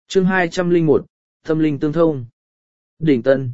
Chương 201, Tâm linh tương thông. Đỉnh Tân.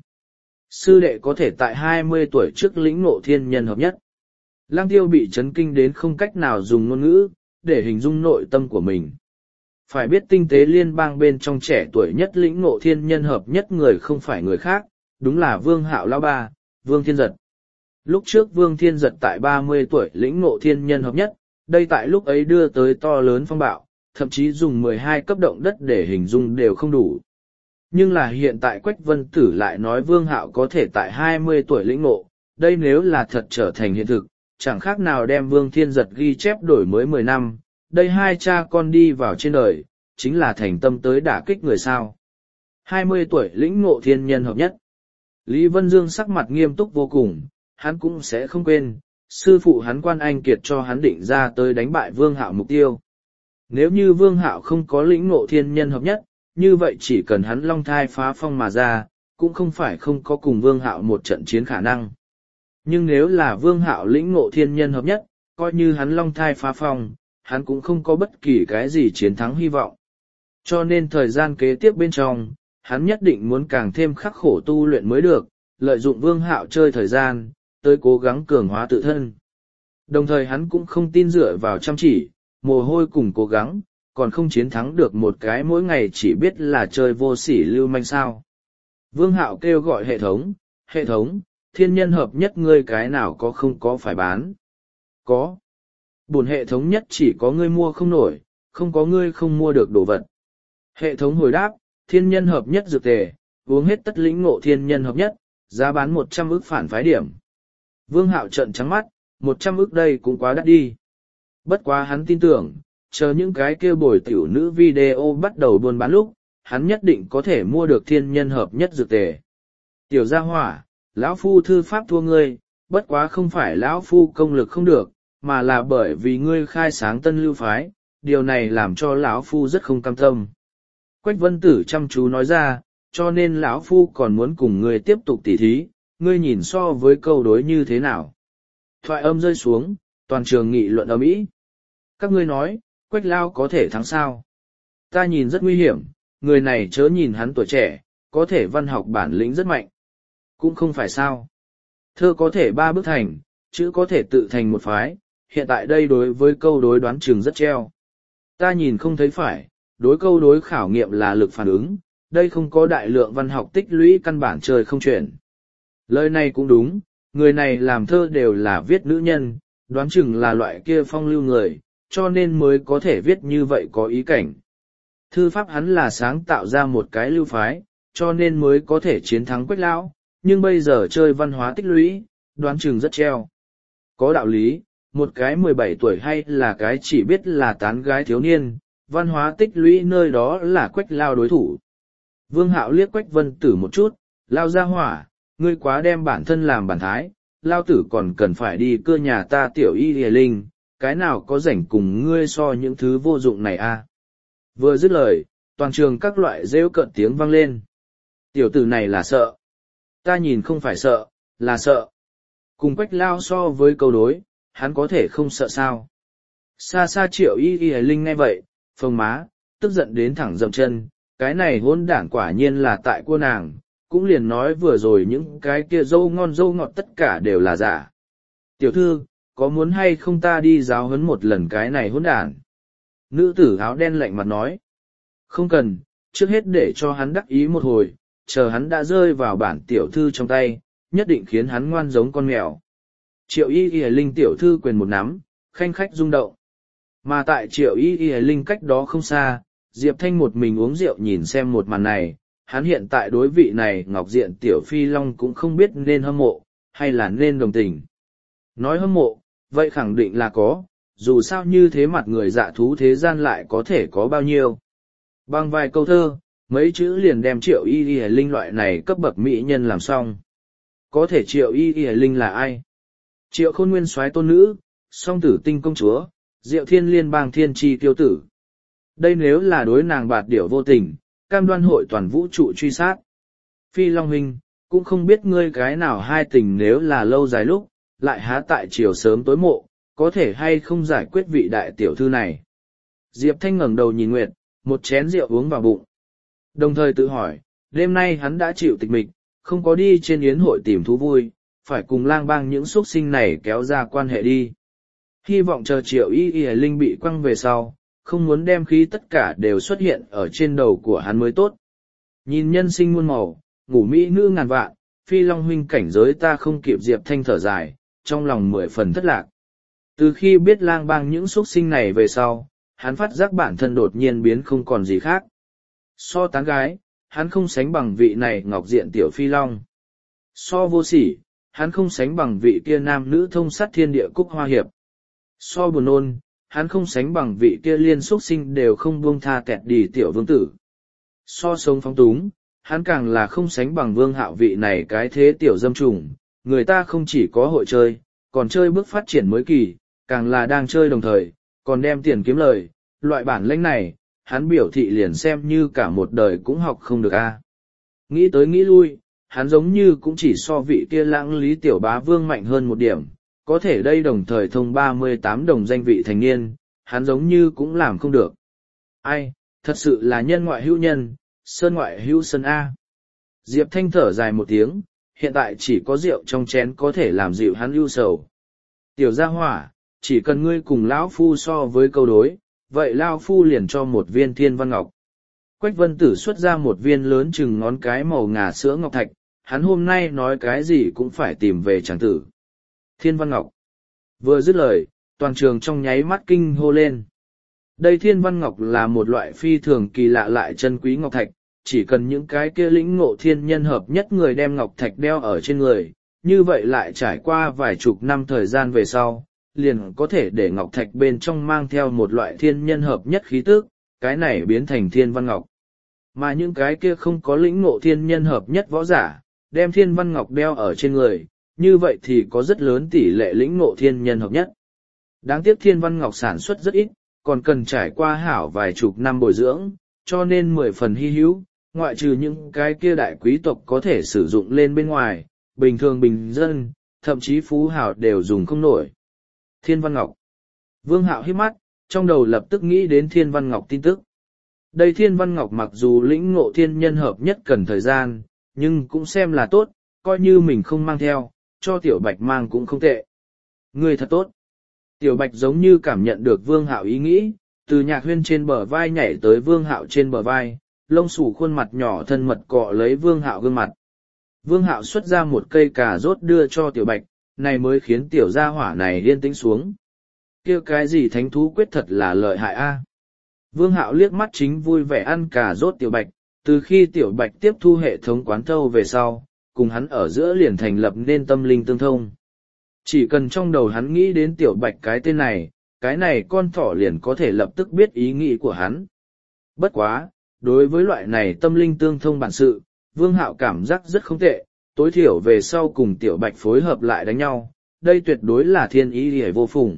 Sư đệ có thể tại 20 tuổi trước lĩnh ngộ thiên nhân hợp nhất. Lăng Tiêu bị chấn kinh đến không cách nào dùng ngôn ngữ, để hình dung nội tâm của mình. Phải biết tinh tế liên bang bên trong trẻ tuổi nhất lĩnh ngộ thiên nhân hợp nhất người không phải người khác, đúng là Vương Hạo lão ba, Vương Thiên Giật. Lúc trước Vương Thiên Giật tại 30 tuổi lĩnh ngộ thiên nhân hợp nhất, đây tại lúc ấy đưa tới to lớn phong bạo, thậm chí dùng 12 cấp động đất để hình dung đều không đủ. Nhưng là hiện tại Quách Vân Tử lại nói Vương Hạo có thể tại 20 tuổi lĩnh ngộ, đây nếu là thật trở thành hiện thực, chẳng khác nào đem Vương Thiên Giật ghi chép đổi mới 10 năm, đây hai cha con đi vào trên đời, chính là thành tâm tới đả kích người sao. 20 tuổi lĩnh ngộ thiên nhân hợp nhất. Lý Vân Dương sắc mặt nghiêm túc vô cùng, hắn cũng sẽ không quên, sư phụ hắn Quan Anh Kiệt cho hắn định ra tới đánh bại Vương Hạo mục tiêu. Nếu như Vương Hạo không có lĩnh ngộ thiên nhân hợp nhất, như vậy chỉ cần hắn long thai phá phong mà ra, cũng không phải không có cùng Vương Hạo một trận chiến khả năng. Nhưng nếu là Vương Hạo lĩnh ngộ thiên nhân hợp nhất, coi như hắn long thai phá phong, hắn cũng không có bất kỳ cái gì chiến thắng hy vọng. Cho nên thời gian kế tiếp bên trong, hắn nhất định muốn càng thêm khắc khổ tu luyện mới được, lợi dụng Vương Hạo chơi thời gian, tới cố gắng cường hóa tự thân. Đồng thời hắn cũng không tin dựa vào chăm chỉ, mồ hôi cùng cố gắng, còn không chiến thắng được một cái mỗi ngày chỉ biết là chơi vô sỉ lưu manh sao. Vương Hạo kêu gọi hệ thống, thiên nhân hợp nhất ngươi cái nào có không có phải bán. Có. Bổn hệ thống nhất chỉ có ngươi mua không nổi, không có ngươi không mua được đồ vật. Hệ thống hồi đáp, thiên nhân hợp nhất dược tề, uống hết tất lĩnh ngộ thiên nhân hợp nhất, giá bán 100 ức phản phái điểm. Vương Hạo trợn trắng mắt, 100 ức đây cũng quá đắt đi. Bất quá hắn tin tưởng, chờ những cái kia bồi tiểu nữ video bắt đầu buôn bán lúc, hắn nhất định có thể mua được thiên nhân hợp nhất dược tề. Tiểu gia hỏa, lão phu thư pháp thua ngươi, bất quá không phải lão phu công lực không được, mà là bởi vì ngươi khai sáng tân lưu phái, điều này làm cho lão phu rất không cam tâm. Quách Vân Tử chăm chú nói ra, cho nên lão phu còn muốn cùng ngươi tiếp tục tỉ thí, ngươi nhìn so với câu đối như thế nào. Thoại âm rơi xuống, toàn trường nghị luận ầm ĩ. Các ngươi nói, Quách Lao có thể thắng sao? Ta nhìn rất nguy hiểm, người này chớ nhìn hắn tuổi trẻ, có thể văn học bản lĩnh rất mạnh. Cũng không phải sao. Thơ có thể 3 bước thành, chữ có thể tự thành một phái, hiện tại đây đối với câu đối đoán chừng rất treo. Ta nhìn không thấy phải, đối câu đối khảo nghiệm là lực phản ứng, đây không có đại lượng văn học tích lũy căn bản trời không chuyển. Lời này cũng đúng, người này làm thơ đều là viết nữ nhân, đoán chừng là loại kia phong lưu người, cho nên mới có thể viết như vậy có ý cảnh. Thư pháp hắn là sáng tạo ra một cái lưu phái, cho nên mới có thể chiến thắng Quách Lão, nhưng bây giờ chơi văn hóa tích lũy, đoán chừng rất treo. Có đạo lý, một cái 17 tuổi hay là cái chỉ biết là tán gái thiếu niên, văn hóa tích lũy nơi đó là Quách Lao đối thủ. Vương Hạo liếc Quách Vân Tử một chút, lao ra hỏa, ngươi quá đem bản thân làm bản thái, lao tử còn cần phải đi cưa nhà ta tiểu y hề linh, cái nào có rảnh cùng ngươi so những thứ vô dụng này a? Vừa dứt lời, toàn trường các loại rêu cợt tiếng vang lên. Tiểu tử này là sợ. Ta nhìn không phải sợ, là sợ. Cùng Quách Lao so với câu đối, hắn có thể không sợ sao. Xa xa triệu y hề linh nghe vậy, phồng má, tức giận đến thẳng dậm chân, cái này hôn đảng quả nhiên là tại cô nàng, cũng liền nói vừa rồi những cái kia dâu ngon dâu ngọt tất cả đều là giả. Tiểu thư, có muốn hay không ta đi giáo huấn một lần cái này hôn đảng? Nữ tử áo đen lạnh mặt nói. Không cần, trước hết để cho hắn đắc ý một hồi, chờ hắn đã rơi vào bản tiểu thư trong tay, nhất định khiến hắn ngoan giống con mèo. Triệu y y linh tiểu thư quyền một nắm, khanh khách rung động. Mà tại triệu y y linh cách đó không xa, Diệp Thanh một mình uống rượu nhìn xem một màn này, hắn hiện tại đối vị này ngọc diện tiểu phi long cũng không biết nên hâm mộ, hay là nên đồng tình. Nói hâm mộ, vậy khẳng định là có, dù sao như thế mặt người dạ thú thế gian lại có thể có bao nhiêu. Bằng vài câu thơ, mấy chữ liền đem triệu y y linh loại này cấp bậc mỹ nhân làm xong. Có thể triệu y y linh là ai? Triệu Khôn Nguyên soái tôn nữ, song tử tinh công chúa, Diệu Thiên liên bang thiên tri tiêu tử. Đây nếu là đối nàng bạt điểu vô tình, cam đoan hội toàn vũ trụ truy sát. Phi Long huynh, cũng không biết ngươi cái nào hai tình nếu là lâu dài lúc, lại há tại chiều sớm tối mộ, có thể hay không giải quyết vị đại tiểu thư này. Diệp Thanh ngẩng đầu nhìn Nguyệt, một chén rượu uống vào bụng. Đồng thời tự hỏi, đêm nay hắn đã chịu tịch mịch, không có đi trên yến hội tìm thú vui, phải cùng lang bang những xuất sinh này kéo ra quan hệ đi. Hy vọng chờ Triệu Y Y Linh bị quăng về sau, không muốn đem khí tất cả đều xuất hiện ở trên đầu của hắn mới tốt. Nhìn nhân sinh muôn màu, ngủ mỹ nữ ngàn vạn, phi long huynh cảnh giới ta không kịp Diệp Thanh thở dài, trong lòng 10 phần thất lạc. Từ khi biết lang bang những xuất sinh này về sau, hắn phát giác bản thân đột nhiên biến không còn gì khác. So tán gái, hắn không sánh bằng vị này ngọc diện tiểu phi long. So vô sỉ, hắn không sánh bằng vị kia nam nữ thông sát thiên địa cúc hoa hiệp. So buồn nôn, hắn không sánh bằng vị kia liên xuất sinh đều không buông tha kẹt đi tiểu vương tử. So sống phóng túng, hắn càng là không sánh bằng Vương Hạo vị này cái thế tiểu dâm trùng, người ta không chỉ có hội chơi, còn chơi bước phát triển mới kỳ, càng là đang chơi đồng thời, còn đem tiền kiếm lời, loại bản lĩnh này, hắn biểu thị liền xem như cả một đời cũng học không được a. Nghĩ tới nghĩ lui, hắn giống như cũng chỉ so vị kia lãng lý tiểu bá vương mạnh hơn một điểm, có thể đây đồng thời thông 38 đồng danh vị thành niên, hắn giống như cũng làm không được. Ai, thật sự là nhân ngoại hữu nhân, sơn ngoại hữu sơn A. Diệp Thanh thở dài một tiếng, hiện tại chỉ có rượu trong chén có thể làm dịu hắn ưu sầu. Tiểu gia hỏa, chỉ cần ngươi cùng lão phu so với câu đối, vậy lão phu liền cho một viên thiên văn ngọc. Quách Vân Tử xuất ra một viên lớn chừng ngón cái màu ngà sữa ngọc thạch, hắn hôm nay nói cái gì cũng phải tìm về chàng tử. Thiên văn ngọc. Vừa dứt lời, toàn trường trong nháy mắt kinh hô lên. Đây thiên văn ngọc là một loại phi thường kỳ lạ lại chân quý ngọc thạch, chỉ cần những cái kia lĩnh ngộ thiên nhân hợp nhất người đem ngọc thạch đeo ở trên người, như vậy lại trải qua vài chục năm thời gian về sau, liền có thể để ngọc thạch bên trong mang theo một loại thiên nhân hợp nhất khí tức, cái này biến thành thiên văn ngọc. Mà những cái kia không có lĩnh ngộ thiên nhân hợp nhất võ giả, đem thiên văn ngọc đeo ở trên người, như vậy thì có rất lớn tỷ lệ lĩnh ngộ thiên nhân hợp nhất. Đáng tiếc thiên văn ngọc sản xuất rất ít, còn cần trải qua hảo vài chục năm bồi dưỡng, cho nên 10 phần hy hữu, ngoại trừ những cái kia đại quý tộc có thể sử dụng lên bên ngoài, bình thường bình dân, thậm chí phú hào đều dùng không nổi. Thiên văn ngọc. Vương Hạo hít mắt, trong đầu lập tức nghĩ đến thiên văn ngọc tin tức. Đây thiên văn ngọc mặc dù lĩnh ngộ thiên nhân hợp nhất cần thời gian, nhưng cũng xem là tốt, coi như mình không mang theo, cho Tiểu Bạch mang cũng không tệ. Người thật tốt. Tiểu Bạch giống như cảm nhận được Vương Hạo ý nghĩ, từ Nhạc Huyên trên bờ vai nhảy tới Vương Hạo trên bờ vai, lông xù khuôn mặt nhỏ thân mật cọ lấy Vương Hạo gương mặt. Vương Hạo xuất ra một cây cà rốt đưa cho Tiểu Bạch, này mới khiến tiểu gia hỏa này yên tĩnh xuống. Kia cái gì thánh thú quyết thật là lợi hại a. Vương Hạo liếc mắt chính vui vẻ ăn cà rốt Tiểu Bạch, từ khi Tiểu Bạch tiếp thu hệ thống quán thâu về sau, cùng hắn ở giữa liền thành lập nên tâm linh tương thông. Chỉ cần trong đầu hắn nghĩ đến Tiểu Bạch cái tên này, cái này con thỏ liền có thể lập tức biết ý nghĩ của hắn. Bất quá, đối với loại này tâm linh tương thông bản sự, Vương Hạo cảm giác rất không tệ, tối thiểu về sau cùng Tiểu Bạch phối hợp lại đánh nhau, đây tuyệt đối là thiên ý hề vô phùng.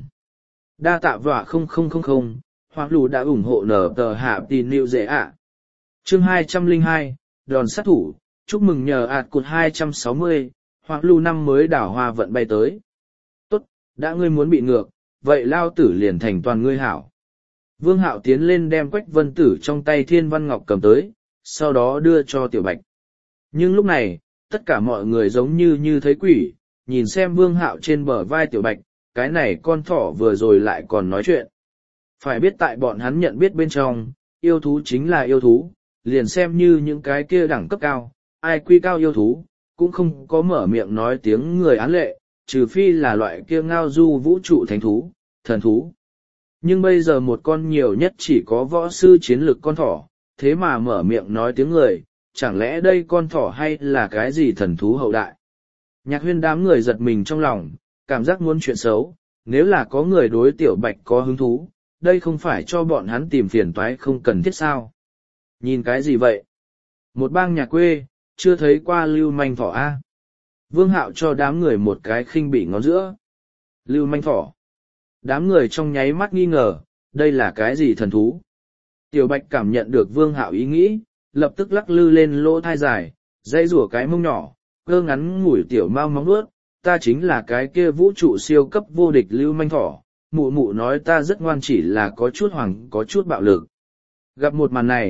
Đa tạ vả 0000, hoặc lù đã ủng hộ nở tờ hạ tin nịu dễ ạ. Chương 202, đòn sát thủ, chúc mừng nhờ ạt cột 260, hoặc lù năm mới đảo hoa vận bay tới. Tốt, đã ngươi muốn bị ngược, vậy lao tử liền thành toàn ngươi hảo. Vương Hạo tiến lên đem Quách Vân Tử trong tay thiên văn ngọc cầm tới, sau đó đưa cho Tiểu Bạch. Nhưng lúc này, tất cả mọi người giống như thấy quỷ, nhìn xem Vương Hạo trên bờ vai Tiểu Bạch, cái này con thỏ vừa rồi lại còn nói chuyện. Phải biết tại bọn hắn nhận biết bên trong, yêu thú chính là yêu thú, liền xem như những cái kia đẳng cấp cao, ai quy cao yêu thú, cũng không có mở miệng nói tiếng người án lệ, trừ phi là loại kia ngao du vũ trụ thánh thú, thần thú. Nhưng bây giờ một con nhiều nhất chỉ có võ sư chiến lực con thỏ, thế mà mở miệng nói tiếng người, chẳng lẽ đây con thỏ hay là cái gì thần thú hậu đại. Nhạc Huyên đám người giật mình trong lòng, cảm giác muốn chuyện xấu, nếu là có người đối Tiểu Bạch có hứng thú, đây không phải cho bọn hắn tìm phiền toái không cần thiết sao. Nhìn cái gì vậy? Một bang nhà quê, chưa thấy qua lưu manh thỏ A. Vương Hạo cho đám người một cái khinh bỉ ngón giữa. Lưu manh thỏ. Đám người trong nháy mắt nghi ngờ, đây là cái gì thần thú? Tiểu Bạch cảm nhận được Vương Hạo ý nghĩ, lập tức lắc lư lên lỗ thai dài, dây rủa cái mông nhỏ, cơ ngắn ngủi tiểu mau móng nuốt, ta chính là cái kia vũ trụ siêu cấp vô địch lưu manh thỏ, mụ mụ nói ta rất ngoan chỉ là có chút hoảng có chút bạo lực. Gặp một màn này,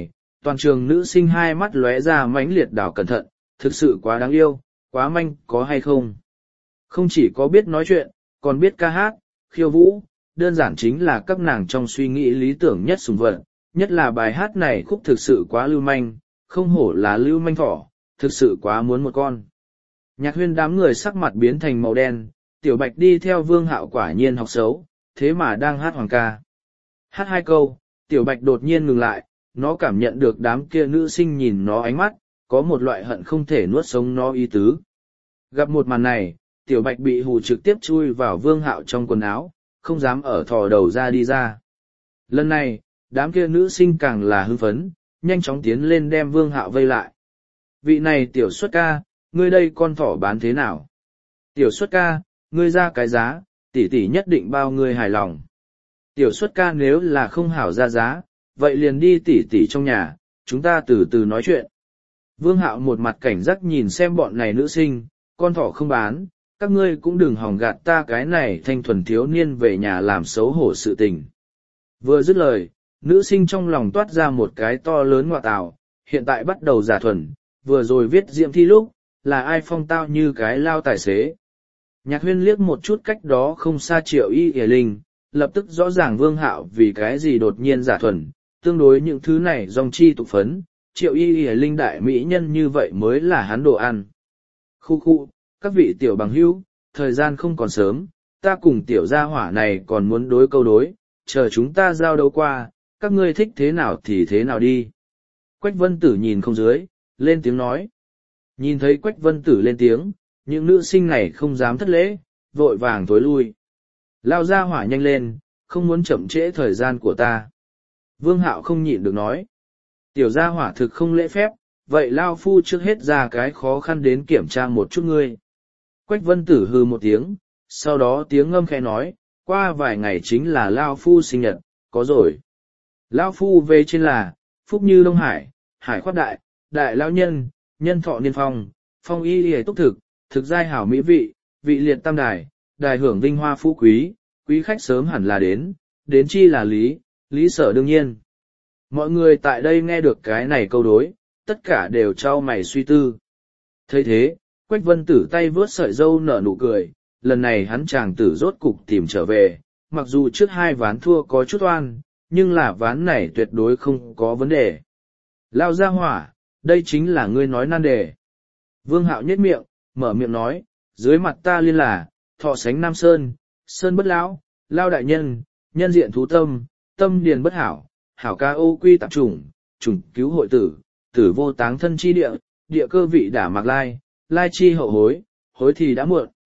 toàn trường nữ sinh hai mắt lóe ra mãnh liệt đảo cẩn thận, thực sự quá đáng yêu, quá manh có hay không. Không chỉ có biết nói chuyện, còn biết ca hát, khiêu vũ, đơn giản chính là các nàng trong suy nghĩ lý tưởng nhất sùng vật, nhất là bài hát này khúc thực sự quá lưu manh, không hổ là lưu manh thỏ, thực sự quá muốn một con. Nhạc Huyên đám người sắc mặt biến thành màu đen, Tiểu Bạch đi theo Vương Hạo quả nhiên học xấu, thế mà đang hát hoàng ca. Hát hai câu, Tiểu Bạch đột nhiên ngừng lại, nó cảm nhận được đám kia nữ sinh nhìn nó ánh mắt, có một loại hận không thể nuốt sống nó ý tứ. Gặp một màn này, Tiểu Bạch bị hù trực tiếp chui vào Vương Hạo trong quần áo, không dám ở thò đầu ra đi ra. Lần này, đám kia nữ sinh càng là hưng phấn, nhanh chóng tiến lên đem Vương Hạo vây lại. Vị này Tiểu Xuất ca, ngươi đây con thỏ bán thế nào? Tiểu Xuất ca, ngươi ra cái giá, tỷ tỷ nhất định bao ngươi hài lòng. Tiểu Xuất ca nếu là không hảo ra giá, vậy liền đi tỷ tỷ trong nhà, chúng ta từ từ nói chuyện. Vương Hạo một mặt cảnh giác nhìn xem bọn này nữ sinh, con thỏ không bán, các ngươi cũng đừng hòng gạt ta cái này thanh thuần thiếu niên về nhà làm xấu hổ sự tình. Vừa dứt lời, nữ sinh trong lòng toát ra một cái to lớn ngoại tào, hiện tại bắt đầu giả thuần, vừa rồi viết diệm thi lúc, là ai phong tao như cái lao tài xế. Nhạc Huyên liếc một chút cách đó không xa Triệu Y Y Linh, lập tức rõ ràng Vương Hạo vì cái gì đột nhiên giả thuần, tương đối những thứ này dòng chi tục phấn, Triệu Y Y Linh đại mỹ nhân như vậy mới là hắn đồ ăn. Khu khu, các vị tiểu bằng hữu, thời gian không còn sớm, ta cùng tiểu gia hỏa này còn muốn đối câu đối, chờ chúng ta giao đấu qua, các ngươi thích thế nào thì thế nào đi. Quách Vân Tử nhìn không dưới, lên tiếng nói. Nhìn thấy Quách Vân Tử lên tiếng, những nữ sinh này không dám thất lễ, vội vàng tối lui. Lao ra hỏa nhanh lên, không muốn chậm trễ thời gian của ta. Vương Hạo không nhịn được nói. Tiểu gia hỏa thực không lễ phép, vậy Lao Phu trước hết ra cái khó khăn đến kiểm tra một chút ngươi. Quách Vân Tử hừ một tiếng, sau đó tiếng ngâm khẽ nói, qua vài ngày chính là Lao Phu sinh nhật, có rồi. Lao Phu về trên là, phúc như Đông Hải, hải khoát đại, đại lão nhân, nhân thọ niên phong, phong y hề túc thực, thực giai hảo mỹ vị, vị liệt tam đài, đài hưởng vinh hoa phú quý, quý khách sớm hẳn là đến chi là lý, lý sở đương nhiên. Mọi người tại đây nghe được cái này câu đối, tất cả đều trao mày suy tư. Thấy thế, Quách Vân Tử tay vướt sợi dâu nở nụ cười, lần này hắn chàng tử rốt cục tìm trở về, mặc dù trước hai ván thua có chút oan, nhưng là ván này tuyệt đối không có vấn đề. Lao ra hỏa, đây chính là ngươi nói nan đề. Vương Hạo nhếch miệng, mở miệng nói, dưới mặt ta liên là, thọ sánh Nam Sơn, Sơn bất lão, Lao đại nhân, nhân diện thú tâm, tâm điền bất hảo, hảo ca ô quy tạp chủng, chủng cứu hội tử, tử vô táng thân chi địa, địa cơ vị đả mạc lai, lai chi hậu hối, hối thì đã muộn.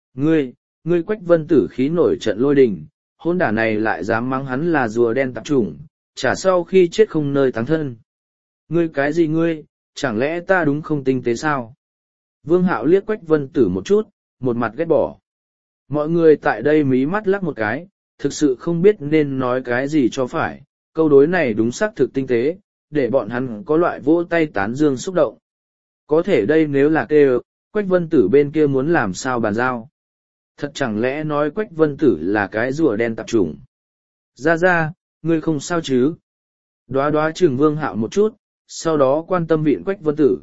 Ngươi Quách Vân Tử khí nổi trận lôi đình, hôn đả này lại dám mắng hắn là rùa đen tạp chủng, chả sau khi chết không nơi táng thân. Ngươi cái gì ngươi, chẳng lẽ ta đúng không tinh tế sao? Vương Hạo liếc Quách Vân Tử một chút, một mặt ghét bỏ. Mọi người tại đây mí mắt lắc một cái, thực sự không biết nên nói cái gì cho phải, câu đối này đúng xác thực tinh tế, để bọn hắn có loại vỗ tay tán dương xúc động. Có thể đây nếu là kêu, Quách Vân Tử bên kia muốn làm sao bàn giao. Thật chẳng lẽ nói Quách Vân Tử là cái rùa đen tạp chủng. Ra, ngươi không sao chứ? Đoá đoá chừng Vương Hạo một chút, sau đó quan tâm viện Quách Vân Tử.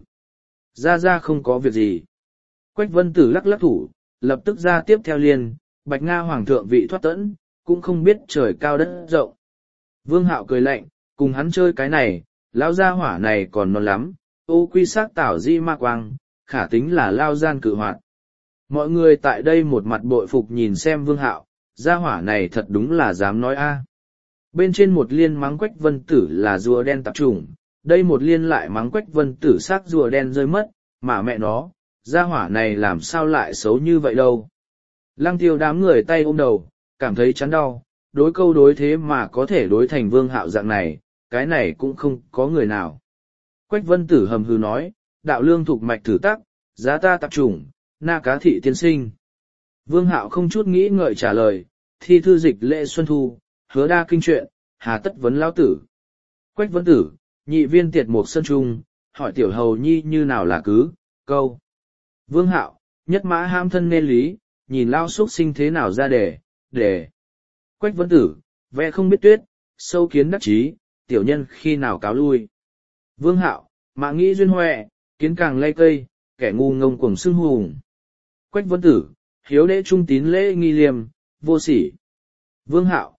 Ra không có việc gì. Quách Vân Tử lắc lắc thủ, lập tức ra tiếp theo liền, Bạch Nga Hoàng thượng vị thoát tẫn, cũng không biết trời cao đất rộng. Vương Hạo cười lạnh, cùng hắn chơi cái này, lão gia hỏa này còn non lắm, ô quy sắc tảo di ma quang, khả tính là lao gian cự hoạt. Mọi người tại đây một mặt bội phục nhìn xem Vương Hạo, gia hỏa này thật đúng là dám nói a. Bên trên một liên mắng Quách Vân Tử là rùa đen tạp chủng, đây một liên lại mắng Quách Vân Tử xác rùa đen rơi mất, mà mẹ nó, gia hỏa này làm sao lại xấu như vậy đâu. Lăng Tiêu đám người tay ôm đầu, cảm thấy chán đau, đối câu đối thế mà có thể đối thành Vương Hạo dạng này, cái này cũng không có người nào. Quách Vân Tử hầm hừ nói, đạo lương thuộc mạch thử tắc, giá ta tạp chủng, na cá thị tiên sinh. Vương Hạo không chút nghĩ ngợi trả lời, thi thư dịch lễ xuân thu, hứa đa kinh truyện, hà tất vấn lão tử. Quách Vân Tử, nhị viên tiệt mục sơn trung, hỏi tiểu hầu nhi như nào là cứ, câu. Vương Hạo, nhất mã ham thân nên lý, nhìn lao xúc sinh thế nào ra để. Quách Vân Tử, vẽ không biết tuyết, sâu kiến đắc chí, tiểu nhân khi nào cáo lui. Vương Hạo, mã nghĩ duyên huệ, kiến càng lay cây, kẻ ngu ngông cuồng xưng hùng. Quách Vân Tử, hiếu đễ trung tín lễ nghi liêm, vô sỉ. Vương Hạo,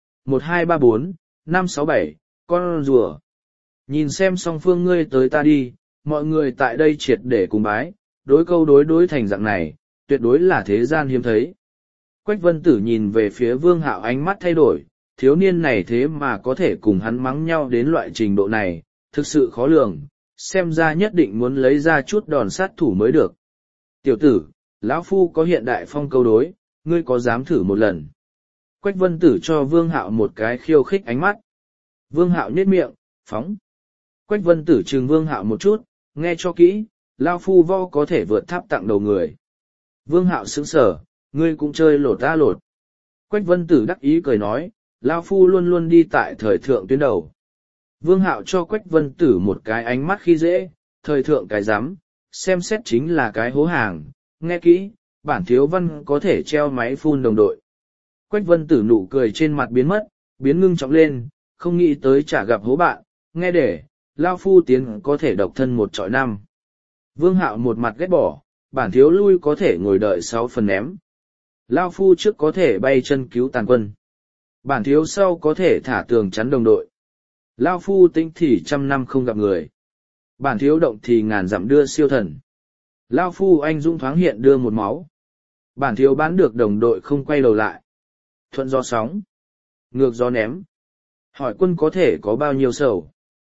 1234-567, con rùa. Nhìn xem song phương ngươi tới ta đi, mọi người tại đây triệt để cùng bái, đối câu đối thành dạng này, tuyệt đối là thế gian hiếm thấy. Quách Vân Tử nhìn về phía Vương Hạo ánh mắt thay đổi, thiếu niên này thế mà có thể cùng hắn mắng nhau đến loại trình độ này, thực sự khó lường, xem ra nhất định muốn lấy ra chút đòn sát thủ mới được. Tiểu tử, lão phu có hiện đại phong câu đối, ngươi có dám thử một lần? Quách Vân Tử cho Vương Hạo một cái khiêu khích ánh mắt. Vương Hạo nhếch miệng, phóng. Quách Vân Tử trừng Vương Hạo một chút, nghe cho kỹ, lão phu vo có thể vượt tháp tặng đầu người. Vương Hạo sững sờ, ngươi cũng chơi lột ta lột. Quách Vân Tử đắc ý cười nói, lão phu luôn luôn đi tại thời thượng tuyến đầu. Vương Hạo cho Quách Vân Tử một cái ánh mắt khi dễ, thời thượng cái rắm, xem xét chính là cái hố hàng, nghe kỹ, bản thiếu văn có thể treo máy phun đồng đội. Quách Vân Tử nụ cười trên mặt biến mất, biến ngưng trọng lên, không nghĩ tới chả gặp hố bạn, nghe để, lao phu tiến có thể độc thân một trọi năm. Vương Hạo một mặt ghét bỏ, bản thiếu lui có thể ngồi đợi 6 phần ném. Lao phu trước có thể bay chân cứu tàn quân. Bản thiếu sau có thể thả tường chắn đồng đội. Lao phu tĩnh thì 100 năm không gặp người. Bản thiếu động thì ngàn dặm đưa siêu thần. Lao phu anh dũng thoáng hiện đưa một máu. Bản thiếu bán được đồng đội không quay đầu lại. Thuận gió sóng. Ngược gió ném. Hỏi quân có thể có bao nhiêu sầu?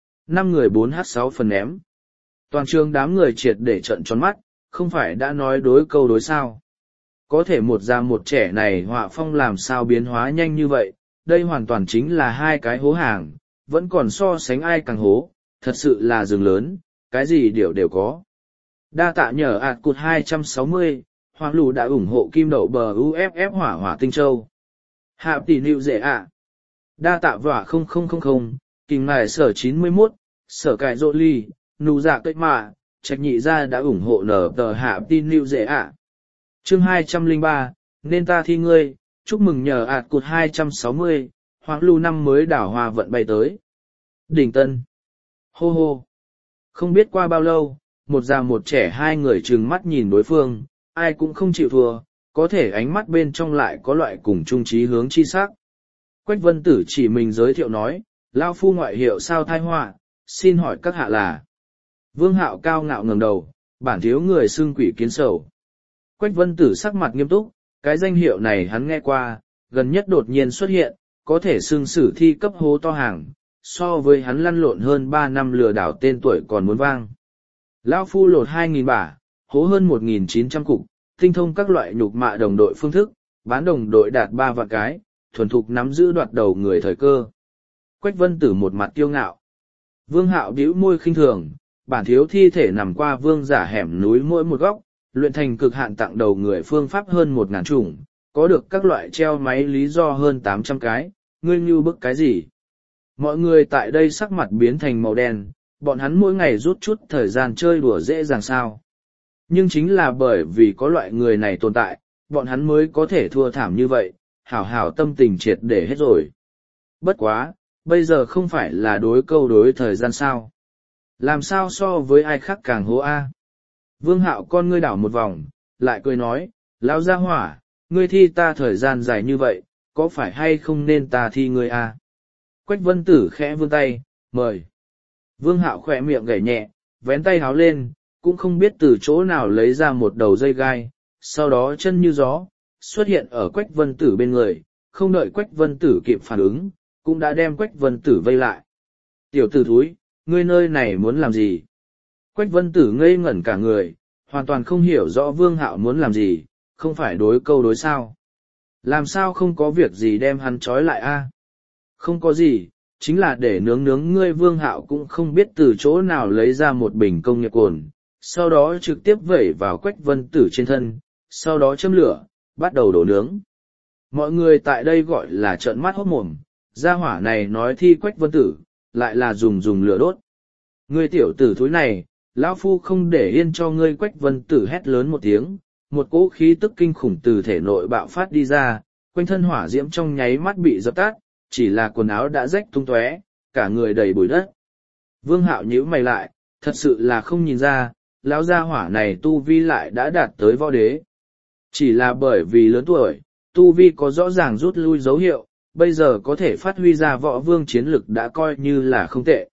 5 người 4h6 phần ném. Toàn trường đám người triệt để trận tròn mắt, không phải đã nói đối câu đối sao. Có thể một già một trẻ này họa phong làm sao biến hóa nhanh như vậy, đây hoàn toàn chính là hai cái hố hàng, vẫn còn so sánh ai càng hố, thật sự là rừng lớn, cái gì đều có. Đa tạ nhờ ạt cụt 260, Hoàng Lù đã ủng hộ kim đậu bờ UFF hỏa hỏa tinh châu. Hạ tỷ nịu dễ ạ. Đa tạ vỏa 0000, kinh ngài sở 91, sở cải rộ ly, nụ dạ cây mạ, trạch nhị ra đã ủng hộ nở tờ hạ tỷ nịu dễ ạ. Chương 203, nên ta thi ngươi, chúc mừng nhờ ạt cụt 260, Hoàng Lù năm mới đảo hòa vận bay tới. Đỉnh Tân. Hô hô. Không biết qua bao lâu, một già một trẻ hai người trừng mắt nhìn đối phương, ai cũng không chịu thua, có thể ánh mắt bên trong lại có loại cùng chung chí hướng chi sắc. Quách Vân Tử chỉ mình giới thiệu nói, lao phu ngoại hiệu sao thai họa, xin hỏi các hạ là. Vương Hạo cao ngạo ngẩng đầu, bản thiếu người xưng quỷ kiến sầu. Quách Vân Tử sắc mặt nghiêm túc, cái danh hiệu này hắn nghe qua, gần nhất đột nhiên xuất hiện, có thể xưng sử thi cấp hố to hàng, so với hắn lăn lộn hơn 3 năm lừa đảo tên tuổi còn muốn vang. Lão phu lột 2.000 bả, hố hơn 1.900 cục, tinh thông các loại nhục mạ đồng đội phương thức, bán đồng đội đạt 3 vạn cái, thuần thục nắm giữ đoạt đầu người thời cơ. Quách Vân Tử một mặt kiêu ngạo. Vương Hạo bĩu môi khinh thường, bản thiếu thi thể nằm qua vương giả hẻm núi mỗi một góc, luyện thành cực hạn tặng đầu người phương pháp hơn 1.000 chủng, có được các loại treo máy lý do hơn 800 cái, ngươi như bức cái gì? Mọi người tại đây sắc mặt biến thành màu đen, bọn hắn mỗi ngày rút chút thời gian chơi đùa dễ dàng sao. Nhưng chính là bởi vì có loại người này tồn tại, bọn hắn mới có thể thua thảm như vậy, hảo hảo tâm tình triệt để hết rồi. Bất quá, bây giờ không phải là đối câu đối thời gian sao. Làm sao so với ai khác càng hố a? Vương Hạo con ngươi đảo một vòng, lại cười nói, lão gia hỏa, ngươi thi ta thời gian dài như vậy, có phải hay không nên ta thi ngươi a? Quách Vân Tử khẽ vươn tay, mời. Vương Hạo khỏe miệng gảy nhẹ, vén tay háo lên, cũng không biết từ chỗ nào lấy ra một đầu dây gai, sau đó chân như gió, xuất hiện ở Quách Vân Tử bên người, không đợi Quách Vân Tử kịp phản ứng, cũng đã đem Quách Vân Tử vây lại. Tiểu tử thúi, ngươi nơi này muốn làm gì? Quách Vân Tử ngây ngẩn cả người, hoàn toàn không hiểu rõ Vương Hạo muốn làm gì, không phải đối câu đối sao. Làm sao không có việc gì đem hắn trói lại a? Không có gì, chính là để nướng ngươi. Vương Hạo cũng không biết từ chỗ nào lấy ra một bình công nghiệp cồn, sau đó trực tiếp vẩy vào Quách Vân Tử trên thân, sau đó châm lửa, bắt đầu đổ nướng. Mọi người tại đây gọi là trợn mắt hốt mồm, gia hỏa này nói thi Quách Vân Tử, lại là dùng lửa đốt. Ngươi tiểu tử thúi này, lão phu không để yên cho ngươi. Quách Vân Tử hét lớn một tiếng, một cỗ khí tức kinh khủng từ thể nội bạo phát đi ra, quanh thân hỏa diễm trong nháy mắt bị dập tắt, chỉ là quần áo đã rách tung tóe, cả người đầy bụi đất. Vương Hạo nhíu mày lại, Thật sự là không nhìn ra, lão gia hỏa này tu vi lại đã đạt tới võ đế. Chỉ là bởi vì lớn tuổi, tu vi có rõ ràng rút lui dấu hiệu, bây giờ có thể phát huy ra võ vương chiến lực đã coi như là không tệ.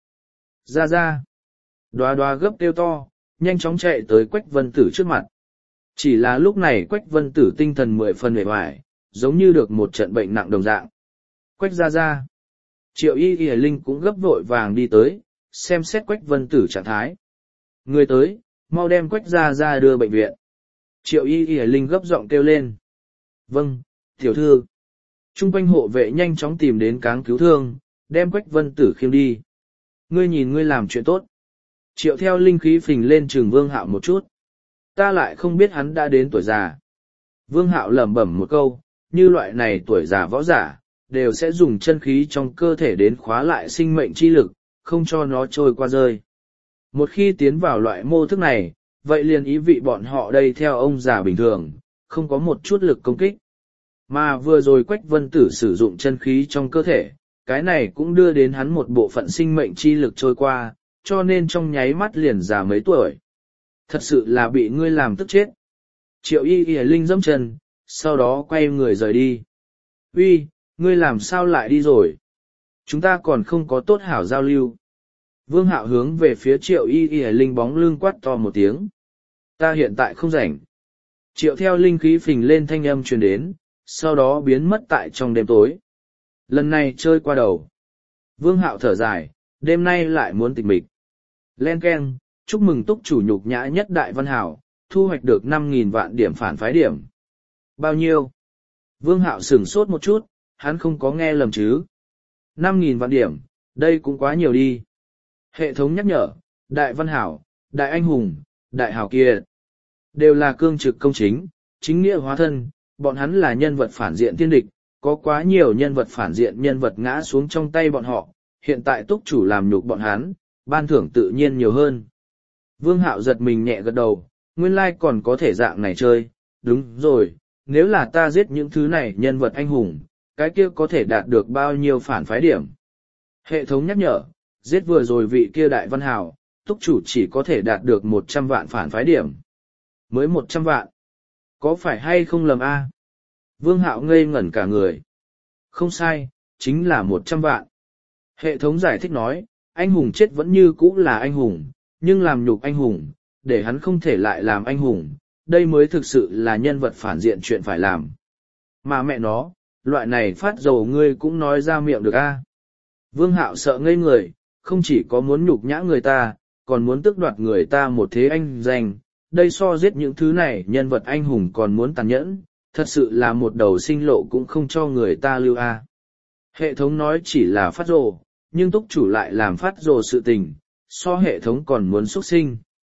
Ra. Đoá đoá gấp kêu to, nhanh chóng chạy tới Quách Vân Tử trước mặt. Chỉ là lúc này Quách Vân Tử tinh thần 10 phần uể oải, giống như được một trận bệnh nặng đồng dạng. Quách ra. Triệu Y Y Linh cũng gấp vội vàng đi tới, xem xét Quách Vân Tử trạng thái. Người tới, mau đem Quách ra đưa bệnh viện. Triệu Y Y Linh gấp giọng kêu lên. Vâng, tiểu thư. Trung quanh hộ vệ nhanh chóng tìm đến cáng cứu thương, đem Quách Vân Tử khiêng đi. Ngươi nhìn ngươi làm chuyện tốt. Triệu theo linh khí phình lên trường Vương Hạo một chút. Ta lại không biết hắn đã đến tuổi già. Vương Hạo lẩm bẩm một câu, như loại này tuổi già võ giả, đều sẽ dùng chân khí trong cơ thể đến khóa lại sinh mệnh chi lực, không cho nó trôi qua rơi. Một khi tiến vào loại mô thức này, vậy liền ý vị bọn họ đây theo ông già bình thường, không có một chút lực công kích. Mà vừa rồi Quách Vân Tử sử dụng chân khí trong cơ thể, cái này cũng đưa đến hắn một bộ phận sinh mệnh chi lực trôi qua, cho nên trong nháy mắt liền già mấy tuổi. Thật sự là bị ngươi làm tức chết. Triệu Y Y Linh dẫm chân, sau đó quay người rời đi. Uy, ngươi làm sao lại đi rồi? Chúng ta còn không có tốt hảo giao lưu. Vương Hạo hướng về phía Triệu Y Y Linh bóng lưng quát to một tiếng. Ta hiện tại không rảnh. Triệu theo linh khí phình lên thanh âm truyền đến, sau đó biến mất tại trong đêm tối. Lần này chơi qua đầu. Vương Hạo thở dài, đêm nay lại muốn tịch mịch. Len keng, chúc mừng túc chủ nhục nhã nhất đại văn hảo, thu hoạch được 5.000 vạn điểm phản phái điểm. Bao nhiêu? Vương Hạo sửng sốt một chút, hắn không có nghe lầm chứ. 5.000 vạn điểm, đây cũng quá nhiều đi. Hệ thống nhắc nhở, đại văn hảo, đại anh hùng, đại hảo kiệt. Đều là cương trực công chính, chính nghĩa hóa thân, bọn hắn là nhân vật phản diện thiên địch, có quá nhiều nhân vật phản diện nhân vật ngã xuống trong tay bọn họ, hiện tại túc chủ làm nhục bọn hắn, ban thưởng tự nhiên nhiều hơn. Vương Hạo giật mình nhẹ gật đầu, nguyên lai còn có thể dạng này chơi, đúng rồi, nếu là ta giết những thứ này nhân vật anh hùng, cái kia có thể đạt được bao nhiêu phản phái điểm. Hệ thống nhắc nhở, giết vừa rồi vị kia đại văn hào, túc chủ chỉ có thể đạt được 100 vạn phản phái điểm. Mới 100 vạn. Có phải hay không lầm a? Vương Hạo ngây ngẩn cả người. Không sai, chính là 100 vạn. Hệ thống giải thích nói, anh hùng chết vẫn như cũ là anh hùng, nhưng làm nhục anh hùng, để hắn không thể lại làm anh hùng, đây mới thực sự là nhân vật phản diện chuyện phải làm. Mà mẹ nó, loại này phát dầu ngươi cũng nói ra miệng được a? Vương Hạo sợ ngây người, không chỉ có muốn nhục nhã người ta, còn muốn tước đoạt người ta một thế anh danh, đây so giết những thứ này nhân vật anh hùng còn muốn tàn nhẫn, thật sự là một đầu sinh lộ cũng không cho người ta lưu a. Hệ thống nói chỉ là phát rồ, nhưng túc chủ lại làm phát rồ sự tình, so hệ thống còn muốn xuất sinh.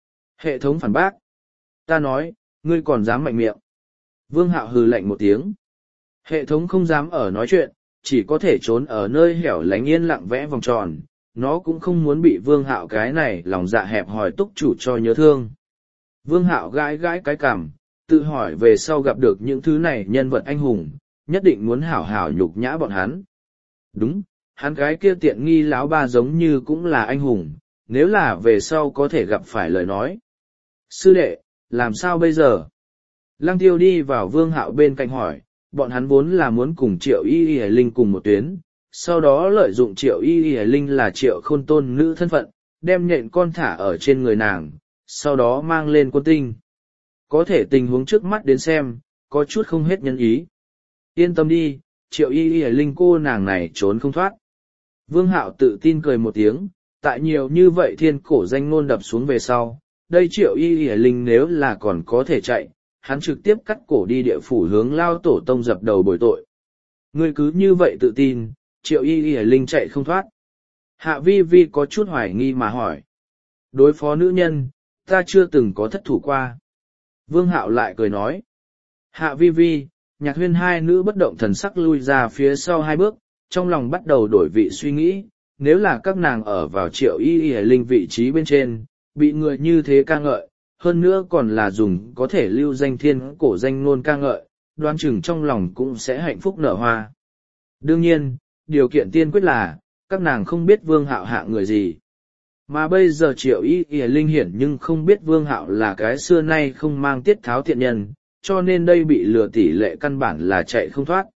Hệ thống phản bác. Ta nói, ngươi còn dám mạnh miệng. Vương Hạo hừ lạnh một tiếng. Hệ thống không dám ở nói chuyện, chỉ có thể trốn ở nơi hẻo lánh yên lặng vẽ vòng tròn, nó cũng không muốn bị Vương Hạo cái này lòng dạ hẹp hòi túc chủ cho nhớ thương. Vương Hạo gãi gãi cái cằm, tự hỏi về sau gặp được những thứ này nhân vật anh hùng, nhất định muốn hảo hảo nhục nhã bọn hắn. Đúng, hắn cái kia tiện nghi lão ba giống như cũng là anh hùng, nếu là về sau có thể gặp phải lời nói. Sư đệ, làm sao bây giờ? Lăng Tiêu đi vào Vương Hạo bên cạnh hỏi, bọn hắn vốn là muốn cùng Triệu Y Y Linh cùng một tuyến, sau đó lợi dụng Triệu Y Y Linh là Triệu Khôn tôn nữ thân phận, đem nhện con thả ở trên người nàng, sau đó mang lên quân tinh. Có thể tình huống trước mắt đến xem, có chút không hết nhân ý. Yên tâm đi, Triệu Y Y Linh cô nàng này trốn không thoát. Vương Hạo tự tin cười một tiếng, tại nhiều như vậy thiên cổ danh ngôn đập xuống về sau, đây Triệu Y Y Linh nếu là còn có thể chạy, hắn trực tiếp cắt cổ đi địa phủ hướng lao tổ tông dập đầu bồi tội. Ngươi cứ như vậy tự tin, Triệu Y Y Linh chạy không thoát. Hạ Vi Vi có chút hoài nghi mà hỏi. Đối phó nữ nhân, ta chưa từng có thất thủ qua. Vương Hạo lại cười nói. Hạ Vi Vi, Nhạc Huyên hai nữ bất động thần sắc lui ra phía sau hai bước, trong lòng bắt đầu đổi vị suy nghĩ, nếu là các nàng ở vào Triệu Y Y Linh vị trí bên trên, bị người như thế ca ngợi, hơn nữa còn là dùng có thể lưu danh thiên cổ danh ngôn ca ngợi, đoán chừng trong lòng cũng sẽ hạnh phúc nở hoa. Đương nhiên, điều kiện tiên quyết là, các nàng không biết Vương Hạo hạ người gì. Mà bây giờ Triệu Y Y Linh hiển nhưng không biết Vương Hạo là cái xưa nay không mang tiết tháo thiện nhân, cho nên đây bị lừa tỷ lệ căn bản là chạy không thoát.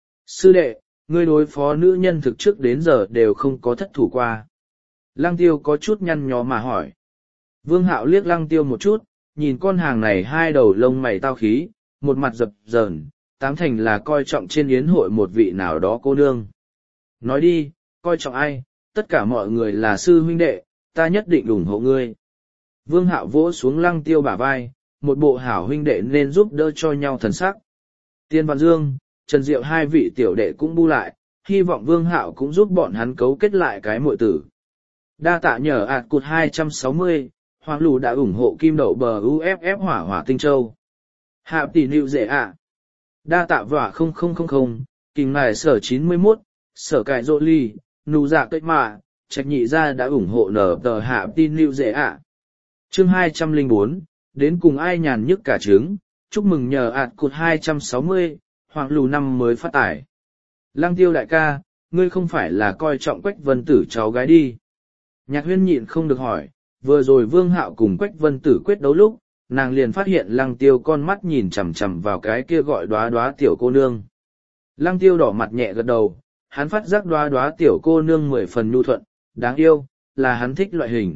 Sư đệ, ngươi đối phó nữ nhân thực trước đến giờ đều không có thất thủ qua. Lăng Tiêu có chút nhăn nhó mà hỏi. Vương Hạo liếc Lăng Tiêu một chút, nhìn con hàng này hai đầu lông mày tao khí, một mặt dập dờn, tám thành là coi trọng trên yến hội một vị nào đó cô nương. Nói đi, coi trọng ai, tất cả mọi người là sư huynh đệ, ta nhất định ủng hộ ngươi. Vương Hạo vỗ xuống Lăng Tiêu bả vai, một bộ hảo huynh đệ nên giúp đỡ cho nhau thần sắc. Tiên Văn Dương, Trần Diệu hai vị tiểu đệ cũng bu lại, hy vọng Vương Hạo cũng giúp bọn hắn cấu kết lại cái muội tử. Đa tạ nhờ ạt cụt 260, Hoàng Lù đã ủng hộ kim đậu bờ UFF hỏa hỏa tinh châu. Hạ tỷ nịu dễ ạ. Đa tạ vỏa 0000, kình ngài sở 91, sở cải rộ ly, nụ dạ cây mạ, trạch nhị ra đã ủng hộ nở tờ hạ tỷ nịu dễ ạ. Chương 204, đến cùng ai nhàn nhức cả trứng, chúc mừng nhờ ạt cụt 260, Hoàng Lù năm mới phát tải. Lăng Tiêu đại ca, ngươi không phải là coi trọng Quách Vân Tử cháu gái đi. Nhạc Huyên nhịn không được hỏi, vừa rồi Vương Hạo cùng Quách Vân Tử quyết đấu lúc, nàng liền phát hiện Lăng Tiêu con mắt nhìn chằm chằm vào cái kia gọi đóa đóa tiểu cô nương. Lăng Tiêu đỏ mặt nhẹ gật đầu, hắn phát giác đóa đóa tiểu cô nương 10 phần nhu thuận, đáng yêu, là hắn thích loại hình.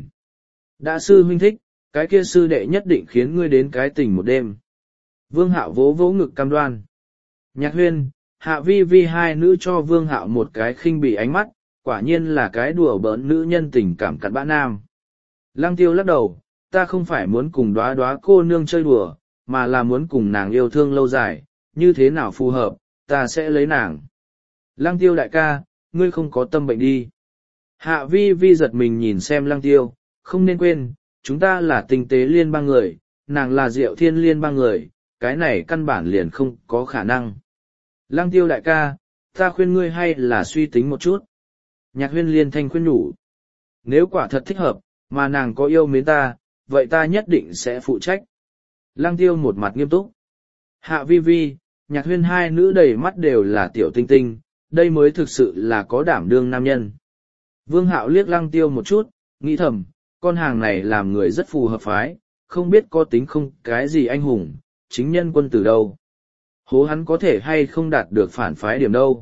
Đã sư huynh thích, cái kia sư đệ nhất định khiến ngươi đến cái tình một đêm. Vương Hạo vỗ vỗ ngực cam đoan. Nhạc Huyên, Hạ Vi Vi hai nữ cho Vương Hạo một cái khinh bỉ ánh mắt, quả nhiên là cái đùa bỡn nữ nhân tình cảm cặn bã nam. Lăng Tiêu lắc đầu, ta không phải muốn cùng đóa đóa cô nương chơi đùa, mà là muốn cùng nàng yêu thương lâu dài, như thế nào phù hợp, ta sẽ lấy nàng. Lăng Tiêu đại ca, ngươi không có tâm bệnh đi. Hạ Vi Vi giật mình nhìn xem Lăng Tiêu, không nên quên, chúng ta là tinh tế liên bang người, nàng là Diệu Thiên liên bang người, cái này căn bản liền không có khả năng. Lăng Tiêu đại ca, ta khuyên ngươi hay là suy tính một chút. Nhạc Huyên liên thanh khuyên nhủ. Nếu quả thật thích hợp, mà nàng có yêu mến ta, vậy ta nhất định sẽ phụ trách. Lăng Tiêu một mặt nghiêm túc. Hạ Vi Vi, Nhạc Huyên hai nữ đầy mắt đều là tiểu tinh tinh, đây mới thực sự là có đảm đương nam nhân. Vương Hạo liếc Lăng Tiêu một chút, nghĩ thầm, con hàng này làm người rất phù hợp phái, không biết có tính không cái gì anh hùng, chính nhân quân tử đâu. Hố hắn có thể hay không đạt được phản phái điểm đâu.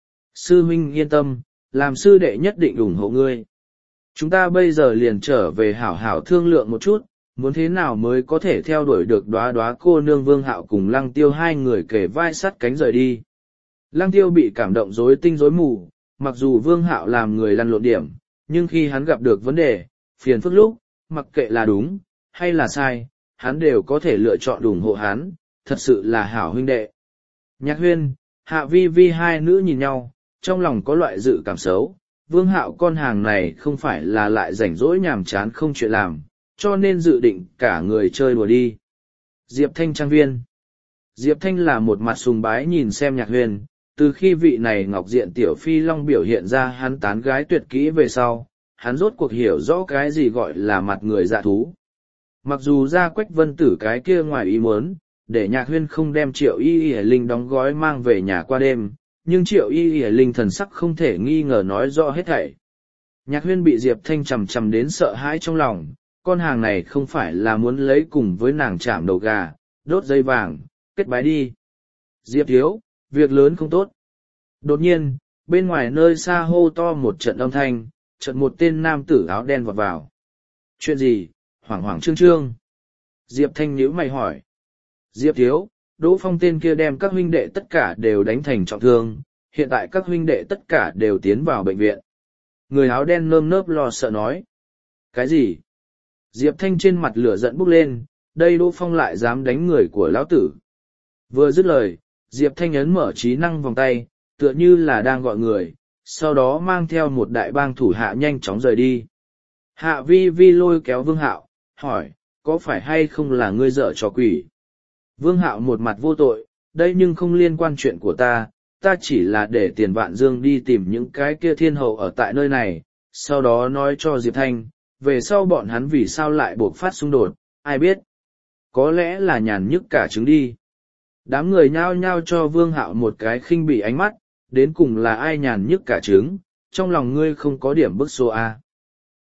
Sư huynh yên tâm, làm sư đệ nhất định ủng hộ ngươi. Chúng ta bây giờ liền trở về hảo hảo thương lượng một chút, muốn thế nào mới có thể theo đuổi được đóa đóa cô nương Vương Hạo cùng Lăng Tiêu hai người kề vai sắt cánh rời đi. Lăng Tiêu bị cảm động rối tinh rối mù, mặc dù Vương Hạo làm người lăn lộn điểm, nhưng khi hắn gặp được vấn đề, phiền phức lúc, mặc kệ là đúng, hay là sai, hắn đều có thể lựa chọn ủng hộ hắn, thật sự là hảo huynh đệ. Nhạc Huyên, Hạ Vi Vi hai nữ nhìn nhau, trong lòng có loại dự cảm xấu, Vương Hạo con hàng này không phải là lại rảnh rỗi nhàm chán không chuyện làm, cho nên dự định cả người chơi đùa đi. Diệp Thanh trang viên. Diệp Thanh là một mặt sùng bái nhìn xem Nhạc Huyên, từ khi vị này ngọc diện tiểu phi long biểu hiện ra hắn tán gái tuyệt kỹ về sau, hắn rốt cuộc hiểu rõ cái gì gọi là mặt người dạ thú. Mặc dù ra Quách Vân Tử cái kia ngoài ý muốn, để Nhạc Huyên không đem Triệu Y Y Linh đóng gói mang về nhà qua đêm, nhưng Triệu Y Y Linh thần sắc không thể nghi ngờ nói rõ hết thảy. Nhạc Huyên bị Diệp Thanh chầm chầm đến sợ hãi trong lòng, con hàng này không phải là muốn lấy cùng với nàng chạm đầu gà, đốt dây vàng, kết bái đi. Diệp thiếu, việc lớn không tốt. Đột nhiên, bên ngoài nơi xa hô to một trận âm thanh, chợt một tên nam tử áo đen vọt vào. Chuyện gì? Hoảng hoảng trương trương. Diệp Thanh nhíu mày hỏi. Diệp thiếu, Đỗ Phong tên kia đem các huynh đệ tất cả đều đánh thành trọng thương, hiện tại các huynh đệ tất cả đều tiến vào bệnh viện. Người áo đen nơm nớp lo sợ nói. Cái gì? Diệp Thanh trên mặt lửa giận bốc lên, đây Đỗ Phong lại dám đánh người của lão tử. Vừa dứt lời, Diệp Thanh ấn mở trí năng vòng tay, tựa như là đang gọi người, sau đó mang theo một đại bang thủ hạ nhanh chóng rời đi. Hạ Vi Vi lôi kéo Vương Hạo, hỏi, có phải hay không là ngươi dở trò quỷ? Vương Hạo một mặt vô tội, đây nhưng không liên quan chuyện của ta, ta chỉ là để Tiền Vạn Dương đi tìm những cái kia thiên hậu ở tại nơi này, sau đó nói cho Diệp Thanh, về sau bọn hắn vì sao lại buộc phát xung đột, ai biết? Có lẽ là nhàn nhức cả trứng đi. Đám người nhao nhao cho Vương Hạo một cái khinh bỉ ánh mắt, đến cùng là ai nhàn nhức cả trứng, trong lòng ngươi không có điểm bức số A.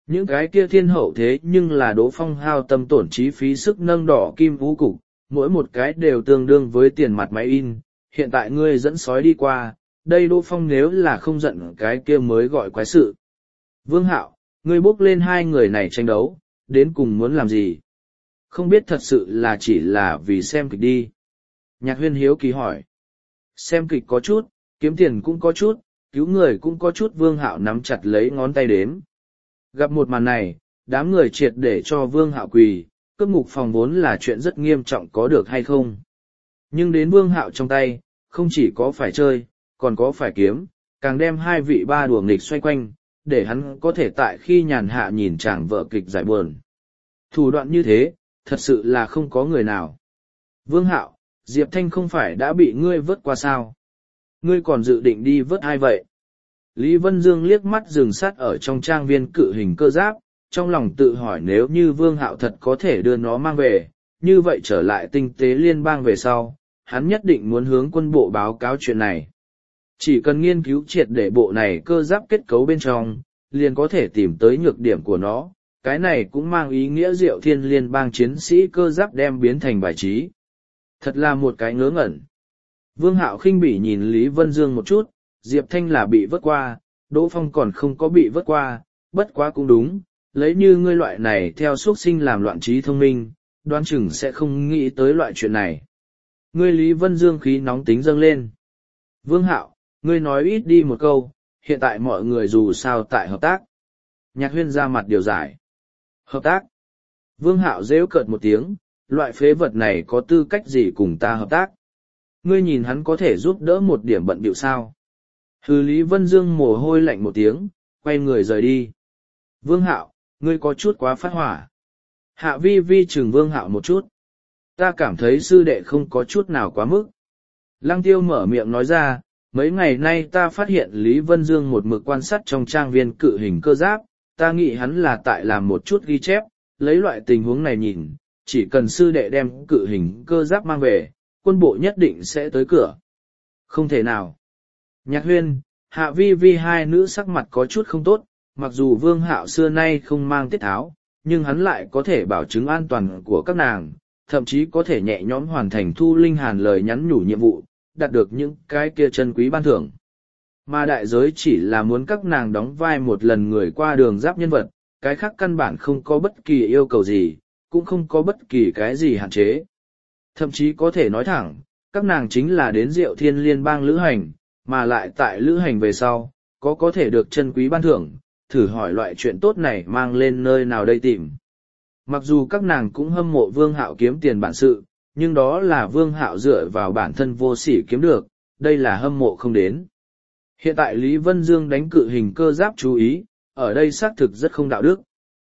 Những cái kia thiên hậu thế nhưng là Đỗ Phong hao tâm tổn trí phí sức nâng đỏ kim vũ cục, mỗi một cái đều tương đương với tiền mặt máy in, hiện tại ngươi dẫn sói đi qua, đây Đỗ Phong nếu là không giận cái kia mới gọi quái sự. Vương Hạo, ngươi bốc lên hai người này tranh đấu, đến cùng muốn làm gì? Không biết thật sự là chỉ là vì xem kịch đi. Nhạc Huyên hiếu kỳ hỏi. Xem kịch có chút, kiếm tiền cũng có chút, cứu người cũng có chút. Vương Hạo nắm chặt lấy ngón tay đếm. Gặp một màn này, đám người triệt để cho Vương Hạo quỳ, cướp ngục phòng vốn là chuyện rất nghiêm trọng có được hay không. Nhưng đến Vương Hạo trong tay, không chỉ có phải chơi, còn có phải kiếm, càng đem hai vị ba đùa nghịch xoay quanh, để hắn có thể tại khi nhàn hạ nhìn chàng vợ kịch giải buồn. Thủ đoạn như thế, thật sự là không có người nào. Vương Hạo, Diệp Thanh không phải đã bị ngươi vớt qua sao? Ngươi còn dự định đi vớt ai vậy? Lý Vân Dương liếc mắt dừng sát ở trong trang viên cự hình cơ giáp, trong lòng tự hỏi nếu như Vương Hạo thật có thể đưa nó mang về, như vậy trở lại tinh tế liên bang về sau, hắn nhất định muốn hướng quân bộ báo cáo chuyện này. Chỉ cần nghiên cứu triệt để bộ này cơ giáp kết cấu bên trong, liền có thể tìm tới nhược điểm của nó, cái này cũng mang ý nghĩa Diệu Thiên liên bang chiến sĩ cơ giáp đem biến thành bài trí. Thật là một cái ngớ ngẩn. Vương Hạo khinh bỉ nhìn Lý Vân Dương một chút, Diệp Thanh là bị vớt qua, Đỗ Phong còn không có bị vớt qua, bất quá cũng đúng, lấy như ngươi loại này theo xuất sinh làm loạn trí thông minh, đoán chừng sẽ không nghĩ tới loại chuyện này. Ngươi Lý Vân Dương khí nóng tính dâng lên. Vương Hạo, ngươi nói ít đi một câu, hiện tại mọi người dù sao tại hợp tác. Nhạc Huyên ra mặt điều giải. Hợp tác. Vương Hạo rêu cợt một tiếng, loại phế vật này có tư cách gì cùng ta hợp tác? Ngươi nhìn hắn có thể giúp đỡ một điểm bận bịu sao? Hừ. Lý Vân Dương mồ hôi lạnh một tiếng, quay người rời đi. Vương Hạo, ngươi có chút quá phát hỏa. Hạ Vi Vi chừng Vương Hạo một chút. Ta cảm thấy sư đệ không có chút nào quá mức. Lăng Tiêu mở miệng nói ra, mấy ngày nay ta phát hiện Lý Vân Dương một mực quan sát trong trang viên cự hình cơ giáp, ta nghĩ hắn là tại làm một chút ghi chép, lấy loại tình huống này nhìn, chỉ cần sư đệ đem cự hình cơ giáp mang về, quân bộ nhất định sẽ tới cửa. Không thể nào. Nhạc Huyên, Hạ Vi Vi hai nữ sắc mặt có chút không tốt, mặc dù Vương Hạo xưa nay không mang tiết tháo, nhưng hắn lại có thể bảo chứng an toàn của các nàng, thậm chí có thể nhẹ nhõm hoàn thành Thu Linh Hàn lời nhắn nhủ nhiệm vụ, đạt được những cái kia chân quý ban thưởng. Mà đại giới chỉ là muốn các nàng đóng vai một lần người qua đường giáp nhân vật, cái khác căn bản không có bất kỳ yêu cầu gì, cũng không có bất kỳ cái gì hạn chế. Thậm chí có thể nói thẳng, các nàng chính là đến Diệu Thiên liên bang lữ hành, mà lại tại lữ hành về sau, có thể được chân quý ban thưởng, thử hỏi loại chuyện tốt này mang lên nơi nào đây tìm. Mặc dù các nàng cũng hâm mộ Vương Hạo kiếm tiền bản sự, nhưng đó là Vương Hạo dựa vào bản thân vô sỉ kiếm được, đây là hâm mộ không đến. Hiện tại Lý Vân Dương đánh cự hình cơ giáp chú ý, ở đây xác thực rất không đạo đức.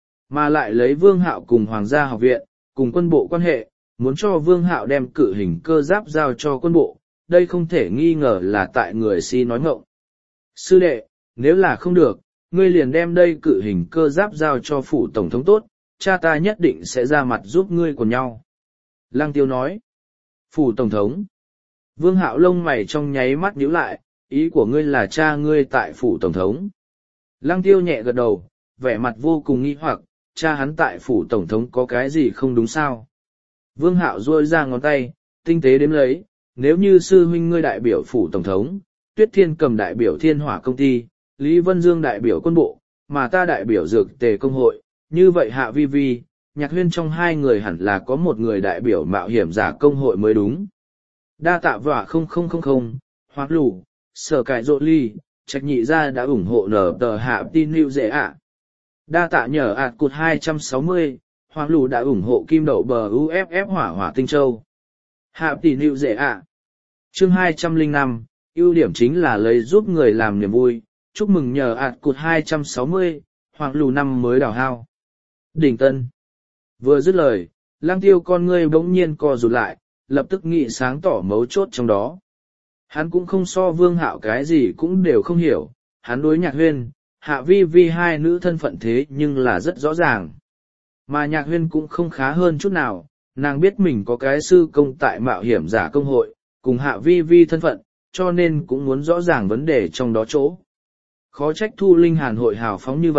Mà lại lấy Vương Hạo cùng Hoàng gia học viện, cùng quân bộ quan hệ, muốn cho Vương Hạo đem cự hình cơ giáp giao cho quân bộ, đây không thể nghi ngờ là tại người si nói ngọng. Sư đệ, nếu là không được, ngươi liền đem đây cự hình cơ giáp giao cho phủ tổng thống tốt, cha ta nhất định sẽ ra mặt giúp ngươi cùng nhau. Lăng Tiêu nói. Phủ tổng thống. Vương Hạo lông mày trong nháy mắt nhíu lại, ý của ngươi là cha ngươi tại phủ tổng thống. Lăng Tiêu nhẹ gật đầu, vẻ mặt vô cùng nghi hoặc, cha hắn tại phủ tổng thống có cái gì không đúng sao? Vương Hạo duỗi ra ngón tay, tinh tế đếm lấy, nếu như sư huynh ngươi đại biểu phủ tổng thống, Tuyết Thiên Cầm đại biểu Thiên Hỏa công ty, Lý Vân Dương đại biểu quân bộ, mà ta đại biểu dược tề công hội, như vậy Hạ Vi Vi, Nhạc Huyên trong hai người hẳn là có một người đại biểu mạo hiểm giả công hội mới đúng. Đa tạ vả 0000, Hoác Lù, Sở Cải Rộ Ly, Trạch Nhị Gia đã ủng hộ nở tờ Hạ Tin Lưu Dễ ạ. Đa tạ nhờ ạt cụt 260, Hoác Lù đã ủng hộ Kim Đậu Bờ UFF Hỏa Hỏa Tinh Châu. Hạ Tin Lưu Dễ ạ. Chương 205, ưu điểm chính là lấy giúp người làm niềm vui, chúc mừng nhờ ạt cụt 260, Hoác Lù năm mới đào hao. Đỉnh Tân. Vừa dứt lời, Lăng Tiêu con ngươi bỗng nhiên co rụt lại, lập tức nghĩ sáng tỏ mấu chốt trong đó. Hắn cũng không so Vương Hạo cái gì cũng đều không hiểu, hắn đối Nhạc Huyên, Hạ Vi Vi hai nữ thân phận thế nhưng là rất rõ ràng. Mà Nhạc Huyên cũng không khá hơn chút nào, nàng biết mình có cái sư công tại mạo hiểm giả công hội, cùng Hạ Vi Vi thân phận, cho nên cũng muốn rõ ràng vấn đề trong đó chỗ. Khó trách Thu Linh Hàn hội hào phóng như vậy,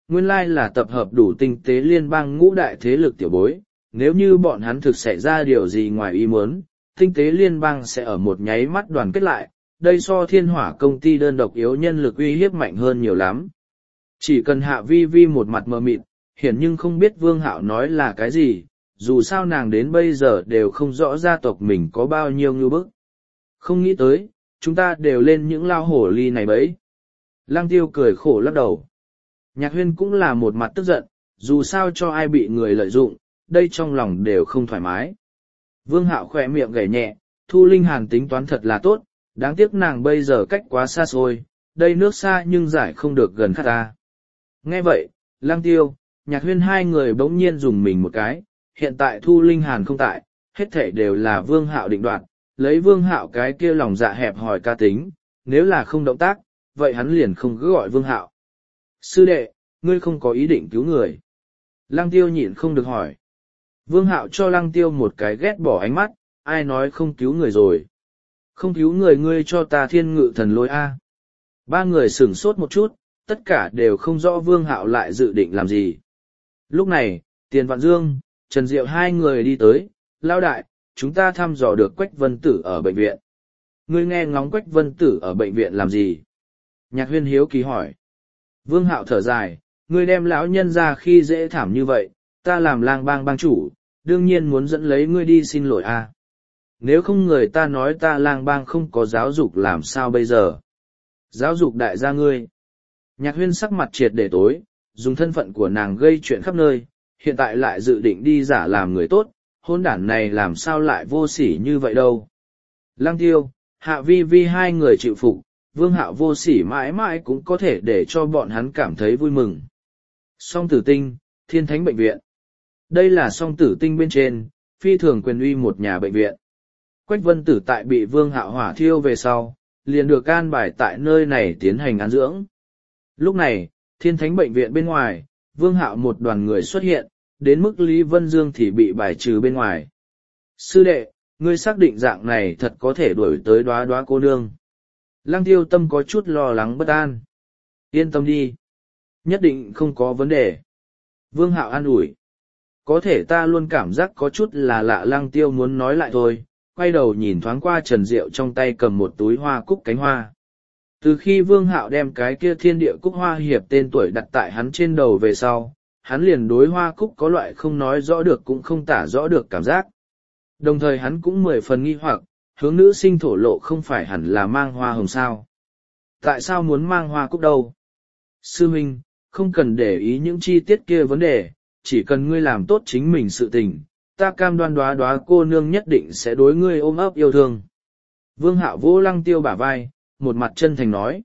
Nguyên lai là tập hợp đủ tinh tế liên bang ngũ đại thế lực tiểu bối, nếu như bọn hắn thực xảy ra điều gì ngoài ý muốn, tinh tế liên bang sẽ ở một nháy mắt đoàn kết lại, đây so thiên hỏa công ty đơn độc yếu nhân lực uy hiếp mạnh hơn nhiều lắm. Chỉ cần Hạ Vi Vi một mặt mờ mịt, hiển nhưng không biết Vương Hạo nói là cái gì, dù sao nàng đến bây giờ đều không rõ gia tộc mình có bao nhiêu ngư bức. Không nghĩ tới, chúng ta đều lên những lao hổ ly này bấy. Lăng Tiêu cười khổ lắc đầu. Nhạc Huyên cũng là một mặt tức giận, dù sao cho ai bị người lợi dụng, đây trong lòng đều không thoải mái. Vương Hạo khỏe miệng gảy nhẹ, Thu Linh Hàn tính toán thật là tốt, đáng tiếc nàng bây giờ cách quá xa xôi, đây nước xa nhưng giải không được gần khát ta. Nghe vậy, Lăng Tiêu, Nhạc Huyên hai người bỗng nhiên dùng mình một cái, hiện tại Thu Linh Hàn không tại, hết thảy đều là Vương Hạo định đoạt, lấy Vương Hạo cái kia lòng dạ hẹp hòi ca tính, nếu là không động tác, vậy hắn liền không cứ gọi Vương Hạo. Sư đệ, ngươi không có ý định cứu người. Lăng Tiêu nhịn không được hỏi. Vương Hạo cho Lăng Tiêu một cái ghét bỏ ánh mắt, ai nói không cứu người rồi. Không cứu người ngươi cho ta thiên ngự thần lôi A. Ba người sửng sốt một chút, tất cả đều không rõ Vương Hạo lại dự định làm gì. Lúc này, Tiền Vạn Dương, Trần Diệu hai người đi tới, lao đại, chúng ta thăm dò được Quách Vân Tử ở bệnh viện. Ngươi nghe ngóng Quách Vân Tử ở bệnh viện làm gì? Nhạc Huyên hiếu kỳ hỏi. Vương Hạo thở dài, ngươi đem lão nhân ra khi dễ thảm như vậy, ta làm lang bang bang chủ, đương nhiên muốn dẫn lấy ngươi đi xin lỗi a. Nếu không người ta nói ta lang bang không có giáo dục làm sao bây giờ? Giáo dục đại gia ngươi. Nhạc Huyên sắc mặt triệt để tối, dùng thân phận của nàng gây chuyện khắp nơi, hiện tại lại dự định đi giả làm người tốt, hôn đản này làm sao lại vô sỉ như vậy đâu. Lăng Tiêu, Hạ Vi Vi hai người chịu phục, Vương Hạo vô sỉ mãi mãi cũng có thể để cho bọn hắn cảm thấy vui mừng. Song Tử Tinh, Thiên Thánh Bệnh viện. Đây là Song Tử Tinh bên trên, phi thường quyền uy một nhà bệnh viện. Quách Vân Tử tại bị Vương Hạo hỏa thiêu về sau, liền được an bài tại nơi này tiến hành an dưỡng. Lúc này, Thiên Thánh Bệnh viện bên ngoài, Vương Hạo một đoàn người xuất hiện, đến mức Lý Vân Dương thì bị bài trừ bên ngoài. Sư đệ, ngươi xác định dạng này thật có thể đuổi tới Đóa Đóa cô nương. Lăng Tiêu tâm có chút lo lắng bất an. Yên tâm đi. Nhất định không có vấn đề. Vương Hạo an ủi. Có thể ta luôn cảm giác có chút là lạ. Lăng Tiêu muốn nói lại thôi, quay đầu nhìn thoáng qua Trần Diệu trong tay cầm một túi hoa cúc cánh hoa. Từ khi Vương Hạo đem cái kia thiên địa cúc hoa hiệp tên tuổi đặt tại hắn trên đầu về sau, hắn liền đối hoa cúc có loại không nói rõ được cũng không tả rõ được cảm giác. Đồng thời hắn cũng 10 phần nghi hoặc, hướng nữ sinh thổ lộ không phải hẳn là mang hoa hồng sao. Tại sao muốn mang hoa cúc đâu? Sư huynh, không cần để ý những chi tiết kia vấn đề, chỉ cần ngươi làm tốt chính mình sự tình, ta cam đoan Đóa Đóa cô nương nhất định sẽ đối ngươi ôm ấp yêu thương. Vương Hạo vỗ Lăng Tiêu bả vai, một mặt chân thành nói.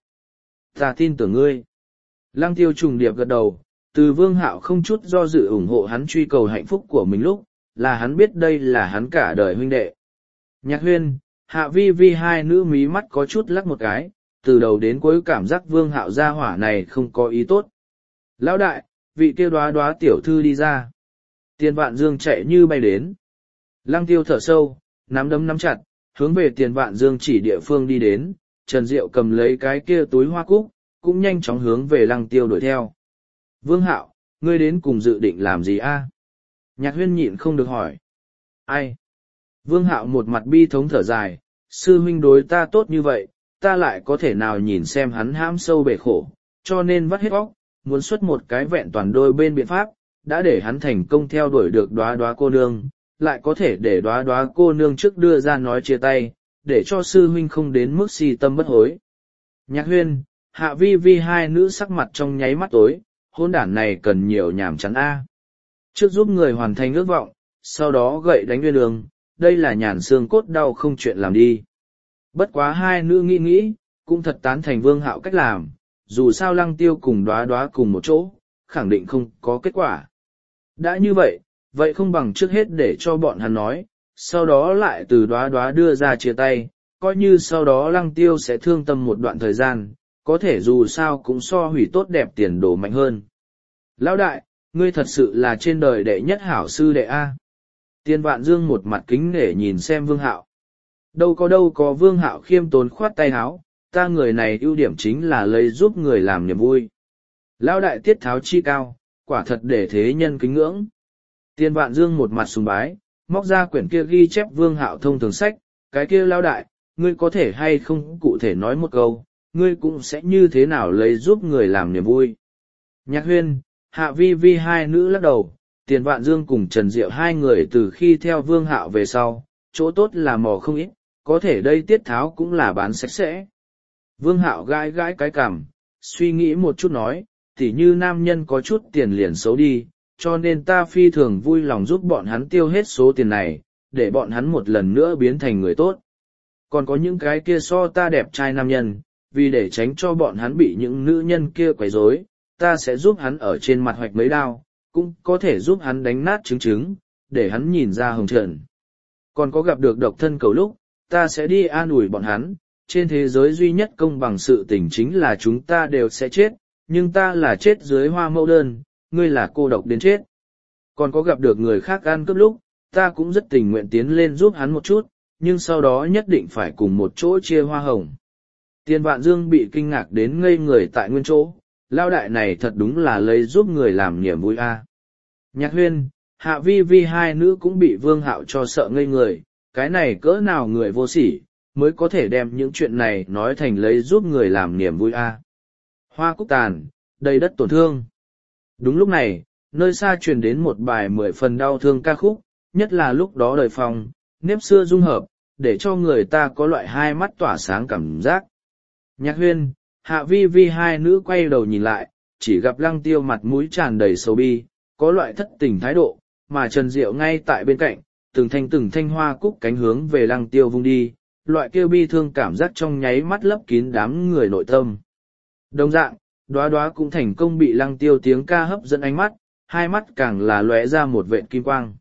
Ta tin tưởng ngươi. Lăng Tiêu trùng điệp gật đầu, từ Vương Hạo không chút do dự ủng hộ hắn truy cầu hạnh phúc của mình lúc, là hắn biết đây là hắn cả đời huynh đệ. Nhạc Huyên, Hạ Vi Vi hai nữ mí mắt có chút lắc một cái, từ đầu đến cuối cảm giác Vương Hạo gia hỏa này không có ý tốt. Lão đại, vị kia Đóa Đóa tiểu thư đi ra. Tiền Vạn Dương chạy như bay đến. Lăng Tiêu thở sâu, nắm đấm nắm chặt, hướng về Tiền Vạn Dương chỉ địa phương đi đến, Trần Diệu cầm lấy cái kia túi hoa cúc, cũng nhanh chóng hướng về Lăng Tiêu đuổi theo. Vương Hạo, ngươi đến cùng dự định làm gì a? Nhạc Huyên nhịn không được hỏi. Ai? Vương Hạo một mặt bi thống thở dài, sư huynh đối ta tốt như vậy, ta lại có thể nào nhìn xem hắn hãm sâu bể khổ, cho nên vắt hết óc, muốn xuất một cái vẹn toàn đôi bên biện pháp, đã để hắn thành công theo đuổi được Đóa Đóa cô nương, lại có thể để Đóa Đóa cô nương trước đưa ra nói chia tay, để cho sư huynh không đến mức si tâm bất hối. Nhạc Huyên, Hạ Vi Vi hai nữ sắc mặt trong nháy mắt tối, hôn đản này cần nhiều nhảm chán a. Trước giúp người hoàn thành ước vọng, sau đó gậy đánh nguyên đường, đây là nhàn xương cốt đau không chuyện làm đi. Bất quá hai nữ nghĩ nghĩ, cũng thật tán thành Vương Hạo cách làm, dù sao Lăng Tiêu cùng Đóa Đóa cùng một chỗ, khẳng định không có kết quả. Đã như vậy, vậy không bằng trước hết để cho bọn hắn nói, sau đó lại từ Đóa Đóa đưa ra chia tay, coi như sau đó Lăng Tiêu sẽ thương tâm một đoạn thời gian, có thể dù sao cũng so hủy tốt đẹp tiền đồ mạnh hơn. Lão đại, ngươi thật sự là trên đời đệ nhất hảo sư đệ A. Tiền Vạn Dương một mặt kính nể nhìn xem Vương Hạo. Đâu có Vương Hạo khiêm tốn khoát tay áo, ta người này ưu điểm chính là lấy giúp người làm niềm vui. Lão đại tiết tháo chi cao, quả thật để thế nhân kính ngưỡng. Tiền Vạn Dương một mặt sùng bái, móc ra quyển kia ghi chép Vương Hạo thông thường sách, cái kia lão đại, ngươi có thể hay không cụ thể nói một câu, ngươi cũng sẽ như thế nào lấy giúp người làm niềm vui. Nhạc Huyên, Hạ Vi Vi hai nữ lắc đầu, Tiền Vạn Dương cùng Trần Diệu hai người từ khi theo Vương Hạo về sau, chỗ tốt là mò không ít, có thể đây tiết tháo cũng là bán sạch sẽ. Vương Hạo gãi gãi cái cằm, suy nghĩ một chút nói, tỉ như nam nhân có chút tiền liền xấu đi, cho nên ta phi thường vui lòng giúp bọn hắn tiêu hết số tiền này, để bọn hắn một lần nữa biến thành người tốt. Còn có những cái kia so ta đẹp trai nam nhân, vì để tránh cho bọn hắn bị những nữ nhân kia quấy rối, ta sẽ giúp hắn ở trên mặt hoạch mấy đao, cũng có thể giúp hắn đánh nát trứng, để hắn nhìn ra hồng trần. Còn có gặp được độc thân cầu lúc, ta sẽ đi an ủi bọn hắn, trên thế giới duy nhất công bằng sự tình chính là chúng ta đều sẽ chết, nhưng ta là chết dưới hoa mẫu đơn, ngươi là cô độc đến chết. Còn có gặp được người khác ăn cướp lúc, ta cũng rất tình nguyện tiến lên giúp hắn một chút, nhưng sau đó nhất định phải cùng một chỗ chia hoa hồng. Tiền Vạn Dương bị kinh ngạc đến ngây người tại nguyên chỗ, lao đại này thật đúng là lấy giúp người làm niềm vui a. Nhạc Huyên, Hạ Vi Vi hai nữ cũng bị Vương Hạo cho sợ ngây người, cái này cỡ nào người vô sỉ, mới có thể đem những chuyện này nói thành lấy giúp người làm niềm vui a. Hoa cúc tàn, đầy đất tổn thương. Đúng lúc này, nơi xa truyền đến một bài 10 phần đau thương ca khúc, nhất là lúc đó đời phong, nếp xưa dung hợp, để cho người ta có loại hai mắt tỏa sáng cảm giác. Nhạc Huyên, Hạ Vi Vi hai nữ quay đầu nhìn lại, chỉ gặp Lăng Tiêu mặt mũi tràn đầy sầu bi, có loại thất tình thái độ, mà Trần Diệu ngay tại bên cạnh, từng thanh hoa cúc cánh hướng về Lăng Tiêu vung đi, loại kêu bi thương cảm giác trong nháy mắt lấp kín đám người nội tâm. Đồng dạng, Đóa Đóa cũng thành công bị Lăng Tiêu tiếng ca hấp dẫn ánh mắt, hai mắt càng là lóe ra một vệt kim quang.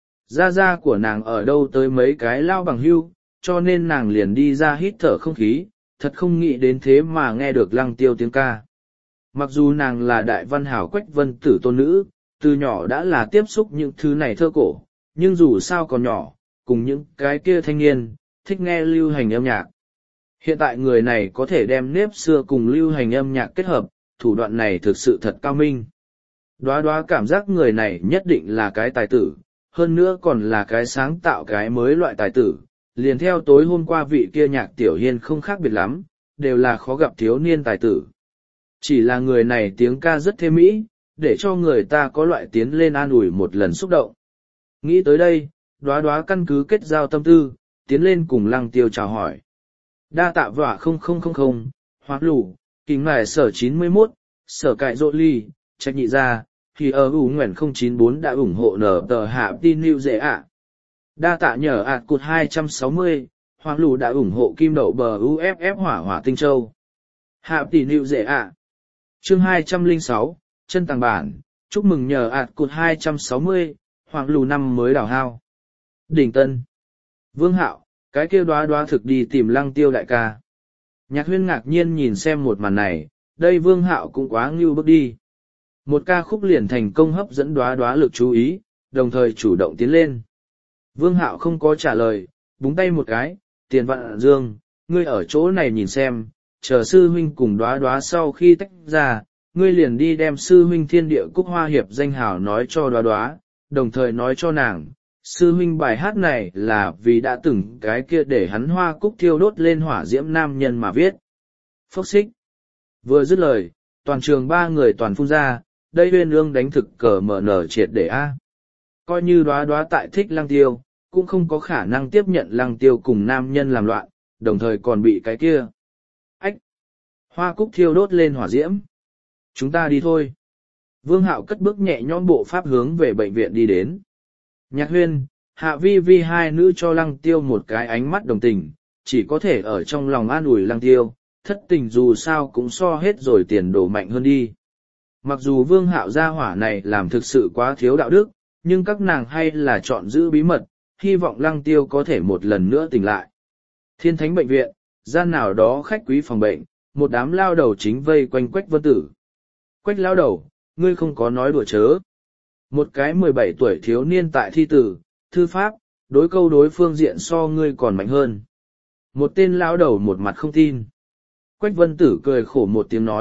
Gia của nàng ở đâu tới mấy cái lao bằng hưu, cho nên nàng liền đi ra hít thở không khí, thật không nghĩ đến thế mà nghe được Lăng Tiêu tiếng ca. Mặc dù nàng là đại văn hảo Quách Vân Tử tôn nữ, từ nhỏ đã là tiếp xúc những thứ này thơ cổ, nhưng dù sao còn nhỏ, cùng những cái kia thanh niên, thích nghe lưu hành âm nhạc. Hiện tại người này có thể đem nếp xưa cùng lưu hành âm nhạc kết hợp, thủ đoạn này thực sự thật cao minh. Đóa Đóa cảm giác người này nhất định là cái tài tử, hơn nữa còn là cái sáng tạo cái mới loại tài tử, liền theo tối hôm qua vị kia Nhạc Tiểu Hiên không khác biệt lắm, đều là khó gặp thiếu niên tài tử. Chỉ là người này tiếng ca rất thêm mỹ, để cho người ta có loại tiến lên an ủi một lần xúc động. Nghĩ tới đây, Đóa Đóa căn cứ kết giao tâm tư, tiến lên cùng Lăng Tiêu chào hỏi. Đa tạ vả 0000, Hoác Lũ, kính mài sở 91, sở cại rộ ly, trách nhị ra, thì ở ủ nguyện 094 đã ủng hộ nở tờ hạ tin lưu dễ ạ. Đa tạ nhờ ạt cụt 260, Hoác Lũ đã ủng hộ kim đậu bờ UFF hỏa hỏa tinh châu. Hạ tỷ lưu dễ ạ. Chương 206, chân tàng bản, chúc mừng nhờ ạt cụt 260, Hoác Lũ năm mới đào hao. Đỉnh Tân. Vương Hạo, cái kia Đóa Đóa thực đi tìm Lăng Tiêu đại ca. Nhạc Huyên ngạc nhiên nhìn xem một màn này, đây Vương Hạo cũng quá ngưu bước đi. Một ca khúc liền thành công hấp dẫn Đóa Đóa lực chú ý, đồng thời chủ động tiến lên. Vương Hạo không có trả lời, búng tay một cái, Tiền Vạn Dương, ngươi ở chỗ này nhìn xem, chờ sư huynh cùng Đóa Đóa sau khi tách ra, ngươi liền đi đem sư huynh Thiên Địa Cúc Hoa Hiệp danh hào nói cho Đóa Đóa, đồng thời nói cho nàng, sư huynh bài hát này là vì đã từng cái kia để hắn hoa cúc thiêu đốt lên hỏa diễm nam nhân mà viết. Phốc xích. Vừa dứt lời, toàn trường ba người toàn phun ra, đây Huyên Ương đánh thực cờ mở nở triệt để a. Coi như Đóa Đóa tại thích Lăng Tiêu, cũng không có khả năng tiếp nhận Lăng Tiêu cùng nam nhân làm loạn, đồng thời còn bị cái kia. Ách! Hoa cúc thiêu đốt lên hỏa diễm. Chúng ta đi thôi. Vương Hạo cất bước nhẹ nhõm bộ pháp hướng về bệnh viện đi đến. Nhạc Huyên, Hạ Vi Vi hai nữ cho Lăng Tiêu một cái ánh mắt đồng tình, chỉ có thể ở trong lòng an ủi Lăng Tiêu, thất tình dù sao cũng so hết rồi tiền đổ mạnh hơn đi. Mặc dù Vương Hạo gia hỏa này làm thực sự quá thiếu đạo đức, nhưng các nàng hay là chọn giữ bí mật, hy vọng Lăng Tiêu có thể một lần nữa tỉnh lại. Thiên Thánh bệnh viện, gian nào đó khách quý phòng bệnh, một đám lao đầu chính vây quanh Quách Vân Tử. Quách lao đầu, ngươi không có nói đùa chớ. Một cái 17 tuổi thiếu niên tại thi tử, thư pháp, đối câu đối phương diện so ngươi còn mạnh hơn. Một tên lão đầu một mặt không tin. Quách Vân Tử cười khổ một tiếng nói,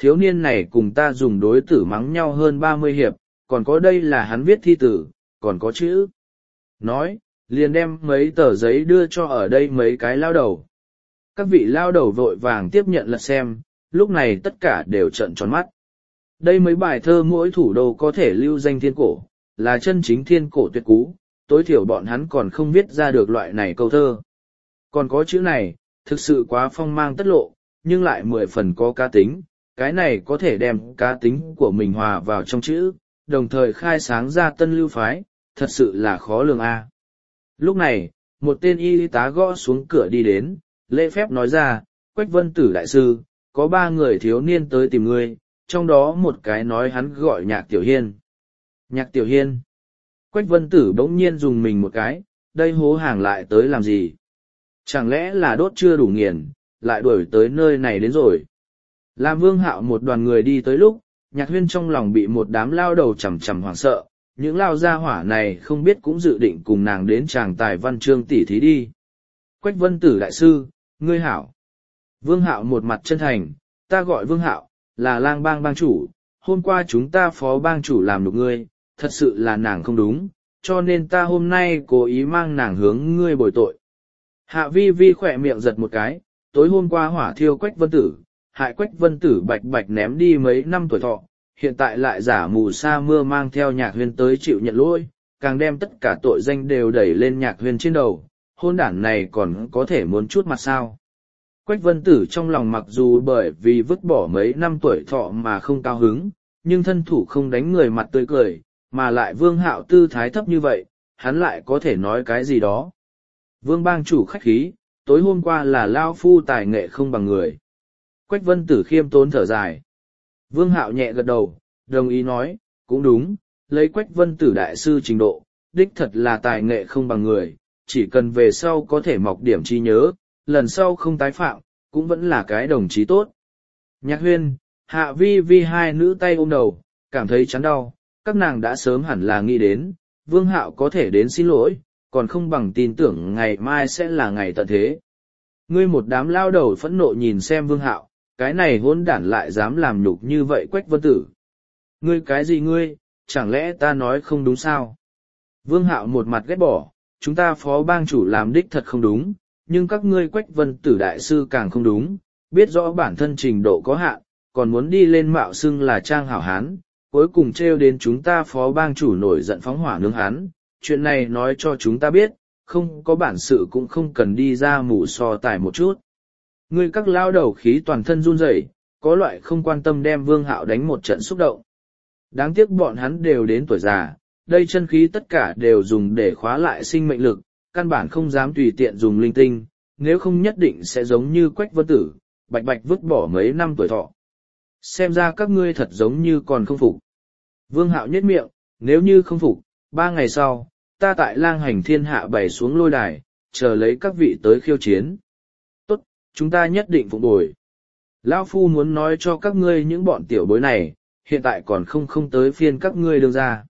thiếu niên này cùng ta dùng đối tử mắng nhau hơn 30 hiệp, còn có đây là hắn viết thi tử, còn có chữ. Nói, liền đem mấy tờ giấy đưa cho ở đây mấy cái lao đầu. Các vị lao đầu vội vàng tiếp nhận lật xem, lúc này tất cả đều trợn tròn mắt. Đây mấy bài thơ mỗi thủ đô có thể lưu danh thiên cổ, là chân chính thiên cổ tuyệt cú, tối thiểu bọn hắn còn không viết ra được loại này câu thơ. Còn có chữ này, thực sự quá phong mang tất lộ, nhưng lại 10 phần có cá tính, cái này có thể đem cá tính của mình hòa vào trong chữ, đồng thời khai sáng ra tân lưu phái, thật sự là khó lường a. Lúc này, một tên y tá gõ xuống cửa đi đến, lễ phép nói ra, Quách Vân Tử đại sư, có 3 người thiếu niên tới tìm ngươi, trong đó một cái nói hắn gọi Nhạc Tiểu Hiên. Nhạc Tiểu Hiên. Quách Vân Tử bỗng nhiên dùng mình một cái, đây hố hàng lại tới làm gì? Chẳng lẽ là đốt chưa đủ nghiền, lại đuổi tới nơi này đến rồi? Làm Vương Hạo một đoàn người đi tới lúc, Nhạc Huyên trong lòng bị một đám lao đầu chằm chằm hoảng sợ, những lao gia hỏa này không biết cũng dự định cùng nàng đến tràng tài văn chương tỉ thí đi. Quách Vân Tử đại sư, ngươi hảo. Vương Hạo một mặt chân thành, ta gọi Vương Hạo, là lang bang bang chủ, hôm qua chúng ta phó bang chủ làm nhục ngươi, thật sự là nàng không đúng, cho nên ta hôm nay cố ý mang nàng hướng ngươi bồi tội. Hạ Vi Vi khỏe miệng giật một cái, tối hôm qua hỏa thiêu Quách Vân Tử, hại Quách Vân Tử bạch bạch ném đi mấy năm tuổi thọ, hiện tại lại giả mù sa mưa mang theo Nhạc Huyên tới chịu nhận lỗi, càng đem tất cả tội danh đều đẩy lên Nhạc Huyên trên đầu, hôn đản này còn có thể muốn chút mặt sao. Quách Vân Tử trong lòng mặc dù bởi vì vứt bỏ mấy năm tuổi thọ mà không cao hứng, nhưng thân thủ không đánh người mặt tươi cười, mà lại Vương Hạo tư thái thấp như vậy, hắn lại có thể nói cái gì đó. Vương bang chủ khách khí, tối hôm qua là lao phu tài nghệ không bằng người. Quách Vân Tử khiêm tốn thở dài. Vương Hạo nhẹ gật đầu, đồng ý nói, cũng đúng, lấy Quách Vân Tử đại sư trình độ, đích thật là tài nghệ không bằng người, chỉ cần về sau có thể mọc điểm trí nhớ, lần sau không tái phạm, cũng vẫn là cái đồng chí tốt. Nhạc Huyên, Hạ Vi Vi hai nữ tay ôm đầu, cảm thấy chán đau, các nàng đã sớm hẳn là nghĩ đến, Vương Hạo có thể đến xin lỗi, còn không bằng tin tưởng ngày mai sẽ là ngày tận thế. Ngươi một đám lao đầu phẫn nộ nhìn xem Vương Hạo, cái này hỗn đản lại dám làm nhục như vậy Quách Vân Tử. Ngươi cái gì ngươi, chẳng lẽ ta nói không đúng sao? Vương Hạo một mặt ghét bỏ, chúng ta phó bang chủ làm đích thật không đúng, nhưng các ngươi Quách Vân Tử đại sư càng không đúng, biết rõ bản thân trình độ có hạn, còn muốn đi lên mạo xưng là trang hảo hán, cuối cùng trêu đến chúng ta phó bang chủ nổi giận phóng hỏa nướng hắn, chuyện này nói cho chúng ta biết, không có bản sự cũng không cần đi ra mù so tài một chút. Ngươi các lao đầu khí toàn thân run rẩy, có loại không quan tâm đem Vương Hạo đánh một trận xúc động. Đáng tiếc bọn hắn đều đến tuổi già, đây chân khí tất cả đều dùng để khóa lại sinh mệnh lực, căn bản không dám tùy tiện dùng linh tinh, nếu không nhất định sẽ giống như Quách Vân Tử, bạch bạch vứt bỏ mấy năm tuổi thọ. Xem ra các ngươi thật giống như còn không phục. Vương Hạo nhếch miệng, nếu như không phục, 3 ngày sau, ta tại lang hành thiên hạ bày xuống lôi đài, chờ lấy các vị tới khiêu chiến. Tốt, chúng ta nhất định phục bồi. Lão Phu muốn nói cho các ngươi những bọn tiểu bối này, hiện tại còn không tới phiên các ngươi đương ra.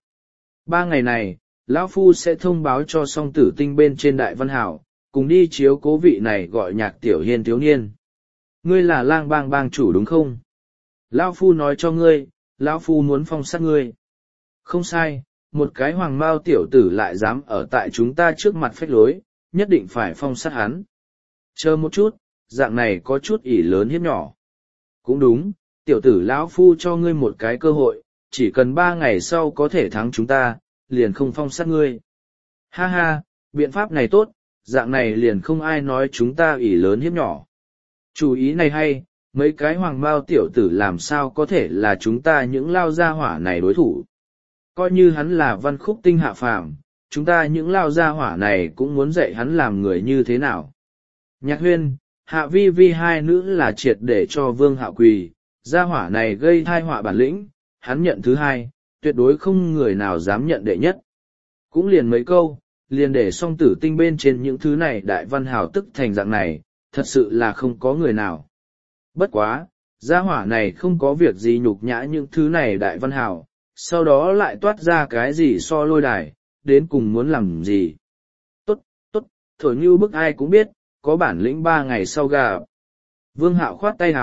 3 ngày này, Lão Phu sẽ thông báo cho song tử tinh bên trên Đại Văn Hảo, cùng đi chiếu cố vị này gọi Nhạc Tiểu Hiên thiếu niên. Ngươi là lang bang bang chủ đúng không? Lão Phu nói cho ngươi, Lão Phu muốn phong sát ngươi. Không sai, một cái hoàng mao tiểu tử lại dám ở tại chúng ta trước mặt phách lối, nhất định phải phong sát hắn. Chờ một chút, dạng này có chút ỷ lớn hiếp nhỏ. Cũng đúng, tiểu tử lão Phu cho ngươi một cái cơ hội, chỉ cần 3 ngày sau có thể thắng chúng ta, liền không phong sát ngươi. Ha ha, biện pháp này tốt, dạng này liền không ai nói chúng ta ỷ lớn hiếp nhỏ. Chủ ý này hay, mấy cái hoàng mao tiểu tử làm sao có thể là chúng ta những lao gia hỏa này đối thủ. Coi như hắn là văn khúc tinh hạ phàm, chúng ta những lao gia hỏa này cũng muốn dạy hắn làm người như thế nào. Nhạc Huyên, Hạ Vi Vi hai nữ là triệt để cho Vương Hạo quỳ, gia hỏa này gây thai họa bản lĩnh, hắn nhận thứ hai, tuyệt đối không người nào dám nhận đệ nhất. Cũng liền mấy câu, liền để song tử tinh bên trên những thứ này đại văn hào tức thành dạng này, thật sự là không có người nào. Bất quá, gia hỏa này không có việc gì nhục nhã những thứ này đại văn hào, sau đó lại toát ra cái gì so lôi đài, đến cùng muốn làm gì. Tốt, thổi như bức ai cũng biết, có bản lĩnh 3 ngày sau gặp. Vương Hạo khoát tay háo,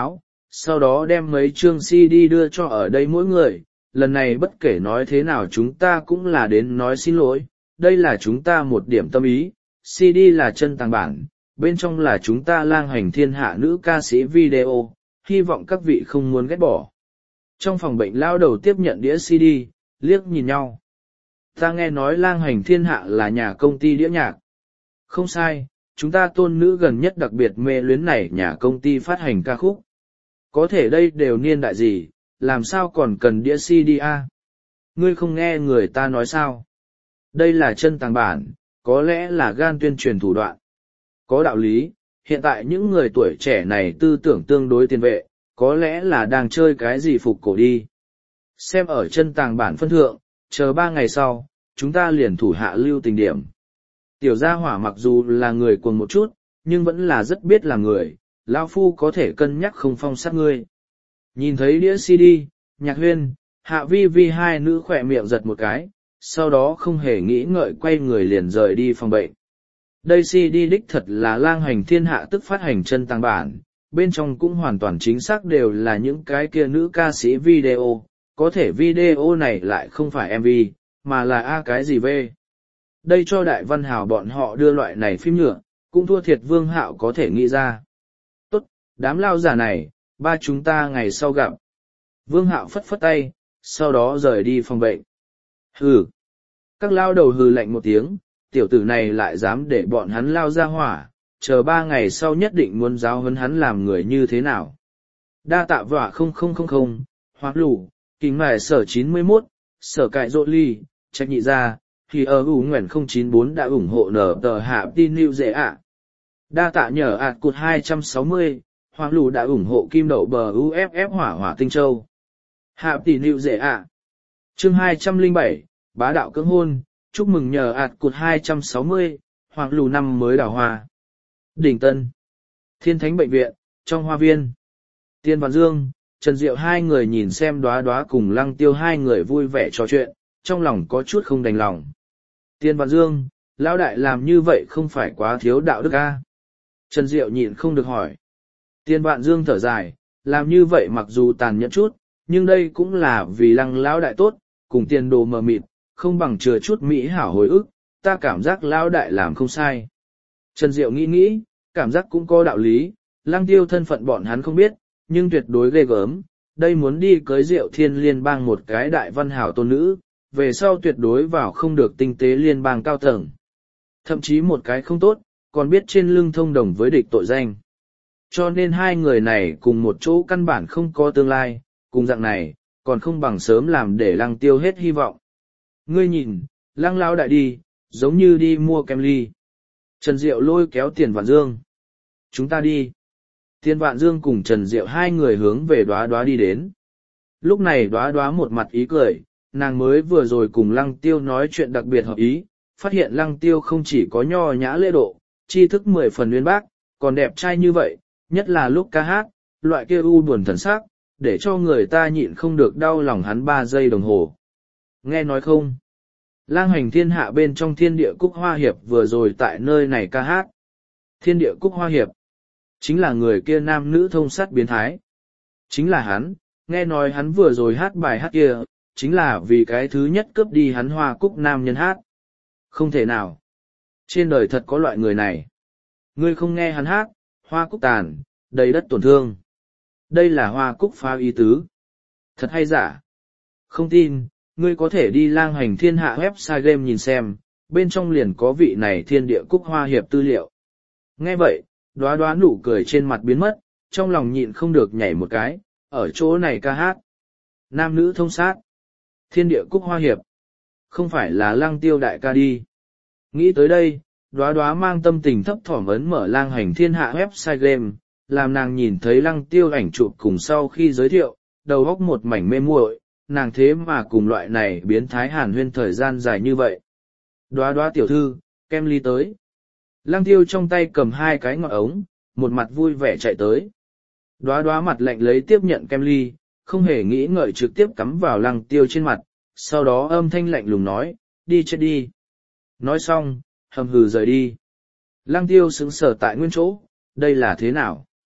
sau đó đem mấy chương CD đưa cho ở đây mỗi người. Lần này bất kể nói thế nào chúng ta cũng là đến nói xin lỗi, đây là chúng ta một điểm tâm ý. CD là chân tàng bản, bên trong là chúng ta lang hành thiên hạ nữ ca sĩ video, hy vọng các vị không muốn ghét bỏ. Trong phòng bệnh lao đầu tiếp nhận đĩa CD, liếc nhìn nhau. Ta nghe nói lang hành thiên hạ là nhà công ty đĩa nhạc. Không sai, chúng ta tôn nữ gần nhất đặc biệt mê luyến này nhà công ty phát hành ca khúc. Có thể đây đều niên đại gì, làm sao còn cần đĩa CD à? Ngươi không nghe người ta nói sao? Đây là chân tàng bản, có lẽ là gan tuyên truyền thủ đoạn. Có đạo lý, hiện tại những người tuổi trẻ này tư tưởng tương đối tiền vệ, có lẽ là đang chơi cái gì phục cổ đi. Xem ở chân tàng bản phân thượng, chờ 3 ngày sau, chúng ta liền thủ hạ lưu tình điểm. Tiểu gia hỏa mặc dù là người cuồng một chút, nhưng vẫn là rất biết là người, lão phu có thể cân nhắc không phong sát ngươi. Nhìn thấy đĩa CD, Nhạc Huyên, Hạ Vi Vi hai nữ khỏe miệng giật một cái, sau đó không hề nghĩ ngợi quay người liền rời đi phòng bệnh. Đây CD đích thật là lang hành thiên hạ tức phát hành chân tàng bản, bên trong cũng hoàn toàn chính xác đều là những cái kia nữ ca sĩ video, có thể video này lại không phải MV, mà là A cái gì V. Đây cho Đại Văn Hào bọn họ đưa loại này phim nhựa, cũng thua thiệt Vương Hạo có thể nghĩ ra. Tốt, đám lao giả này, ba chúng ta ngày sau gặp. Vương Hạo phất phất tay, sau đó rời đi phòng bệnh. Hừ. Các lao đầu hừ lạnh một tiếng, tiểu tử này lại dám để bọn hắn lao ra hỏa, chờ 3 ngày sau nhất định muốn giáo huấn hắn làm người như thế nào. Đa tạ vả 0000, Hoác Lũ, Kính Mài Sở 91, Sở Cại Rộ Ly, Trách Nhị Gia, thì ở Nguyện 094 đã ủng hộ nở tờ hạ tin lưu dễ ạ. Đa tạ nhờ ạt cụt 260, Hoác Lũ đã ủng hộ kim đậu bờ UFF hỏa hỏa tinh châu. Hạ tin lưu dễ ạ. Chương 207, Bá đạo cưỡng hôn, chúc mừng nhờ ạt cụt 260, Hoác Lũ năm mới đào hoa. Đỉnh Tân, Thiên Thánh Bệnh viện, trong hoa viên. Tiên Văn Dương, Trần Diệu hai người nhìn xem Đóa Đóa cùng Lăng Tiêu hai người vui vẻ trò chuyện, trong lòng có chút không đành lòng. Tiên Văn Dương, lão đại làm như vậy không phải quá thiếu đạo đức a? Trần Diệu nhịn không được hỏi. Tiên Vạn Dương thở dài, làm như vậy mặc dù tàn nhẫn chút, nhưng đây cũng là vì Lăng lão đại tốt, cùng tiền đồ mờ mịt, không bằng chừa chút mỹ hảo hồi ức, ta cảm giác lão đại làm không sai. Trần Diệu nghĩ, cảm giác cũng có đạo lý, Lăng Tiêu thân phận bọn hắn không biết, nhưng tuyệt đối ghê gớm, đây muốn đi cưới Diệu Thiên liên bang một cái đại văn hảo tôn nữ, về sau tuyệt đối vào không được tinh tế liên bang cao tầng. Thậm chí một cái không tốt, còn biết trên lưng thông đồng với địch tội danh. Cho nên hai người này cùng một chỗ căn bản không có tương lai, cùng dạng này, còn không bằng sớm làm để Lăng Tiêu hết hy vọng. Ngươi nhìn, Lăng lão đại đi, giống như đi mua kem ly. Trần Diệu lôi kéo Tiền Vạn Dương. Chúng ta đi. Tiền Vạn Dương cùng Trần Diệu hai người hướng về Đóa Đóa đi đến. Lúc này Đóa Đóa một mặt ý cười, nàng mới vừa rồi cùng Lăng Tiêu nói chuyện đặc biệt hợp ý, phát hiện Lăng Tiêu không chỉ có nho nhã lễ độ, tri thức 10 phần uyên bác, còn đẹp trai như vậy, nhất là lúc ca hát, loại kia u buồn thần sắc, để cho người ta nhịn không được đau lòng hắn 3 giây đồng hồ. Nghe nói không? Lang hành thiên hạ bên trong Thiên Địa Cúc Hoa Hiệp vừa rồi tại nơi này ca hát. Thiên Địa Cúc Hoa Hiệp chính là người kia nam nữ thông sát biến thái. Chính là hắn, nghe nói hắn vừa rồi hát bài hát kia, chính là vì cái thứ nhất cướp đi hắn Hoa Cúc nam nhân hát. Không thể nào. Trên đời thật có loại người này. Ngươi không nghe hắn hát, Hoa Cúc tàn, đầy đất tổn thương. Đây là Hoa Cúc phá ý tứ. Thật hay giả? Không tin, ngươi có thể đi lang hành thiên hạ website game nhìn xem, bên trong liền có vị này Thiên Địa Cúc Hoa Hiệp tư liệu. Nghe vậy, Đóa Đóa nụ cười trên mặt biến mất, trong lòng nhịn không được nhảy một cái, ở chỗ này ca hát. Nam nữ thông sát. Thiên Địa Cúc Hoa Hiệp. Không phải là Lăng Tiêu đại ca đi. Nghĩ tới đây, Đóa Đóa mang tâm tình thấp thỏm ấn mở lang hành thiên hạ website game, làm nàng nhìn thấy Lăng Tiêu ảnh chụp cùng sau khi giới thiệu, đầu óc một mảnh mê muội, nàng thế mà cùng loại này biến thái hàn huyên thời gian dài như vậy. Đóa Đóa tiểu thư, kem ly tới. Lăng Tiêu trong tay cầm 2 cái ngọn ống, một mặt vui vẻ chạy tới. Đóa Đóa mặt lạnh lấy tiếp nhận kem ly, không hề nghĩ ngợi trực tiếp cắm vào Lăng Tiêu trên mặt, sau đó âm thanh lạnh lùng nói, đi chết đi. Nói xong, hầm hừ rời đi. Lăng Tiêu sững sờ tại nguyên chỗ, đây là thế nào?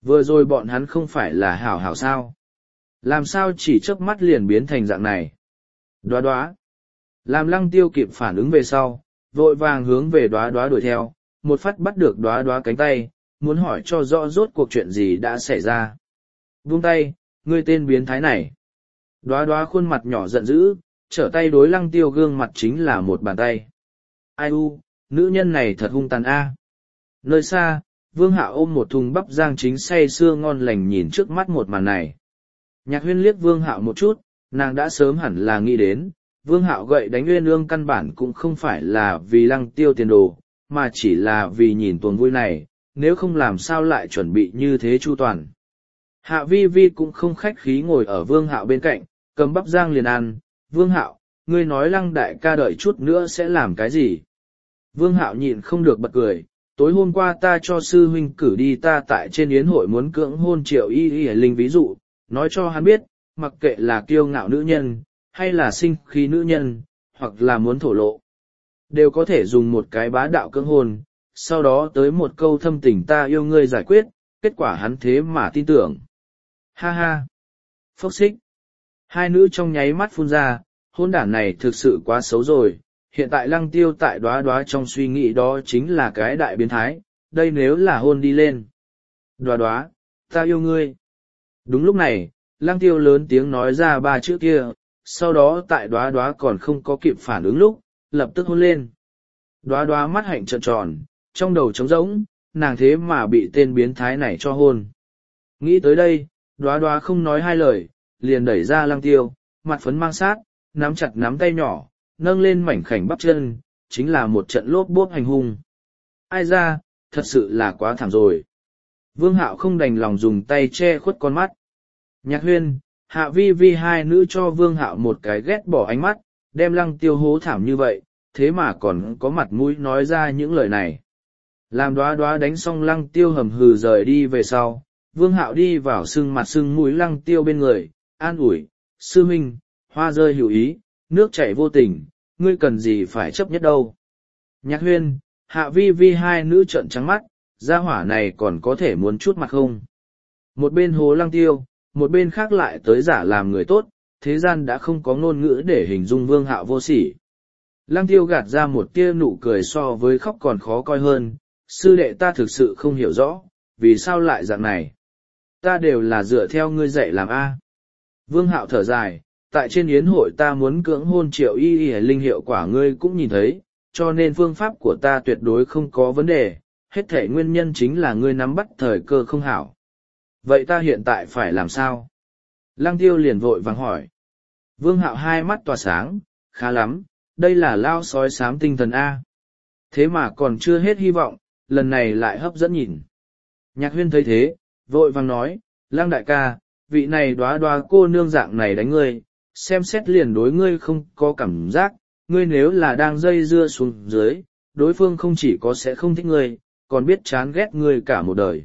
Vừa rồi bọn hắn không phải là hảo hảo sao? Làm sao chỉ chớp mắt liền biến thành dạng này? Đoá đoá. Làm Lăng Tiêu kịp phản ứng về sau, vội vàng hướng về đoá đoá đuổi theo, một phát bắt được đoá đoá cánh tay, muốn hỏi cho rõ rốt cuộc chuyện gì đã xảy ra. Buông tay, ngươi tên biến thái này. Đoá đoá khuôn mặt nhỏ giận dữ, trở tay đối Lăng Tiêu gương mặt chính là một bàn tay. Ai u, nữ nhân này thật hung tàn a. Nơi xa, Vương Hạo ôm một thùng bắp rang chính say sưa ngon lành nhìn trước mắt một màn này. Nhạc Huyên liếc Vương Hạo một chút, nàng đã sớm hẳn là nghĩ đến, Vương Hạo gậy đánh Uyên Ương căn bản cũng không phải là vì Lăng Tiêu tiền đồ, mà chỉ là vì nhìn tuồng vui này, nếu không làm sao lại chuẩn bị như thế chu toàn. Hạ Vi Vi cũng không khách khí ngồi ở Vương Hạo bên cạnh, cầm bắp rang liền ăn. Vương Hạo, ngươi nói Lăng đại ca đợi chút nữa sẽ làm cái gì? Vương Hạo nhịn không được bật cười, tối hôm qua ta cho sư huynh cử đi ta tại trên yến hội muốn cưỡng hôn Triệu Y Y Linh ví dụ, nói cho hắn biết, mặc kệ là kiêu ngạo nữ nhân, hay là sinh khí nữ nhân, hoặc là muốn thổ lộ, đều có thể dùng một cái bá đạo cưỡng hôn, sau đó tới một câu thâm tình ta yêu ngươi giải quyết, kết quả hắn thế mà tin tưởng. Ha ha! Phốc xích! Hai nữ trong nháy mắt phun ra, hôn đản này thực sự quá xấu rồi, hiện tại Lăng Tiêu tại đoá đoá trong suy nghĩ đó chính là cái đại biến thái, đây nếu là hôn đi lên. Đoá đoá, ta yêu ngươi. Đúng lúc này, Lăng Tiêu lớn tiếng nói ra ba chữ kia, sau đó tại đoá đoá còn không có kịp phản ứng lúc, lập tức hôn lên. Đoá đoá mắt hạnh trợn tròn, trong đầu trống rỗng, nàng thế mà bị tên biến thái này cho hôn. Nghĩ tới đây, đoá đoá không nói hai lời, liền đẩy ra Lăng Tiêu, mặt phấn mang sát, nắm chặt nắm tay nhỏ, nâng lên mảnh khảnh bắp chân, chính là một trận lốp bốp hành hung. Ai ra, thật sự là quá thảm rồi. Vương Hạo không đành lòng dùng tay che khuất con mắt. Nhạc Huyên, Hạ Vi Vi hai nữ cho Vương Hạo một cái ghét bỏ ánh mắt, đem Lăng Tiêu hố thảm như vậy, thế mà còn có mặt mũi nói ra những lời này. Làm đoá đoá đánh xong Lăng Tiêu hầm hừ rời đi về sau, Vương Hạo đi vào sưng mặt sưng mũi Lăng Tiêu bên người, an ủi, sư huynh, hoa rơi hữu ý, nước chảy vô tình, ngươi cần gì phải chấp nhất đâu. Nhạc Huyên, Hạ Vi Vi hai nữ trợn trắng mắt, gia hỏa này còn có thể muốn chút mặt không. Một bên hố Lăng Tiêu, một bên khác lại tới giả làm người tốt, thế gian đã không có ngôn ngữ để hình dung Vương Hạo vô sỉ. Lăng Tiêu gạt ra một tia nụ cười so với khóc còn khó coi hơn, sư đệ ta thực sự không hiểu rõ, vì sao lại dạng này. Ta đều là dựa theo ngươi dạy làm A. Vương Hạo thở dài, tại trên yến hội ta muốn cưỡng hôn Triệu Y Y Linh hiệu quả ngươi cũng nhìn thấy, cho nên phương pháp của ta tuyệt đối không có vấn đề, hết thể nguyên nhân chính là ngươi nắm bắt thời cơ không hảo. Vậy ta hiện tại phải làm sao? Lăng Tiêu liền vội vàng hỏi. Vương Hạo hai mắt tỏa sáng, khá lắm, đây là lao sói xám tinh thần A. Thế mà còn chưa hết hy vọng, lần này lại hấp dẫn nhìn. Nhạc Huyên thấy thế, vội vàng nói, Lăng đại ca, vị này đoá đoá cô nương dạng này đánh ngươi, xem xét liền đối ngươi không có cảm giác, ngươi nếu là đang dây dưa xuống dưới, đối phương không chỉ có sẽ không thích ngươi, còn biết chán ghét ngươi cả một đời.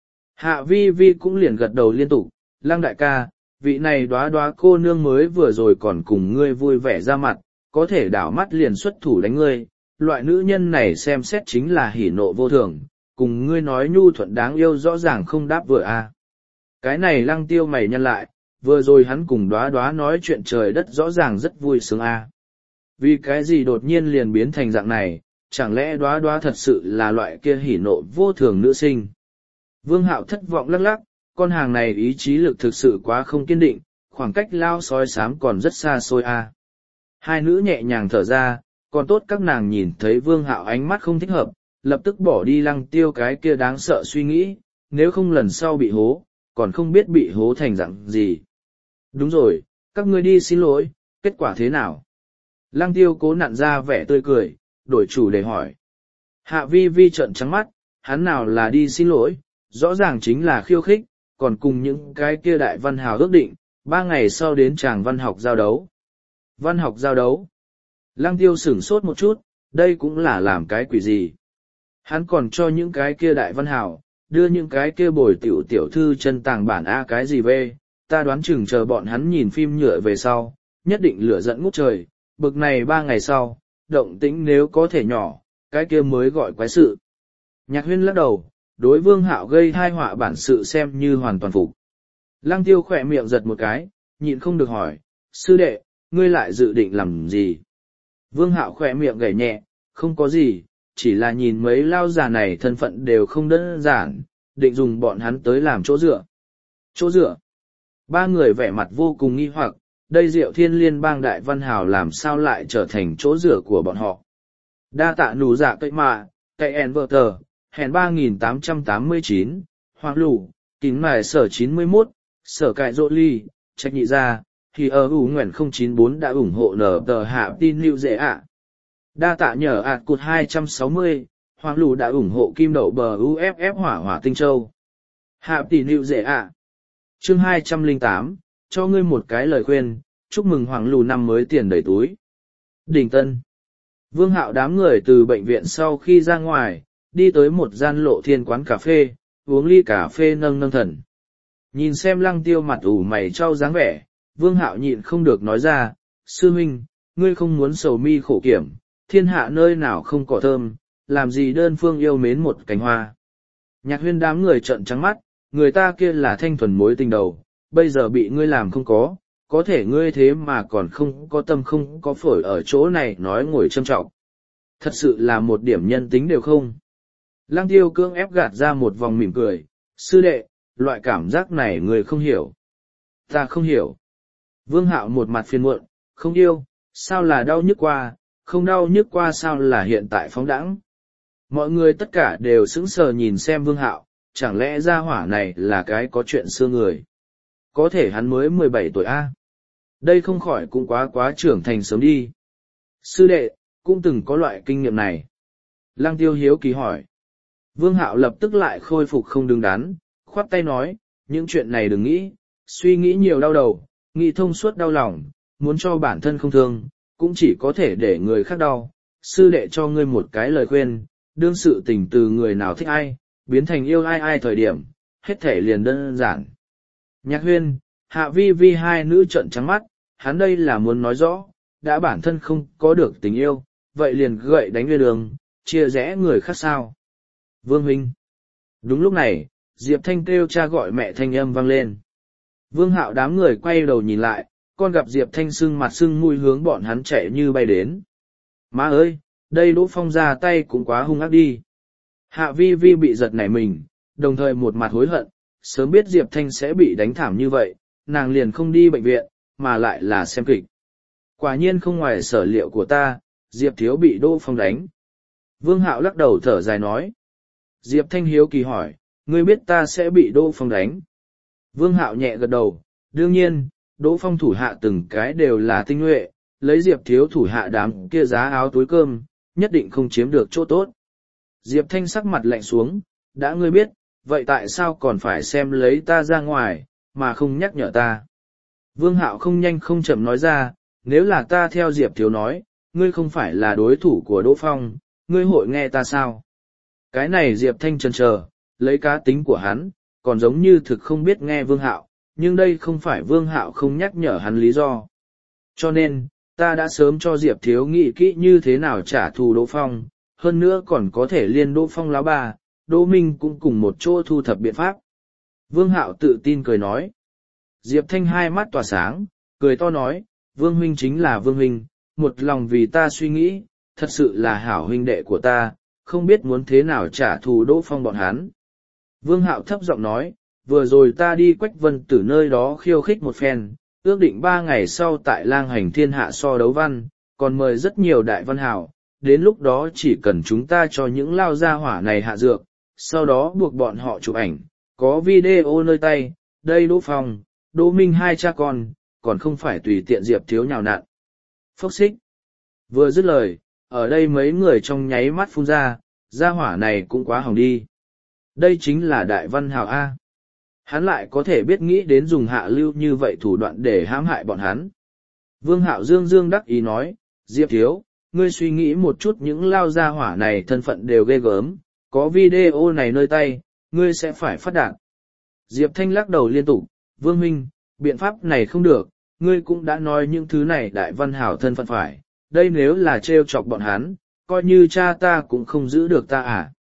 Hạ Vi Vi cũng liền gật đầu liên tục, Lăng đại ca, vị này đoá đoá cô nương mới vừa rồi còn cùng ngươi vui vẻ ra mặt, có thể đảo mắt liền xuất thủ đánh ngươi, loại nữ nhân này xem xét chính là hỉ nộ vô thường, cùng ngươi nói nhu thuận đáng yêu rõ ràng không đáp vừa a. Cái này Lăng Tiêu mày nhăn lại, vừa rồi hắn cùng đoá đoá nói chuyện trời đất rõ ràng rất vui sướng a. Vì cái gì đột nhiên liền biến thành dạng này, chẳng lẽ đoá đoá thật sự là loại kia hỉ nộ vô thường nữ sinh. Vương Hạo thất vọng lắc lắc, con hàng này ý chí lực thực sự quá không kiên định, khoảng cách lao sói xám còn rất xa xôi a. Hai nữ nhẹ nhàng thở ra, còn tốt các nàng nhìn thấy Vương Hạo ánh mắt không thích hợp, lập tức bỏ đi Lăng Tiêu cái kia đáng sợ suy nghĩ, nếu không lần sau bị hố, còn không biết bị hố thành dạng gì. Đúng rồi, các ngươi đi xin lỗi, kết quả thế nào? Lăng Tiêu cố nặn ra vẻ tươi cười, đổi chủ đề hỏi. Hạ Vi Vi trợn trắng mắt, hắn nào là đi xin lỗi, rõ ràng chính là khiêu khích, còn cùng những cái kia đại văn hào ước định, 3 ngày sau đến tràng văn học giao đấu. Văn học giao đấu. Lăng Tiêu sửng sốt một chút, đây cũng là làm cái quỷ gì. Hắn còn cho những cái kia đại văn hào, đưa những cái kia bồi tiểu thư chân tàng bản A cái gì về, ta đoán chừng chờ bọn hắn nhìn phim nhựa về sau, nhất định lửa giận ngút trời, bực này 3 ngày sau, động tĩnh nếu có thể nhỏ, cái kia mới gọi quái sự. Nhạc Huyên lắc đầu, đối Vương Hạo gây tai họa bản sự xem như hoàn toàn phục. Lăng Tiêu khỏe miệng giật một cái, nhịn không được hỏi, sư đệ, ngươi lại dự định làm gì? Vương Hạo khỏe miệng gảy nhẹ, không có gì, chỉ là nhìn mấy lao già này thân phận đều không đơn giản, định dùng bọn hắn tới làm chỗ dựa. Chỗ dựa? Ba người vẻ mặt vô cùng nghi hoặc, đây Diệu Thiên Liên bang đại văn hào làm sao lại trở thành chỗ dựa của bọn họ. Đa tạ nụ dạ cậy mạ, cậy en vợ tờ, hèn 3889, Hoàng Lũ, kính mài sở 91, sở cải rộ ly, trách nhị ra, thì ở ủ nguyện 094 đã ủng hộ nở tờ hạ tin lưu dễ ạ. Đa tạ nhờ ạt cụt 260, Hoàng Lũ đã ủng hộ kim đậu bờ UFF hỏa hỏa tinh châu. Hạ tin lưu dễ ạ. Chương 208, cho ngươi một cái lời khuyên, chúc mừng Hoàng Lũ năm mới tiền đầy túi. Đình Tân. Vương Hạo đám người từ bệnh viện sau khi ra ngoài, đi tới một gian lộ thiên quán cà phê, uống ly cà phê nâng nâng thần. Nhìn xem Lăng Tiêu mặt ủ mày trao dáng vẻ, Vương Hạo nhịn không được nói ra, sư huynh, ngươi không muốn sầu mi khổ kiểm, thiên hạ nơi nào không cỏ thơm, làm gì đơn phương yêu mến một cánh hoa. Nhạc Huyên đám người trợn trắng mắt, người ta kia là thanh thuần mối tình đầu, bây giờ bị ngươi làm không có thể ngươi thế mà còn không có tâm không có phổi ở chỗ này nói ngồi châm trọng. Thật sự là một điểm nhân tính đều không. Lăng Tiêu cưỡng ép gạt ra một vòng mỉm cười, sư đệ, loại cảm giác này người không hiểu. Ta không hiểu. Vương Hạo một mặt phiền muộn, không yêu, sao là đau nhức qua, không đau nhức qua sao là hiện tại phóng đãng. Mọi người tất cả đều sững sờ nhìn xem Vương Hạo, chẳng lẽ gia hỏa này là cái có chuyện xưa người. Có thể hắn mới 17 tuổi A. Đây không khỏi cũng quá trưởng thành sớm đi. Sư đệ, cũng từng có loại kinh nghiệm này. Lăng Tiêu hiếu kỳ hỏi. Vương Hạo lập tức lại khôi phục không đứng đắn, khoát tay nói, những chuyện này đừng nghĩ, suy nghĩ nhiều đau đầu, nghĩ thông suốt đau lòng, muốn cho bản thân không thương, cũng chỉ có thể để người khác đau. Sư đệ cho ngươi một cái lời khuyên, đương sự tình từ người nào thích ai, biến thành yêu ai thời điểm, hết thể liền đơn giản. Nhạc Huyên, Hạ Vi Vi hai nữ trợn trắng mắt, hắn đây là muốn nói rõ, đã bản thân không có được tình yêu, vậy liền gậy đánh về đường, chia rẽ người khác sao. Vương huynh. Đúng lúc này, Diệp Thanh kêu cha gọi mẹ thanh âm vang lên. Vương Hạo đám người quay đầu nhìn lại, con gặp Diệp Thanh sưng mặt sưng mũi hướng bọn hắn chạy như bay đến. Má ơi, đây Đỗ Phong ra tay cũng quá hung ác đi. Hạ Vi Vi bị giật nảy mình, đồng thời một mặt hối hận, sớm biết Diệp Thanh sẽ bị đánh thảm như vậy, nàng liền không đi bệnh viện, mà lại là xem kịch. Quả nhiên không ngoài sở liệu của ta, Diệp Thiếu bị Đỗ Phong đánh. Vương Hạo lắc đầu thở dài nói. Diệp Thanh hiếu kỳ hỏi, ngươi biết ta sẽ bị Đỗ Phong đánh. Vương Hạo nhẹ gật đầu, đương nhiên, Đỗ Phong thủ hạ từng cái đều là tinh nhuệ, lấy Diệp Thiếu thủ hạ đám kia giá áo túi cơm, nhất định không chiếm được chỗ tốt. Diệp Thanh sắc mặt lạnh xuống, đã ngươi biết, vậy tại sao còn phải xem lấy ta ra ngoài, mà không nhắc nhở ta. Vương Hạo không nhanh không chậm nói ra, nếu là ta theo Diệp Thiếu nói, ngươi không phải là đối thủ của Đỗ Phong, ngươi hội nghe ta sao? Cái này Diệp Thanh chần chờ, lấy cá tính của hắn, còn giống như thực không biết nghe Vương Hạo, nhưng đây không phải Vương Hạo không nhắc nhở hắn lý do. Cho nên, ta đã sớm cho Diệp Thiếu nghĩ kỹ như thế nào trả thù Đỗ Phong, hơn nữa còn có thể liên Đỗ Phong lão bà, Đỗ Minh cũng cùng một chỗ thu thập biện pháp. Vương Hạo tự tin cười nói. Diệp Thanh hai mắt tỏa sáng, cười to nói, Vương huynh chính là Vương huynh, một lòng vì ta suy nghĩ, thật sự là hảo huynh đệ của ta, không biết muốn thế nào trả thù Đỗ Phong bọn hắn. Vương Hạo thấp giọng nói, vừa rồi ta đi Quách Vân Tử nơi đó khiêu khích một phen, ước định 3 ngày sau tại Lang Hành Thiên Hạ so đấu văn, còn mời rất nhiều đại văn hảo, đến lúc đó chỉ cần chúng ta cho những lao gia hỏa này hạ dược, sau đó buộc bọn họ chụp ảnh, có video nơi tay, đây Đỗ Phong, Đỗ Minh hai cha con, còn không phải tùy tiện Diệp Thiếu nhào nặn. Phốc xích. Vừa dứt lời, ở đây mấy người trong nháy mắt phun ra, gia hỏa này cũng quá hỏng đi. Đây chính là đại văn hào A. Hắn lại có thể biết nghĩ đến dùng hạ lưu như vậy thủ đoạn để hãm hại bọn hắn. Vương Hạo dương đắc ý nói, Diệp Thiếu, ngươi suy nghĩ một chút những lao gia hỏa này thân phận đều ghê gớm, có video này nơi tay, ngươi sẽ phải phát đạt. Diệp Thanh lắc đầu liên tục, Vương Minh, biện pháp này không được, ngươi cũng đã nói những thứ này đại văn hảo thân phận phải, đây nếu là trêu chọc bọn hắn, coi như cha ta cũng không giữ được ta à.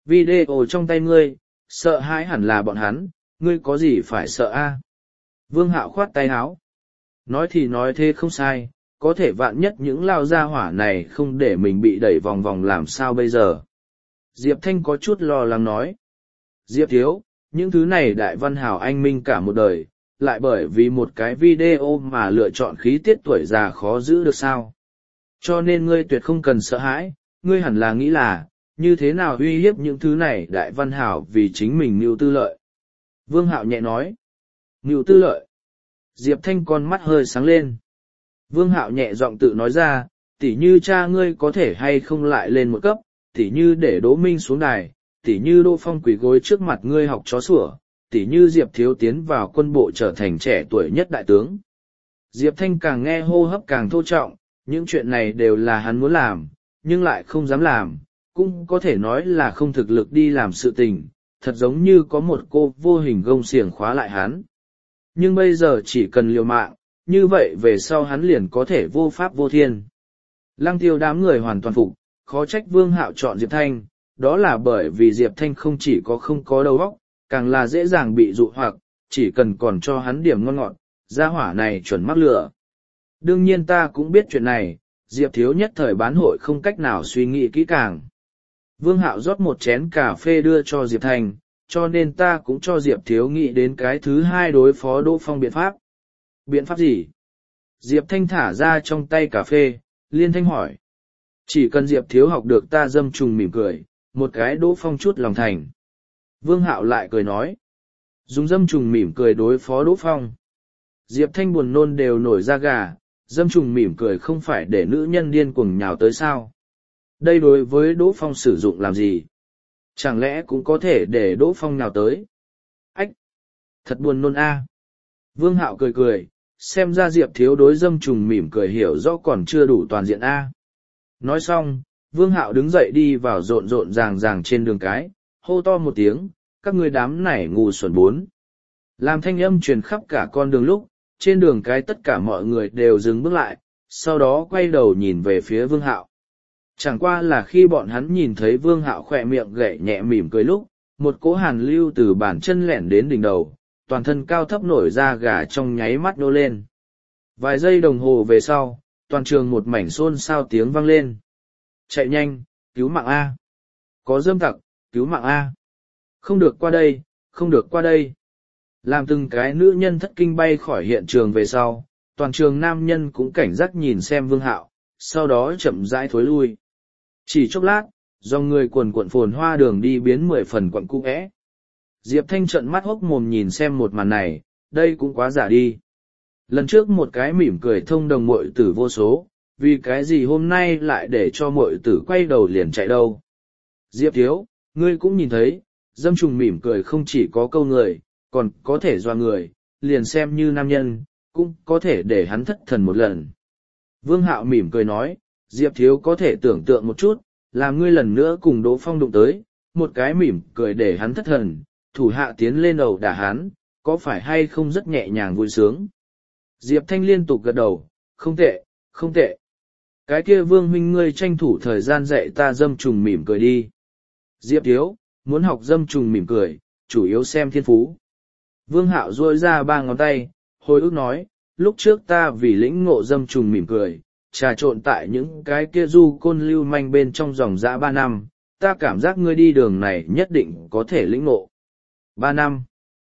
Video trong tay ngươi, sợ hãi hẳn là bọn hắn, ngươi có gì phải sợ a? Vương Hạo khoát tay áo. Nói thì nói thế không sai, có thể vạn nhất những lao gia hỏa này không để mình bị đẩy vòng vòng làm sao bây giờ. Diệp Thanh có chút lo lắng nói. Diệp thiếu, những thứ này đại văn hào anh minh cả một đời, lại bởi vì một cái video mà lựa chọn khí tiết tuổi già khó giữ được sao. Cho nên ngươi tuyệt không cần sợ hãi, ngươi hẳn là nghĩ là, như thế nào uy hiếp những thứ này đại văn hào vì chính mình mưu tư lợi. Vương Hạo nhẹ nói. Mưu tư lợi. Diệp Thanh con mắt hơi sáng lên. Vương Hạo nhẹ giọng tự nói ra, tỉ như cha ngươi có thể hay không lại lên một cấp, tỉ như để Đỗ Minh xuống đài, tỉ như Đỗ Phong quỳ gối trước mặt ngươi học chó sủa, tỉ như Diệp Thiếu tiến vào quân bộ trở thành trẻ tuổi nhất đại tướng. Diệp Thanh càng nghe hô hấp càng thô trọng, những chuyện này đều là hắn muốn làm, nhưng lại không dám làm, cũng có thể nói là không thực lực đi làm sự tình, thật giống như có một cô vô hình gông xiềng khóa lại hắn. Nhưng bây giờ chỉ cần liều mạng, như vậy về sau hắn liền có thể vô pháp vô thiên. Lăng Tiêu đám người hoàn toàn phục, khó trách Vương Hạo chọn Diệp Thanh, đó là bởi vì Diệp Thanh không chỉ có không có đầu óc, càng là dễ dàng bị dụ hoặc, chỉ cần còn cho hắn điểm ngon ngọt, gia hỏa này chuẩn mắc lửa. Đương nhiên ta cũng biết chuyện này, Diệp Thiếu nhất thời bán hội không cách nào suy nghĩ kỹ càng. Vương Hạo rót một chén cà phê đưa cho Diệp Thanh, cho nên ta cũng cho Diệp Thiếu nghĩ đến cái thứ hai đối phó Đỗ Phong biện pháp. Biện pháp gì? Diệp Thanh thả ra trong tay cà phê, liên thanh hỏi. Chỉ cần Diệp Thiếu học được ta dâm trùng mỉm cười, một cái Đỗ Phong chút lòng thành. Vương Hạo lại cười nói. Dùng dâm trùng mỉm cười đối phó Đỗ Phong. Diệp Thanh buồn nôn đều nổi da gà, dâm trùng mỉm cười không phải để nữ nhân điên cuồng nhào tới sao. Đây đối với Đỗ Phong sử dụng làm gì? Chẳng lẽ cũng có thể để Đỗ Phong nhào tới? Ách! Thật buồn nôn a. Vương Hạo cười cười, xem ra Diệp Thiếu đối dâm trùng mỉm cười hiểu rõ còn chưa đủ toàn diện a. Nói xong, Vương Hạo đứng dậy đi vào rộn rộn ràng ràng trên đường cái, hô to một tiếng, các ngươi đám này ngu xuẩn bốn. Làm thanh âm truyền khắp cả con đường lúc, trên đường cái tất cả mọi người đều dừng bước lại, sau đó quay đầu nhìn về phía Vương Hạo. Chẳng qua là khi bọn hắn nhìn thấy Vương Hạo khỏe miệng gậy nhẹ mỉm cười lúc, một cỗ hàn lưu từ bàn chân lẻn đến đỉnh đầu, toàn thân cao thấp nổi ra gà trong nháy mắt nô lên. Vài giây đồng hồ về sau, toàn trường một mảnh xôn xao tiếng vang lên. Chạy nhanh, cứu mạng A. Có dâm tặc, cứu mạng A. Không được qua đây, không được qua đây. Làm từng cái nữ nhân thất kinh bay khỏi hiện trường về sau, toàn trường nam nhân cũng cảnh giác nhìn xem Vương Hạo, sau đó chậm rãi thối lui. Chỉ chốc lát, dòng người quần quận phồn hoa đường đi biến 10 phần quận cung ẽ. Diệp Thanh trợn mắt hốc mồm nhìn xem một màn này, đây cũng quá giả đi. Lần trước một cái mỉm cười thông đồng muội tử vô số, vì cái gì hôm nay lại để cho muội tử quay đầu liền chạy đâu. Diệp Thiếu, ngươi cũng nhìn thấy, dâm trùng mỉm cười không chỉ có câu người, còn có thể doa người, liền xem như nam nhân, cũng có thể để hắn thất thần một lần. Vương Hạo mỉm cười nói, Diệp Thiếu có thể tưởng tượng một chút, làm ngươi lần nữa cùng Đỗ Phong đụng tới, một cái mỉm cười để hắn thất thần, thủ hạ tiến lên đầu đả hắn, có phải hay không rất nhẹ nhàng vui sướng. Diệp Thanh liên tục gật đầu, không tệ, không tệ. Cái kia Vương huynh ngươi tranh thủ thời gian dạy ta dâm trùng mỉm cười đi. Diệp Thiếu, muốn học dâm trùng mỉm cười, chủ yếu xem thiên phú. Vương Hạo duỗi ra 3 ngón tay, hồi ức nói, lúc trước ta vì lĩnh ngộ dâm trùng mỉm cười, trà trộn tại những cái kia du côn lưu manh bên trong dòng dã 3 năm, ta cảm giác ngươi đi đường này nhất định có thể lĩnh ngộ. 3 năm.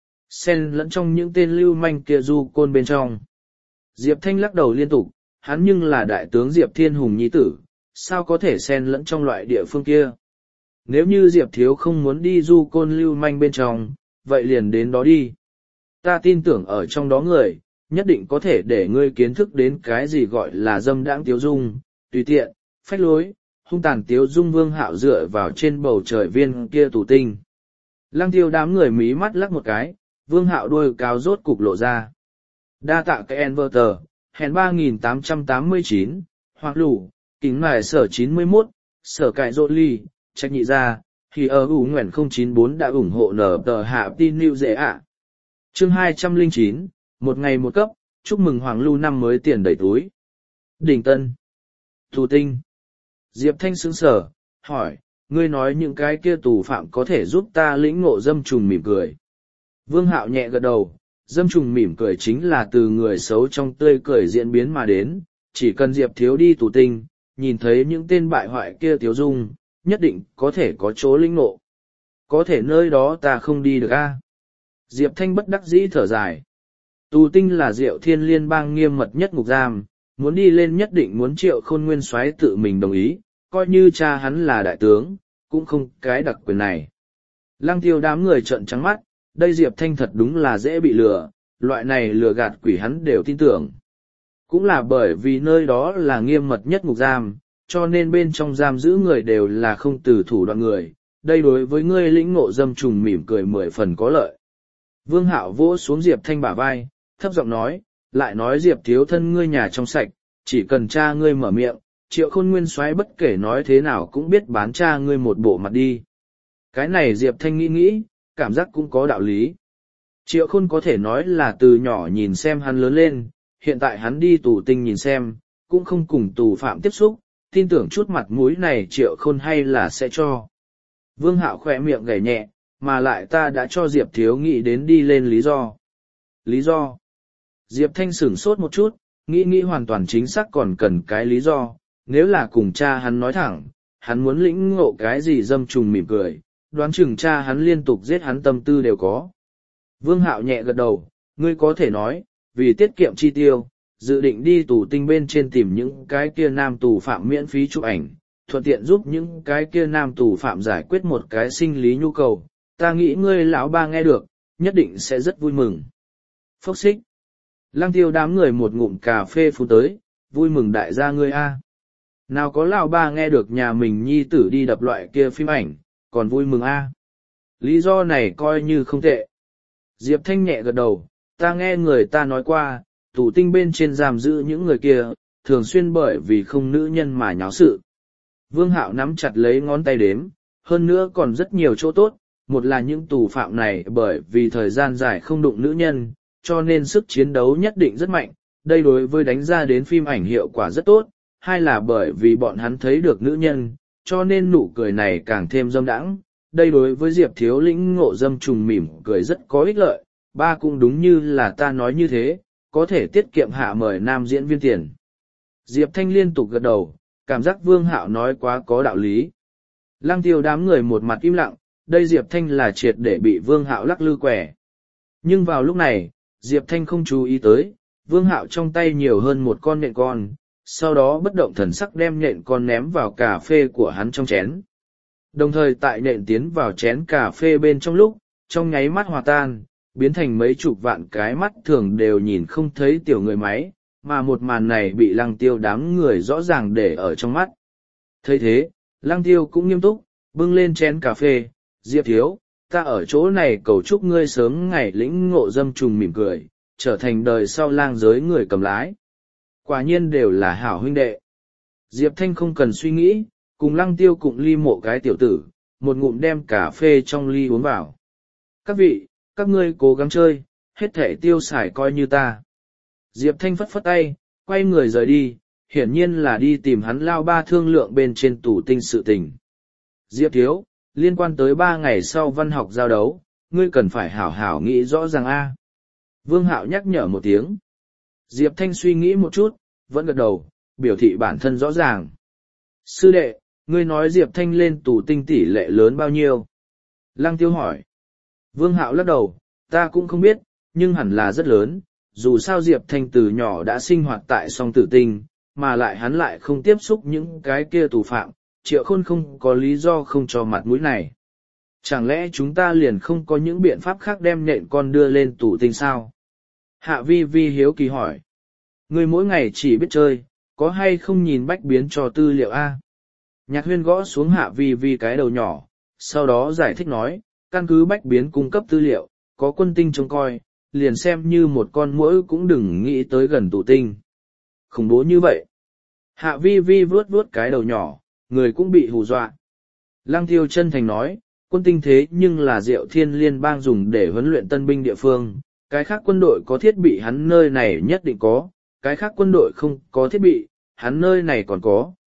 Xen lẫn trong những tên lưu manh kia du côn bên trong. Diệp Thanh lắc đầu liên tục, hắn nhưng là đại tướng Diệp Thiên Hùng nhi tử, sao có thể xen lẫn trong loại địa phương kia. Nếu như Diệp Thiếu không muốn đi du côn lưu manh bên trong, vậy liền đến đó đi. Ta tin tưởng ở trong đó người, nhất định có thể để ngươi kiến thức đến cái gì gọi là dâm đãng tiếu dung, tùy tiện, phách lối, hung tàn tiếu dung. Vương Hạo dựa vào trên bầu trời viên kia tù tinh. Lăng Tiêu đám người mí mắt lắc một cái, Vương Hạo đuôi cáo rốt cục lộ ra. Đa tạ cái inverter, hèn 3889, hoặc lủ, kính ngài sở 91, sở cải rộn ly, trách nhị ra, thì ở ủ nguyện 094 đã ủng hộ nở tờ hạ tin lưu dễ ạ. Chương 209, một ngày một cấp, chúc mừng Hoàng Lưu năm mới tiền đầy túi. Đỉnh Tân. Thủ tinh. Diệp Thanh sững sở, hỏi, ngươi nói những cái kia tù phạm có thể giúp ta lĩnh ngộ dâm trùng mỉm cười. Vương Hạo nhẹ gật đầu, dâm trùng mỉm cười chính là từ người xấu trong tươi cười diễn biến mà đến, chỉ cần Diệp Thiếu đi tù tinh, nhìn thấy những tên bại hoại kia Tiếu Dung, nhất định có thể có chỗ lĩnh ngộ. Có thể nơi đó ta không đi được a. Diệp Thanh bất đắc dĩ thở dài. Tù tinh là Diệu Thiên Liên bang nghiêm mật nhất ngục giam, muốn đi lên nhất định muốn Triệu Khôn Nguyên soái tự mình đồng ý, coi như cha hắn là đại tướng, cũng không cái đặc quyền này. Lăng Tiêu đám người trợn trắng mắt, đây Diệp Thanh thật đúng là dễ bị lừa, loại này lừa gạt quỷ hắn đều tin tưởng. Cũng là bởi vì nơi đó là nghiêm mật nhất ngục giam, cho nên bên trong giam giữ người đều là không từ thủ đoạn người, đây đối với ngươi lĩnh ngộ dâm trùng mỉm cười 10 phần có lợi. Vương Hạo vỗ xuống Diệp Thanh bả vai, thấp giọng nói, lại nói Diệp Thiếu thân ngươi nhà trong sạch, chỉ cần cha ngươi mở miệng, Triệu Khôn Nguyên soái bất kể nói thế nào cũng biết bán cha ngươi một bộ mặt đi. Cái này Diệp Thanh nghĩ, cảm giác cũng có đạo lý. Triệu Khôn có thể nói là từ nhỏ nhìn xem hắn lớn lên, hiện tại hắn đi tù tinh nhìn xem, cũng không cùng tù phạm tiếp xúc, tin tưởng chút mặt mũi này Triệu Khôn hay là sẽ cho. Vương Hạo khỏe miệng gảy nhẹ, mà lại ta đã cho Diệp Thiếu nghĩ đến đi lên lý do. Lý do? Diệp Thanh sửng sốt một chút, nghĩ hoàn toàn chính xác còn cần cái lý do, nếu là cùng cha hắn nói thẳng, hắn muốn lĩnh ngộ cái gì dâm trùng mỉm cười, đoán chừng cha hắn liên tục giết hắn tâm tư đều có. Vương Hạo nhẹ gật đầu, ngươi có thể nói, vì tiết kiệm chi tiêu, dự định đi tù tinh bên trên tìm những cái kia nam tù phạm miễn phí chụp ảnh, thuận tiện giúp những cái kia nam tù phạm giải quyết một cái sinh lý nhu cầu, ta nghĩ ngươi lão ba nghe được, nhất định sẽ rất vui mừng. Phốc xích. Lăng Tiêu đám người một ngụm cà phê phun tới, vui mừng đại gia ngươi a. Nào có lão ba nghe được nhà mình nhi tử đi đập loại kia phim ảnh, còn vui mừng a. Lý do này coi như không tệ. Diệp Thanh nhẹ gật đầu, ta nghe người ta nói qua, tù tinh bên trên giam giữ những người kia, thường xuyên bởi vì không nữ nhân mà nháo sự. Vương Hạo nắm chặt lấy ngón tay đếm, hơn nữa còn rất nhiều chỗ tốt, một là những tù phạm này bởi vì thời gian dài không đụng nữ nhân, cho nên sức chiến đấu nhất định rất mạnh, đây đối với đánh ra đến phim ảnh hiệu quả rất tốt, hai là bởi vì bọn hắn thấy được nữ nhân, cho nên nụ cười này càng thêm dâm đãng. Đây đối với Diệp Thiếu lĩnh ngộ dâm trùng mỉm cười rất có ích lợi, ba cũng đúng như là ta nói như thế, có thể tiết kiệm hạ mời nam diễn viên tiền. Diệp Thanh liên tục gật đầu, cảm giác Vương Hạo nói quá có đạo lý. Lăng Tiêu đám người một mặt im lặng, đây Diệp Thanh là triệt để bị Vương Hạo lắc lư quẻ. Nhưng vào lúc này, Diệp Thanh không chú ý tới, Vương Hạo trong tay nhiều hơn một con nhện con, sau đó bất động thần sắc đem nhện con ném vào cà phê của hắn trong chén. Đồng thời tại nhện tiến vào chén cà phê bên trong lúc, trong nháy mắt hòa tan, biến thành mấy chục vạn cái mắt thường đều nhìn không thấy tiểu người máy, mà một màn này bị Lăng Tiêu đám người rõ ràng để ở trong mắt. Thấy thế, Lăng Tiêu cũng nghiêm túc, bưng lên chén cà phê, Diệp Thiếu, ta ở chỗ này cầu chúc ngươi sớm ngày lĩnh ngộ dâm trùng mỉm cười, trở thành đời sau lang giới người cầm lái. Quả nhiên đều là hảo huynh đệ. Diệp Thanh không cần suy nghĩ, cùng Lăng Tiêu cụng ly mộ cái tiểu tử, một ngụm đem cà phê trong ly uống vào. Các vị, các ngươi cố gắng chơi, hết thể tiêu xài coi như ta. Diệp Thanh phất phất tay, quay người rời đi, hiển nhiên là đi tìm hắn lao ba thương lượng bên trên tủ tinh sự tình. Diệp Thiếu, liên quan tới 3 ngày sau văn học giao đấu, ngươi cần phải hảo hảo nghĩ rõ ràng a. Vương Hạo nhắc nhở một tiếng. Diệp Thanh suy nghĩ một chút, vẫn gật đầu, biểu thị bản thân rõ ràng. Sư đệ, ngươi nói Diệp Thanh lên tù tinh tỷ lệ lớn bao nhiêu? Lăng Tiêu hỏi. Vương Hạo lắc đầu, ta cũng không biết, nhưng hẳn là rất lớn, dù sao Diệp Thanh từ nhỏ đã sinh hoạt tại song tử tinh, mà lại hắn lại không tiếp xúc những cái kia tù phạm, Triệu Khôn không có lý do không cho mặt mũi này. Chẳng lẽ chúng ta liền không có những biện pháp khác đem nhện con đưa lên tù tinh sao? Hạ Vi Vi hiếu kỳ hỏi. Ngươi mỗi ngày chỉ biết chơi, có hay không nhìn bách biến cho tư liệu A? Nhạc Huyên gõ xuống Hạ Vi Vi cái đầu nhỏ, sau đó giải thích nói, căn cứ bách biến cung cấp tư liệu, có quân tinh trông coi, liền xem như một con muỗi cũng đừng nghĩ tới gần tù tinh. Khủng bố như vậy. Hạ Vi Vi vuốt vuốt cái đầu nhỏ, người cũng bị hù dọa. Lăng Tiêu chân thành nói, quân tinh thế nhưng là Diệu Thiên Liên bang dùng để huấn luyện tân binh địa phương, cái khác quân đội có thiết bị hắn nơi này nhất định có, cái khác quân đội không có thiết bị, hắn nơi này còn có,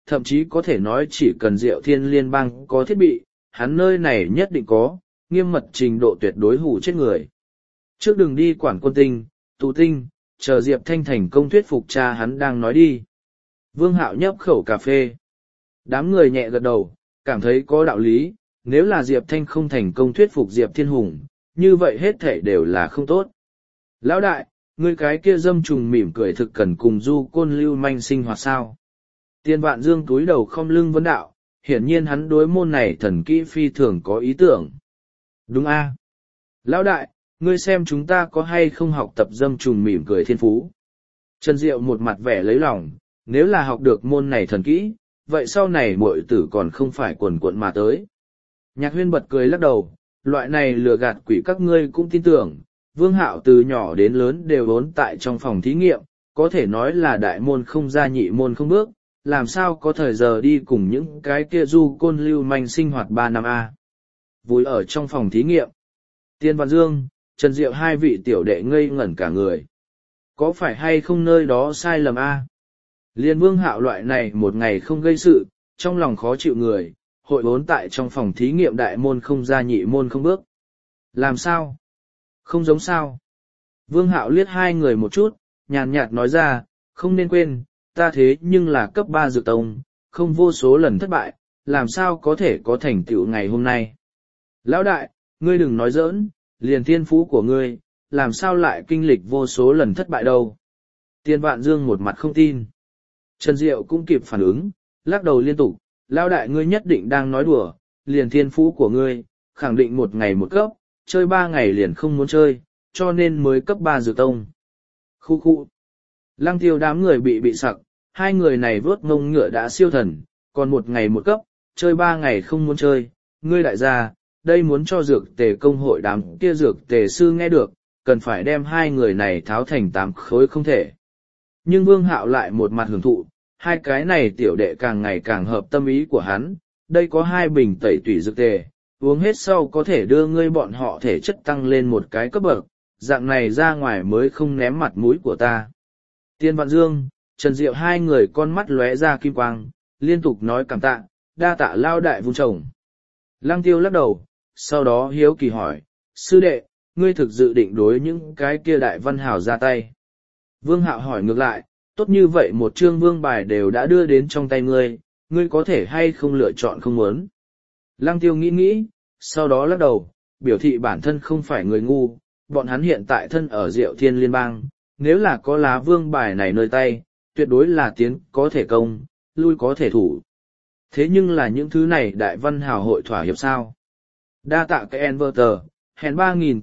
thậm chí có thể nói chỉ cần Diệu Thiên Liên bang có thiết bị, hắn nơi này nhất định có, nghiêm mật trình độ tuyệt đối hủ chết người. Trước đừng đi quản quân tinh, tù tinh, chờ Diệp Thanh thành công thuyết phục cha hắn đang nói đi. Vương Hạo nhấp khẩu cà phê. Đám người nhẹ gật đầu, cảm thấy có đạo lý, nếu là Diệp Thanh không thành công thuyết phục Diệp Thiên Hùng, như vậy hết thể đều là không tốt. Lão đại, ngươi cái kia dâm trùng mỉm cười thực cần cùng du côn lưu manh sinh hoạt sao? Tiên Vạn Dương túi đầu không lưng vấn đạo, hiển nhiên hắn đối môn này thần kỹ phi thường có ý tưởng. Đúng a, Lão đại, ngươi xem chúng ta có hay không học tập dâm trùng mỉm cười thiên phú. Trần Diệu một mặt vẻ lấy lòng, nếu là học được môn này thần kỹ, vậy sau này muội tử còn không phải quần quận mà tới. Nhạc Huyên bật cười lắc đầu, loại này lừa gạt quỷ các ngươi cũng tin tưởng, Vương Hạo từ nhỏ đến lớn đều vốn tại trong phòng thí nghiệm, có thể nói là đại môn không ra nhị môn không bước, làm sao có thời giờ đi cùng những cái kia du côn lưu manh sinh hoạt 3 năm a. Vùi ở trong phòng thí nghiệm. Tiên Văn Dương, Trần Diệu hai vị tiểu đệ ngây ngẩn cả người. Có phải hay không nơi đó sai lầm a? Liên Vương Hạo loại này một ngày không gây sự, trong lòng khó chịu người, hội vốn tại trong phòng thí nghiệm đại môn không ra nhị môn không bước. Làm sao? Không giống sao? Vương Hạo liếc hai người một chút, nhàn nhạt nói ra, không nên quên, ta thế nhưng là cấp 3 dược tông, không vô số lần thất bại, làm sao có thể có thành tựu ngày hôm nay. Lão đại, ngươi đừng nói giỡn, liền thiên phú của ngươi, làm sao lại kinh lịch vô số lần thất bại đâu. Tiên Vạn Dương một mặt không tin. Trần Diệu cũng kịp phản ứng, lắc đầu liên tục, lão đại ngươi nhất định đang nói đùa, liền thiên phú của ngươi, khẳng định một ngày một cấp, chơi 3 ngày liền không muốn chơi, cho nên mới cấp 3 dược tông. Khu khu. Lăng Tiêu đám người bị sặc, hai người này vớt ngông ngựa đã siêu thần, còn một ngày một cấp, chơi 3 ngày không muốn chơi, ngươi đại gia, đây muốn cho dược tề công hội đám kia dược tề sư nghe được, cần phải đem hai người này tháo thành 8 khối không thể. Nhưng Vương Hạo lại một mặt hưởng thụ, hai cái này tiểu đệ càng ngày càng hợp tâm ý của hắn, đây có 2 bình tẩy tủy dược tề, uống hết sau có thể đưa ngươi bọn họ thể chất tăng lên một cái cấp bậc, dạng này ra ngoài mới không ném mặt mũi của ta. Tiên Vạn Dương, Trần Diệu hai người con mắt lóe ra kim quang, liên tục nói cảm tạ, đa tạ lao đại vung chồng. Lăng Tiêu lắc đầu, sau đó hiếu kỳ hỏi, sư đệ, ngươi thực dự định đối những cái kia đại văn hào ra tay. Vương Hạo hỏi ngược lại, tốt như vậy một chương vương bài đều đã đưa đến trong tay ngươi, ngươi có thể hay không lựa chọn không muốn. Lăng Tiêu nghĩ, sau đó lắc đầu, biểu thị bản thân không phải người ngu, bọn hắn hiện tại thân ở Diệu Thiên Liên bang, nếu là có lá vương bài này nơi tay, tuyệt đối là tiến có thể công, lui có thể thủ. Thế nhưng là những thứ này đại văn hào hội thỏa hiệp sao? Đa tạ cái Enverter, hèn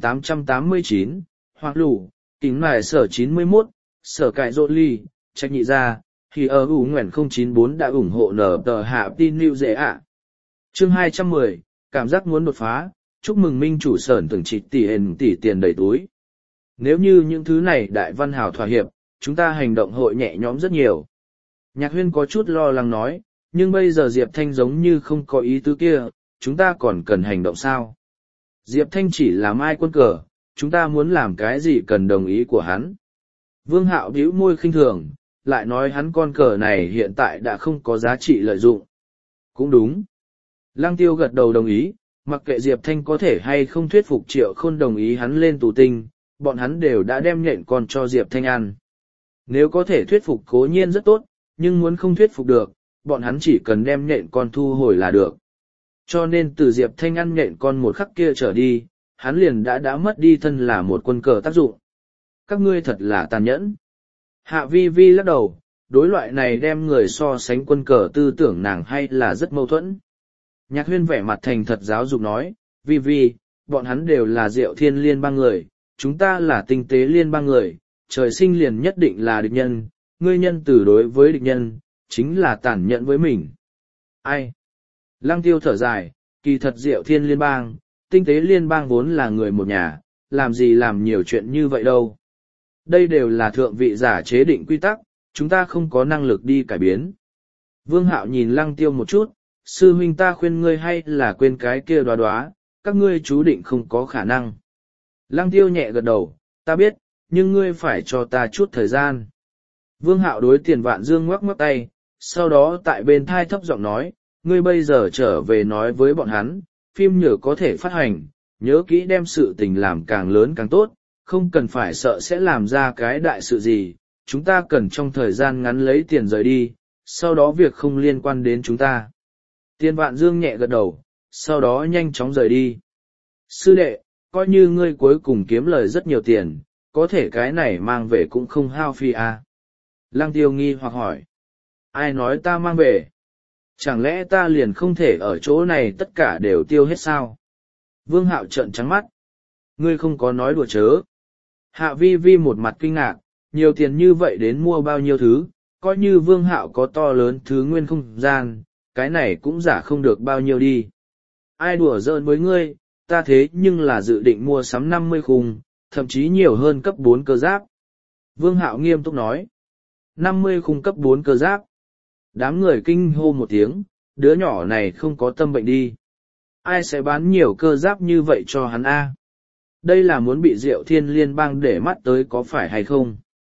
3889, hoặc lủ, kính nải sở 91, sở cải rộn ly, trách nhị ra, thì ở ủ nguyện 094 đã ủng hộ nở tờ hạ tin lưu dễ ạ. Chương 210, cảm giác muốn đột phá, chúc mừng minh chủ sởn từng chỉ tỷ tiền đầy túi. Nếu như những thứ này đại văn hào thỏa hiệp, chúng ta hành động hội nhẹ nhõm rất nhiều. Nhạc Huyên có chút lo lắng nói, nhưng bây giờ Diệp Thanh giống như không có ý tứ kia, chúng ta còn cần hành động sao? Diệp Thanh chỉ là mai quân cờ, chúng ta muốn làm cái gì cần đồng ý của hắn. Vương Hạo bĩu môi khinh thường, lại nói hắn con cờ này hiện tại đã không có giá trị lợi dụng. Cũng đúng. Lăng Tiêu gật đầu đồng ý, mặc kệ Diệp Thanh có thể hay không thuyết phục Triệu Khôn đồng ý hắn lên tù tinh, bọn hắn đều đã đem nhện con cho Diệp Thanh ăn. Nếu có thể thuyết phục cố nhiên rất tốt, nhưng muốn không thuyết phục được, bọn hắn chỉ cần đem nhện con thu hồi là được. Cho nên từ Diệp Thanh ăn nhện con một khắc kia trở đi, hắn liền đã mất đi thân là một quân cờ tác dụng. Các ngươi thật là tàn nhẫn. Hạ Vi Vi lắc đầu, đối loại này đem người so sánh quân cờ tư tưởng nàng hay là rất mâu thuẫn. Nhạc Huyên vẻ mặt thành thật giáo dục nói, Vi Vi, bọn hắn đều là Diệu Thiên Liên bang người, chúng ta là tinh tế liên bang người, trời sinh liền nhất định là địch nhân, ngươi nhân từ đối với địch nhân, chính là tàn nhẫn với mình. Ai? Lăng Tiêu thở dài, kỳ thật Diệu Thiên Liên bang, tinh tế liên bang vốn là người một nhà, làm gì làm nhiều chuyện như vậy đâu. Đây đều là thượng vị giả chế định quy tắc, chúng ta không có năng lực đi cải biến. Vương Hạo nhìn Lăng Tiêu một chút, sư huynh ta khuyên ngươi hay là quên cái kia đoá, các ngươi chú định không có khả năng. Lăng Tiêu nhẹ gật đầu, ta biết, nhưng ngươi phải cho ta chút thời gian. Vương Hạo đối Tiền Vạn Dương ngoắc ngoắc tay, Sau đó tại bên thai thấp giọng nói, ngươi bây giờ trở về nói với bọn hắn, phim nhựa có thể phát hành, nhớ kỹ đem sự tình làm càng lớn càng tốt, không cần phải sợ sẽ làm ra cái đại sự gì, chúng ta cần trong thời gian ngắn lấy tiền rời đi, sau đó việc không liên quan đến chúng ta. Tiên Vạn Dương nhẹ gật đầu, sau đó nhanh chóng rời đi. Sư đệ, coi như ngươi cuối cùng kiếm lời rất nhiều tiền, có thể cái này mang về cũng không hao phi à. Lăng Tiêu nghi hoặc hỏi. Ai nói ta mang về? Chẳng lẽ ta liền không thể ở chỗ này tất cả đều tiêu hết sao? Vương Hạo trợn trắng mắt. Ngươi không có nói đùa chớ. Hạ Vi Vi một mặt kinh ngạc, nhiều tiền như vậy đến mua bao nhiêu thứ, coi như Vương Hạo có to lớn thứ nguyên không gian, cái này cũng giả không được bao nhiêu đi. Ai đùa giỡn với ngươi, ta thế nhưng là dự định mua sắm 50 khung, thậm chí nhiều hơn cấp 4 cơ giáp. Vương Hạo nghiêm túc nói. 50 khung cấp 4 cơ giáp. Đám người kinh hô một tiếng, đứa nhỏ này không có tâm bệnh đi. Ai sẽ bán nhiều cơ giáp như vậy cho hắn a? Đây là muốn bị Diệu Thiên Liên bang để mắt tới có phải hay không?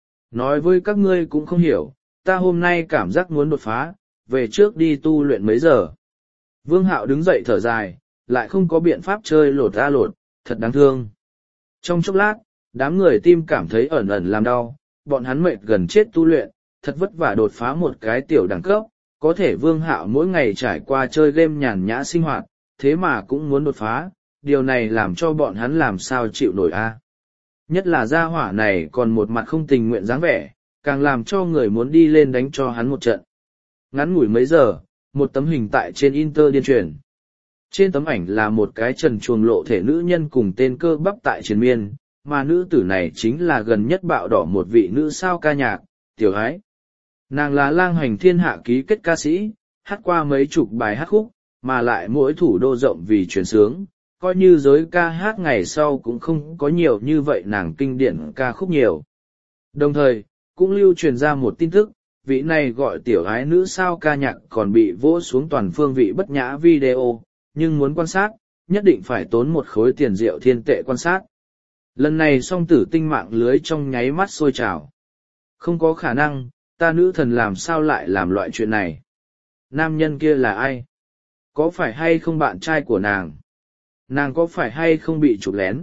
Nói với các ngươi cũng không hiểu, ta hôm nay cảm giác muốn đột phá, về trước đi tu luyện mấy giờ. Vương Hạo đứng dậy thở dài, lại không có biện pháp chơi lột ra lột, thật đáng thương. Trong chốc lát, đám người tim cảm thấy ẩn ẩn làm đau, bọn hắn mệt gần chết tu luyện, thật vất vả đột phá một cái tiểu đẳng cấp, có thể Vương Hạo mỗi ngày trải qua chơi game nhàn nhã sinh hoạt, thế mà cũng muốn đột phá, điều này làm cho bọn hắn làm sao chịu nổi a. Nhất là gia hỏa này còn một mặt không tình nguyện dáng vẻ, càng làm cho người muốn đi lên đánh cho hắn một trận. Ngắn ngủi mấy giờ, một tấm hình tại trên Inter điên truyền. Trên tấm ảnh là một cái trần truồng lộ thể nữ nhân cùng tên cơ bắp tại triền miên, mà nữ tử này chính là gần nhất bạo đỏ một vị nữ sao ca nhạc, Tiểu Ái. Nàng là lang hành thiên hạ ký kết ca sĩ, hát qua mấy chục bài hát khúc, mà lại mỗi thủ đô rộng vì truyền sướng, coi như giới ca hát ngày sau cũng không có nhiều như vậy nàng kinh điển ca khúc nhiều. Đồng thời, cũng lưu truyền ra một tin tức, vị này gọi Tiểu Ái nữ sao ca nhạc còn bị vỗ xuống toàn phương vị bất nhã video, nhưng muốn quan sát, nhất định phải tốn một khối tiền Diệu Thiên tệ quan sát. Lần này song tử tinh mạng lưới trong nháy mắt sôi trào. Không có khả năng, ta nữ thần làm sao lại làm loại chuyện này? Nam nhân kia là ai? Có phải hay không bạn trai của nàng? Nàng có phải hay không bị chụp lén?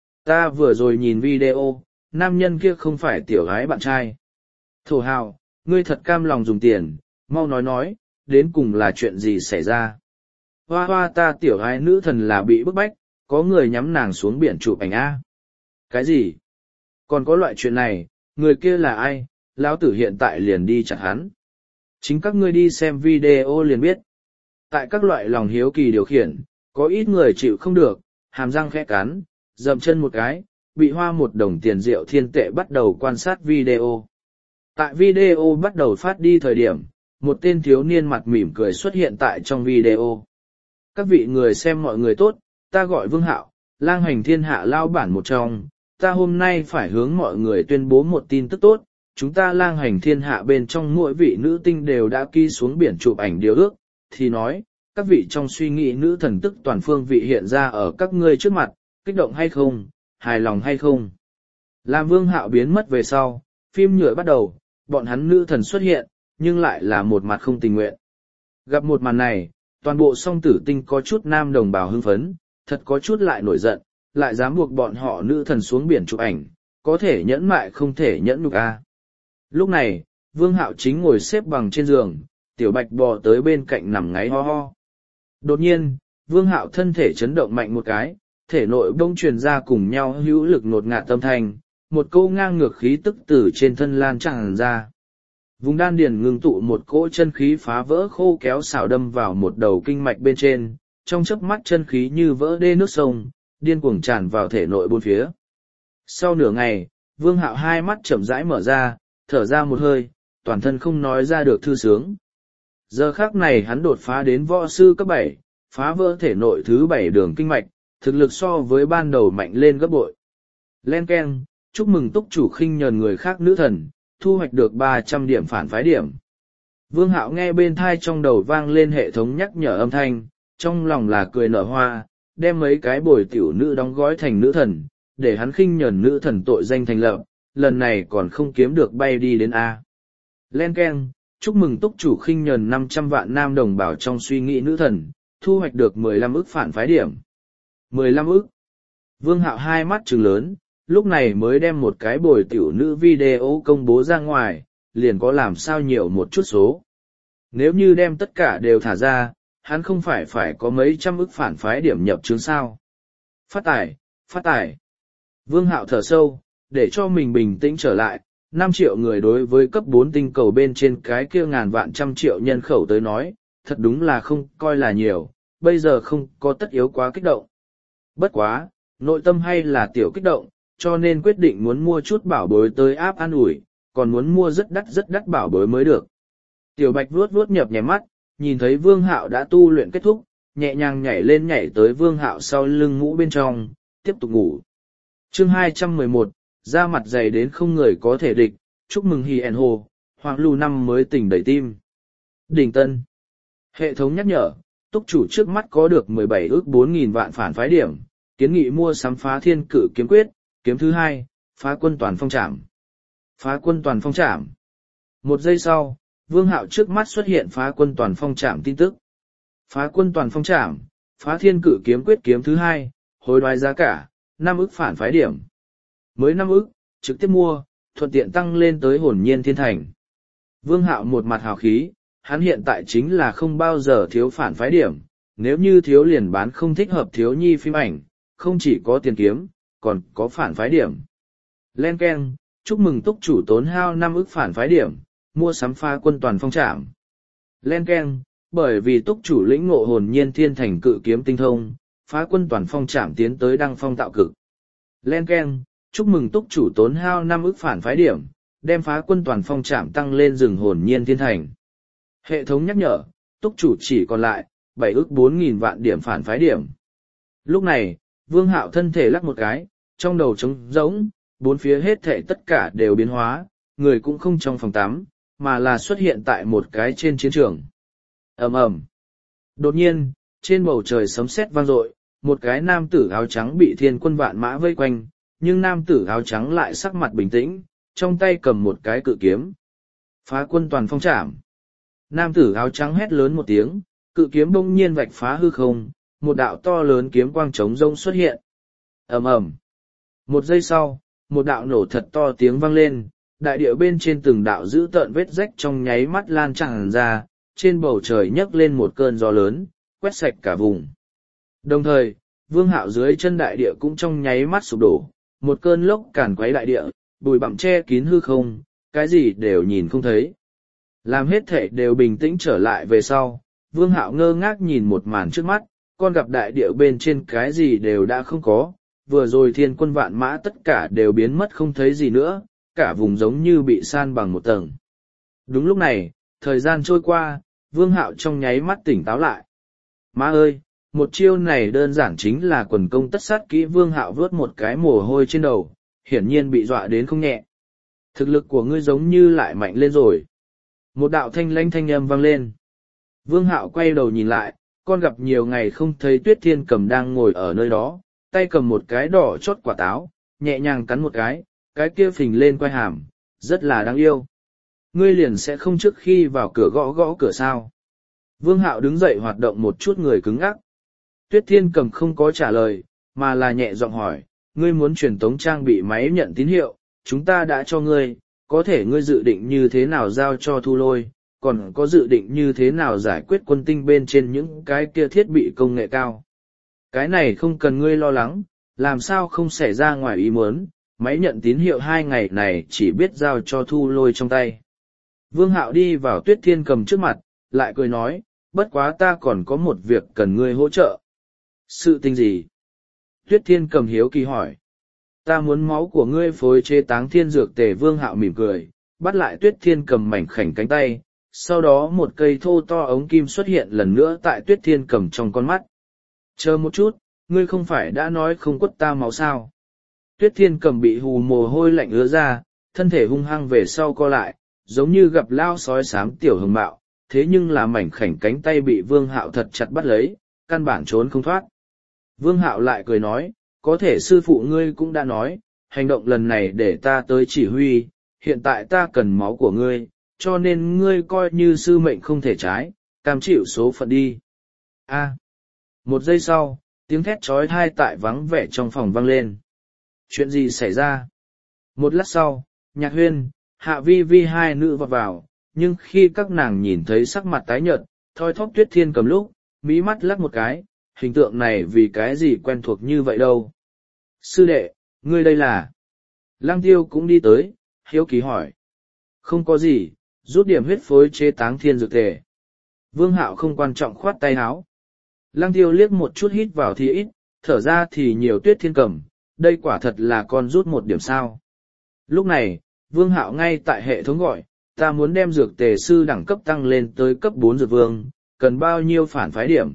Ta vừa rồi nhìn video, nam nhân kia không phải Tiểu Ái bạn trai. Thổ hào, ngươi thật cam lòng dùng tiền, mau nói, đến cùng là chuyện gì xảy ra? Hoa hoa ta Tiểu Ái nữ thần là bị bức bách, có người nhắm nàng xuống biển chụp ảnh A. Cái gì? Còn có loại chuyện này, người kia là ai? Lão tử hiện tại liền đi chặt hắn. Chính các ngươi đi xem video liền biết. Tại các loại lòng hiếu kỳ điều khiển, có ít người chịu không được, hàm răng khẽ cắn, dậm chân một cái, bị hoa một đồng tiền Diệu Thiên tệ bắt đầu quan sát video. Tại video bắt đầu phát đi thời điểm, một tên thiếu niên mặt mỉm cười xuất hiện tại trong video. Các vị người xem mọi người tốt, ta gọi Vương Hạo, lang hành thiên hạ lao bản một trong, ta hôm nay phải hướng mọi người tuyên bố một tin tức tốt, chúng ta lang hành thiên hạ bên trong mỗi vị nữ tinh đều đã ký xuống biển chụp ảnh điều ước, thì nói, các vị trong suy nghĩ nữ thần tức toàn phương vị hiện ra ở các ngươi trước mặt, kích động hay không, hài lòng hay không. Làm Vương Hạo biến mất về sau, phim nhựa bắt đầu, bọn hắn nữ thần xuất hiện, nhưng lại là một mặt không tình nguyện. Gặp một màn này, toàn bộ song tử tinh có chút nam đồng bào hưng phấn, thật có chút lại nổi giận, lại dám buộc bọn họ nữ thần xuống biển chụp ảnh, có thể nhẫn mại không thể nhẫn nhục a. Lúc này, Vương Hạo chính ngồi xếp bằng trên giường, Tiểu Bạch bò tới bên cạnh nằm ngáy ho ho. Đột nhiên, Vương Hạo thân thể chấn động mạnh một cái, thể nội bỗng truyền ra cùng nhau hữu lực nột ngạt tâm thanh, một câu ngang ngược khí tức từ trên thân lan tràn ra. Vùng đan điền ngưng tụ một cỗ chân khí phá vỡ khô kéo xảo đâm vào một đầu kinh mạch bên trên, trong chớp mắt chân khí như vỡ đê nước sông, điên cuồng tràn vào thể nội bốn phía. Sau nửa ngày, Vương Hạo hai mắt chậm rãi mở ra, thở ra một hơi, toàn thân không nói ra được thư sướng. Giờ khắc này hắn đột phá đến võ sư cấp 7, phá vỡ thể nội thứ 7 đường kinh mạch, thực lực so với ban đầu mạnh lên gấp bội. Len keng, chúc mừng túc chủ khinh nhờn người khác nữ thần, thu hoạch được 300 điểm phản phái điểm. Vương Hạo nghe bên thai trong đầu vang lên hệ thống nhắc nhở âm thanh, trong lòng là cười nở hoa, đem mấy cái bồi tiểu nữ đóng gói thành nữ thần, để hắn khinh nhờn nữ thần tội danh thành lập, lần này còn không kiếm được bay đi đến A. Len keng, chúc mừng túc chủ khinh nhờn 500 vạn nam đồng bào trong suy nghĩ nữ thần, thu hoạch được 15 ức phản phái điểm. 15 ức. Vương Hạo hai mắt trừng lớn, lúc này mới đem một cái bồi tiểu nữ video công bố ra ngoài, liền có làm sao nhiều một chút số. Nếu như đem tất cả đều thả ra, hắn không phải có mấy trăm ức phản phái điểm nhập chứng sao. Phát tài, phát tài. Vương Hạo thở sâu, để cho mình bình tĩnh trở lại, 5 triệu người đối với cấp 4 tinh cầu bên trên cái kia ngàn vạn trăm triệu nhân khẩu tới nói, thật đúng là không coi là nhiều, bây giờ không có tất yếu quá kích động. Bất quá, nội tâm hay là tiểu kích động, cho nên quyết định muốn mua chút bảo bối tới áp an ủi, còn muốn mua rất đắt bảo bối mới được. Tiểu Bạch vuốt vuốt nhập nhèm mắt, nhìn thấy Vương Hạo đã tu luyện kết thúc, nhẹ nhàng nhảy lên nhảy tới Vương Hạo sau lưng mũ bên trong, tiếp tục ngủ. Chương 211, da mặt dày đến không người có thể địch, chúc mừng Hì ẻn hồ, Hoàng Lưu năm mới tỉnh đầy tim. Đỉnh Tân. Hệ thống nhắc nhở, túc chủ trước mắt có được 17 ước 4.000 vạn phản phái điểm, kiến nghị mua sắm phá thiên cử kiếm quyết, kiếm thứ hai, phá quân toàn phong trảm. Phá quân toàn phong trảm. Một giây sau, Vương Hạo trước mắt xuất hiện phá quân toàn phong trảm tin tức. Phá quân toàn phong trảm, phá thiên cử kiếm quyết kiếm thứ hai, hối đoái giá cả, 5 ức phản phái điểm. Mới 5 ức, trực tiếp mua, thuận tiện tăng lên tới hồn nhiên thiên thành. Vương Hạo một mặt hào khí, hắn hiện tại chính là không bao giờ thiếu phản phái điểm, nếu như thiếu liền bán không thích hợp thiếu nhi phim ảnh, không chỉ có tiền kiếm, còn có phản phái điểm. Len Ken, chúc mừng túc chủ tốn hao 5 ức phản phái điểm, mua sắm phá quân toàn phong trảm. Len Ken, bởi vì túc chủ lĩnh ngộ hồn nhiên thiên thành cự kiếm tinh thông, phá quân toàn phong trảm tiến tới đăng phong tạo cực. Len Ken, chúc mừng túc chủ tốn hao 5 ức phản phái điểm, đem phá quân toàn phong trảm tăng lên rừng hồn nhiên thiên thành. Hệ thống nhắc nhở, túc chủ chỉ còn lại 7 ức 4.000 vạn điểm phản phái điểm. Lúc này, Vương Hạo thân thể lắc một cái, trong đầu trống rỗng, bốn phía hết thể tất cả đều biến hóa, người cũng không trong phòng tắm, mà là xuất hiện tại một cái trên chiến trường. Ầm ầm. Đột nhiên, trên bầu trời sấm sét vang dội, một cái nam tử áo trắng bị thiên quân vạn mã vây quanh, nhưng nam tử áo trắng lại sắc mặt bình tĩnh, trong tay cầm một cái cự kiếm. Phá quân toàn phong trảm. Nam tử áo trắng hét lớn một tiếng, cự kiếm bỗng nhiên vạch phá hư không, một đạo to lớn kiếm quang trống rông xuất hiện. Ầm ầm. Một giây sau, một đạo nổ thật to tiếng vang lên, đại địa bên trên từng đạo dữ tợn vết rách trong nháy mắt lan tràn ra, trên bầu trời nhấc lên một cơn gió lớn, quét sạch cả vùng. Đồng thời, Vương Hạo dưới chân đại địa cũng trong nháy mắt sụp đổ, một cơn lốc càn quấy đại địa, bụi bặm che kín hư không, cái gì đều nhìn không thấy. Làm hết thể đều bình tĩnh trở lại về sau, Vương Hạo ngơ ngác nhìn một màn trước mắt, con gặp đại địa bên trên cái gì đều đã không có, vừa rồi thiên quân vạn mã tất cả đều biến mất không thấy gì nữa, cả vùng giống như bị san bằng một tầng. Đúng lúc này, thời gian trôi qua, Vương Hạo trong nháy mắt tỉnh táo lại. Má ơi, một chiêu này đơn giản chính là quần công tất sát kỹ. Vương Hạo vớt một cái mồ hôi trên đầu, hiển nhiên bị dọa đến không nhẹ. Thực lực của ngươi giống như lại mạnh lên rồi. Một đạo thanh lãnh thanh âm vang lên. Vương Hạo quay đầu nhìn lại, con gặp nhiều ngày không thấy Tuyết Thiên Cầm đang ngồi ở nơi đó, tay cầm một cái đỏ chót quả táo, nhẹ nhàng cắn một cái kia phình lên quai hàm, rất là đáng yêu. Ngươi liền sẽ không trước khi vào cửa gõ gõ cửa sao? Vương Hạo đứng dậy hoạt động một chút người cứng ngắc. Tuyết Thiên Cầm không có trả lời, mà là nhẹ giọng hỏi, ngươi muốn truyền tống trang bị máy nhận tín hiệu, chúng ta đã cho ngươi, có thể ngươi dự định như thế nào giao cho Thu Lôi, còn có dự định như thế nào giải quyết quân tinh bên trên những cái kia thiết bị công nghệ cao. Cái này không cần ngươi lo lắng, làm sao không xảy ra ngoài ý muốn, máy nhận tín hiệu 2 ngày này chỉ biết giao cho Thu Lôi trong tay. Vương Hạo đi vào Tuyết Thiên Cầm trước mặt, lại cười nói, bất quá ta còn có một việc cần ngươi hỗ trợ. Sự tình gì? Tuyết Thiên Cầm hiếu kỳ hỏi. Ta muốn máu của ngươi phối chế táng thiên dược tề. Vương Hạo mỉm cười, bắt lại Tuyết Thiên Cầm mảnh khảnh cánh tay, sau đó một cây thô to ống kim xuất hiện lần nữa tại Tuyết Thiên Cầm trong con mắt. Chờ một chút, ngươi không phải đã nói không quất ta máu sao? Tuyết Thiên Cầm bị hù mồ hôi lạnh ứa ra, thân thể hung hăng về sau co lại, giống như gặp lao sói xám tiểu hồng bạo, thế nhưng là mảnh khảnh cánh tay bị Vương Hạo thật chặt bắt lấy, căn bản trốn không thoát. Vương Hạo lại cười nói, có thể sư phụ ngươi cũng đã nói, hành động lần này để ta tới chỉ huy, hiện tại ta cần máu của ngươi, cho nên ngươi coi như sư mệnh không thể trái, cam chịu số phận đi. Một giây sau, tiếng thét trói thai tại vắng vẻ trong phòng vang lên. Chuyện gì xảy ra? Một lát sau, Nhạc Huyên, Hạ Vi Vi hai nữ vọt vào, nhưng khi các nàng nhìn thấy sắc mặt tái nhợt, thoi thóp Tuyết Thiên Cầm lúc, mí mắt lắc một cái, hình tượng này vì cái gì quen thuộc như vậy đâu. Sư đệ, ngươi đây là... Lăng Tiêu cũng đi tới, hiếu kỳ hỏi. Không có gì, rút điểm huyết phối chế táng thiên dược tề. Vương Hạo không quan trọng khoát tay áo. Lăng Tiêu liếc một chút hít vào thì ít, thở ra thì nhiều. Tuyết Thiên Cầm, đây quả thật là con rút một điểm sao. Lúc này, Vương Hạo ngay tại hệ thống gọi, ta muốn đem dược tề sư đẳng cấp tăng lên tới cấp 4 dược vương, cần bao nhiêu phản phái điểm.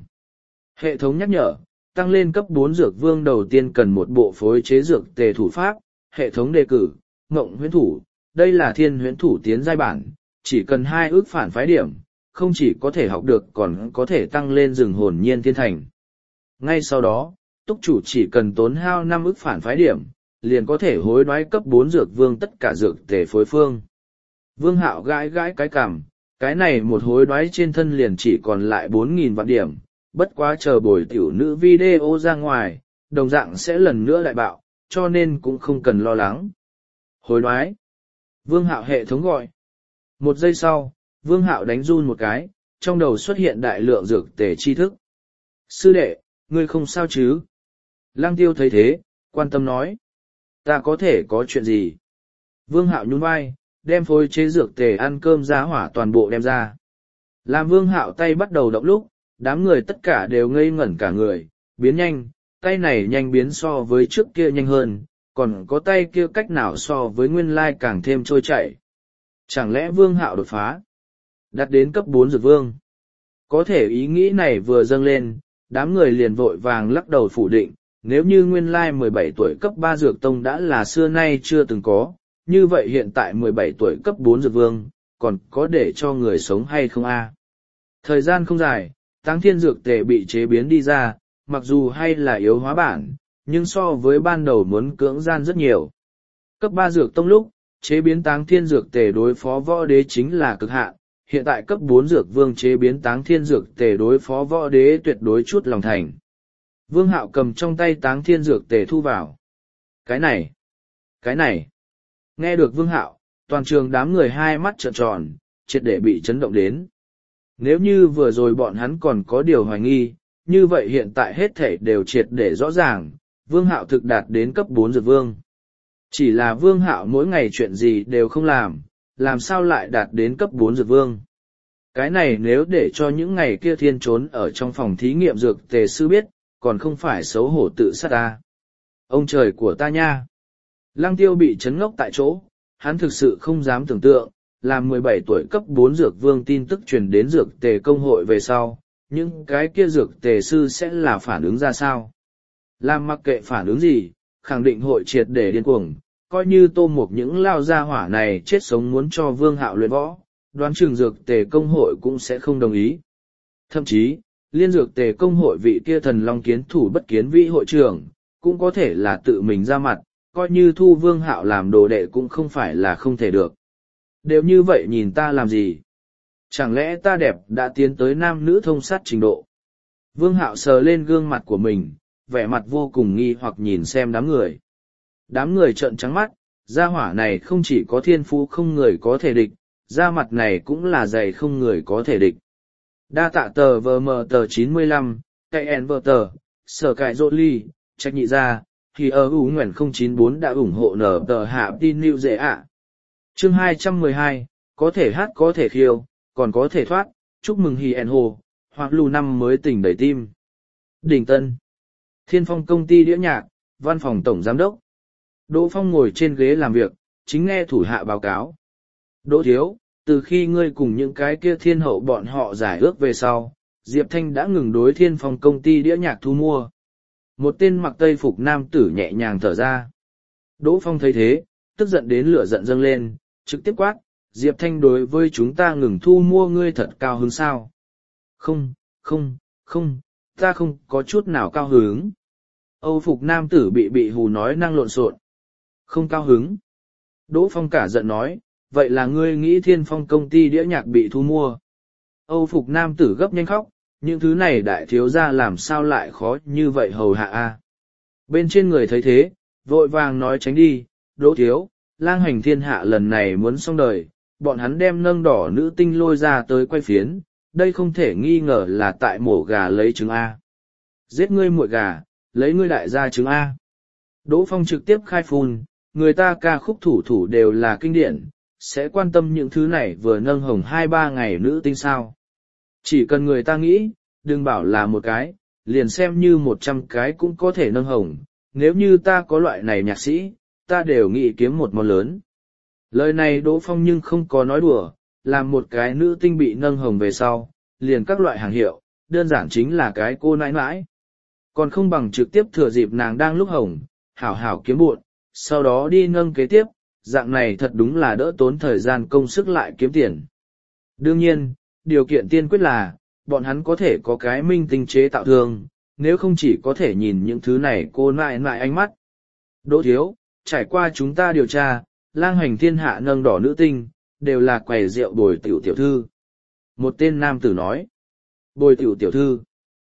Hệ thống nhắc nhở, tăng lên cấp 4 dược vương đầu tiên cần một bộ phối chế dược tề thủ pháp. Hệ thống đề cử, Ngộng Huyễn Thủ, đây là Thiên Huyễn Thủ tiến giai bản, chỉ cần 2 ước phản phái điểm, không chỉ có thể học được còn có thể tăng lên rừng hồn nhiên thiên thành. Ngay sau đó, túc chủ chỉ cần tốn hao 5 ước phản phái điểm, liền có thể hối đoái cấp 4 dược vương tất cả dược tề phối phương. Vương Hạo gãi gãi cái cằm, cái này một hối đoái trên thân liền chỉ còn lại 4.000 vạn điểm, bất quá chờ buổi tiểu nữ video ra ngoài, đồng dạng sẽ lần nữa đại bạo, cho nên cũng không cần lo lắng. Hối đoái. Vương Hạo hệ thống gọi. Một giây sau, Vương Hạo đánh run một cái, trong đầu xuất hiện đại lượng dược tề tri thức. Sư đệ, ngươi không sao chứ? Lăng Tiêu thấy thế, quan tâm nói. Ta có thể có chuyện gì? Vương Hạo nhún vai, đem phối chế dược tề ăn cơm giá hỏa toàn bộ đem ra. Làm Vương Hạo tay bắt đầu động lúc, đám người tất cả đều ngây ngẩn cả người, biến nhanh, tay này nhanh biến so với trước kia nhanh hơn, còn có tay kia cách nào so với nguyên lai càng thêm trôi chảy. Chẳng lẽ Vương Hạo đột phá? Đạt đến cấp 4 dược vương. Có thể ý nghĩ này vừa dâng lên, đám người liền vội vàng lắc đầu phủ định, nếu như nguyên lai 17 tuổi cấp 3 dược tông đã là xưa nay chưa từng có, như vậy hiện tại 17 tuổi cấp 4 dược vương, còn có để cho người sống hay không a? Thời gian không dài, táng thiên dược tề bị chế biến đi ra, mặc dù hay là yếu hóa bản, nhưng so với ban đầu muốn cưỡng gian rất nhiều. Cấp 3 dược tông lúc, chế biến táng thiên dược tề đối phó võ đế chính là cực hạn, hiện tại cấp 4 dược vương chế biến táng thiên dược tề đối phó võ đế tuyệt đối chút lòng thành. Vương Hạo cầm trong tay táng thiên dược tề thu vào. Cái này. Nghe được Vương Hạo, toàn trường đám người hai mắt trợn tròn, triệt để bị chấn động đến. Nếu như vừa rồi bọn hắn còn có điều hoài nghi, như vậy hiện tại hết thảy đều triệt để rõ ràng, Vương Hạo thực đạt đến cấp 4 dược vương. Chỉ là Vương Hạo mỗi ngày chuyện gì đều không làm sao lại đạt đến cấp 4 dược vương. Cái này nếu để cho những ngày kia thiên trốn ở trong phòng thí nghiệm dược tề sư biết, còn không phải xấu hổ tự sát ta. Ông trời của ta nha! Lăng Tiêu bị chấn ngốc tại chỗ, hắn thực sự không dám tưởng tượng, làm 17 tuổi cấp 4 dược vương tin tức truyền đến dược tề công hội về sau, những cái kia dược tề sư sẽ là phản ứng ra sao. Làm mặc kệ phản ứng gì, khẳng định hội triệt để điên cuồng, coi như Tô Mục những lao gia hỏa này chết sống muốn cho Vương Hạo luyện võ, đoán chừng dược tề công hội cũng sẽ không đồng ý. Thậm chí, liên dược tề công hội vị kia thần long kiến thủ bất kiến vị hội trưởng, cũng có thể là tự mình ra mặt, coi như thu Vương Hạo làm đồ đệ cũng không phải là không thể được. Đều như vậy nhìn ta làm gì? Chẳng lẽ ta đẹp đã tiến tới nam nữ thông sát trình độ? Vương Hạo sờ lên gương mặt của mình, vẻ mặt vô cùng nghi hoặc nhìn xem đám người. Đám người trợn trắng mắt, gia hỏa này không chỉ có thiên phú không người có thể địch, da mặt này cũng là dày không người có thể địch. Đa tạ tờ VM tờ 95, cây en vờ tờ, sở cải rộ ly, trách nhị ra, thì ở ủ nguyện 094 đã ủng hộ nở tờ hạ tin lưu dễ ạ. Chương 212, có thể hát có thể khiêu, còn có thể thoát, chúc mừng Hì En Hồ, hoặc lù năm mới tỉnh đầy tim. Đỉnh Tân, Thiên Phong công ty đĩa nhạc, văn phòng tổng giám đốc. Đỗ Phong ngồi trên ghế làm việc, chính nghe thủ hạ báo cáo. Đỗ thiếu, từ khi ngươi cùng những cái kia thiên hậu bọn họ giải ước về sau, Diệp Thanh đã ngừng đối Thiên Phong công ty đĩa nhạc thu mua. Một tên mặc tây phục nam tử nhẹ nhàng thở ra. Đỗ Phong thấy thế, tức giận đến lửa giận dâng lên, trực tiếp quát, Diệp Thanh đối với chúng ta ngừng thu mua ngươi thật cao hứng sao? Không, ta không có chút nào cao hứng. Âu phục nam tử bị hù nói năng lộn xộn. Không cao hứng. Đỗ Phong cả giận nói, vậy là ngươi nghĩ Thiên Phong công ty đĩa nhạc bị thu mua. Âu phục nam tử gấp nhanh khóc, những thứ này đại thiếu gia làm sao lại khó như vậy hầu hạ a. Bên trên người thấy thế, vội vàng nói tránh đi, Đỗ thiếu, lang hành thiên hạ lần này muốn xong đời, bọn hắn đem nâng đỏ nữ tinh lôi ra tới quay phiến, đây không thể nghi ngờ là tại mổ gà lấy trứng A. Giết ngươi muội gà, lấy ngươi đại gia trứng A. Đỗ Phong trực tiếp khai phun, người ta ca khúc thủ thủ đều là kinh điển, sẽ quan tâm những thứ này vừa nâng hồng 2-3 ngày nữ tinh sao. Chỉ cần người ta nghĩ, đừng bảo là một cái, liền xem như 100 cái cũng có thể nâng hồng, nếu như ta có loại này nhạc sĩ, ta đều nghĩ kiếm một món lớn. Lời này Đỗ Phong nhưng không có nói đùa, làm một cái nữ tinh bị nâng hồng về sau, liền các loại hàng hiệu, đơn giản chính là cái cô nãi nãi. Còn không bằng trực tiếp thừa dịp nàng đang lúc hồng, hảo hảo kiếm bộn, sau đó đi nâng kế tiếp, dạng này thật đúng là đỡ tốn thời gian công sức lại kiếm tiền. Đương nhiên, điều kiện tiên quyết là, bọn hắn có thể có cái minh tinh chế tạo thương, nếu không chỉ có thể nhìn những thứ này cô nãi nãi ánh mắt. Đỗ thiếu, trải qua chúng ta điều tra, lang hành thiên hạ nâng đỏ nữ tinh, đều là quầy rượu bồi tiểu tiểu thư. Một tên nam tử nói, bồi tiểu tiểu thư.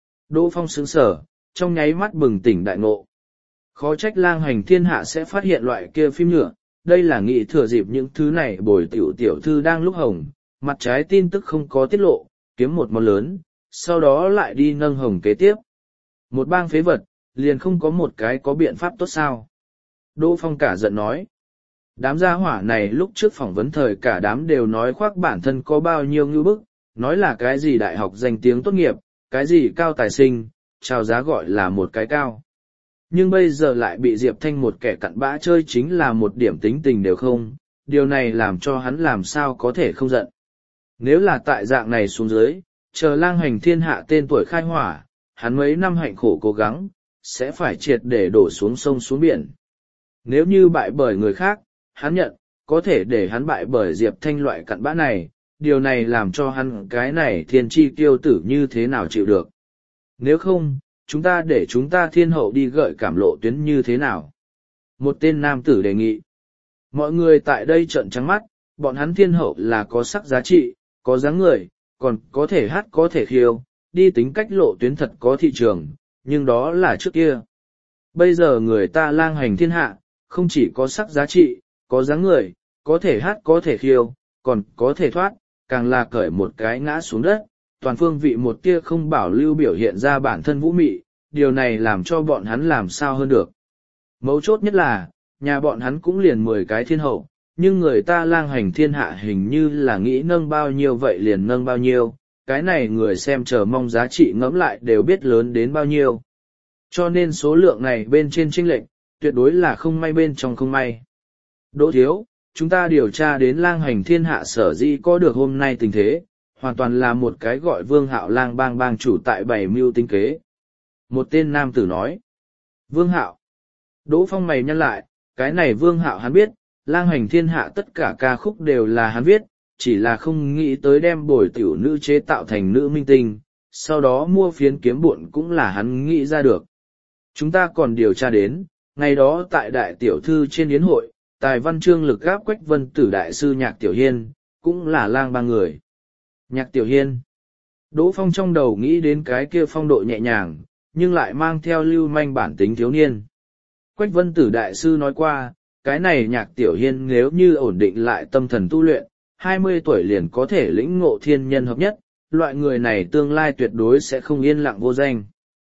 Đỗ Phong sững sờ, trong nháy mắt bừng tỉnh đại ngộ. Khó trách lang hành thiên hạ sẽ phát hiện loại kia phim nhựa, đây là nghĩ thừa dịp những thứ này bồi tiểu tiểu thư đang lúc hồng, mặt trái tin tức không có tiết lộ, kiếm một món lớn, sau đó lại đi nâng hồng kế tiếp. Một bang phế vật, liền không có một cái có biện pháp tốt sao. Đỗ Phong cả giận nói. Đám gia hỏa này lúc trước phỏng vấn thời cả đám đều nói khoác bản thân có bao nhiêu ngưu bức, nói là cái gì đại học danh tiếng tốt nghiệp, cái gì cao tài sinh, trao giá gọi là một cái cao. Nhưng bây giờ lại bị Diệp Thanh một kẻ cặn bã chơi chính là một điểm tính tình đều không, điều này làm cho hắn làm sao có thể không giận. Nếu là tại dạng này xuống dưới, chờ lang hành thiên hạ tên tuổi khai hỏa, hắn mấy năm hạnh khổ cố gắng, sẽ phải triệt để đổ xuống sông xuống biển. Nếu như bại bởi người khác, hắn nhận, có thể để hắn bại bởi Diệp Thanh loại cặn bã này, điều này làm cho hắn cái này thiên chi tiêu tử như thế nào chịu được. Nếu không, chúng ta để chúng ta thiên hậu đi gợi cảm lộ tuyến như thế nào. Một tên nam tử đề nghị. Mọi người tại đây trợn trắng mắt, bọn hắn thiên hậu là có sắc giá trị, có dáng người, còn có thể hát có thể khiêu, đi tính cách lộ tuyến thật có thị trường, nhưng đó là trước kia. Bây giờ người ta lang hành thiên hạ, không chỉ có sắc giá trị, có dáng người, có thể hát có thể khiêu, còn có thể thoát, càng là cởi một cái ngã xuống đất, toàn phương vị một tia không bảo lưu biểu hiện ra bản thân vũ mị, điều này làm cho bọn hắn làm sao hơn được. Mấu chốt nhất là, nhà bọn hắn cũng liền 10 cái thiên hậu, nhưng người ta lang hành thiên hạ hình như là nghĩ nâng bao nhiêu vậy liền nâng bao nhiêu, cái này người xem chờ mong giá trị ngẫm lại đều biết lớn đến bao nhiêu. Cho nên số lượng này bên trên chênh lệch, tuyệt đối là không may bên trong không may. Đỗ thiếu, chúng ta điều tra đến lang hành thiên hạ sở dĩ có được hôm nay tình thế, hoàn toàn là một cái gọi Vương Hạo lang bang bang chủ tại bảy mưu tinh kế. Một tên nam tử nói. Vương Hạo. Đỗ Phong mày nhăn lại, cái này Vương Hạo hắn biết, lang hành thiên hạ tất cả ca khúc đều là hắn viết, chỉ là không nghĩ tới đem bồi tiểu nữ chế tạo thành nữ minh tinh, sau đó mua phiến kiếm buộn cũng là hắn nghĩ ra được. Chúng ta còn điều tra đến, ngày đó tại đại tiểu thư trên yến hội, tài văn chương lực gáp Quách Vân Tử đại sư Nhạc Tiểu Hiên, cũng là lang bang người. Nhạc Tiểu Hiên. Đỗ Phong trong đầu nghĩ đến cái kia phong độ nhẹ nhàng, nhưng lại mang theo lưu manh bản tính thiếu niên. Quách Vân Tử đại sư nói qua, cái này Nhạc Tiểu Hiên nếu như ổn định lại tâm thần tu luyện, 20 tuổi liền có thể lĩnh ngộ thiên nhân hợp nhất, loại người này tương lai tuyệt đối sẽ không yên lặng vô danh.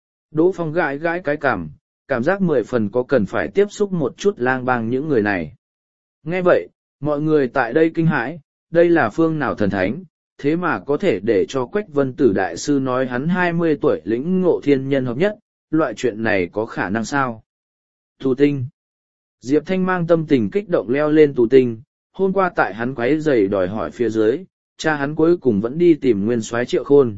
Đỗ Phong gãi gãi cái cảm giác 10 phần có cần phải tiếp xúc một chút lang bang những người này. Nghe vậy, mọi người tại đây kinh hãi, đây là phương nào thần thánh, thế mà có thể để cho Quách Vân Tử đại sư nói hắn 20 tuổi lĩnh ngộ thiên nhân hợp nhất, loại chuyện này có khả năng sao? Tù tinh. Diệp Thanh mang tâm tình kích động leo lên tù tinh, hôm qua tại hắn quấy giày đòi hỏi phía dưới, cha hắn cuối cùng vẫn đi tìm nguyên soái Triệu Khôn.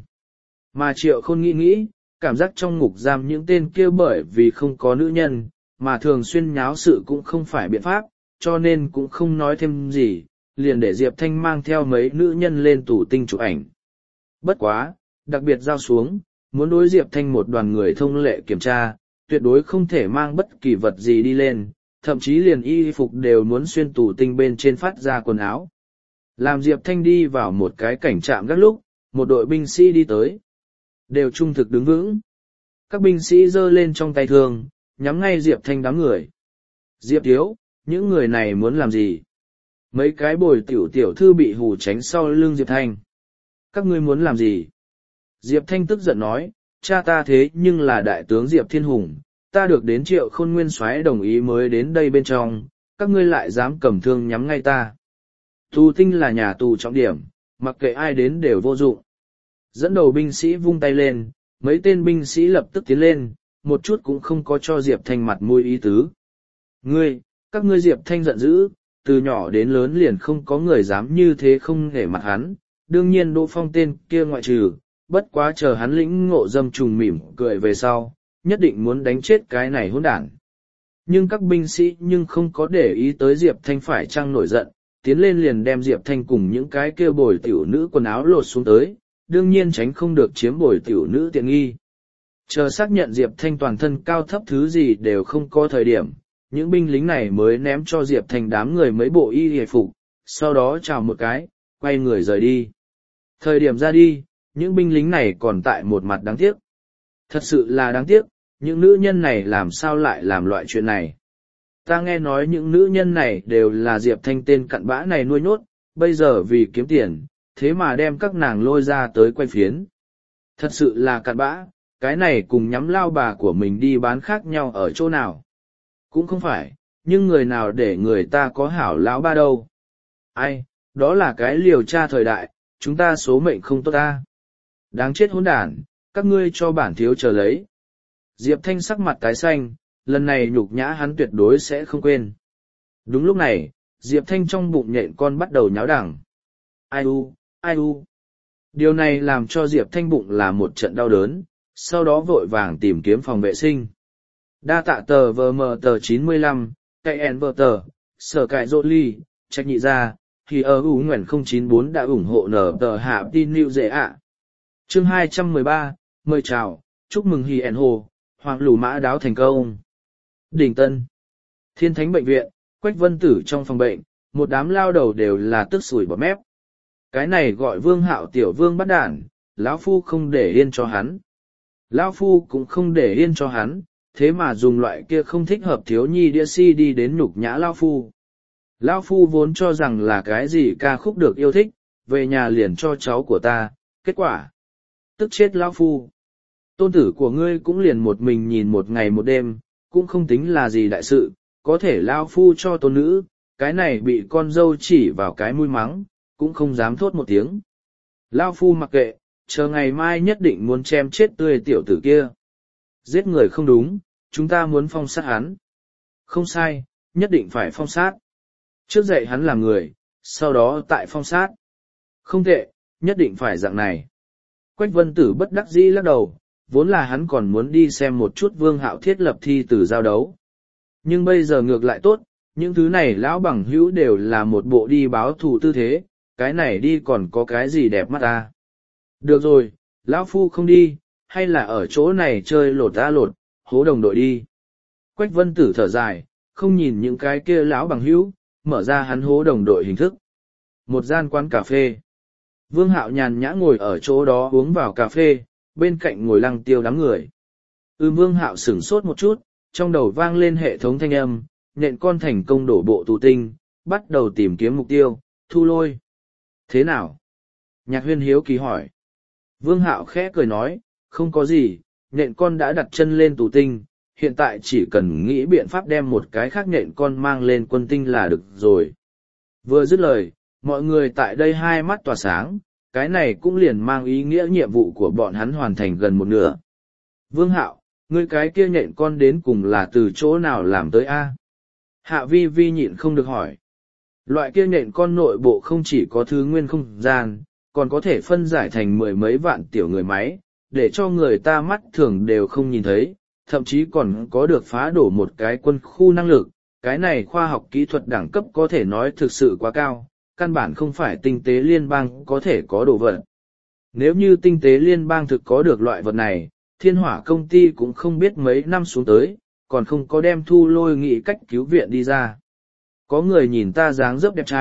Mà Triệu Khôn nghĩ, cảm giác trong ngục giam những tên kia bởi vì không có nữ nhân, mà thường xuyên nháo sự cũng không phải biện pháp, cho nên cũng không nói thêm gì, liền để Diệp Thanh mang theo mấy nữ nhân lên tù tinh chụp ảnh. Bất quá, đặc biệt giao xuống, muốn đối Diệp Thanh một đoàn người thông lệ kiểm tra, tuyệt đối không thể mang bất kỳ vật gì đi lên, thậm chí liền y phục đều muốn xuyên tù tinh bên trên phát ra quần áo. Làm Diệp Thanh đi vào một cái cảnh trạm gác lúc, một đội binh sĩ đi tới. Đều trung thực đứng vững. Các binh sĩ giơ lên trong tay thương, nhắm ngay Diệp Thanh đám người. Diệp thiếu, những người này muốn làm gì? Mấy cái bồi tiểu thư bị hù tránh sau lưng Diệp Thanh. Các ngươi muốn làm gì? Diệp Thanh tức giận nói, cha ta thế nhưng là đại tướng Diệp Thiên Hùng, ta được đến Triệu Khôn Nguyên soái đồng ý mới đến đây bên trong, các ngươi lại dám cầm thương nhắm ngay ta. Tù tinh là nhà tù trọng điểm, mặc kệ ai đến đều vô dụng. Dẫn đầu binh sĩ vung tay lên, mấy tên binh sĩ lập tức tiến lên, một chút cũng không có cho Diệp Thanh mặt mũi ý tứ. Các ngươi Diệp Thanh giận dữ, từ nhỏ đến lớn liền không có người dám như thế không nể mặt hắn, đương nhiên Đỗ Phong tên kia ngoại trừ, bất quá chờ hắn lĩnh ngộ dâm trùng mỉm cười về sau, nhất định muốn đánh chết cái này hỗn đản. Nhưng các binh sĩ nhưng không có để ý tới Diệp Thanh phải chăng nổi giận, tiến lên liền đem Diệp Thanh cùng những cái kia bồi tiểu nữ quần áo lột xuống tới, đương nhiên tránh không được chiếm bồi tiểu nữ tiện nghi. Chờ xác nhận Diệp Thanh toàn thân cao thấp thứ gì đều không có thời điểm, những binh lính này mới ném cho Diệp Thanh đám người mấy bộ y hề phục, sau đó chào một cái, quay người rời đi. Thời điểm ra đi, những binh lính này còn tại một mặt đáng tiếc. Thật sự là đáng tiếc, những nữ nhân này làm sao lại làm loại chuyện này. Ta nghe nói những nữ nhân này đều là Diệp Thanh tên cặn bã này nuôi nhốt, bây giờ vì kiếm tiền, thế mà đem các nàng lôi ra tới quay phiến. Thật sự là cặn bã, cái này cùng nhắm lao bà của mình đi bán khác nhau ở chỗ nào. Cũng không phải, nhưng người nào để người ta có hảo lão ba đâu. Ai, đó là cái liều tra thời đại, chúng ta số mệnh không tốt ta. Đáng chết hỗn đản, các ngươi cho bản thiếu chờ lấy. Diệp Thanh sắc mặt tái xanh, lần này nhục nhã hắn tuyệt đối sẽ không quên. Đúng lúc này, Diệp Thanh trong bụng nhện con bắt đầu nháo đẳng. Ai u. Điều này làm cho Diệp Thanh bụng là một trận đau đớn, sau đó vội vàng tìm kiếm phòng vệ sinh. Đa tạ tờ VM tờ 95, cậy en vờ tờ, sở cải rô ly, trách nhị ra, thì ở ủ nguyện 094 đã ủng hộ nở tờ hạ tin lưu dễ ạ. Chương 213, mời chào, chúc mừng hì ẻn hồ, hoàng lù mã đáo thành công. Đỉnh Tân, Thiên Thánh Bệnh viện, Quách Vân Tử trong phòng bệnh, một đám lao đầu đều là tức sủi bọt mép. Cái này gọi Vương Hạo tiểu vương bắt đản, lão phu không để yên cho hắn. Lão phu cũng không để yên cho hắn, thế mà dùng loại kia không thích hợp thiếu nhi đĩa si đi đến nhục nhã lão phu. Lão phu vốn cho rằng là cái gì ca khúc được yêu thích, về nhà liền cho cháu của ta, kết quả. Tức chết lão phu. Tôn tử của ngươi cũng liền một mình nhìn một ngày một đêm, cũng không tính là gì đại sự, có thể lão phu cho tôn nữ, cái này bị con dâu chỉ vào cái mũi mắng, cũng không dám thốt một tiếng. Lão phu mặc kệ, chờ ngày mai nhất định muốn chém chết tươi tiểu tử kia. Giết người không đúng, chúng ta muốn phong sát hắn. Không sai, nhất định phải phong sát. Trước dạy hắn làm người, sau đó tại phong sát. Không tệ, nhất định phải dạng này. Quách Vân Tử bất đắc dĩ lắc đầu, vốn là hắn còn muốn đi xem một chút Vương Hạo thiết lập thi từ giao đấu. Nhưng bây giờ ngược lại tốt, những thứ này lão bằng hữu đều là một bộ đi báo thù tư thế, cái này đi còn có cái gì đẹp mắt ta. Được rồi, lão phu không đi, hay là ở chỗ này chơi lột ta lột, hố đồng đội đi. Quách Vân Tử thở dài, không nhìn những cái kia lão bằng hữu, mở ra hắn hố đồng đội hình thức. Một gian quán cà phê. Vương Hạo nhàn nhã ngồi ở chỗ đó uống vào cà phê, bên cạnh ngồi Lăng Tiêu đám người. Vương Hạo sửng sốt một chút, trong đầu vang lên hệ thống thanh âm, nện con thành công đổ bộ tù tinh, bắt đầu tìm kiếm mục tiêu, Thu Lôi. Thế nào? Nhạc Huyên hiếu kỳ hỏi. Vương Hạo khẽ cười nói, không có gì, nện con đã đặt chân lên tù tinh, hiện tại chỉ cần nghĩ biện pháp đem một cái khác nện con mang lên quân tinh là được rồi. Vừa dứt lời, mọi người tại đây hai mắt tỏa sáng, cái này cũng liền mang ý nghĩa nhiệm vụ của bọn hắn hoàn thành gần một nửa. Vương Hạo, ngươi cái kia nện con đến cùng là từ chỗ nào làm tới a? Hạ Vi Vi nhịn không được hỏi. Loại kia nện con nội bộ không chỉ có thứ nguyên không gian, còn có thể phân giải thành mười mấy vạn tiểu người máy, để cho người ta mắt thường đều không nhìn thấy, thậm chí còn có được phá đổ một cái quân khu năng lực. Cái này khoa học kỹ thuật đẳng cấp có thể nói thực sự quá cao, căn bản không phải tinh tế liên bang có thể có đồ vật. Nếu như tinh tế liên bang thực có được loại vật này, Thiên Hỏa công ty cũng không biết mấy năm xuống tới, còn không có đem Thu Lôi nghĩ cách cứu viện đi ra. Có người nhìn ta dáng dấp đẹp trai,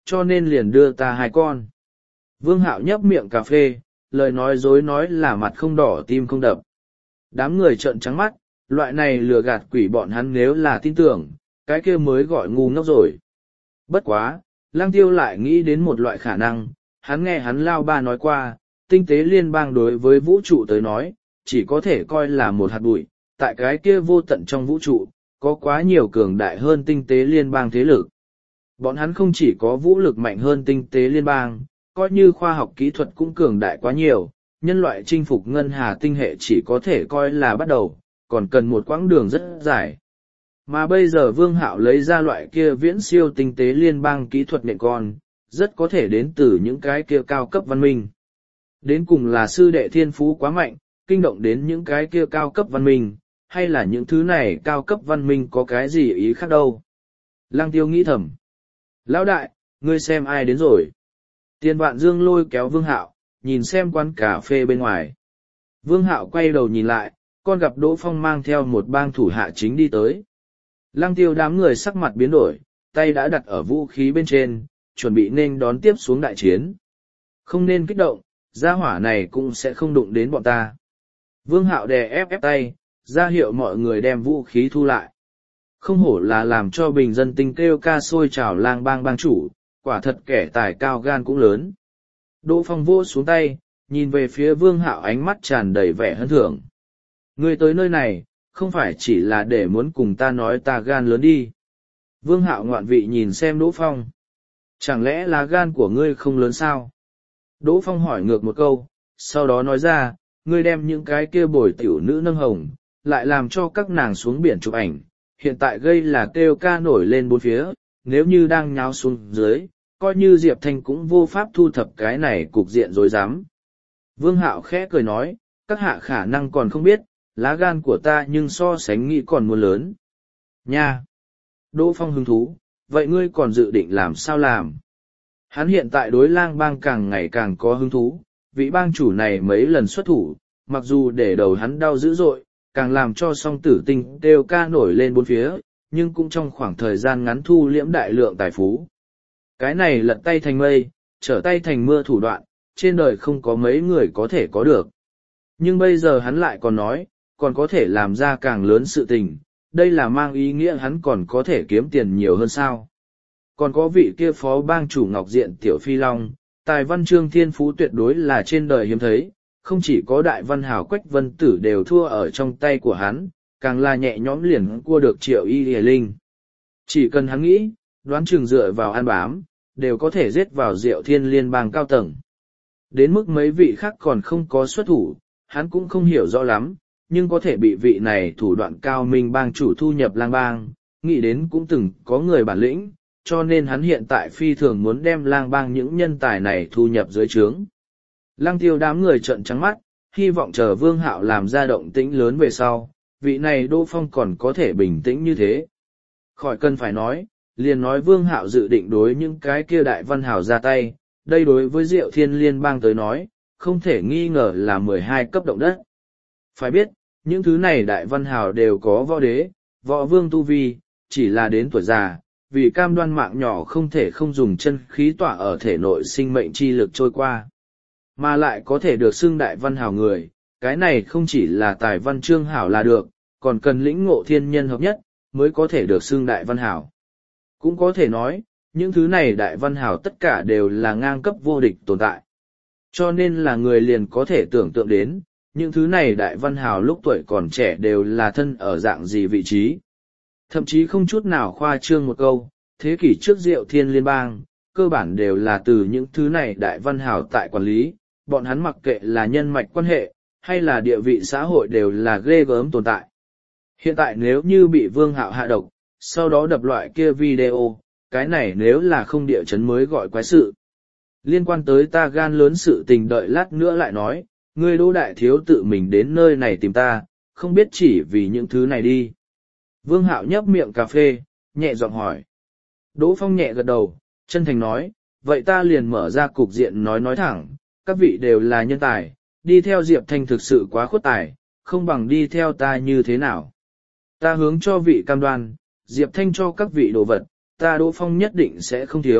cho nên liền đưa ta 2 con. Vương Hạo nhấp miệng cà phê, lời nói dối nói là mặt không đỏ tim không đập. Đám người trợn trắng mắt, loại này lừa gạt quỷ bọn hắn nếu là tin tưởng, cái kia mới gọi ngu ngốc rồi. Bất quá, Lăng Tiêu lại nghĩ đến một loại khả năng, hắn nghe hắn lao ba nói qua, tinh tế liên bang đối với vũ trụ tới nói, chỉ có thể coi là một hạt bụi, tại cái kia vô tận trong vũ trụ, có quá nhiều cường đại hơn tinh tế liên bang thế lực. Bọn hắn không chỉ có vũ lực mạnh hơn tinh tế liên bang, coi như khoa học kỹ thuật cũng cường đại quá nhiều, nhân loại chinh phục ngân hà tinh hệ chỉ có thể coi là bắt đầu, còn cần một quãng đường rất dài. Mà bây giờ Vương Hạo lấy ra loại kia viễn siêu tinh tế liên bang kỹ thuật nện con, rất có thể đến từ những cái kia cao cấp văn minh. Đến cùng là sư đệ thiên phú quá mạnh, kinh động đến những cái kia cao cấp văn minh, hay là những thứ này cao cấp văn minh có cái gì ý khác đâu. Lăng Tiêu nghĩ thầm. Lão đại, ngươi xem ai đến rồi. Tiền Vạn Dương lôi kéo Vương Hạo, nhìn xem quán cà phê bên ngoài. Vương Hạo quay đầu nhìn lại, con gặp Đỗ Phong mang theo một bang thủ hạ chính đi tới. Lăng Tiêu đám người sắc mặt biến đổi, tay đã đặt ở vũ khí bên trên, chuẩn bị nên đón tiếp xuống đại chiến. Không nên kích động, gia hỏa này cũng sẽ không đụng đến bọn ta. Vương Hạo đè ép tay, ra hiệu mọi người đem vũ khí thu lại. Không hổ là làm cho bình dân tinh kêu ca sôi trào lang bang bang chủ, quả thật kẻ tài cao gan cũng lớn. Đỗ Phong vỗ xuống tay, nhìn về phía Vương Hạo ánh mắt tràn đầy vẻ hân thưởng. Ngươi tới nơi này, không phải chỉ là để muốn cùng ta nói ta gan lớn đi. Vương Hạo ngoạn vị nhìn xem Đỗ Phong. Chẳng lẽ là gan của ngươi không lớn sao? Đỗ Phong hỏi ngược một câu, sau đó nói ra, ngươi đem những cái kia bồi tiểu nữ nâng hồng, lại làm cho các nàng xuống biển chụp ảnh, hiện tại gây là kêu ca nổi lên bốn phía, nếu như đang nháo xuống dưới, coi như Diệp Thanh cũng vô pháp thu thập cái này cục diện rối rắm. Vương Hạo khẽ cười nói, các hạ khả năng còn không biết, lá gan của ta nhưng so sánh nghĩ còn muốn lớn. Nha! Đỗ Phong hứng thú, vậy ngươi còn dự định làm sao làm? Hắn hiện tại đối lang bang càng ngày càng có hứng thú, vị bang chủ này mấy lần xuất thủ, mặc dù để đầu hắn đau dữ dội, càng làm cho song tử tinh kêu ca nổi lên bốn phía, nhưng cũng trong khoảng thời gian ngắn thu liễm đại lượng tài phú. Cái này lật tay thành mây, trở tay thành mưa thủ đoạn, trên đời không có mấy người có thể có được. Nhưng bây giờ hắn lại còn nói, còn có thể làm ra càng lớn sự tình, đây là mang ý nghĩa hắn còn có thể kiếm tiền nhiều hơn sao. Còn có vị kia phó bang chủ Ngọc Diện Tiểu Phi Long, tài văn chương thiên phú tuyệt đối là trên đời hiếm thấy, không chỉ có đại văn hào Quách Vân Tử đều thua ở trong tay của hắn, càng là nhẹ nhõm liền cua được Triệu Y Lìa Linh. Chỉ cần hắn nghĩ, đoán chừng dựa vào ăn bám, đều có thể giết vào Diệu Thiên Liên bang cao tầng. Đến mức mấy vị khác còn không có xuất thủ, hắn cũng không hiểu rõ lắm, nhưng có thể bị vị này thủ đoạn cao minh bang chủ thu nhập lang bang, nghĩ đến cũng từng có người bản lĩnh, cho nên hắn hiện tại phi thường muốn đem lang bang những nhân tài này thu nhập dưới trướng. Lăng Tiêu đám người trợn trắng mắt, hy vọng chờ Vương Hạo làm ra động tĩnh lớn về sau, vị này Đỗ Phong còn có thể bình tĩnh như thế. Khỏi cần phải nói, liền nói Vương Hạo dự định đối những cái kia đại văn hào ra tay, đây đối với Diệu Thiên Liên bang tới nói, không thể nghi ngờ là 12 cấp động đất. Phải biết, những thứ này đại văn hào đều có võ đế, võ vương tu vi, chỉ là đến tuổi già, vì cam đoan mạng nhỏ không thể không dùng chân khí tỏa ở thể nội sinh mệnh chi lực trôi qua. Mà lại có thể được xưng đại văn hào người, cái này không chỉ là tài văn chương hảo là được, còn cần lĩnh ngộ thiên nhân hợp nhất, mới có thể được xưng đại văn hảo. Cũng có thể nói, những thứ này đại văn hảo tất cả đều là ngang cấp vô địch tồn tại. Cho nên là người liền có thể tưởng tượng đến, những thứ này đại văn hảo lúc tuổi còn trẻ đều là thân ở dạng gì vị trí. Thậm chí không chút nào khoa trương một câu, thế kỷ trước Diệu Thiên Liên bang, cơ bản đều là từ những thứ này đại văn hảo tại quản lý, bọn hắn mặc kệ là nhân mạch quan hệ, hay là địa vị xã hội đều là ghê gớm tồn tại. Hiện tại nếu như bị Vương Hạo hạ độc, sau đó đập loại kia video, cái này nếu là không địa chấn mới gọi quái sự. Liên quan tới ta gan lớn sự tình đợi lát nữa lại nói, ngươi Đỗ đại thiếu tự mình đến nơi này tìm ta, không biết chỉ vì những thứ này đi. Vương Hạo nhấp miệng cà phê, nhẹ giọng hỏi. Đỗ Phong nhẹ gật đầu, chân thành nói, vậy ta liền mở ra cục diện nói thẳng, các vị đều là nhân tài, đi theo Diệp Thanh thực sự quá khuất tài, không bằng đi theo ta như thế nào. Ta hướng cho vị cam đoan, Diệp Thanh cho các vị đồ vật, ta Đỗ Phong nhất định sẽ không thiếu,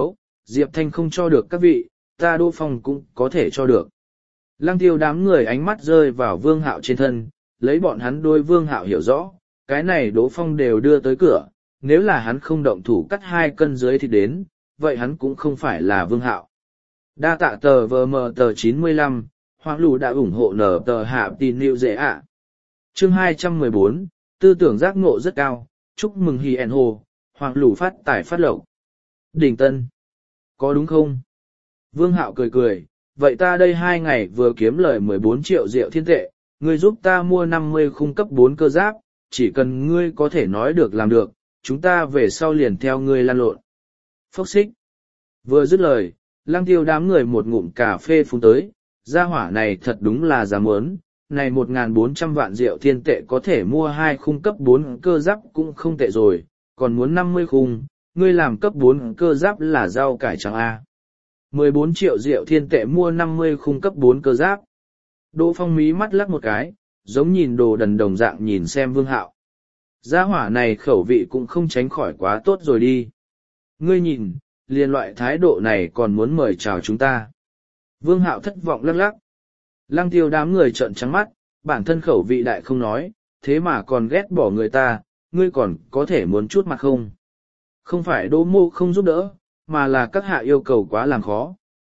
Diệp Thanh không cho được các vị, ta Đỗ Phong cũng có thể cho được. Lăng Tiêu đám người ánh mắt rơi vào Vương Hạo trên thân, lấy bọn hắn đôi Vương Hạo hiểu rõ, cái này Đỗ Phong đều đưa tới cửa, nếu là hắn không động thủ cắt 2 cân dưới thì đến, vậy hắn cũng không phải là Vương Hạo. Đa tạ tờ VM tờ 95, Hoàng Lù đã ủng hộ nở tờ hạ tin liệu dễ ạ. Chương 214, tư tưởng giác ngộ rất cao, chúc mừng Hì En Hồ, Hoàng Lù phát tài phát lộc. Đỉnh Tân. Có đúng không? Vương Hạo cười cười, vậy ta đây 2 ngày vừa kiếm lời 14 triệu rượu thiên tệ, ngươi giúp ta mua 50 khung cấp 4 cơ giáp, chỉ cần ngươi có thể nói được làm được, chúng ta về sau liền theo ngươi lan lộn. Phốc xích. Vừa dứt lời, Lăng Tiêu đám người một ngụm cà phê phun tới, gia hỏa này thật đúng là dám muốn, này 1.400 vạn rượu thiên tệ có thể mua 2 khung cấp 4 cơ giáp cũng không tệ rồi, còn muốn 50 khung, ngươi làm cấp 4 cơ giáp là rau cải trắng A. 14 triệu rượu thiên tệ mua 50 khung cấp 4 cơ giáp. Đỗ Phong mí mắt lắc một cái, giống nhìn đồ đần đồng dạng nhìn xem Vương Hạo. Gia hỏa này khẩu vị cũng không tránh khỏi quá tốt rồi đi. Ngươi nhìn, liền loại thái độ này còn muốn mời chào chúng ta. Vương Hạo thất vọng lắc lắc. Lăng Tiêu đám người trợn trắng mắt, bản thân khẩu vị đại không nói, thế mà còn ghét bỏ người ta, ngươi còn có thể muốn chút mặt không? Không phải Đỗ Mô không giúp đỡ, mà là các hạ yêu cầu quá làm khó.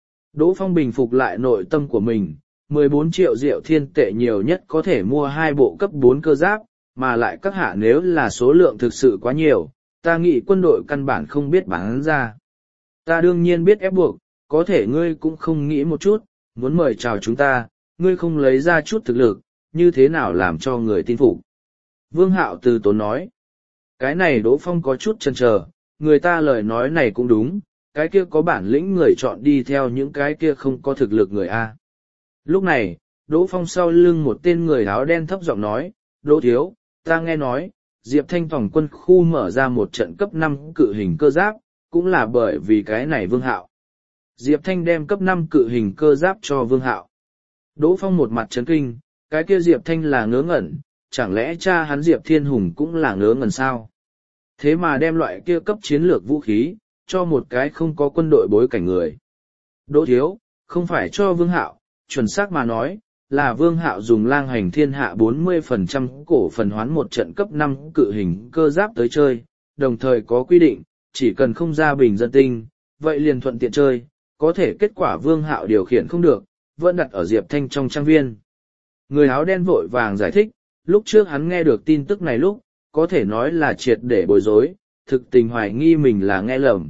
Đỗ Phong bình phục lại nội tâm của mình, 14 triệu rượu thiên tệ nhiều nhất có thể mua 2 bộ cấp 4 cơ giáp, mà lại các hạ nếu là số lượng thực sự quá nhiều, ta nghĩ quân đội căn bản không biết bán ra. Ta đương nhiên biết ép buộc, có thể ngươi cũng không nghĩ một chút, muốn mời chào chúng ta, ngươi không lấy ra chút thực lực, như thế nào làm cho người tin phục. Vương Hạo từ tốn nói, cái này Đỗ Phong có chút chần chờ, người ta lời nói này cũng đúng, cái kia có bản lĩnh người chọn đi theo những cái kia không có thực lực người A. Lúc này, Đỗ Phong sau lưng một tên người áo đen thấp giọng nói, Đỗ thiếu, ta nghe nói, Diệp Thanh tổng quân khu mở ra một trận cấp 5 cự hình cơ giáp, cũng là bởi vì cái này Vương Hạo. Diệp Thanh đem cấp 5 cự hình cơ giáp cho Vương Hạo. Đỗ Phong một mặt chấn kinh, cái kia Diệp Thanh là ngớ ngẩn, chẳng lẽ cha hắn Diệp Thiên Hùng cũng là ngớ ngẩn sao? Thế mà đem loại kia cấp chiến lược vũ khí, cho một cái không có quân đội bối cảnh người. Đỗ thiếu, không phải cho Vương Hạo, chuẩn xác mà nói, là Vương Hạo dùng lang hành thiên hạ 40% cổ phần hoán một trận cấp 5 cự hình cơ giáp tới chơi, đồng thời có quy định, chỉ cần không ra bình dân tinh, vậy liền thuận tiện chơi, có thể kết quả Vương Hạo điều khiển không được, vẫn đặt ở Diệp Thanh trong trang viên. Người áo đen vội vàng giải thích, lúc trước hắn nghe được tin tức này lúc, có thể nói là triệt để bối rối, thực tình hoài nghi mình là nghe lầm.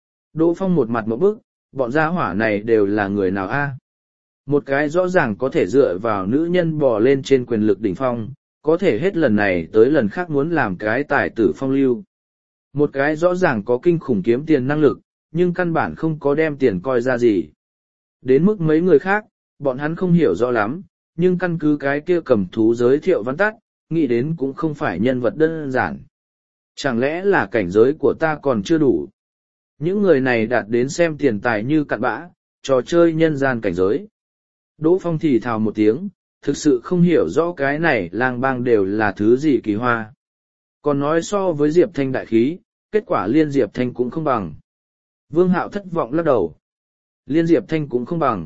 Đỗ Phong một mặt một bức, bọn gia hỏa này đều là người nào a? Một cái rõ ràng có thể dựa vào nữ nhân bò lên trên quyền lực đỉnh phong, có thể hết lần này tới lần khác muốn làm cái tài tử phong lưu. Một cái rõ ràng có kinh khủng kiếm tiền năng lực, nhưng căn bản không có đem tiền coi ra gì. Đến mức mấy người khác, bọn hắn không hiểu rõ lắm, nhưng căn cứ cái kia cầm thú giới thiệu văn tắt, nghĩ đến cũng không phải nhân vật đơn giản. Chẳng lẽ là cảnh giới của ta còn chưa đủ? Những người này đạt đến xem tiền tài như cặn bã, trò chơi nhân gian cảnh giới. Đỗ Phong thì thào một tiếng, thực sự không hiểu rõ cái này lang bang đều là thứ gì kỳ hoa. Còn nói so với Diệp Thanh đại khí, kết quả liên Diệp Thanh cũng không bằng. Vương Hạo thất vọng lắc đầu. Liên Diệp Thanh cũng không bằng.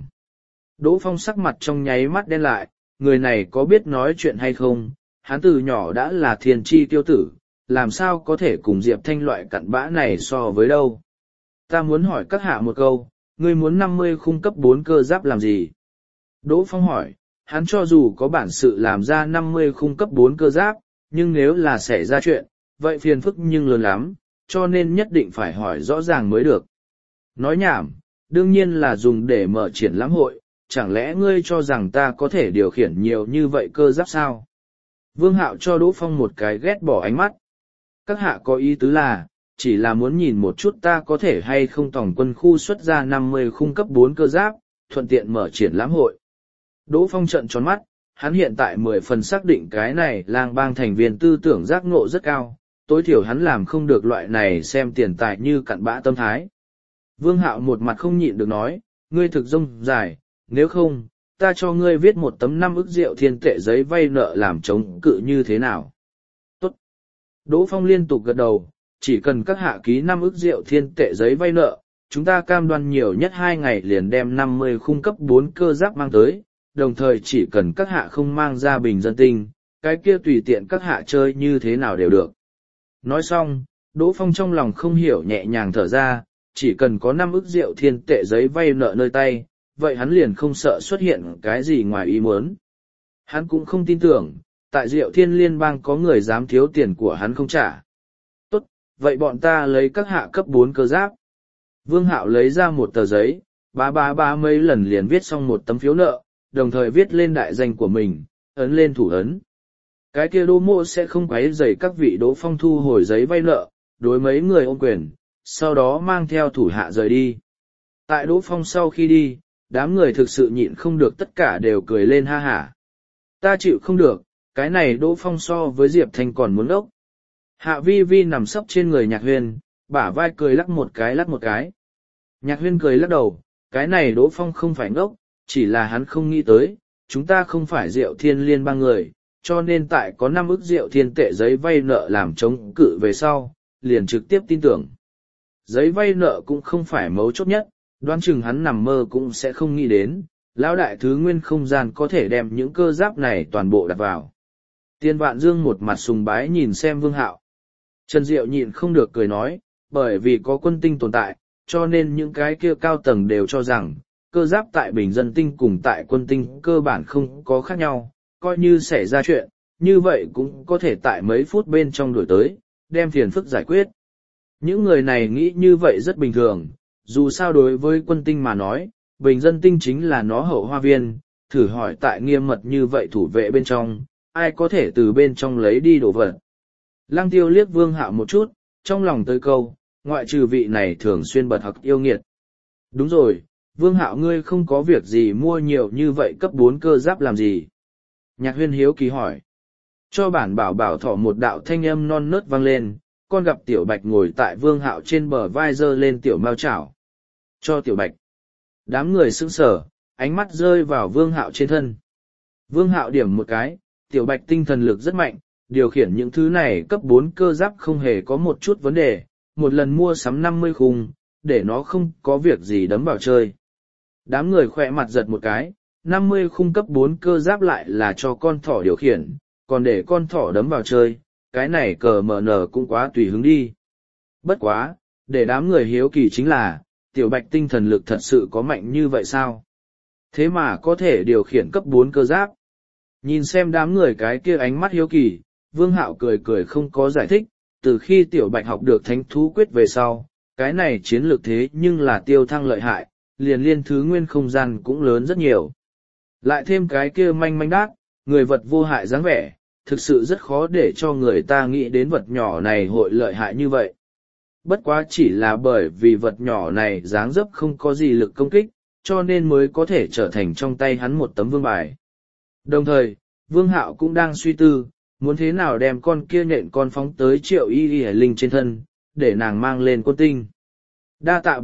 Đỗ Phong sắc mặt trong nháy mắt đen lại, người này có biết nói chuyện hay không, hắn từ nhỏ đã là thiên chi tiêu tử, làm sao có thể cùng Diệp Thanh loại cặn bã này so với đâu. Ta muốn hỏi các hạ một câu, ngươi muốn 50 khung cấp 4 cơ giáp làm gì? Đỗ Phong hỏi, hắn cho dù có bản sự làm ra 50 khung cấp 4 cơ giáp, nhưng nếu là xảy ra chuyện, vậy phiền phức nhưng lớn lắm, cho nên nhất định phải hỏi rõ ràng mới được. Nói nhảm, đương nhiên là dùng để mở triển lãm hội, chẳng lẽ ngươi cho rằng ta có thể điều khiển nhiều như vậy cơ giáp sao? Vương Hạo cho Đỗ Phong một cái ghét bỏ ánh mắt. Các hạ có ý tứ là, chỉ là muốn nhìn một chút ta có thể hay không tổng quân khu xuất ra 50 khung cấp 4 cơ giáp, thuận tiện mở triển lãm hội. Đỗ Phong trợn tròn mắt, hắn hiện tại 10 phần xác định cái này lang bang thành viên tư tưởng giác ngộ rất cao, tối thiểu hắn làm không được loại này xem tiền tài như cặn bã tâm thái. Vương Hạo một mặt không nhịn được nói, ngươi thực rông dài, nếu không, ta cho ngươi viết một tấm 5 ức rượu thiên tệ giấy vay nợ làm chống cự như thế nào. Tốt. Đỗ Phong liên tục gật đầu, chỉ cần các hạ ký 5 ức rượu thiên tệ giấy vay nợ, chúng ta cam đoan nhiều nhất 2 ngày liền đem 50 khung cấp 4 cơ giáp mang tới, đồng thời chỉ cần các hạ không mang ra bình dân tinh, cái kia tùy tiện các hạ chơi như thế nào đều được. Nói xong, Đỗ Phong trong lòng không hiểu nhẹ nhàng thở ra, chỉ cần có 5 ức rượu thiên tệ giấy vay nợ nơi tay, vậy hắn liền không sợ xuất hiện cái gì ngoài ý muốn. Hắn cũng không tin tưởng, tại Diệu Thiên Liên bang có người dám thiếu tiền của hắn không trả. Tốt, vậy bọn ta lấy các hạ cấp 4 cơ giáp. Vương Hạo lấy ra một tờ giấy, ba mấy lần liền viết xong một tấm phiếu nợ, đồng thời viết lên đại danh của mình, ấn lên thủ ấn. Cái kia Đỗ Mộ sẽ không quấy rầy các vị Đỗ Phong thu hồi giấy vay nợ, đối mấy người ôm quyền, sau đó mang theo thủ hạ rời đi. Tại Đỗ Phong sau khi đi, đám người thực sự nhịn không được tất cả đều cười lên ha hả. Ta chịu không được, cái này Đỗ Phong so với Diệp Thanh còn muốn ốc. Hạ Vi Vi nằm sấp trên người Nhạc Huyên, bả vai cười lắc một cái. Nhạc Huyên cười lắc đầu, cái này Đỗ Phong không phải ngốc, chỉ là hắn không nghĩ tới, chúng ta không phải Diệu Thiên Liên bang người, cho nên tại có 5 ức Diệu Thiên tệ giấy vay nợ làm chống cự về sau, liền trực tiếp tin tưởng. Giấy vay nợ cũng không phải mấu chốt nhất, đoán chừng hắn nằm mơ cũng sẽ không nghĩ đến, lão đại thứ nguyên không gian có thể đem những cơ giáp này toàn bộ đặt vào. Tiên Vạn Dương một mặt sùng bái nhìn xem Vương Hạo. Trần Diệu nhịn không được cười nói, bởi vì có quân tinh tồn tại, cho nên những cái kia cao tầng đều cho rằng, cơ giáp tại bình dân tinh cùng tại quân tinh cơ bản không có khác nhau, coi như xảy ra chuyện, như vậy cũng có thể tại mấy phút bên trong đổi tới, đem phiền phức giải quyết. Những người này nghĩ như vậy rất bình thường, dù sao đối với quân tinh mà nói, bình dân tinh chính là nó hậu hoa viên, thử hỏi tại nghiêm mật như vậy thủ vệ bên trong, ai có thể từ bên trong lấy đi đồ vật. Lăng Tiêu liếc Vương Hạo một chút, trong lòng tới câu, ngoại trừ vị này thường xuyên bật hặc yêu nghiệt. Đúng rồi, Vương Hạo ngươi không có việc gì mua nhiều như vậy cấp 4 cơ giáp làm gì? Nhạc Huyên hiếu kỳ hỏi. Cho bản bảo bảo thỏ một đạo thanh âm non nớt vang lên, con gặp Tiểu Bạch ngồi tại Vương Hạo trên bờ vai giơ lên tiểu mao chảo. Cho Tiểu Bạch. Đám người sững sờ, ánh mắt rơi vào Vương Hạo trên thân. Vương Hạo điểm một cái, Tiểu Bạch tinh thần lực rất mạnh, điều khiển những thứ này cấp 4 cơ giáp không hề có một chút vấn đề, một lần mua sắm 50 khung, để nó không có việc gì đấm vào chơi. Đám người khỏe mặt giật một cái, 50 khung cấp 4 cơ giáp lại là cho con thỏ điều khiển, còn để con thỏ đấm vào chơi, cái này cờ mở nở cũng quá tùy hứng đi. Bất quá, để đám người hiếu kỳ chính là, Tiểu Bạch tinh thần lực thật sự có mạnh như vậy sao? Thế mà có thể điều khiển cấp 4 cơ giáp. Nhìn xem đám người cái kia ánh mắt hiếu kỳ, Vương Hạo cười cười không có giải thích, từ khi Tiểu Bạch học được thánh thú quyết về sau, cái này chiến lược thế nhưng là tiêu thăng lợi hại, liền liên thứ nguyên không gian cũng lớn rất nhiều. Lại thêm cái kia manh manh đát, người vật vô hại dáng vẻ, thực sự rất khó để cho người ta nghĩ đến vật nhỏ này hội lợi hại như vậy. Bất quá chỉ là bởi vì vật nhỏ này dáng dấp không có gì lực công kích, cho nên mới có thể trở thành trong tay hắn một tấm vương bài. Đồng thời, Vương Hạo cũng đang suy tư, muốn thế nào đem con kia nhện con phóng tới Triệu Y Y Linh trên thân, để nàng mang lên quân tinh. Đa tạ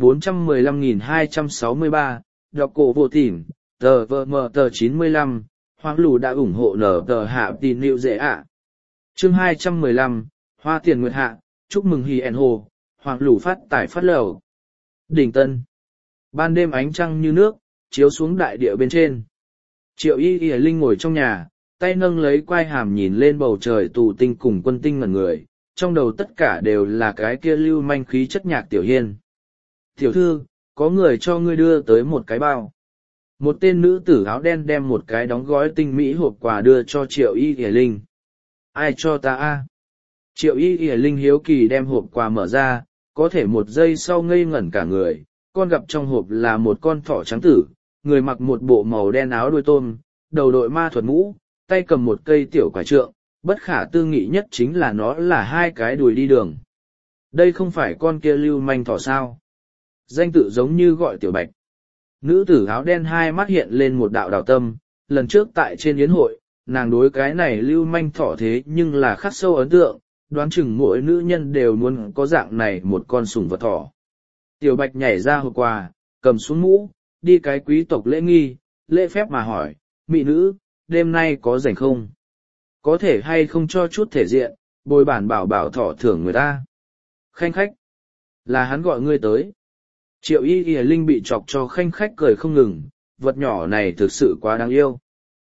415.263, đọc cổ vô tỉn, tờ vờ mờ tờ 95, Hoàng Lù đã ủng hộ nở tờ hạ tin liệu dễ ạ. Chương 215, Hoa tiền nguyệt hạ, chúc mừng hì en hồ, Hoàng Lù phát tải phát lầu. Đỉnh Tân. Ban đêm ánh trăng như nước, chiếu xuống đại địa bên trên. Triệu Y Y Linh ngồi trong nhà, tay nâng lấy quai hàm nhìn lên bầu trời tù tinh cùng quân tinh ngẩn người, trong đầu tất cả đều là cái kia lưu manh khí chất Nhạc Tiểu Hiên. Tiểu thư, có người cho ngươi đưa tới một cái bao. Một tên nữ tử áo đen đem một cái đóng gói tinh mỹ hộp quà đưa cho Triệu Y Y Linh. Ai cho ta a? Triệu Y Y Linh hiếu kỳ đem hộp quà mở ra, có thể một giây sau ngây ngẩn cả người, con gặp trong hộp là một con thỏ trắng tử, người mặc một bộ màu đen áo đuôi tôm, đầu đội ma thuật mũ, tay cầm một cây tiểu quả trượng, bất khả tư nghị nhất chính là nó là hai cái đùi đi đường. Đây không phải con kia lưu manh thỏ sao? Danh tự giống như gọi Tiểu Bạch. Nữ tử áo đen hai mắt hiện lên một đạo đào tâm, lần trước tại trên yến hội, nàng đối cái này lưu manh thỏ thế nhưng là khắc sâu ấn tượng, đoán chừng mỗi nữ nhân đều muốn có dạng này một con sủng vật thỏ. Tiểu Bạch nhảy ra hộp quà, cầm xuống mũ, đi cái quý tộc lễ nghi, lễ phép mà hỏi, mỹ nữ, đêm nay có rảnh không? Có thể hay không cho chút thể diện, bồi bản bảo bảo thỏ thưởng người ta? Khanh khách, là hắn gọi ngươi tới. Triệu y y linh bị chọc cho khanh khách cười không ngừng, vật nhỏ này thực sự quá đáng yêu.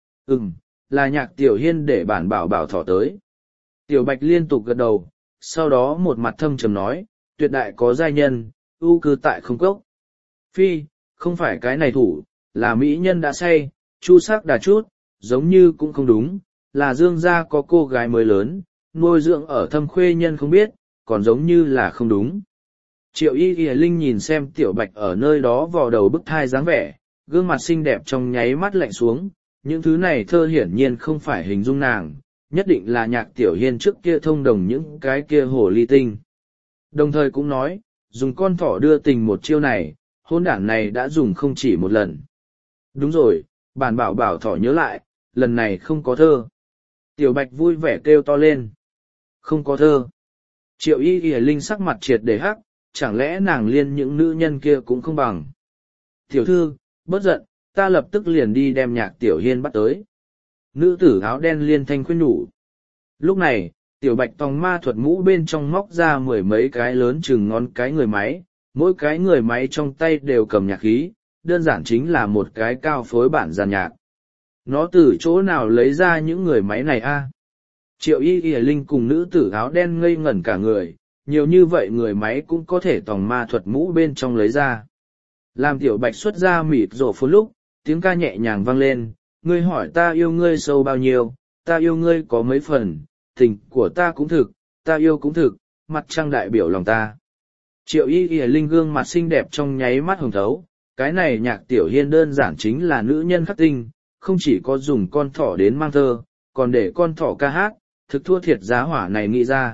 Là Nhạc Tiểu Hiên để bản bảo bảo thỏ tới. Tiểu Bạch liên tục gật đầu, sau đó một mặt thâm trầm nói, tuyệt đại có giai nhân, ưu cư tại không cốc. Phi, không phải cái này thủ, là mỹ nhân đã say, chu sắc đà chút, giống như cũng không đúng, là dương gia có cô gái mới lớn, nuôi dưỡng ở Thâm Khuê nhân không biết, còn giống như là không đúng. Triệu y y linh nhìn xem Tiểu Bạch ở nơi đó vò đầu bức thai dáng vẻ, gương mặt xinh đẹp trong nháy mắt lạnh xuống, những thứ này thơ hiển nhiên không phải hình dung nàng, nhất định là Nhạc Tiểu Hiên trước kia thông đồng những cái kia hồ ly tinh. Đồng thời cũng nói, dùng con thỏ đưa tình một chiêu này, hôn đản này đã dùng không chỉ một lần. Đúng rồi, bản bảo bảo thỏ nhớ lại, lần này không có thơ. Tiểu Bạch vui vẻ kêu to lên. Không có thơ. Triệu y y linh sắc mặt triệt để hắc, chẳng lẽ nàng liên những nữ nhân kia cũng không bằng. Tiểu thư, bớt giận, ta lập tức liền đi đem Nhạc Tiểu Hiên bắt tới. Nữ tử áo đen liên thanh khuyên nhủ. Lúc này, Tiểu Bạch tòng ma thuật mũ bên trong móc ra mười mấy cái lớn chừng ngón cái người máy, mỗi cái người máy trong tay đều cầm nhạc khí, đơn giản chính là một cái cao phối bản giàn nhạc. Nó từ chỗ nào lấy ra những người máy này a? Triệu y y linh cùng nữ tử áo đen ngây ngẩn cả người, nhiều như vậy người máy cũng có thể tòng ma thuật mũ bên trong lấy ra. Làm Tiểu Bạch xuất ra mịt rổ phun lúc, tiếng ca nhẹ nhàng vang lên, ngươi hỏi ta yêu ngươi sâu bao nhiêu, ta yêu ngươi có mấy phần, tình của ta cũng thực, ta yêu cũng thực, mặt trăng đại biểu lòng ta. Triệu y y linh gương mặt xinh đẹp trong nháy mắt hồng thấu, cái này Nhạc Tiểu Hiên đơn giản chính là nữ nhân khắc tinh, không chỉ có dùng con thỏ đến mang thơ, còn để con thỏ ca hát, thực thua thiệt giá hỏa này nghĩ ra.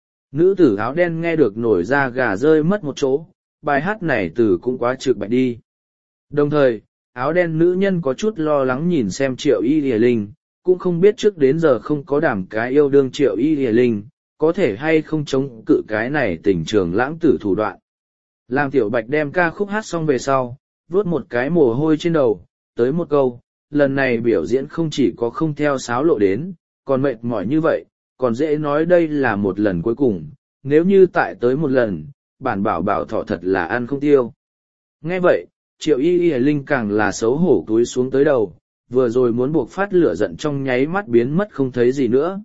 Nữ tử áo đen nghe được nổi da gà rơi mất một chỗ, bài hát này từ cũng quá trực bạch đi. Đồng thời, áo đen nữ nhân có chút lo lắng nhìn xem Triệu y y linh, cũng không biết trước đến giờ không có đảm cái yêu đương Triệu y y linh, có thể hay không chống cự cái này tình trường lãng tử thủ đoạn. Làm Tiểu Bạch đem ca khúc hát xong về sau, vuốt một cái mồ hôi trên đầu, tới một câu, lần này biểu diễn không chỉ có không theo sáo lộ đến, còn mệt mỏi như vậy, còn dễ nói đây là một lần cuối cùng, nếu như tại tới một lần, bản bảo bảo thọ thật là ăn không tiêu. Nghe vậy, Triệu y y linh càng là xấu hổ túi xuống tới đầu, vừa rồi muốn buộc phát lửa giận trong nháy mắt biến mất không thấy gì nữa.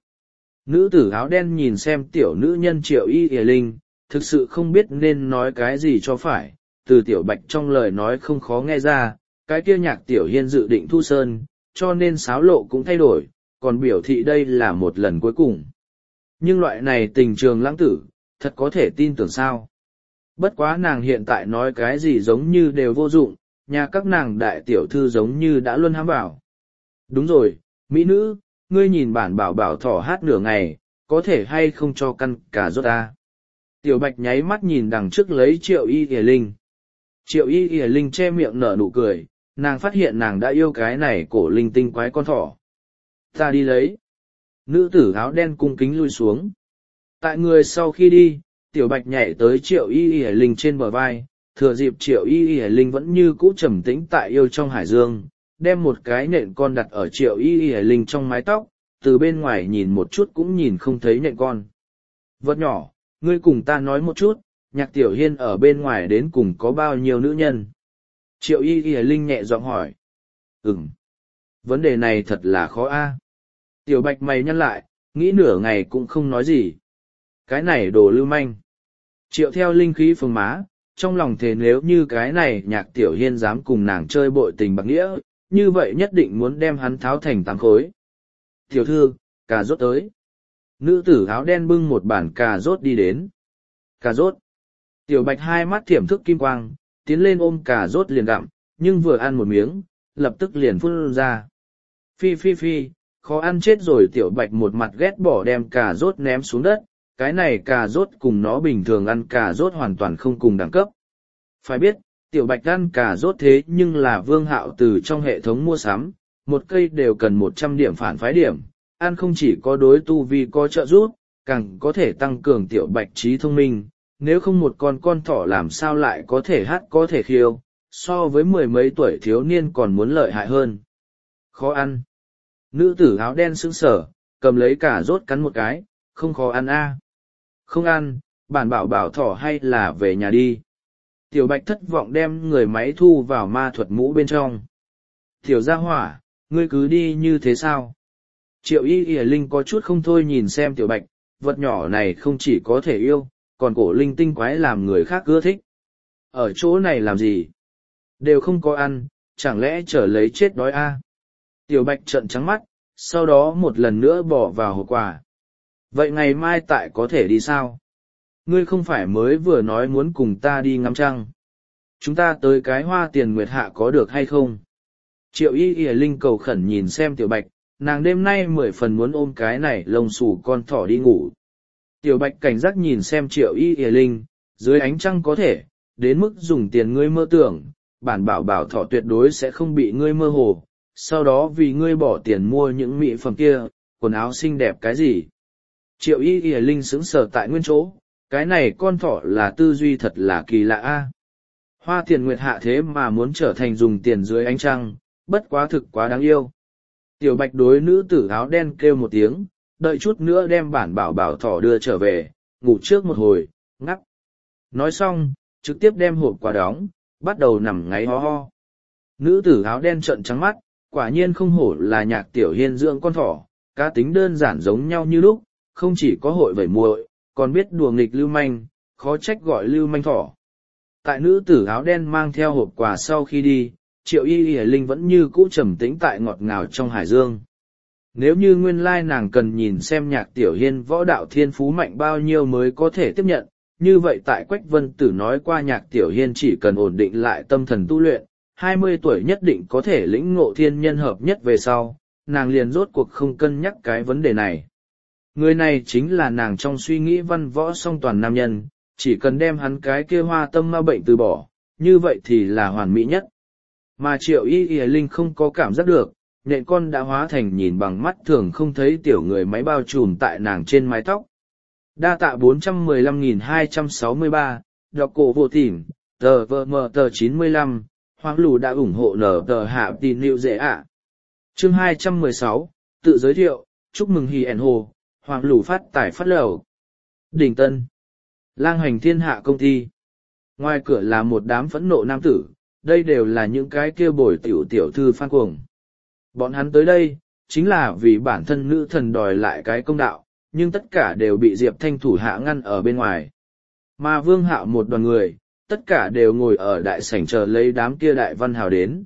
Nữ tử áo đen nhìn xem tiểu nữ nhân Triệu y y linh, thực sự không biết nên nói cái gì cho phải, từ Tiểu Bạch trong lời nói không khó nghe ra, cái kia Nhạc Tiểu Hiên dự định thu sơn, cho nên sáo lộ cũng thay đổi, còn biểu thị đây là một lần cuối cùng. Nhưng loại này tình trường lãng tử, thật có thể tin tưởng sao? Bất quá nàng hiện tại nói cái gì giống như đều vô dụng, nhà các nàng đại tiểu thư giống như đã luôn hãm bảo. Đúng rồi, mỹ nữ, ngươi nhìn bản bảo bảo thỏ hát nửa ngày, có thể hay không cho căn cả rốt ta. Tiểu Bạch nháy mắt nhìn đằng trước lấy Triệu y y linh. Triệu y y linh che miệng nở nụ cười, nàng phát hiện nàng đã yêu cái này cổ linh tinh quái con thỏ. Ta đi lấy. Nữ tử áo đen cung kính lui xuống. Tại người sau khi đi, Tiểu Bạch nhảy tới Triệu y y linh trên bờ vai, thừa dịp Triệu y y linh vẫn như cũ trầm tĩnh tại yêu trong hải dương, đem một cái nện con đặt ở Triệu y y linh trong mái tóc, từ bên ngoài nhìn một chút cũng nhìn không thấy nện con. Vật nhỏ, ngươi cùng ta nói một chút, Nhạc Tiểu Hiên ở bên ngoài đến cùng có bao nhiêu nữ nhân? Triệu y y linh nhẹ giọng hỏi. Vấn đề này thật là khó a. Tiểu Bạch mày nhăn lại, nghĩ nửa ngày cũng không nói gì. Cái này đồ lưu manh. Triệu theo linh khí phồng má, trong lòng thề nếu như cái này Nhạc Tiểu Hiên dám cùng nàng chơi bội tình bạc nghĩa, như vậy nhất định muốn đem hắn tháo thành tám khối. Tiểu thư, cà rốt tới. Nữ tử áo đen bưng một bản cà rốt đi đến. Cà rốt. Tiểu Bạch hai mắt thiểm thức kim quang, tiến lên ôm cà rốt liền gặm, nhưng vừa ăn một miếng, lập tức liền phun ra. Phi phi phi, khó ăn chết rồi. Tiểu Bạch một mặt ghét bỏ đem cà rốt ném xuống đất, cái này cà rốt cùng nó bình thường ăn cà rốt hoàn toàn không cùng đẳng cấp. Phải biết, Tiểu Bạch ăn cà rốt thế nhưng là Vương Hạo từ trong hệ thống mua sắm, một cây đều cần 100 điểm phản phái điểm, ăn không chỉ có đối tu vi có trợ giúp, càng có thể tăng cường Tiểu Bạch trí thông minh, nếu không một con thỏ làm sao lại có thể hát có thể khiêu, so với mười mấy tuổi thiếu niên còn muốn lợi hại hơn. Khó ăn. Nữ tử áo đen sững sờ, cầm lấy cà rốt cắn một cái, không khó ăn a. Không ăn, bản bảo bảo thỏ hay là về nhà đi. Tiểu Bạch thất vọng đem người máy thu vào ma thuật mũ bên trong. Tiểu gia hỏa, ngươi cứ đi như thế sao? Triệu Y Y Linh có chút không thôi nhìn xem Tiểu Bạch, vật nhỏ này không chỉ có thể yêu, còn cổ linh tinh quái làm người khác ưa thích. Ở chỗ này làm gì? Đều không có ăn, chẳng lẽ trở lấy chết đói a? Tiểu Bạch trợn trắng mắt, sau đó một lần nữa bỏ vào hộp quà. Vậy ngày mai tại có thể đi sao? Ngươi không phải mới vừa nói muốn cùng ta đi ngắm trăng. Chúng ta tới cái hoa tiền nguyệt hạ có được hay không? Triệu Y Y Linh cầu khẩn nhìn xem Tiểu Bạch, nàng đêm nay 10 phần muốn ôm cái này lông xù con thỏ đi ngủ. Tiểu Bạch cảnh giác nhìn xem Triệu Y Y Linh, dưới ánh trăng có thể, đến mức dùng tiền ngươi mơ tưởng, bản bảo bảo thỏ tuyệt đối sẽ không bị ngươi mơ hồ, sau đó vì ngươi bỏ tiền mua những mỹ phẩm kia, quần áo xinh đẹp cái gì. Triệu Y Y Linh sững sờ tại nguyên chỗ, cái này con thỏ là tư duy thật là kỳ lạ a. Hoa tiền nguyệt hạ thế mà muốn trở thành dùng tiền dưới ánh trăng, bất quá thực quá đáng yêu. Tiểu Bạch đối nữ tử áo đen kêu một tiếng, đợi chút nữa đem bản bảo bảo thỏ đưa trở về, ngủ trước một hồi, ngắp. Nói xong, trực tiếp đem hộp quà đóng, bắt đầu nằm ngáy ho ho. Nữ tử áo đen trợn trắng mắt, quả nhiên không hổ là Nhạc Tiểu Hiên dưỡng con thỏ, cá tính đơn giản giống nhau như lúc, không chỉ có hội vẩy muội, còn biết đùa nghịch lưu manh, khó trách gọi lưu manh thỏ. Tại nữ tử áo đen mang theo hộp quà sau khi đi, Triệu Y Y Linh vẫn như cũ trầm tĩnh tại ngọt ngào trong hải dương. Nếu như nguyên lai nàng cần nhìn xem Nhạc Tiểu Hiên võ đạo thiên phú mạnh bao nhiêu mới có thể tiếp nhận, như vậy tại Quách Vân Tử nói qua Nhạc Tiểu Hiên chỉ cần ổn định lại tâm thần tu luyện, 20 tuổi nhất định có thể lĩnh ngộ thiên nhân hợp nhất về sau, nàng liền rốt cuộc không cân nhắc cái vấn đề này. Người này chính là nàng trong suy nghĩ văn võ song toàn nam nhân, chỉ cần đem hắn cái kia hoa tâm ma bệnh từ bỏ, như vậy thì là hoàn mỹ nhất. Mà Triệu Y Y Linh không có cảm giác được, nện con đã hóa thành nhìn bằng mắt thường không thấy tiểu người máy bao trùm tại nàng trên mái tóc. Đa tạ 415.263, đọc cổ vô tìm, tờ vờ mờ tờ 95, Hoàng Lù đã ủng hộ nở tờ hạ tin liệu dễ ạ. Chương 216, tự giới thiệu, chúc mừng Hì ẻn Hồ, Hoàng Lù phát tải phát lầu. Đỉnh Tân, Lang Hành Thiên Hạ công ty. Ngoài cửa là một đám phẫn nộ nam tử, đây đều là những cái kia bồi tiểu thư phan cuồng. Bọn hắn tới đây, chính là vì bản thân nữ thần đòi lại cái công đạo, nhưng tất cả đều bị Diệp Thanh thủ hạ ngăn ở bên ngoài. Mà Vương Hạo một đoàn người, tất cả đều ngồi ở đại sảnh chờ lấy đám kia đại văn hào đến.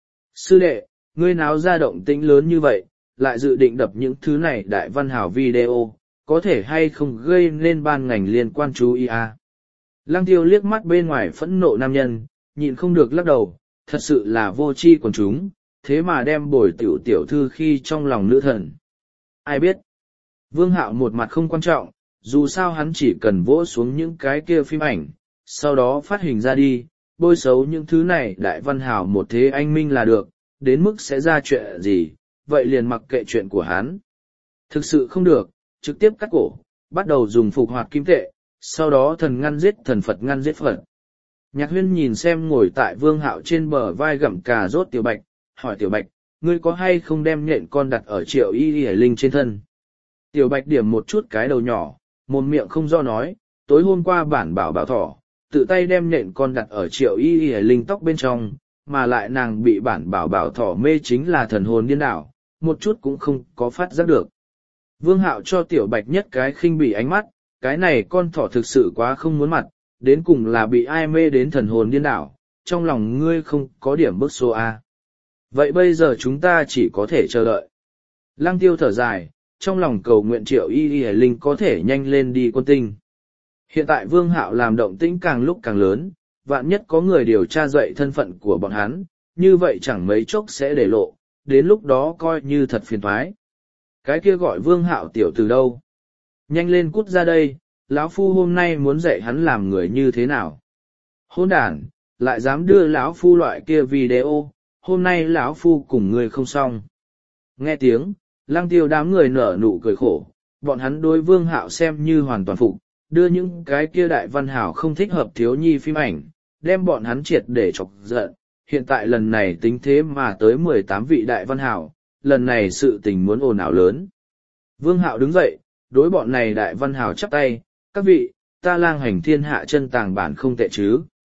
Sư đệ, ngươi náo ra động tĩnh lớn như vậy, lại dự định đập những thứ này đại văn hào video, có thể hay không gây nên ban ngành liên quan chú ý à? Lăng Tiêu liếc mắt bên ngoài phẫn nộ nam nhân, nhịn không được lắc đầu, thật sự là vô tri quần chúng, thế mà đem bồi tiểu thư khi trong lòng nữ thần. Ai biết? Vương Hạo một mặt không quan trọng, dù sao hắn chỉ cần vỗ xuống những cái kia phim ảnh, sau đó phát hình ra đi, bôi xấu những thứ này đại văn hào một thế anh minh là được, đến mức sẽ ra chuyện gì, vậy liền mặc kệ chuyện của hắn. Thực sự không được, trực tiếp cắt cổ, bắt đầu dùng phục hoạt kim tệ, sau đó thần ngăn giết thần Phật ngăn giết Phật. Nhạc Huyên nhìn xem ngồi tại Vương Hạo trên bờ vai gặm cà rốt Tiểu Bạch, hỏi Tiểu Bạch, ngươi có hay không đem nhện con đặt ở Triệu Y Y Linh trên thân? Tiểu Bạch điểm một chút cái đầu nhỏ, mồm miệng không do nói, tối hôm qua bản bảo bảo thỏ, tự tay đem nhện con đặt ở Triệu Y Y Linh tóc bên trong, mà lại nàng bị bản bảo bảo thỏ mê chính là thần hồn điên đảo, một chút cũng không có phát giác được. Vương Hạo cho Tiểu Bạch nhất cái khinh bỉ ánh mắt, cái này con thỏ thực sự quá không muốn mặt, đến cùng là bị ai mê đến thần hồn điên đảo, trong lòng ngươi không có điểm bức số A. Vậy bây giờ chúng ta chỉ có thể chờ đợi. Lăng Tiêu thở dài, trong lòng cầu nguyện Triệu Y Y Linh có thể nhanh lên đi quân tinh. Hiện tại Vương Hạo làm động tĩnh càng lúc càng lớn, vạn nhất có người điều tra dậy thân phận của bọn hắn, như vậy chẳng mấy chốc sẽ để lộ, đến lúc đó coi như thật phiền toái. Cái kia gọi Vương Hạo tiểu từ đâu? Nhanh lên cút ra đây, lão phu hôm nay muốn dạy hắn làm người như thế nào. Hỗn đản, lại dám đưa lão phu loại kia video, hôm nay lão phu cùng người không xong. Nghe tiếng, Lăng Tiêu đám người nở nụ cười khổ, bọn hắn đối Vương Hạo xem như hoàn toàn phục, đưa những cái kia đại văn hảo không thích hợp thiếu nhi phim ảnh, đem bọn hắn triệt để chọc giận. Hiện tại lần này tính thế mà tới 18 vị đại văn hảo, lần này sự tình muốn ồn ào lớn. Vương Hạo đứng dậy, đối bọn này đại văn hảo chắp tay, các vị, ta Lang Hành Thiên Hạ chân tàng bản không tệ chứ.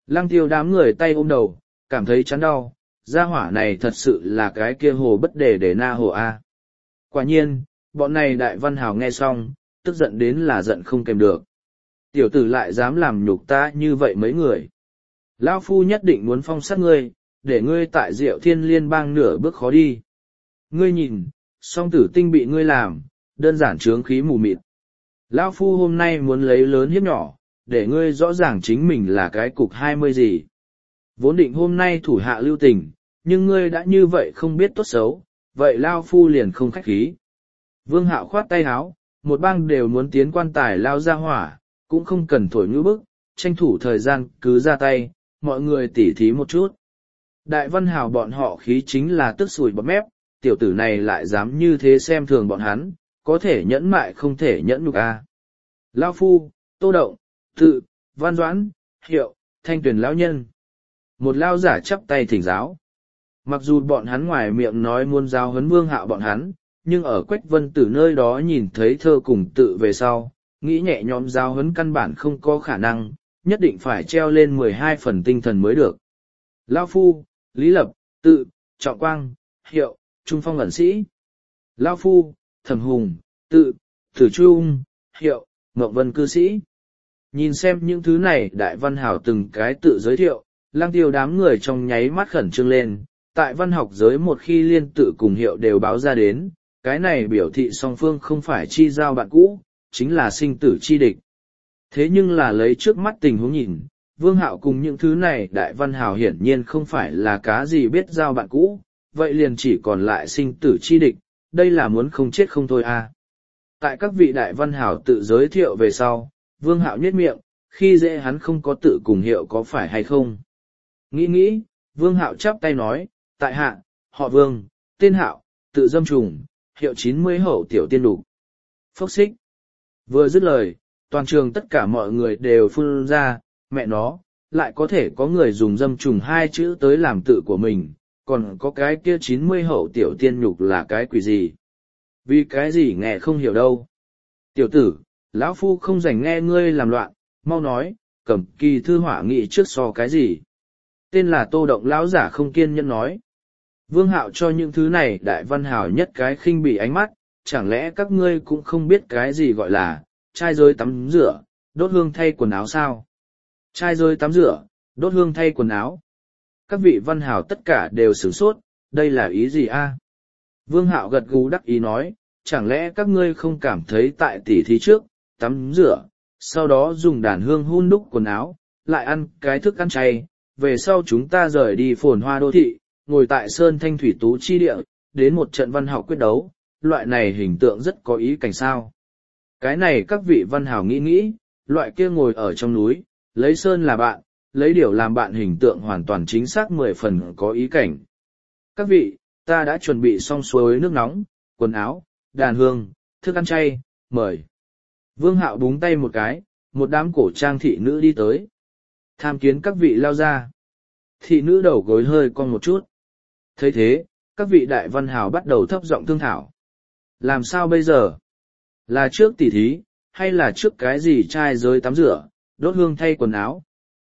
Lăng tiêu đám người tay ôm đầu, cảm thấy chán đau, gia hỏa này thật sự là cái kia hồ bất để na hồ A. Quả nhiên, bọn này đại văn hào nghe xong, tức giận đến là giận không kèm được. Tiểu tử lại dám làm nhục ta như vậy mấy người. Lão phu nhất định muốn phong sát ngươi, để ngươi tại Diệu Thiên Liên bang nửa bước khó đi. Ngươi nhìn, song tử tinh bị ngươi làm, đơn giản trướng khí mù mịt. Lão phu hôm nay muốn lấy lớn hiếp nhỏ, để ngươi rõ ràng chính mình là cái cục 20 gì. Vốn định hôm nay thủ hạ lưu tình, nhưng ngươi đã như vậy không biết tốt xấu, vậy Lao phu liền không khách khí. Vương Hạo khoát tay áo, một bang đều muốn tiến quan tài lao ra hỏa, cũng không cần thổi ngữ bức, tranh thủ thời gian cứ ra tay, mọi người tỉ thí một chút. Đại văn hào bọn họ khí chính là tức sùi bọt mép, tiểu tử này lại dám như thế xem thường bọn hắn, có thể nhẫn mại không thể nhẫn nhục a. Lao phu, Tô Động, Tự, Văn Doãn, Hiệu, Thanh Tuyền lão nhân. Một lao giả chắp tay thỉnh giáo. Mặc dù bọn hắn ngoài miệng nói muốn giáo huấn Vương Hạo bọn hắn, nhưng ở Quách Vân Tử nơi đó nhìn thấy Thơ cùng Tự về sau, nghĩ nhẹ nhõm giáo huấn căn bản không có khả năng, nhất định phải treo lên 12 phần tinh thần mới được. Lao phu, Lý Lập, Tự, Trọng Quang, Hiệu, Trung Phong ẩn sĩ. Lao phu, Thẩm Hùng, Tự, Tử Trung, Hiệu, Ngộng Vân cư sĩ. Nhìn xem những thứ này đại văn hảo từng cái tự giới thiệu, Lăng Tiêu đám người trong nháy mắt khẩn trương lên, tại văn học giới một khi liên tự cùng Hiệu đều báo ra đến, cái này biểu thị song phương không phải chi giao bạn cũ, chính là sinh tử chi địch. Thế nhưng là lấy trước mắt tình huống nhìn, Vương Hạo cùng những thứ này đại văn hào hiển nhiên không phải là cá gì biết giao bạn cũ, vậy liền chỉ còn lại sinh tử chi địch, đây là muốn không chết không thôi à. Tại các vị đại văn hào tự giới thiệu về sau, Vương Hạo nhếch miệng, khi dễ hắn không có tự cùng Hiệu có phải hay không. Nghĩ, Vương Hạo chắp tay nói, tại hạ, họ Vương, tên Hạo, tự dâm trùng, Hiệu 90 hậu tiểu tiên đục. Phốc xích. Vừa dứt lời, toàn trường tất cả mọi người đều phun ra, mẹ nó, lại có thể có người dùng dâm trùng 2 chữ tới làm tự của mình, còn có cái kia 90 hậu tiểu tiên nhục là cái quỷ gì. Vì cái gì nghe không hiểu đâu. Tiểu tử, lão phu không rảnh nghe ngươi làm loạn, mau nói, Cẩm Kỳ thư họa nghị trước so cái gì. Tên là Tô Động lão giả không kiên nhẫn nói. Vương Hạo cho những thứ này đại văn hào nhất cái khinh bỉ ánh mắt, chẳng lẽ các ngươi cũng không biết cái gì gọi là trai giới tắm rửa, đốt hương thay quần áo sao? Trai giới tắm rửa, đốt hương thay quần áo. Các vị văn hào tất cả đều sửng sốt, đây là ý gì a? Vương Hạo gật gù đắc ý nói, chẳng lẽ các ngươi không cảm thấy tại tỉ thí trước, tắm rửa, sau đó dùng đàn hương hun đúc quần áo, lại ăn cái thức ăn chay, về sau chúng ta rời đi phồn hoa đô thị, ngồi tại sơn thanh thủy tú chi địa, đến một trận văn học quyết đấu, loại này hình tượng rất có ý cảnh sao. Cái này các vị văn hào nghĩ, loại kia ngồi ở trong núi, lấy sơn là bạn, lấy điểu làm bạn hình tượng hoàn toàn chính xác 10 phần có ý cảnh. Các vị, ta đã chuẩn bị xong suối nước nóng, quần áo, đàn hương, thức ăn chay, mời. Vương Hạo búng tay một cái, một đám cổ trang thị nữ đi tới. Tham kiến các vị lao ra. Thị nữ đầu gối hơi cong một chút. Thấy thế, các vị đại văn hào bắt đầu thấp giọng thương thảo. Làm sao bây giờ? Là trước tỉ thí, hay là trước cái gì trai giới tắm rửa, đốt hương thay quần áo?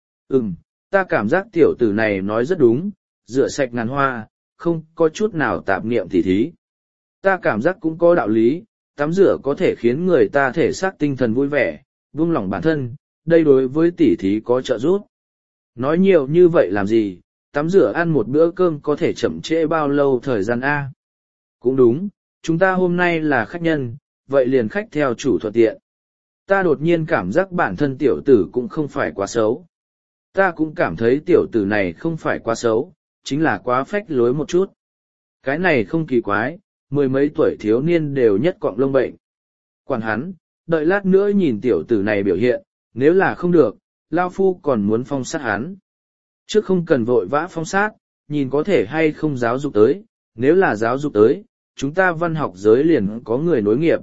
Ta cảm giác tiểu tử này nói rất đúng, rửa sạch ngàn hoa, không có chút nào tạp niệm tỉ thí. Ta cảm giác cũng có đạo lý, tắm rửa có thể khiến người ta thể xác tinh thần vui vẻ, buông lỏng bản thân, đây đối với tỉ thí có trợ giúp. Nói nhiều như vậy làm gì, tắm rửa ăn một bữa cơm có thể chậm trễ bao lâu thời gian A. Cũng đúng, chúng ta hôm nay là khách nhân, vậy liền khách theo chủ thuận tiện. Ta đột nhiên cảm giác bản thân tiểu tử cũng không phải quá xấu. Ta cũng cảm thấy tiểu tử này không phải quá xấu, chính là quá phách lối một chút. Cái này không kỳ quái, 10 mấy tuổi thiếu niên đều nhất quọng lông bệnh. Quản hắn, đợi lát nữa nhìn tiểu tử này biểu hiện, nếu là không được, Lao Phu còn muốn phong sát hắn. Trước không cần vội vã phong sát, nhìn có thể hay không giáo dục tới, nếu là giáo dục tới, chúng ta văn học giới liền có người nối nghiệp.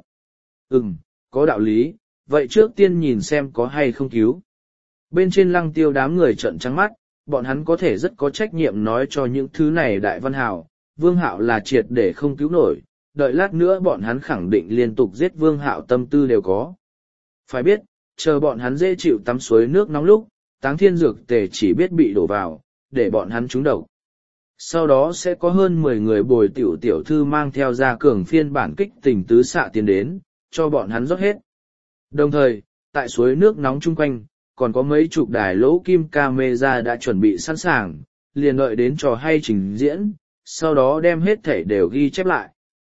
Có đạo lý, vậy trước tiên nhìn xem có hay không cứu. Bên trên Lăng Tiêu đám người trợn trắng mắt, bọn hắn có thể rất có trách nhiệm nói cho những thứ này đại văn hào, Vương Hạo là triệt để không cứu nổi, đợi lát nữa bọn hắn khẳng định liên tục giết Vương Hạo tâm tư đều có. Phải biết, chờ bọn hắn dễ chịu tắm suối nước nóng lúc, Táng Thiên dược tề chỉ biết bị đổ vào, để bọn hắn trúng độc. Sau đó sẽ có hơn 10 người bồi tiểu thư mang theo ra cường phiên bản kích tình tứ xạ tiến đến, cho bọn hắn rót hết. Đồng thời, tại suối nước nóng chung quanh, còn có mấy chục đài lỗ kim camera đã chuẩn bị sẵn sàng, liền đợi đến trò hay trình diễn, sau đó đem hết thể đều ghi chép lại.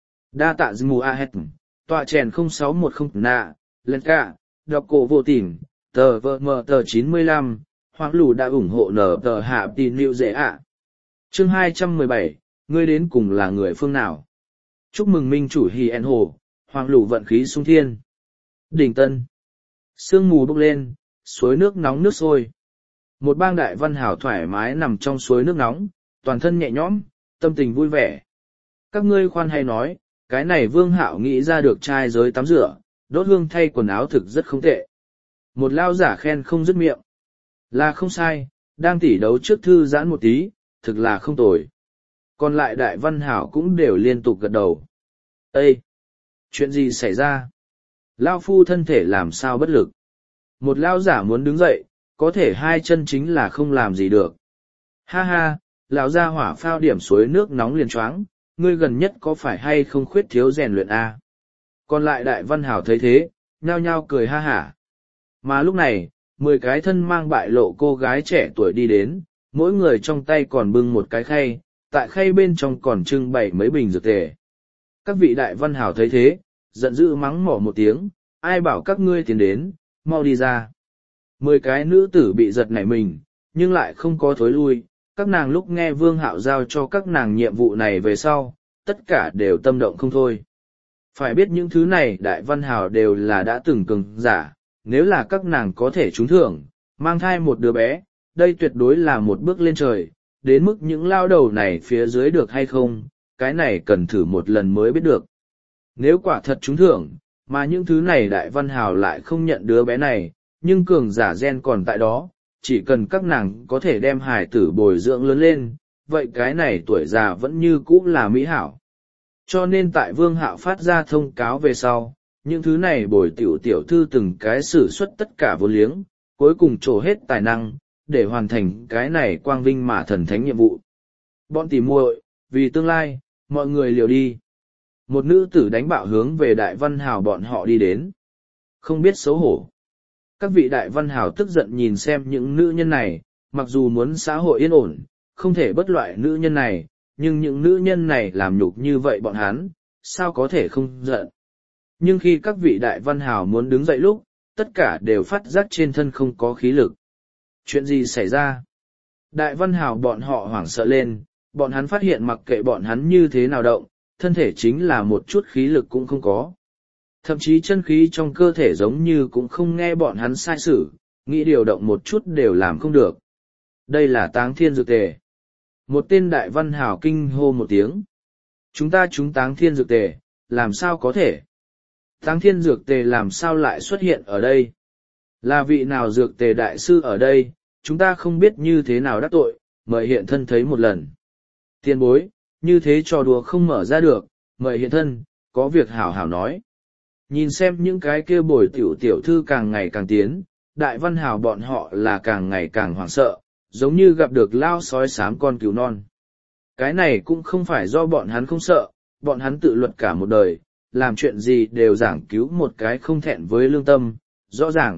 Đa tạ Dmu Ahet, tọa chèn 0610 nạ, lên cả, đọc cổ vô tình, tờ vợ mờ tờ 95, Hoàng Lù đã ủng hộ nở tờ hạ tin liệu dễ ạ. Chương 217, ngươi đến cùng là người phương nào? Chúc mừng minh chủ Hì En Hồ, Hoàng Lù vận khí sung thiên. Đỉnh Tân. Sương mù bốc lên, suối nước nóng nước sôi. Một bang đại văn hảo thoải mái nằm trong suối nước nóng, toàn thân nhẹ nhõm, tâm tình vui vẻ. Các ngươi khoan hay nói, cái này Vương Hạo nghĩ ra được trai giới tắm rửa, đốt hương thay quần áo thực rất không tệ. Một lao giả khen không dứt miệng. Là không sai, đang tỉ đấu trước thư giãn một tí, thực là không tồi. Còn lại đại văn hảo cũng đều liên tục gật đầu. Ê! Chuyện gì xảy ra? Lao phu thân thể làm sao bất lực? Một lao giả muốn đứng dậy, có thể hai chân chính là không làm gì được. Ha ha, lão gia hỏa phao điểm suối nước nóng liền choáng, ngươi gần nhất có phải hay không khuyết thiếu rèn luyện a? Còn lại đại văn hảo thấy thế, nhao nhao cười ha hả. Mà lúc này, 10 cái thân mang bại lộ cô gái trẻ tuổi đi đến, mỗi người trong tay còn bưng một cái khay, tại khay bên trong còn trưng bày mấy bình dược tề. Các vị đại văn hảo thấy thế, giận dữ mắng mỏ một tiếng, ai bảo các ngươi tiến đến, mau đi ra. 10 cái nữ tử bị giật nảy mình, nhưng lại không có thối lui, các nàng lúc nghe Vương Hạo giao cho các nàng nhiệm vụ này về sau, tất cả đều tâm động không thôi. Phải biết những thứ này đại văn hào đều là đã từng cường giả, nếu là các nàng có thể trúng thưởng, mang thai một đứa bé, đây tuyệt đối là một bước lên trời, đến mức những lao đầu này phía dưới được hay không, cái này cần thử một lần mới biết được. Nếu quả thật trúng thưởng, mà những thứ này đại văn hào lại không nhận đứa bé này, nhưng cường giả gen còn tại đó, chỉ cần các nàng có thể đem hài tử bồi dưỡng lớn lên, vậy cái này tuổi già vẫn như cũ là mỹ hảo. Cho nên tại Vương Hạo phát ra thông cáo về sau, những thứ này bồi tiểu thư từng cái sử xuất tất cả vô liếng, cuối cùng trổ hết tài năng, để hoàn thành cái này quang vinh mà thần thánh nhiệm vụ. Bọn tỉ muội, vì tương lai, mọi người liều đi. Một nữ tử đánh bạo hướng về đại văn hào bọn họ đi đến. Không biết xấu hổ. Các vị đại văn hào tức giận nhìn xem những nữ nhân này, mặc dù muốn xã hội yên ổn, không thể bất loại nữ nhân này, nhưng những nữ nhân này làm nhục như vậy bọn hắn, sao có thể không giận. Nhưng khi các vị đại văn hào muốn đứng dậy lúc, tất cả đều phát giác trên thân không có khí lực. Chuyện gì xảy ra? Đại văn hào bọn họ hoảng sợ lên, bọn hắn phát hiện mặc kệ bọn hắn như thế nào động, thân thể chính là một chút khí lực cũng không có. Thậm chí chân khí trong cơ thể giống như cũng không nghe bọn hắn sai sử, nghĩ điều động một chút đều làm không được. Đây là Táng Thiên dược tề. Một tên đại văn hào kinh hô một tiếng. Chúng ta trúng Táng Thiên dược tề, làm sao có thể? Táng Thiên dược tề làm sao lại xuất hiện ở đây? Là vị nào dược tề đại sư ở đây, chúng ta không biết như thế nào đắc tội, mời hiện thân thấy một lần. Tiền bối, như thế trò đùa không mở ra được, mời hiện thân, có việc hảo hảo nói. Nhìn xem những cái kia bồi tiểu thư càng ngày càng tiến, đại văn hào bọn họ là càng ngày càng hoảng sợ, giống như gặp được lao sói xám con cừu non. Cái này cũng không phải do bọn hắn không sợ, bọn hắn tự luật cả một đời, làm chuyện gì đều giảng cứu một cái không thẹn với lương tâm, rõ ràng.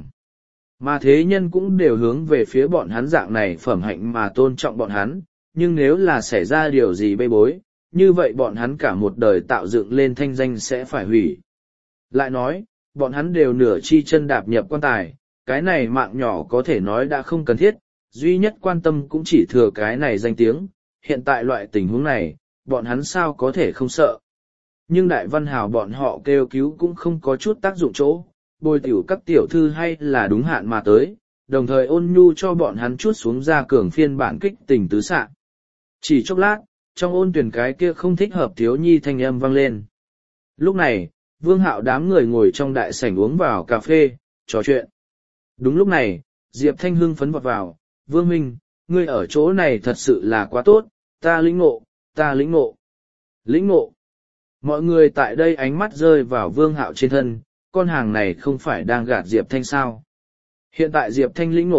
Mà thế nhân cũng đều hướng về phía bọn hắn dạng này phẩm hạnh mà tôn trọng bọn hắn, nhưng nếu là xảy ra điều gì bê bối, như vậy bọn hắn cả một đời tạo dựng lên thanh danh sẽ phải hủy. Lại nói, bọn hắn đều nửa chi chân đạp nhập quan tài, cái này mạng nhỏ có thể nói đã không cần thiết, duy nhất quan tâm cũng chỉ thừa cái này danh tiếng, hiện tại loại tình huống này, bọn hắn sao có thể không sợ. Nhưng đại văn hào bọn họ kêu cứu cũng không có chút tác dụng chỗ, bồi tiểu các tiểu thư hay là đúng hạn mà tới, đồng thời ôn nhu cho bọn hắn chút xuống ra cường phiên bản kích tình tứ xạ. Chỉ chốc lát, trong ôn tuyển cái kia không thích hợp thiếu nhi thanh âm vang lên. Lúc này, Vương Hạo đám người ngồi trong đại sảnh uống vào cà phê, trò chuyện. Đúng lúc này, Diệp Thanh hưng phấn vọt vào, Vương Minh, ngươi ở chỗ này thật sự là quá tốt, ta lĩnh ngộ, ta lĩnh ngộ. Lĩnh ngộ. Mọi người tại đây ánh mắt rơi vào Vương Hạo trên thân, con hàng này không phải đang gạt Diệp Thanh sao. Hiện tại Diệp Thanh lĩnh ngộ,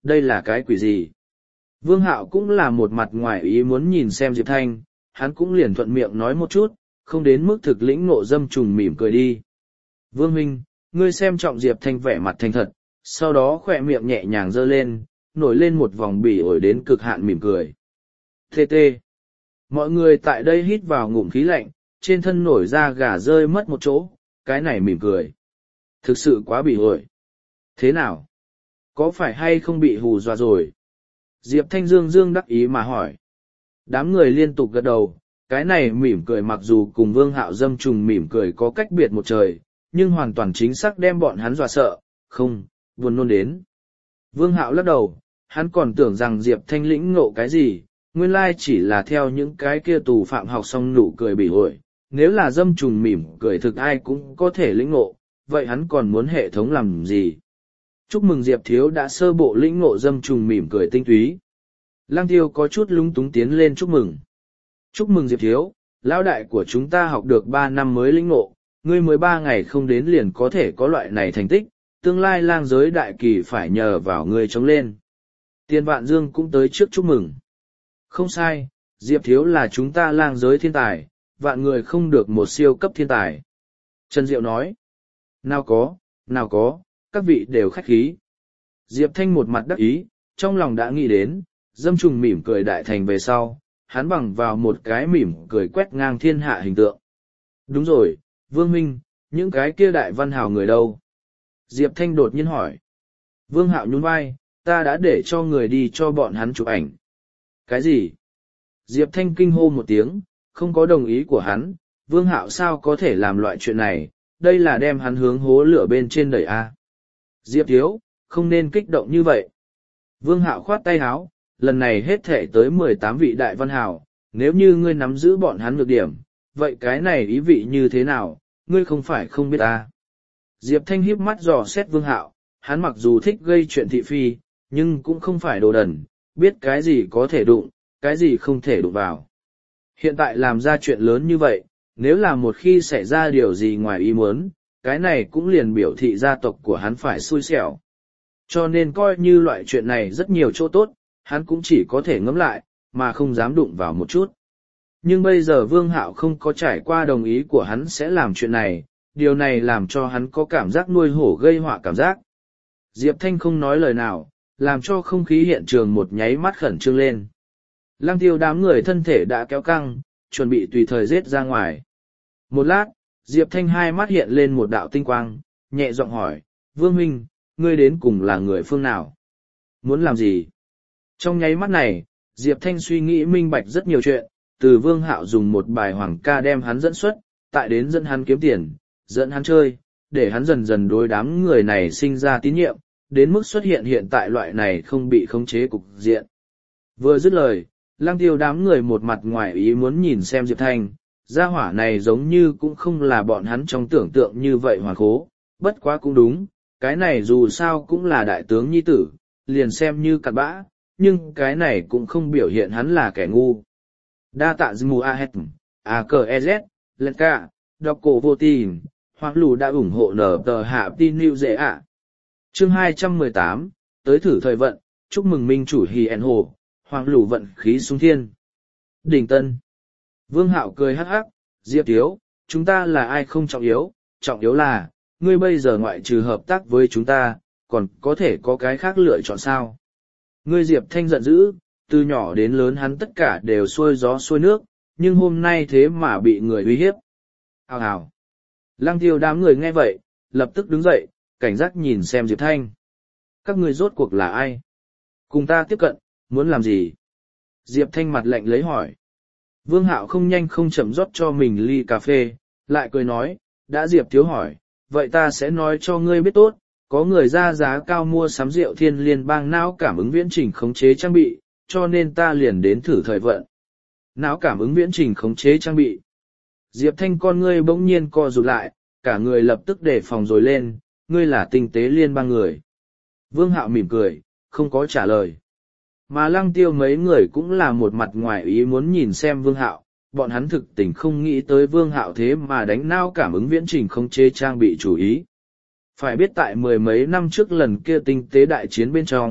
đây là cái quỷ gì? Vương Hạo cũng là một mặt ngoài ý muốn nhìn xem Diệp Thanh, hắn cũng liền thuận miệng nói một chút, không đến mức thực lĩnh ngộ dâm trùng mỉm cười đi. Vương Minh, ngươi xem trọng Diệp Thanh vẻ mặt thành thật, sau đó khỏe miệng nhẹ nhàng giơ lên, nổi lên một vòng bỉ ổi đến cực hạn mỉm cười. Tê tê. Mọi người tại đây hít vào ngụm khí lạnh, trên thân nổi da gà rơi mất một chỗ, cái này mỉm cười. Thực sự quá bỉ ổi. Thế nào? Có phải hay không bị hù dọa rồi? Diệp Thanh dương đắc ý mà hỏi. Đám người liên tục gật đầu, cái này mỉm cười mặc dù cùng Vương Hạo dâm trùng mỉm cười có cách biệt một trời, nhưng hoàn toàn chính xác đem bọn hắn dọa sợ, không, buồn nôn đến. Vương Hạo lắc đầu, hắn còn tưởng rằng Diệp Thanh lĩnh ngộ cái gì, nguyên lai chỉ là theo những cái kia tù phạm học xong nụ cười bỉ ổi, nếu là dâm trùng mỉm cười thực ai cũng có thể lĩnh ngộ, vậy hắn còn muốn hệ thống làm gì? Chúc mừng Diệp Thiếu đã sơ bộ lĩnh ngộ dâm trùng mỉm cười tinh túy. Lăng Tiêu có chút lúng túng tiến lên chúc mừng. Chúc mừng Diệp Thiếu, lão đại của chúng ta học được 3 năm mới lĩnh ngộ, ngươi mới 3 ngày không đến liền có thể có loại này thành tích, tương lai lang giới đại kỳ phải nhờ vào ngươi chống lên. Tiên Vạn Dương cũng tới trước chúc mừng. Không sai, Diệp Thiếu là chúng ta lang giới thiên tài, vạn người không được một siêu cấp thiên tài. Trần Diệu nói. Nào có, các vị đều khách khí. Diệp Thanh một mặt đắc ý, trong lòng đã nghĩ đến, dâm trùng mỉm cười đại thành về sau, hắn bằng vào một cái mỉm cười quét ngang thiên hạ hình tượng. Đúng rồi, Vương Minh, những cái kia đại văn hào người đâu? Diệp Thanh đột nhiên hỏi. Vương Hạo nhún vai, ta đã để cho người đi cho bọn hắn chụp ảnh. Cái gì? Diệp Thanh kinh hô một tiếng, không có đồng ý của hắn, Vương Hạo sao có thể làm loại chuyện này, đây là đem hắn hướng hố lửa bên trên đẩy A. Diệp Thiếu, không nên kích động như vậy. Vương Hạo khoát tay áo, lần này hết thể tới 18 vị đại văn hào, nếu như ngươi nắm giữ bọn hắn nhược điểm, vậy cái này ý vị như thế nào, ngươi không phải không biết A. Diệp Thanh híp mắt dò xét Vương Hạo, hắn mặc dù thích gây chuyện thị phi, nhưng cũng không phải đồ đần, biết cái gì có thể đụng, cái gì không thể đụng vào. Hiện tại làm ra chuyện lớn như vậy, nếu là một khi xảy ra điều gì ngoài ý muốn, cái này cũng liền biểu thị gia tộc của hắn phải xui xẻo. Cho nên coi như loại chuyện này rất nhiều chỗ tốt, hắn cũng chỉ có thể ngẫm lại, mà không dám đụng vào một chút. Nhưng bây giờ Vương Hạo không có trải qua đồng ý của hắn sẽ làm chuyện này, điều này làm cho hắn có cảm giác nuôi hổ gây họa cảm giác. Diệp Thanh không nói lời nào, làm cho không khí hiện trường một nháy mắt khẩn trương lên. Lăng Tiêu đám người thân thể đã kéo căng, chuẩn bị tùy thời giết ra ngoài. Một lát, Diệp Thanh hai mắt hiện lên một đạo tinh quang, nhẹ giọng hỏi, Vương Minh, ngươi đến cùng là người phương nào? Muốn làm gì? Trong nháy mắt này, Diệp Thanh suy nghĩ minh bạch rất nhiều chuyện, từ Vương Hạo dùng một bài hoàng ca đem hắn dẫn xuất, tại đến dẫn hắn kiếm tiền, dẫn hắn chơi, để hắn dần dần đối đám người này sinh ra tín nhiệm, đến mức xuất hiện hiện tại loại này không bị khống chế cục diện. Vừa dứt lời, Lăng Tiêu đám người một mặt ngoài ý muốn nhìn xem Diệp Thanh, gia hỏa này giống như cũng không là bọn hắn trong tưởng tượng như vậy hoàn khố, bất quá cũng đúng, cái này dù sao cũng là đại tướng nhi tử, liền xem như cặn bã, nhưng cái này cũng không biểu hiện hắn là kẻ ngu. Đa tạ Dmu Ahet, AKEZ, Lenka, đọc cổ vô tình, hoặc lù đã ủng hộ nở tờ hạ tin lưu dễ ạ. Chương 218, tới thử thời vận, chúc mừng minh chủ hì en hồ, hoàng lù vận khí xuống thiên. Đỉnh Tân. Vương Hạo cười hắc hắc, Diệp Thiếu, chúng ta là ai không trọng yếu là, ngươi bây giờ ngoại trừ hợp tác với chúng ta, còn có thể có cái khác lựa chọn sao. Ngươi Diệp Thanh giận dữ, từ nhỏ đến lớn hắn tất cả đều xuôi gió xuôi nước, nhưng hôm nay thế mà bị người uy hiếp. Hào hào. Lăng Tiêu đám người nghe vậy, lập tức đứng dậy, cảnh giác nhìn xem Diệp Thanh. Các ngươi rốt cuộc là ai? Cùng ta tiếp cận, muốn làm gì? Diệp Thanh mặt lạnh lấy hỏi. Vương Hạo không nhanh không chậm rót cho mình ly cà phê, lại cười nói, đã Diệp Thiếu hỏi, vậy ta sẽ nói cho ngươi biết tốt, có người ra giá cao mua sắm rượu Thiên Liên bang não cảm ứng viễn trình khống chế trang bị, cho nên ta liền đến thử thời vận. Não cảm ứng viễn trình khống chế trang bị. Diệp Thanh con ngươi bỗng nhiên co rụt lại, cả người lập tức đề phòng rồi lên, ngươi là tinh tế liên bang người. Vương Hạo mỉm cười, không có trả lời. Mà Lăng Tiêu mấy người cũng là một mặt ngoài ý muốn nhìn xem Vương Hạo, bọn hắn thực tình không nghĩ tới Vương Hạo thế mà đánh não cảm ứng viễn trình khống chế trang bị chủ ý. Phải biết tại mười mấy năm trước lần kia tinh tế đại chiến bên trong,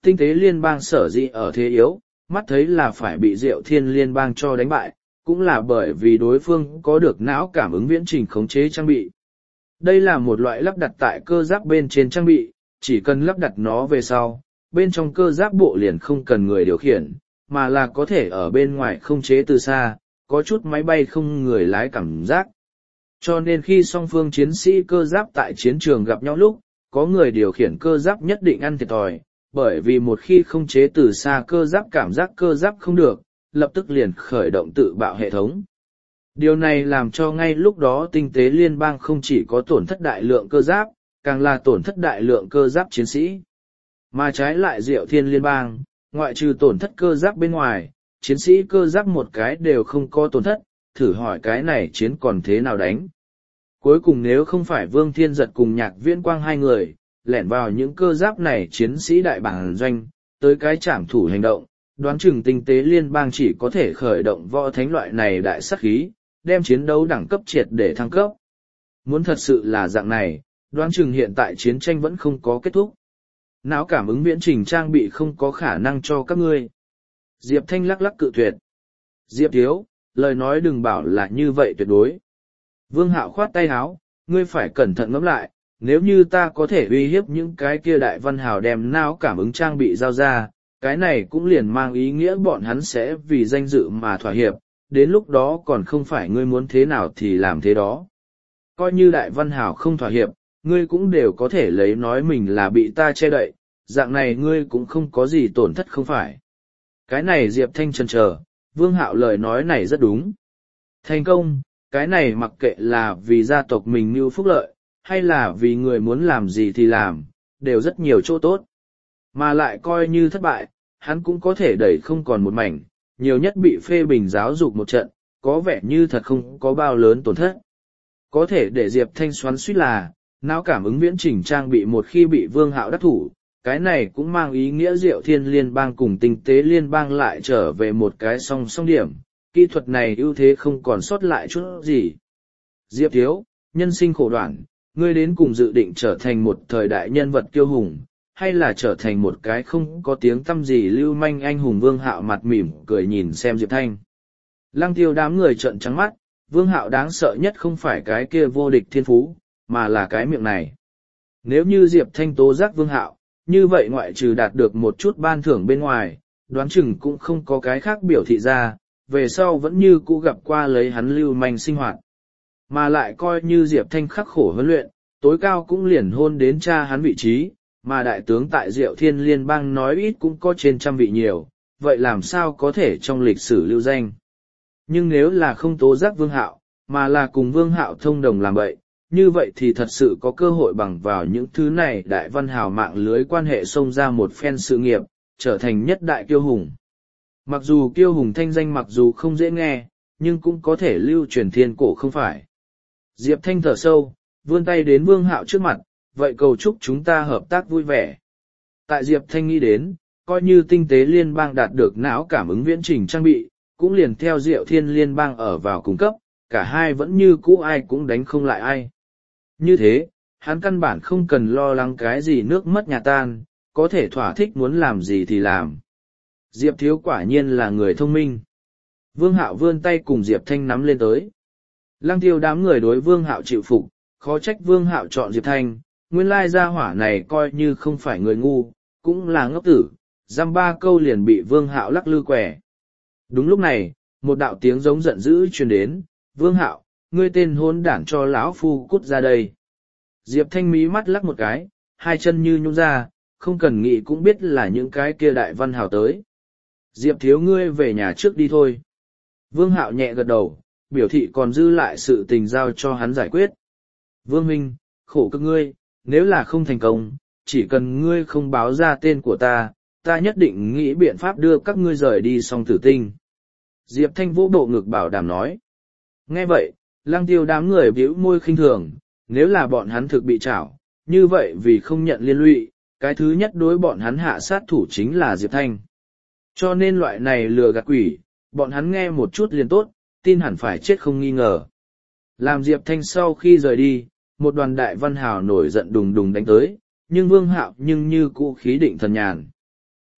tinh tế liên bang sở dĩ ở thế yếu, mắt thấy là phải bị Diệu Thiên liên bang cho đánh bại, cũng là bởi vì đối phương có được não cảm ứng viễn trình khống chế trang bị. Đây là một loại lắp đặt tại cơ giáp bên trên trang bị, chỉ cần lắp đặt nó về sau, bên trong cơ giáp bộ liền không cần người điều khiển, mà là có thể ở bên ngoài khống chế từ xa, có chút máy bay không người lái cảm giác. Cho nên khi song phương chiến sĩ cơ giáp tại chiến trường gặp nhau lúc, có người điều khiển cơ giáp nhất định ăn thiệt thòi, bởi vì một khi khống chế từ xa cơ giáp cảm giác cơ giáp không được, lập tức liền khởi động tự bạo hệ thống. Điều này làm cho ngay lúc đó tinh tế liên bang không chỉ có tổn thất đại lượng cơ giáp, càng là tổn thất đại lượng cơ giáp chiến sĩ. Mà trái lại Diệu Thiên liên bang, ngoại trừ tổn thất cơ giáp bên ngoài, chiến sĩ cơ giáp một cái đều không có tổn thất, thử hỏi cái này chiến còn thế nào đánh. Cuối cùng nếu không phải Vương Thiên Giật cùng Nhạc Viễn Quang hai người, lẻn vào những cơ giáp này chiến sĩ đại bản doanh, tới cái trảm thủ hành động, đoán chừng tinh tế liên bang chỉ có thể khởi động võ thánh loại này đại sát khí, đem chiến đấu đẳng cấp triệt để thăng cấp. Muốn thật sự là dạng này, đoán chừng hiện tại chiến tranh vẫn không có kết thúc. Não cảm ứng viễn trình trang bị không có khả năng cho các ngươi. Diệp Thanh lắc lắc cự tuyệt. Diệp Thiếu, lời nói đừng bảo là như vậy tuyệt đối. Vương Hạo khoát tay háo, ngươi phải cẩn thận ngẫm lại, nếu như ta có thể uy hiếp những cái kia đại văn hào đem não cảm ứng trang bị giao ra, cái này cũng liền mang ý nghĩa bọn hắn sẽ vì danh dự mà thỏa hiệp, đến lúc đó còn không phải ngươi muốn thế nào thì làm thế đó. Coi như đại văn hào không thỏa hiệp, ngươi cũng đều có thể lấy nói mình là bị ta che đậy, dạng này ngươi cũng không có gì tổn thất không phải. Cái này Diệp Thanh chần chờ, Vương Hạo lời nói này rất đúng. Thành công, cái này mặc kệ là vì gia tộc mình mưu phúc lợi, hay là vì người muốn làm gì thì làm, đều rất nhiều chỗ tốt. Mà lại coi như thất bại, hắn cũng có thể đẩy không còn một mảnh, nhiều nhất bị phê bình giáo dục một trận, có vẻ như thật không có bao lớn tổn thất. Có thể để Diệp Thanh xoắn suýt là, não cảm ứng viễn trình trang bị một khi bị Vương Hạo đắc thủ, cái này cũng mang ý nghĩa Diệu Thiên liên bang cùng tinh tế liên bang lại trở về một cái song song điểm, kỹ thuật này ưu thế không còn sót lại chút gì. Diệp Thiếu, nhân sinh khổ đoạn, ngươi đến cùng dự định trở thành một thời đại nhân vật kiêu hùng, hay là trở thành một cái không có tiếng tăm gì lưu manh anh hùng? Vương Hạo mặt mỉm cười nhìn xem Diệp Thanh. Lăng Tiêu đám người trợn trắng mắt, Vương Hạo đáng sợ nhất không phải cái kia vô địch thiên phú, mà là cái miệng này. Nếu như Diệp Thanh tố giác Vương Hạo, như vậy ngoại trừ đạt được một chút ban thưởng bên ngoài, đoán chừng cũng không có cái khác biểu thị ra, về sau vẫn như cũ gặp qua lấy hắn lưu manh sinh hoạt. Mà lại coi như Diệp Thanh khắc khổ huấn luyện, tối cao cũng liền hôn đến cha hắn vị trí, mà đại tướng tại Diệu Thiên liên bang nói ít cũng có trên 100 vị nhiều, vậy làm sao có thể trong lịch sử lưu danh. Nhưng nếu là không tố giác Vương Hạo, mà là cùng Vương Hạo thông đồng làm vậy, như vậy thì thật sự có cơ hội bằng vào những thứ này đại văn hào mạng lưới quan hệ xông ra một phen sự nghiệp, trở thành nhất đại kiêu hùng. Mặc dù kiêu hùng thanh danh mặc dù không dễ nghe, nhưng cũng có thể lưu truyền thiên cổ không phải. Diệp Thanh thở sâu, vươn tay đến Vương Hạo trước mặt, vậy cầu chúc chúng ta hợp tác vui vẻ. Tại Diệp Thanh nghĩ đến, coi như tinh tế liên bang đạt được não cảm ứng viễn trình trang bị, cũng liền theo Diệu Thiên liên bang ở vào cung cấp, cả hai vẫn như cũ ai cũng đánh không lại ai. Như thế, hắn căn bản không cần lo lắng cái gì nước mất nhà tan, có thể thỏa thích muốn làm gì thì làm. Diệp Thiếu quả nhiên là người thông minh. Vương Hạo vươn tay cùng Diệp Thanh nắm lên tới. Lăng Tiêu đám người đối Vương Hạo chịu phục, khó trách Vương Hạo chọn Diệp Thanh, nguyên lai gia hỏa này coi như không phải người ngu, cũng là ngốc tử, dăm ba câu liền bị Vương Hạo lắc lư quẻ. Đúng lúc này, một đạo tiếng giống giận dữ truyền đến, Vương Hạo, ngươi tên hôn đản cho lão phu cút ra đây. Diệp Thanh mí mắt lắc một cái, hai chân như nhún ra, không cần nghĩ cũng biết là những cái kia đại văn hào tới. Diệp Thiếu ngươi về nhà trước đi thôi. Vương Hạo nhẹ gật đầu, biểu thị còn dư lại sự tình giao cho hắn giải quyết. Vương Minh, khổ cực ngươi, nếu là không thành công, chỉ cần ngươi không báo ra tên của ta, ta nhất định nghĩ biện pháp đưa các ngươi rời đi song tử tinh. Diệp Thanh vỗ bộ ngực bảo đảm nói. Nghe vậy, Lăng Tiêu đám người bĩu môi khinh thường, nếu là bọn hắn thực bị trảo, như vậy vì không nhận liên lụy, cái thứ nhất đối bọn hắn hạ sát thủ chính là Diệp Thanh. Cho nên loại này lừa gạt quỷ, bọn hắn nghe một chút liền tốt, tin hẳn phải chết không nghi ngờ. Làm Diệp Thanh sau khi rời đi, một đoàn đại văn hào nổi giận đùng đùng đánh tới, nhưng Vương Hạo nhưng như cũ khí định thần nhàn.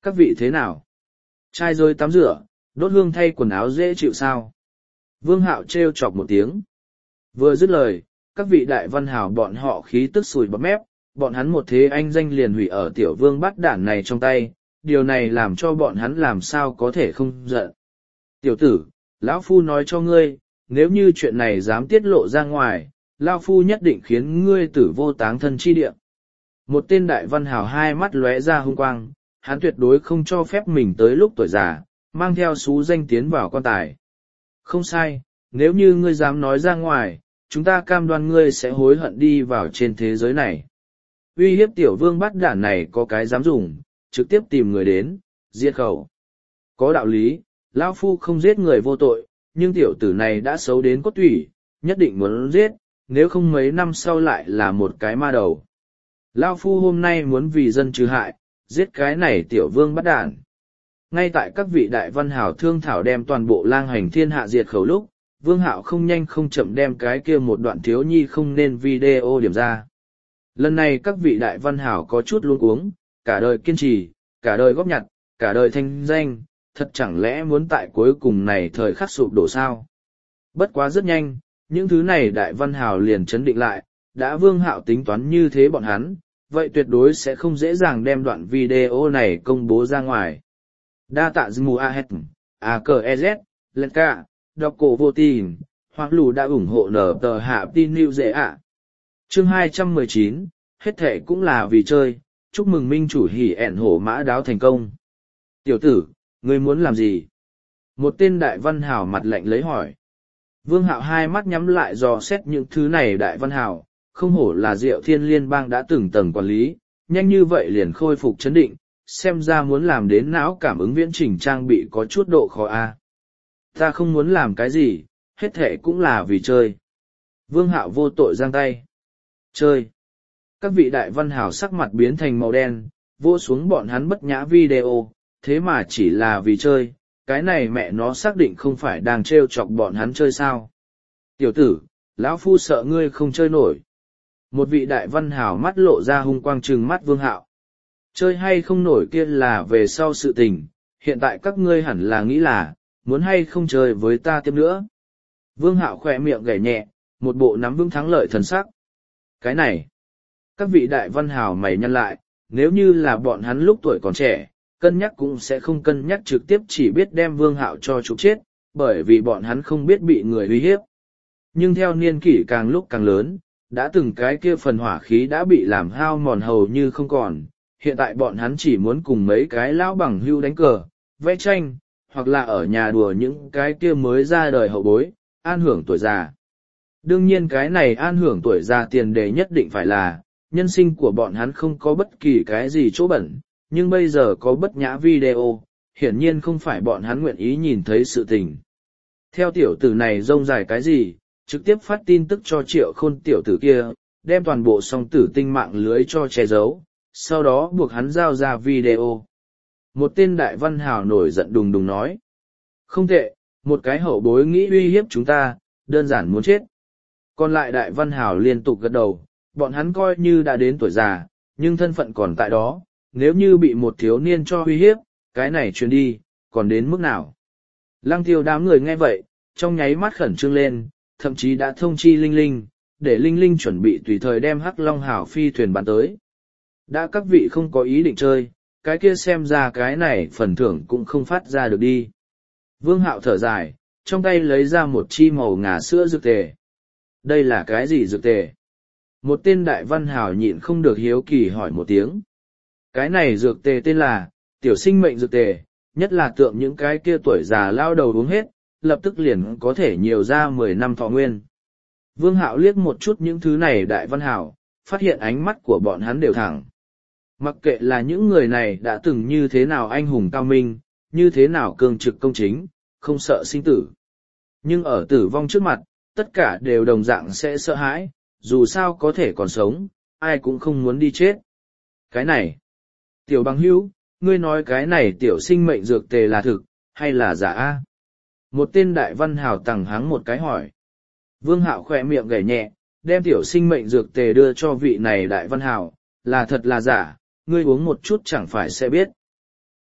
Các vị thế nào? Trai rồi tắm rửa, đốt hương thay quần áo dễ chịu sao? Vương Hạo trêu chọc một tiếng. Vừa dứt lời, các vị đại văn hào bọn họ khí tức sùi bọt mép, bọn hắn một thế anh danh liền hủy ở tiểu vương bắt đản này trong tay, điều này làm cho bọn hắn làm sao có thể không giận. Tiểu tử, lão phu nói cho ngươi, nếu như chuyện này dám tiết lộ ra ngoài, lão phu nhất định khiến ngươi tử vô táng thân chi địa. Một tên đại văn hào hai mắt lóe ra hung quang, hắn tuyệt đối không cho phép mình tới lúc tuổi già, mang theo xú danh tiến vào quan tài. Không sai, nếu như ngươi dám nói ra ngoài, chúng ta cam đoan ngươi sẽ hối hận đi vào trên thế giới này. Uy hiếp tiểu vương bắt đản này có cái dám dùng, trực tiếp tìm người đến, diệt khẩu. Có đạo lý, lão phu không giết người vô tội, nhưng tiểu tử này đã xấu đến cốt tủy, nhất định muốn giết, nếu không mấy năm sau lại là một cái ma đầu. Lão phu hôm nay muốn vì dân trừ hại, giết cái này tiểu vương bắt đản. Ngay tại các vị đại văn hào thương thảo đem toàn bộ lang hành thiên hạ diệt khẩu lúc, Vương Hạo không nhanh không chậm đem cái kia một đoạn thiếu nhi không nên video điểm ra. Lần này các vị đại văn hảo có chút luống cuống, cả đời kiên trì, cả đời góp nhặt, cả đời thanh danh, thật chẳng lẽ muốn tại cuối cùng này thời khắc sụp đổ sao? Bất quá rất nhanh, những thứ này đại văn hảo liền chấn định lại, đã Vương Hạo tính toán như thế bọn hắn, vậy tuyệt đối sẽ không dễ dàng đem đoạn video này công bố ra ngoài. Đa tạ Dmu Ahet, AKEZ, Lenka, đọc cổ vô tình, hoặc lù đã ủng hộ nở tờ hạ tin lưu dễ ạ. Chương 219, hết thể cũng là vì chơi, chúc mừng minh chủ hỉ ẹn hổ mã đáo thành công. Tiểu tử, ngươi muốn làm gì? Một tên đại văn hào mặt lạnh lấy hỏi. Vương Hạo hai mắt nhắm lại dò xét những thứ này đại văn hào, không hổ là Diệu Thiên Liên bang đã từng tầng quản lý, nhanh như vậy liền khôi phục chấn định, xem ra muốn làm đến não cảm ứng viễn trình trang bị có chút độ khó a. Ta không muốn làm cái gì, hết thể cũng là vì chơi. Vương Hạo vô tội giang tay. Chơi. Các vị đại văn hào sắc mặt biến thành màu đen, vô xuống bọn hắn bất nhã video, thế mà chỉ là vì chơi, cái này mẹ nó xác định không phải đang trêu chọc bọn hắn chơi sao. Tiểu tử, lão phu sợ ngươi không chơi nổi. Một vị đại văn hào mắt lộ ra hung quang trừng mắt Vương Hạo. Chơi hay không nổi kia là về sau sự tình, hiện tại các ngươi hẳn là nghĩ là, muốn hay không chơi với ta tiếp nữa. Vương Hạo khỏe miệng gảy nhẹ, một bộ nắm vững thắng lợi thần sắc. Cái này, các vị đại văn hào mày nhăn lại, nếu như là bọn hắn lúc tuổi còn trẻ, cân nhắc cũng sẽ không cân nhắc trực tiếp chỉ biết đem Vương Hạo cho trục chết, bởi vì bọn hắn không biết bị người uy hiếp. Nhưng theo niên kỷ càng lúc càng lớn, đã từng cái kia phần hỏa khí đã bị làm hao mòn hầu như không còn, hiện tại bọn hắn chỉ muốn cùng mấy cái lão bằng hưu đánh cờ, vẽ tranh, hoặc là ở nhà đùa những cái kia mới ra đời hậu bối, an hưởng tuổi già. Đương nhiên cái này an hưởng tuổi già tiền đề nhất định phải là, nhân sinh của bọn hắn không có bất kỳ cái gì chỗ bẩn, nhưng bây giờ có bất nhã video, hiển nhiên không phải bọn hắn nguyện ý nhìn thấy sự tình. Theo tiểu tử này rông dài cái gì, trực tiếp phát tin tức cho Triệu Khôn tiểu tử kia, đem toàn bộ song tử tinh mạng lưới cho che giấu, sau đó buộc hắn giao ra video. Một tên đại văn hào nổi giận đùng đùng nói. Không tệ, một cái hậu bối nghĩ uy hiếp chúng ta, đơn giản muốn chết. Còn lại đại văn hào liên tục gật đầu, bọn hắn coi như đã đến tuổi già, nhưng thân phận còn tại đó, nếu như bị một thiếu niên cho uy hiếp, cái này truyền đi, còn đến mức nào. Lăng Tiêu đám người nghe vậy, trong nháy mắt khẩn trương lên, thậm chí đã thông chi Linh Linh, để Linh Linh chuẩn bị tùy thời đem Hắc Long Hảo phi thuyền bắn tới. Đã các vị không có ý định chơi, cái kia xem ra cái này phần thưởng cũng không phát ra được đi. Vương Hạo thở dài, trong tay lấy ra một chi màu ngà sữa dược tề. Đây là cái gì dược tề? Một tên đại văn hào nhịn không được hiếu kỳ hỏi một tiếng. Cái này dược tề tên là tiểu sinh mệnh dược tề, nhất là tượng những cái kia tuổi già lao đầu uống hết, lập tức liền có thể nhiều ra 10 năm thọ nguyên. Vương Hạo liếc một chút những thứ này đại văn hào, phát hiện ánh mắt của bọn hắn đều thẳng. Mặc kệ là những người này đã từng như thế nào anh hùng cao minh, như thế nào cường trực công chính, không sợ sinh tử. Nhưng ở tử vong trước mặt, tất cả đều đồng dạng sẽ sợ hãi, dù sao có thể còn sống, ai cũng không muốn đi chết. Cái này, tiểu bằng hữu, ngươi nói cái này tiểu sinh mệnh dược tề là thực, hay là giả a? Một tên đại văn hào tằng hắng một cái hỏi. Vương Hạo khỏe miệng gảy nhẹ, đem tiểu sinh mệnh dược tề đưa cho vị này đại văn hào, là thật là giả, ngươi uống một chút chẳng phải sẽ biết.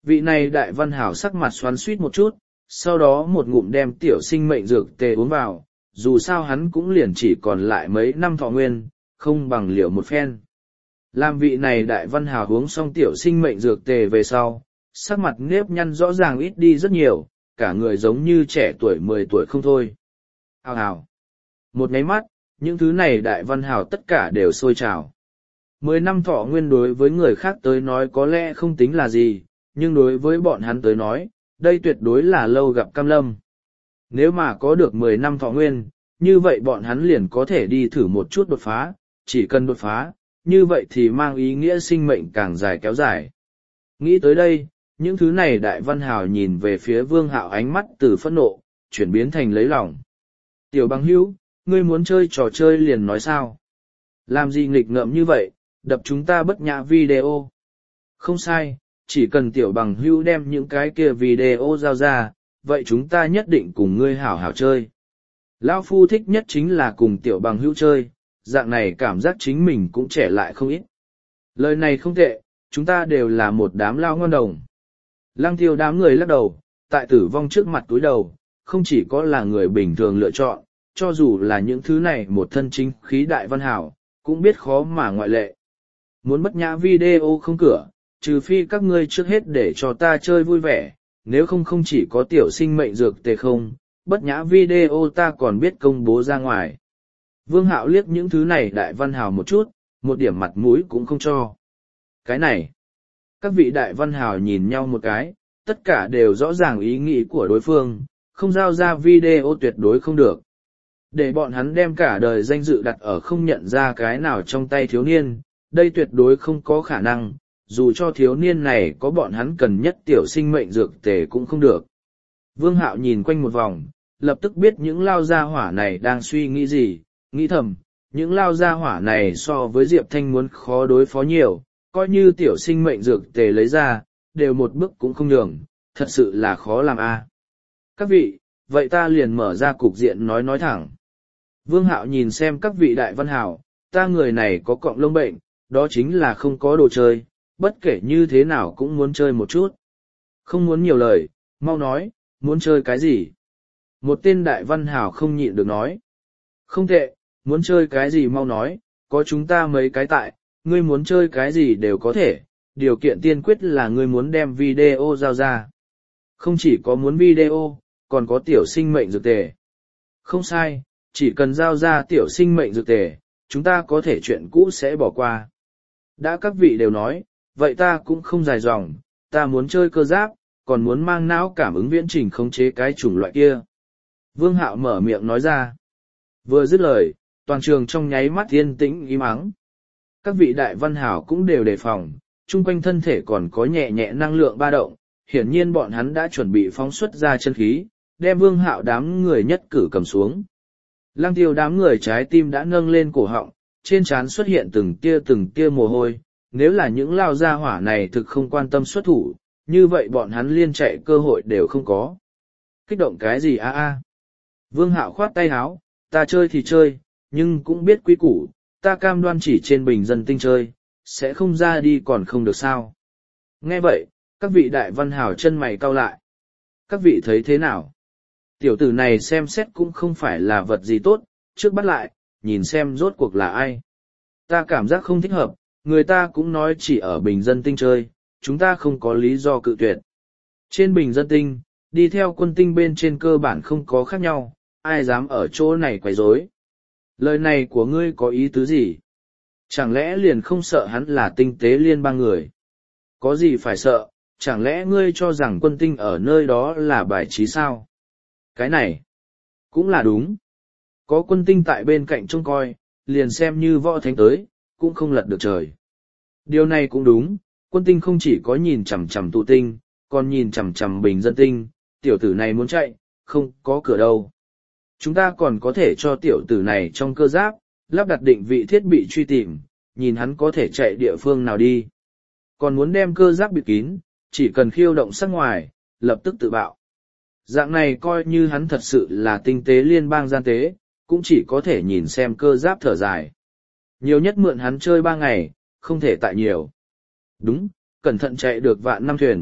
Vị này đại văn hảo sắc mặt xoắn suýt một chút, sau đó một ngụm đem tiểu sinh mệnh dược tề uống vào, dù sao hắn cũng liền chỉ còn lại mấy năm thọ nguyên, không bằng liều một phen. Làm vị này đại văn hảo uống xong tiểu sinh mệnh dược tề về sau, sắc mặt nếp nhăn rõ ràng ít đi rất nhiều, cả người giống như trẻ tuổi 10 tuổi không thôi. Hào hào. Một nháy mắt, những thứ này đại văn hảo tất cả đều sôi trào. 10 năm thọ nguyên đối với người khác tới nói có lẽ không tính là gì, nhưng đối với bọn hắn tới nói, đây tuyệt đối là lâu gặp cam lâm. Nếu mà có được 10 năm thọ nguyên, như vậy bọn hắn liền có thể đi thử một chút đột phá, chỉ cần đột phá, như vậy thì mang ý nghĩa sinh mệnh càng dài kéo dài. Nghĩ tới đây, những thứ này đại văn hào nhìn về phía Vương Hạo ánh mắt từ phẫn nộ, chuyển biến thành lấy lòng. Tiểu bằng hữu, ngươi muốn chơi trò chơi liền nói sao? Làm gì nghịch ngợm như vậy, đập chúng ta bất nhã video. Không sai, chỉ cần tiểu bằng hữu đem những cái kia video giao ra, vậy chúng ta nhất định cùng ngươi hảo hảo chơi. Lão phu thích nhất chính là cùng tiểu bằng hữu chơi, dạng này cảm giác chính mình cũng trẻ lại không ít. Lời này không tệ, chúng ta đều là một đám lao ngon đồng. Lăng Tiêu đám người lắc đầu, tại tử vong trước mặt túi đầu, không chỉ có là người bình thường lựa chọn, cho dù là những thứ này một thân chính khí đại văn hảo, cũng biết khó mà ngoại lệ. Muốn bất nhã video không cửa, trừ phi các ngươi trước hết để cho ta chơi vui vẻ, nếu không không chỉ có tiểu sinh mệnh dược tề không, bất nhã video ta còn biết công bố ra ngoài. Vương Hạo liếc những thứ này đại văn hào một chút, một điểm mặt mũi cũng không cho. Cái này, các vị đại văn hào nhìn nhau một cái, tất cả đều rõ ràng ý nghĩ của đối phương, không giao ra video tuyệt đối không được. Để bọn hắn đem cả đời danh dự đặt ở không nhận ra cái nào trong tay thiếu niên, đây tuyệt đối không có khả năng, dù cho thiếu niên này có bọn hắn cần nhất tiểu sinh mệnh dược tề cũng không được. Vương Hạo nhìn quanh một vòng, lập tức biết những lao gia hỏa này đang suy nghĩ gì, nghĩ thầm, những lao gia hỏa này so với Diệp Thanh muốn khó đối phó nhiều, coi như tiểu sinh mệnh dược tề lấy ra, đều một bước cũng không nhường, thật sự là khó làm a. Các vị, vậy ta liền mở ra cục diện nói thẳng. Vương Hạo nhìn xem các vị đại văn hảo, ta người này có cọng lông bệnh, đó chính là không có đồ chơi, bất kể như thế nào cũng muốn chơi một chút. Không muốn nhiều lời, mau nói, muốn chơi cái gì? Một tên đại văn hảo không nhịn được nói. Không tệ, muốn chơi cái gì mau nói, có chúng ta mấy cái tại, ngươi muốn chơi cái gì đều có thể, điều kiện tiên quyết là ngươi muốn đem video giao ra. Không chỉ có muốn video, còn có tiểu sinh mệnh dược tề. Không sai, chỉ cần giao ra tiểu sinh mệnh dược tề, chúng ta có thể chuyện cũ sẽ bỏ qua. Đã các vị đều nói, vậy ta cũng không dài dòng, ta muốn chơi cơ giáp, còn muốn mang não cảm ứng viễn trình khống chế cái chủng loại kia. Vương Hạo mở miệng nói ra. Vừa dứt lời, toàn trường trong nháy mắt yên tĩnh im ắng. Các vị đại văn hảo cũng đều đề phòng, chung quanh thân thể còn có nhẹ nhẹ năng lượng ba động, hiển nhiên bọn hắn đã chuẩn bị phóng xuất ra chân khí, đem Vương Hạo đám người nhất cử cầm xuống. Lăng Tiêu đám người trái tim đã nâng lên cổ họng, trên trán xuất hiện từng tia mồ hôi, nếu là những lao gia hỏa này thực không quan tâm xuất thủ, như vậy bọn hắn liên chạy cơ hội đều không có. Kích động cái gì a? Vương Hạo khoát tay háo, ta chơi thì chơi, nhưng cũng biết quý củ, ta cam đoan chỉ trên bình dân tinh chơi, sẽ không ra đi còn không được sao. Nghe vậy, các vị đại văn hảo chân mày cau lại. Các vị thấy thế nào? Tiểu tử này xem xét cũng không phải là vật gì tốt, trước bắt lại, nhìn xem rốt cuộc là ai. Ta cảm giác không thích hợp, người ta cũng nói chỉ ở bình dân tinh chơi, chúng ta không có lý do cự tuyệt. Trên bình dân tinh, đi theo quân tinh bên trên cơ bản không có khác nhau, ai dám ở chỗ này quấy rối? Lời này của ngươi có ý tứ gì? Chẳng lẽ liền không sợ hắn là tinh tế liên bang người? Có gì phải sợ, chẳng lẽ ngươi cho rằng quân tinh ở nơi đó là bài trí sao? Cái này, cũng là đúng. Có quân tinh tại bên cạnh trông coi, liền xem như võ thánh tới, cũng không lật được trời. Điều này cũng đúng, quân tinh không chỉ có nhìn chằm chằm tụ tinh, còn nhìn chằm chằm bình dân tinh, tiểu tử này muốn chạy, không có cửa đâu. Chúng ta còn có thể cho tiểu tử này trong cơ giáp, lắp đặt định vị thiết bị truy tìm, nhìn hắn có thể chạy địa phương nào đi. Còn muốn đem cơ giáp bịt kín, chỉ cần khiêu động sắc ngoài, lập tức tự bạo. Dạng này coi như hắn thật sự là tinh tế liên bang gian tế, cũng chỉ có thể nhìn xem cơ giáp thở dài. Nhiều nhất mượn hắn chơi 3 ngày, không thể tại nhiều. Đúng, cẩn thận chạy được vạn năm thuyền,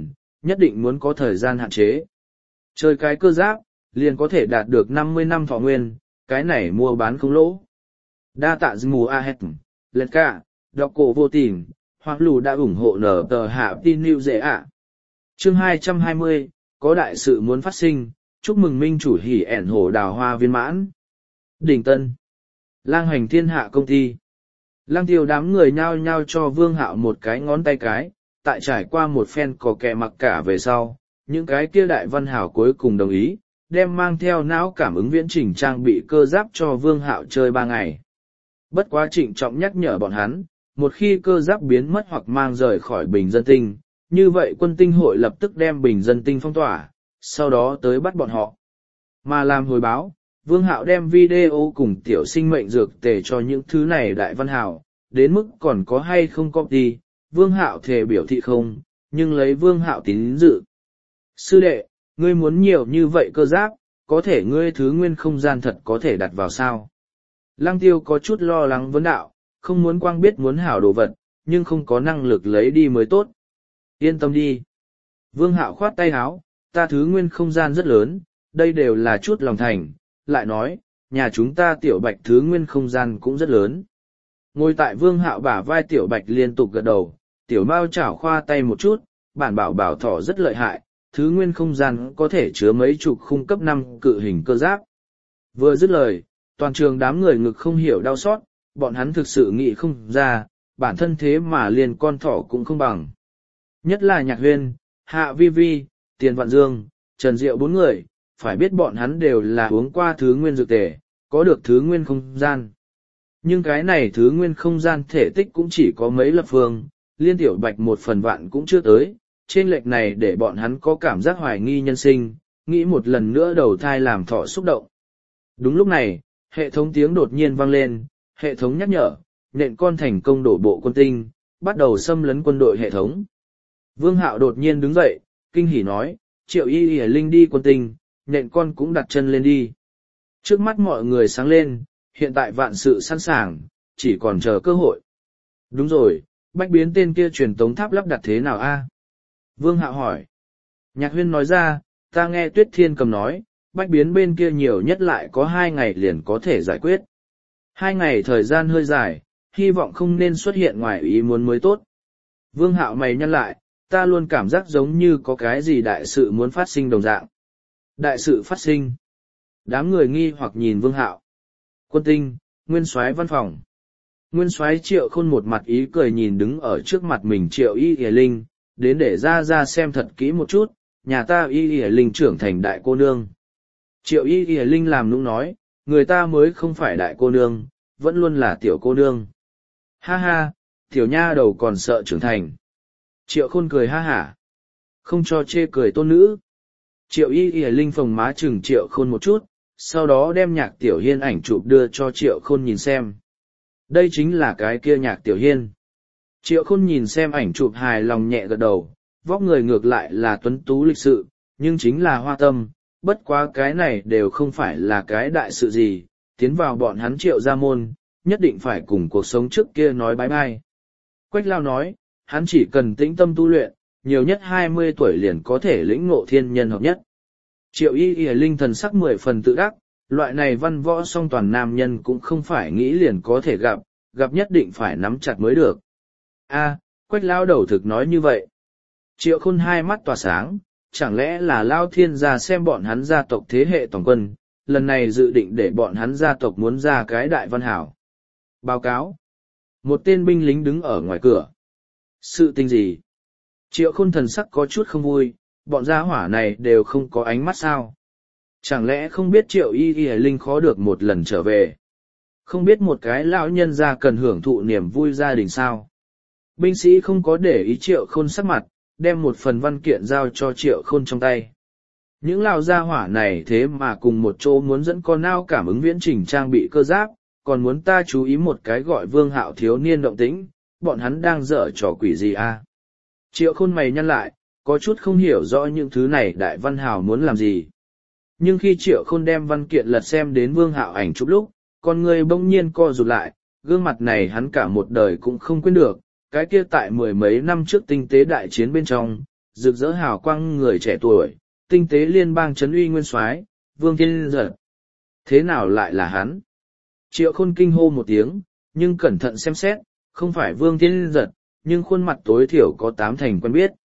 nhất định muốn có thời gian hạn chế. Chơi cái cơ giáp, liền có thể đạt được 50 năm thọ nguyên, cái này mua bán không lỗ. Đa tạ mù a hết, lệch cả, đọc cổ vô tình, hoặc lù đã ủng hộ nở tờ hạ tin lưu dễ ạ. Chương 220, có đại sự muốn phát sinh, chúc mừng minh chủ hỉ ẻn hổ đào hoa viên mãn. Đỉnh Tân, lang hành thiên hạ công ty. Lang tiêu đám người nhao nhao cho Vương Hạo một cái ngón tay cái, tại trải qua một phen cò kẹ mặc cả về sau, những cái kia đại văn hảo cuối cùng đồng ý, đem mang theo não cảm ứng viễn trình trang bị cơ giáp cho Vương Hạo chơi 3 ngày. Bất quá trịnh trọng nhắc nhở bọn hắn, một khi cơ giáp biến mất hoặc mang rời khỏi bình dân tinh, như vậy quân tinh hội lập tức đem bình dân tinh phong tỏa, sau đó tới bắt bọn họ. Mà làm hồi báo, Vương Hạo đem video cùng tiểu sinh mệnh dược tề cho những thứ này đại văn hảo, đến mức còn có hay không copy, Vương Hạo thề biểu thị không, nhưng lấy Vương Hạo tín dự. Sư đệ, ngươi muốn nhiều như vậy cơ giáp, có thể ngươi thứ nguyên không gian thật có thể đặt vào sao? Lăng Tiêu có chút lo lắng vấn đạo, không muốn quang biết muốn hảo đồ vật, nhưng không có năng lực lấy đi mới tốt. Yên tâm đi. Vương Hạo khoát tay áo, ta thứ nguyên không gian rất lớn, đây đều là chút lòng thành, lại nói, nhà chúng ta tiểu bạch thứ nguyên không gian cũng rất lớn. Ngồi tại Vương Hạo bả vai tiểu bạch liên tục gật đầu, tiểu mao chảo khoa tay một chút, bản bảo bảo thỏ rất lợi hại, thứ nguyên không gian có thể chứa mấy chục khung cấp 5 cự hình cơ giáp. Vừa dứt lời, toàn trường đám người ngực không hiểu đau xót, bọn hắn thực sự nghĩ không ra, bản thân thế mà liền con thỏ cũng không bằng. Nhất là Nhạc Huyên, Hạ Vi Vi, Tiền Vạn Dương, Trần Diệu 4 người, phải biết bọn hắn đều là uống qua thứ nguyên dược tề, có được thứ nguyên không gian. Nhưng cái này thứ nguyên không gian thể tích cũng chỉ có mấy lập phương, liên tiểu bạch 1/1 cũng chưa tới, trên lệch này để bọn hắn có cảm giác hoài nghi nhân sinh, nghĩ một lần nữa đầu thai làm thọ xúc động. Đúng lúc này, hệ thống tiếng đột nhiên vang lên, hệ thống nhắc nhở, nện con thành công đổ bộ quân tinh, bắt đầu xâm lấn quân đội hệ thống. Vương Hạo đột nhiên đứng dậy, kinh hỉ nói, Triệu Y Y Linh đi quân tinh, nện con cũng đặt chân lên đi. Trước mắt mọi người sáng lên, hiện tại vạn sự sẵn sàng, chỉ còn chờ cơ hội. Đúng rồi, bách biến tên kia truyền tống tháp lắp đặt thế nào a? Vương Hạo hỏi. Nhạc Huyên nói ra, ta nghe Tuyết Thiên Cầm nói, bách biến bên kia nhiều nhất lại có 2 ngày liền có thể giải quyết. 2 ngày thời gian hơi dài, hy vọng không nên xuất hiện ngoài ý muốn mới tốt. Vương Hạo mày nhăn lại, ta luôn cảm giác giống như có cái gì đại sự muốn phát sinh đồng dạng. Đại sự phát sinh. Đám người nghi hoặc nhìn Vương Hạo. Quân tinh, Nguyên Soái văn phòng. Nguyên Soái Triệu Khôn một mặt ý cười nhìn đứng ở trước mặt mình Triệu Y Y Linh, đến để ra xem thật kỹ một chút, nhà ta Y Y Linh trưởng thành đại cô nương. Triệu Y Y Linh làm nũng nói, người ta mới không phải đại cô nương, vẫn luôn là tiểu cô nương. Ha ha, tiểu nha đầu còn sợ trưởng thành. Triệu Khôn cười ha hả. Không cho chê cười tôn nữ. Triệu Y Y Linh phồng má chừng Triệu Khôn một chút, sau đó đem Nhạc Tiểu Hiên ảnh chụp đưa cho Triệu Khôn nhìn xem. Đây chính là cái kia Nhạc Tiểu Hiên. Triệu Khôn nhìn xem ảnh chụp hài lòng nhẹ gật đầu, vóc người ngược lại là tuấn tú lịch sự, nhưng chính là hoa tâm, bất quá cái này đều không phải là cái đại sự gì, tiến vào bọn hắn Triệu gia môn, nhất định phải cùng cuộc sống trước kia nói bái bai. Quách Lao nói, hắn chỉ cần tĩnh tâm tu luyện, nhiều nhất 20 tuổi liền có thể lĩnh ngộ thiên nhân hợp nhất. Triệu Y Y Linh thần sắc 10 phần tự đắc, loại này văn võ song toàn nam nhân cũng không phải nghĩ liền có thể gặp nhất định phải nắm chặt mới được. A, Quách Lao đầu thực nói như vậy. Triệu Khôn hai mắt tỏa sáng, chẳng lẽ là Lao Thiên gia xem bọn hắn gia tộc thế hệ toàn quân, lần này dự định để bọn hắn gia tộc muốn ra cái đại văn hảo. Báo cáo. Một tên binh lính đứng ở ngoài cửa. Sự tình gì? Triệu Khôn thần sắc có chút không vui, bọn gia hỏa này đều không có ánh mắt sao. Chẳng lẽ không biết Triệu Y Y Linh khó được một lần trở về? Không biết một cái lão nhân gia cần hưởng thụ niềm vui gia đình sao? Binh sĩ không có để ý Triệu Khôn sắc mặt, đem một phần văn kiện giao cho Triệu Khôn trong tay. Những lão gia hỏa này thế mà cùng một chỗ muốn dẫn con nao cảm ứng viễn trình trang bị cơ giáp, còn muốn ta chú ý một cái gọi Vương Hạo thiếu niên động tĩnh, bọn hắn đang dở trò quỷ gì a? Triệu Khôn mày nhăn lại, có chút không hiểu rõ những thứ này đại văn hào muốn làm gì. Nhưng khi Triệu Khôn đem văn kiện lật xem đến Vương Hạo ảnh chụp lúc, con người bỗng nhiên co rụt lại, gương mặt này hắn cả một đời cũng không quên được, cái kia tại 10 mấy năm trước tinh tế đại chiến bên trong, rực rỡ hào quang người trẻ tuổi, tinh tế liên bang trấn uy nguyên soái, Vương Thiên Giật. Thế nào lại là hắn? Triệu Khôn kinh hô một tiếng, nhưng cẩn thận xem xét, không phải Vương Thiên Giật, nhưng khuôn mặt tối thiểu có 8 thành quen biết.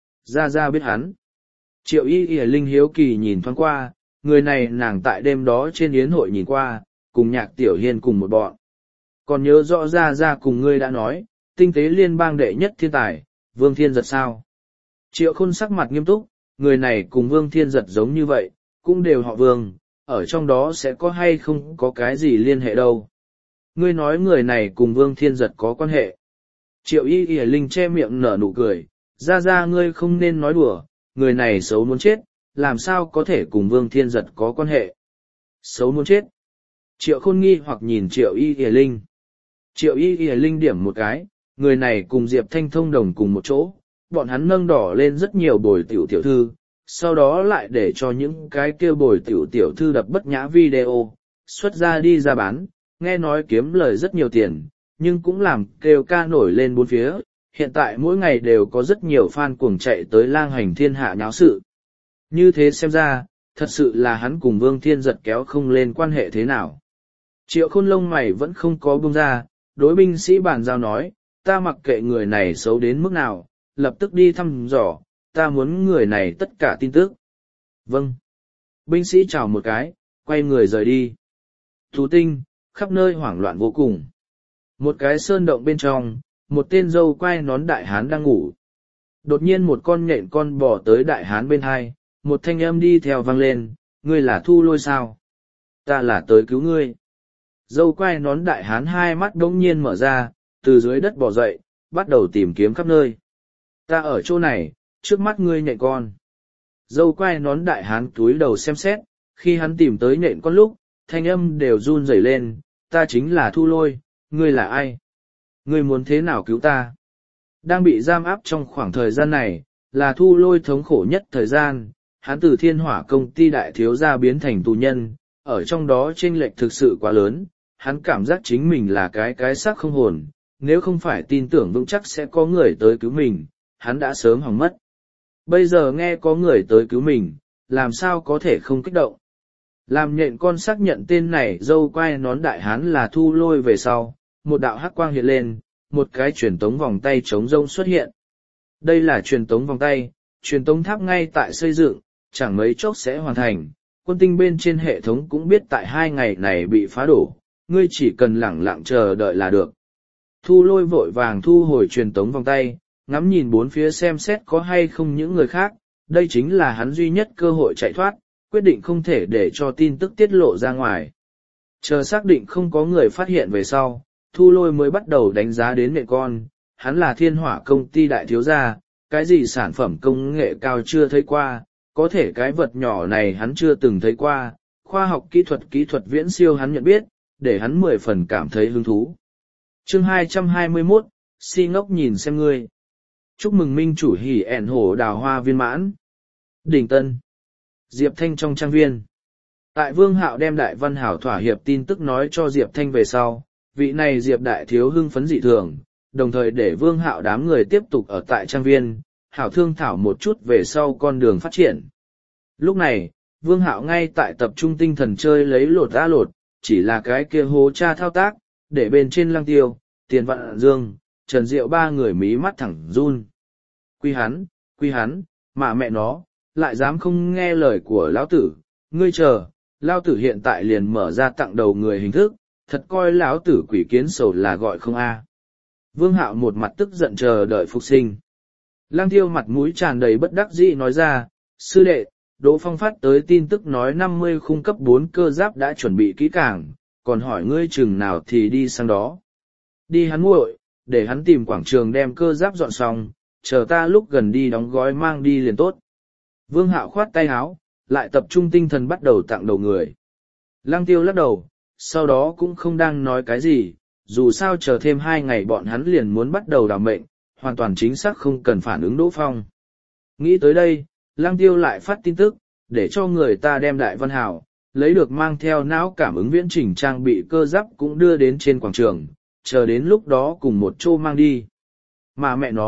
Ra biết hắn. Triệu Y Y Linh hiếu kỳ nhìn thoáng qua, người này nàng tại đêm đó trên yến hội nhìn qua, cùng Nhạc Tiểu Hiên cùng một bọn. Còn nhớ rõ ra cùng ngươi đã nói, tinh tế liên bang đệ nhất thiên tài, Vương Thiên Giật sao? Triệu Khôn sắc mặt nghiêm túc, người này cùng Vương Thiên Giật giống như vậy, cũng đều họ Vương, ở trong đó sẽ có hay không có cái gì liên hệ đâu. Ngươi nói người này cùng Vương Thiên Giật có quan hệ. Triệu Y Y Linh che miệng nở nụ cười, ra ngươi không nên nói đùa, người này xấu muốn chết, làm sao có thể cùng Vương Thiên Giật có quan hệ. Xấu muốn chết. Triệu Khôn nghi hoặc nhìn Triệu Y Y Linh. Triệu Y Y Linh điểm một cái, người này cùng Diệp Thanh thông đồng cùng một chỗ, bọn hắn nâng đỏ lên rất nhiều bồi tiểu thư, sau đó lại để cho những cái kia bồi tiểu thư đập bất nhã video, xuất ra đi ra bán, nghe nói kiếm lời rất nhiều tiền, nhưng cũng làm kêu ca nổi lên bốn phía, hiện tại mỗi ngày đều có rất nhiều fan cuồng chạy tới lang hành thiên hạ nháo sự. Như thế xem ra, thật sự là hắn cùng Vương Thiên Giật kéo không lên quan hệ thế nào. Triệu Khôn lông mày vẫn không có buông ra, đối binh sĩ bàn giao nói, ta mặc kệ người này xấu đến mức nào, lập tức đi thăm dò, ta muốn người này tất cả tin tức. Vâng. Binh sĩ chào một cái, quay người rời đi. Thú tinh, khắp nơi hoảng loạn vô cùng. Một cái sơn động bên trong, một tên dâu quai nón đại hán đang ngủ. Đột nhiên một con nhện con bò tới đại hán bên hai, một thanh âm đi theo vang lên, ngươi là Thu Lôi sao? Ta là tới cứu ngươi. Dâu quai nón đại hán hai mắt đống nhiên mở ra, từ dưới đất bò dậy, bắt đầu tìm kiếm khắp nơi. Ta ở chỗ này, trước mắt ngươi nhện con. Dâu quai nón đại hán túi đầu xem xét, khi hắn tìm tới nhện con lúc, thanh âm đều run rẩy lên, ta chính là Thu Lôi, ngươi là ai? Ngươi muốn thế nào cứu ta? Đang bị giam áp trong khoảng thời gian này, là Thu Lôi thống khổ nhất thời gian, hắn từ thiên hỏa công ty đại thiếu gia biến thành tù nhân, ở trong đó chênh lệch thực sự quá lớn, hắn cảm giác chính mình là cái xác không hồn, nếu không phải tin tưởng vững chắc sẽ có người tới cứu mình, hắn đã sớm hỏng mất. Bây giờ nghe có người tới cứu mình, làm sao có thể không kích động. Làm nhện con xác nhận tên này dâu quai nón đại hán là Thu Lôi về sau, một đạo hắc quang hiện lên, một cái truyền tống vòng tay trống rông xuất hiện. Đây là truyền tống vòng tay, truyền tống tháp ngay tại xây dựng, chẳng mấy chốc sẽ hoàn thành, quân tinh bên trên hệ thống cũng biết tại 2 ngày này bị phá đổ, ngươi chỉ cần lẳng lặng chờ đợi là được. Thu Lôi vội vàng thu hồi truyền tống vòng tay, ngắm nhìn bốn phía xem xét có hay không những người khác, đây chính là hắn duy nhất cơ hội chạy thoát, quyết định không thể để cho tin tức tiết lộ ra ngoài. Chờ xác định không có người phát hiện về sau, Thu Lôi mới bắt đầu đánh giá đến mẹ con, hắn là thiên hỏa công ty đại thiếu gia, cái gì sản phẩm công nghệ cao chưa thấy qua, có thể cái vật nhỏ này hắn chưa từng thấy qua, khoa học kỹ thuật viễn siêu hắn nhận biết, để hắn 10 phần cảm thấy hứng thú. Chương 221, si ngốc nhìn xem ngươi. Chúc mừng minh chủ hỉ ẻn hổ đào hoa viên mãn. Đỉnh Tân. Diệp Thanh trong trang viên. Tại Vương Hạo đem Đại Văn Hảo thỏa hiệp tin tức nói cho Diệp Thanh về sau, vị này Diệp đại thiếu hưng phấn dị thường, đồng thời để Vương Hạo đám người tiếp tục ở tại trang viên, hảo thương thảo một chút về sau con đường phát triển. Lúc này, Vương Hạo ngay tại tập trung tinh thần chơi lấy lột ra lột, chỉ là cái kia hố cha thao tác, để bên trên Lăng Tiêu, Tiền Vạn Dương, Trần Diệu 3 người mí mắt thẳng run. Quy hắn, mà mẹ nó, lại dám không nghe lời của lão tử, ngươi chờ, lão tử hiện tại liền mở ra tặng đầu người hình thức, thật coi lão tử quỷ kiến sầu là gọi không a. Vương Hạo một mặt tức giận chờ đợi phục sinh. Lăng Tiêu mặt mũi tràn đầy bất đắc dĩ nói ra, sư đệ, Đỗ Phong phát tới tin tức nói 50 khung cấp 4 cơ giáp đã chuẩn bị kỹ càng, còn hỏi ngươi chừng nào thì đi sang đó. Đi hắn muội, để hắn tìm quảng trường đem cơ giáp dọn xong, chờ ta lúc gần đi đóng gói mang đi liền tốt. Vương Hạo khoát tay áo, lại tập trung tinh thần bắt đầu tặng đầu người. Lăng Tiêu lắc đầu, sau đó cũng không đang nói cái gì, dù sao chờ thêm 2 ngày bọn hắn liền muốn bắt đầu đào mệnh, hoàn toàn chính xác không cần phản ứng Đỗ Phong. Nghĩ tới đây, Lăng Tiêu lại phát tin tức, để cho người ta đem Đại Văn Hảo, lấy được mang theo não cảm ứng viễn trình trang bị cơ giáp cũng đưa đến trên quảng trường, chờ đến lúc đó cùng một chỗ mang đi. Mà mẹ nó,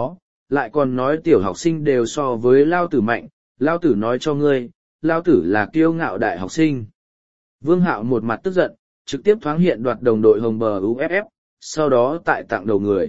lại còn nói tiểu học sinh đều so với lao tử mạnh, lao tử nói cho ngươi, lao tử là kiêu ngạo đại học sinh. Vương Hạo một mặt tức giận, trực tiếp thoáng hiện đoạt đồng đội hồng bờ UFF, sau đó tại tặng đầu người.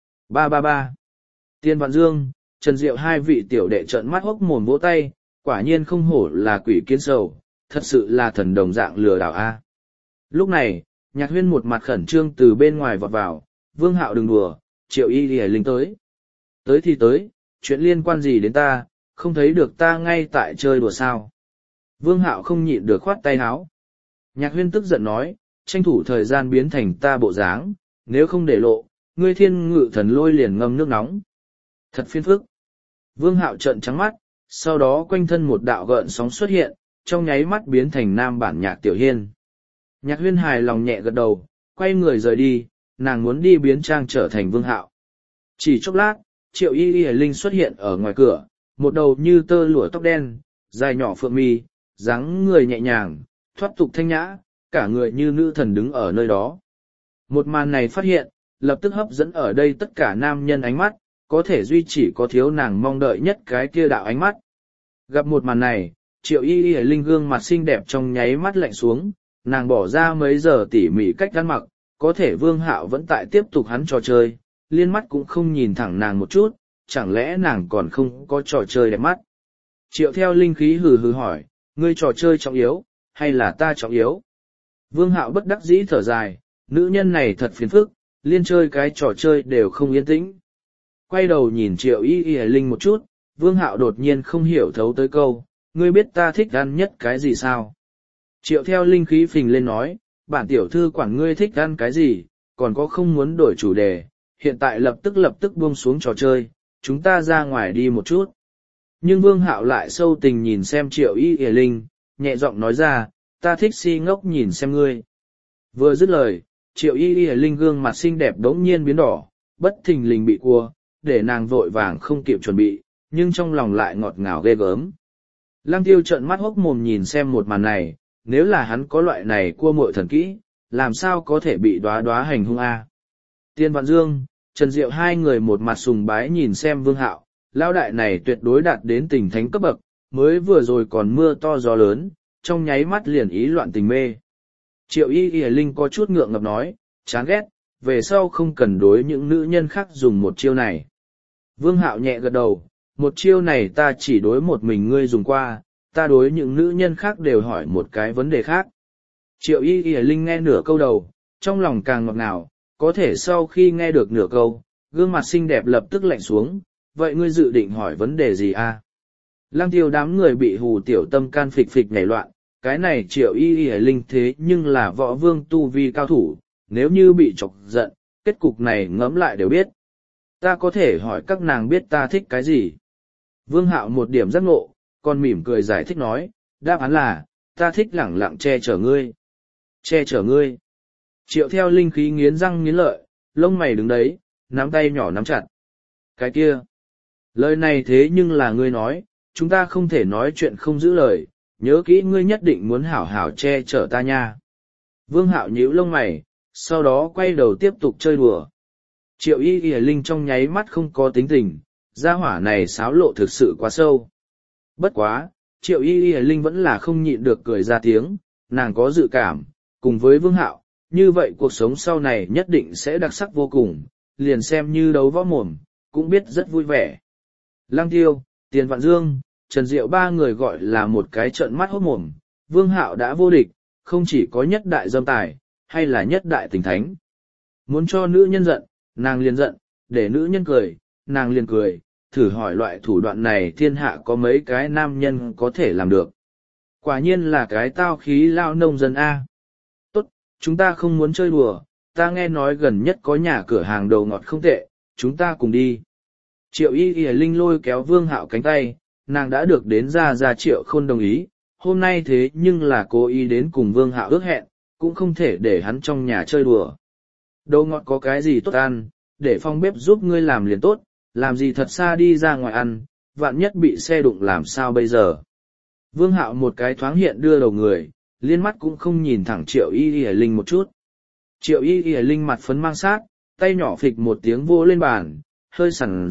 333. Tiên Vạn Dương, Trần Diệu hai vị tiểu đệ trợn mắt hốc mồm vỗ tay, quả nhiên không hổ là quỷ kiến sầu, thật sự là thần đồng dạng lừa đảo a. Lúc này, Nhạc Huyên một mặt khẩn trương từ bên ngoài vọt vào, Vương Hạo đừng đùa, Triệu Y Lìa Linh tới. Tới thì tới, chuyện liên quan gì đến ta, không thấy được ta ngay tại chơi đùa sao. Vương Hạo không nhịn được khoát tay háo. Nhạc Huyên tức giận nói, tranh thủ thời gian biến thành ta bộ dáng, nếu không để lộ, ngươi Thiên Ngự Thần Lôi liền ngâm nước nóng. Thật phiền phức. Vương Hạo trợn trắng mắt, sau đó quanh thân một đạo gợn sóng xuất hiện, trong nháy mắt biến thành nam bản Nhạc Tiểu Hiên. Nhạc Huyên hài lòng nhẹ gật đầu, quay người rời đi, nàng muốn đi biến trang trở thành Vương Hạo. Chỉ chốc lát, Triệu Y Y Linh xuất hiện ở ngoài cửa, một đầu như tơ lụa tóc đen, dài nhỏ phượng mi, dáng người nhẹ nhàng, thoát tục thanh nhã, cả người như nữ thần đứng ở nơi đó. Một màn này phát hiện, lập tức hấp dẫn ở đây tất cả nam nhân ánh mắt, có thể duy chỉ có thiếu nàng mong đợi nhất cái kia đạo ánh mắt. Gặp một màn này, Triệu Y Y Linh gương mặt xinh đẹp trong nháy mắt lạnh xuống, nàng bỏ ra mấy giờ tỉ mỉ cách ăn mặc, có thể Vương Hạo vẫn tại tiếp tục hắn trò chơi, liên mắt cũng không nhìn thẳng nàng một chút, chẳng lẽ nàng còn không có trò chơi đẹp mắt. Triệu theo linh khí hừ hừ hỏi, ngươi trò chơi trọng yếu, hay là ta trọng yếu? Vương Hạo bất đắc dĩ thở dài, nữ nhân này thật phiền phức, liên chơi cái trò chơi đều không yên tĩnh. Quay đầu nhìn Triệu Y Y Linh một chút, Vương Hạo đột nhiên không hiểu thấu tới câu, ngươi biết ta thích ăn nhất cái gì sao? Triệu theo linh khí phình lên nói, bản tiểu thư quản ngươi thích ăn cái gì, còn có không muốn đổi chủ đề, hiện tại lập tức buông xuống trò chơi, chúng ta ra ngoài đi một chút. Nhưng Vương Hạo lại sâu tình nhìn xem Triệu Y Y Linh, nhẹ giọng nói ra, ta thích si ngốc nhìn xem ngươi. Vừa dứt lời, Triệu Y Y Linh gương mặt xinh đẹp đống nhiên biến đỏ, bất thình lình bị cua, để nàng vội vàng không kịp chuẩn bị, nhưng trong lòng lại ngọt ngào ghê gớm. Lăng Tiêu trợn mắt hốc mồm nhìn xem một màn này, nếu là hắn có loại này cua muội thần kỹ, làm sao có thể bị đóa đóa hành hung a? Tiên Vạn Dương, Trần Diệu hai người một mặt sùng bái nhìn xem Vương Hạo, lão đại này tuyệt đối đạt đến tình thánh cấp bậc, mới vừa rồi còn mưa to gió lớn, trong nháy mắt liền ý loạn tình mê. Triệu Y Y Linh có chút ngượng ngập nói, chán ghét, về sau không cần đối những nữ nhân khác dùng một chiêu này. Vương Hạo nhẹ gật đầu, một chiêu này ta chỉ đối một mình ngươi dùng qua, ta đối những nữ nhân khác đều hỏi một cái vấn đề khác. Triệu Y Y Linh nghe nửa câu đầu, trong lòng càng ngọt ngào, có thể sau khi nghe được nửa câu, gương mặt xinh đẹp lập tức lạnh xuống, vậy ngươi dự định hỏi vấn đề gì a? Lăng Tiêu đám người bị hù tiểu tâm can phịch phịch nhảy loạn, cái này Triệu Y Y Linh thế nhưng là võ vương tu vi cao thủ, nếu như bị chọc giận, kết cục này ngẫm lại đều biết. Ta có thể hỏi các nàng biết ta thích cái gì? Vương Hạo một điểm giác ngộ, còn mỉm cười giải thích nói, đáp án là, ta thích lẳng lặng che chở ngươi. Che chở ngươi. Triệu theo linh khí nghiến răng nghiến lợi, lông mày đứng đấy, nắm tay nhỏ nắm chặt. Cái kia. Lời này thế nhưng là ngươi nói, chúng ta không thể nói chuyện không giữ lời, nhớ kỹ ngươi nhất định muốn hảo hảo che chở ta nha. Vương Hạo nhíu lông mày, sau đó quay đầu tiếp tục chơi đùa. Triệu Y Y Linh trong nháy mắt không có tính tình, gia hỏa này xáo lộ thực sự quá sâu. Bất quá, Triệu Y Y Linh vẫn là không nhịn được cười ra tiếng, nàng có dự cảm, cùng với Vương Hạo, như vậy cuộc sống sau này nhất định sẽ đặc sắc vô cùng, liền xem như đấu võ mồm, cũng biết rất vui vẻ. Lăng Tiêu, Tiền Vạn Dương, Trần Diệu ba người gọi là một cái trợn mắt hốt mồm, Vương Hạo đã vô địch, không chỉ có nhất đại dâm tài, hay là nhất đại tình thánh. Muốn cho nữ nhân giận, nàng liền giận, để nữ nhân cười, nàng liền cười, thử hỏi loại thủ đoạn này thiên hạ có mấy cái nam nhân có thể làm được. Quả nhiên là cái tao khí lao nông dân A. Tốt, chúng ta không muốn chơi đùa, ta nghe nói gần nhất có nhà cửa hàng đồ ngọt không tệ, chúng ta cùng đi. Triệu Y Y Linh lôi kéo Vương Hạo cánh tay, nàng đã được đến ra Triệu Khôn đồng ý, hôm nay thế nhưng là cố ý đến cùng Vương Hạo ước hẹn, cũng không thể để hắn trong nhà chơi đùa. Đồ ngọt có cái gì tốt ăn, để phòng bếp giúp ngươi làm liền tốt, làm gì thật xa đi ra ngoài ăn, vạn nhất bị xe đụng làm sao bây giờ. Vương Hạo một cái thoáng hiện đưa đầu người, liên mắt cũng không nhìn thẳng Triệu Y Y Linh một chút. Triệu Y Y Linh mặt phấn mang sát, tay nhỏ phịch một tiếng vô lên bàn, hơi sẵn giọng,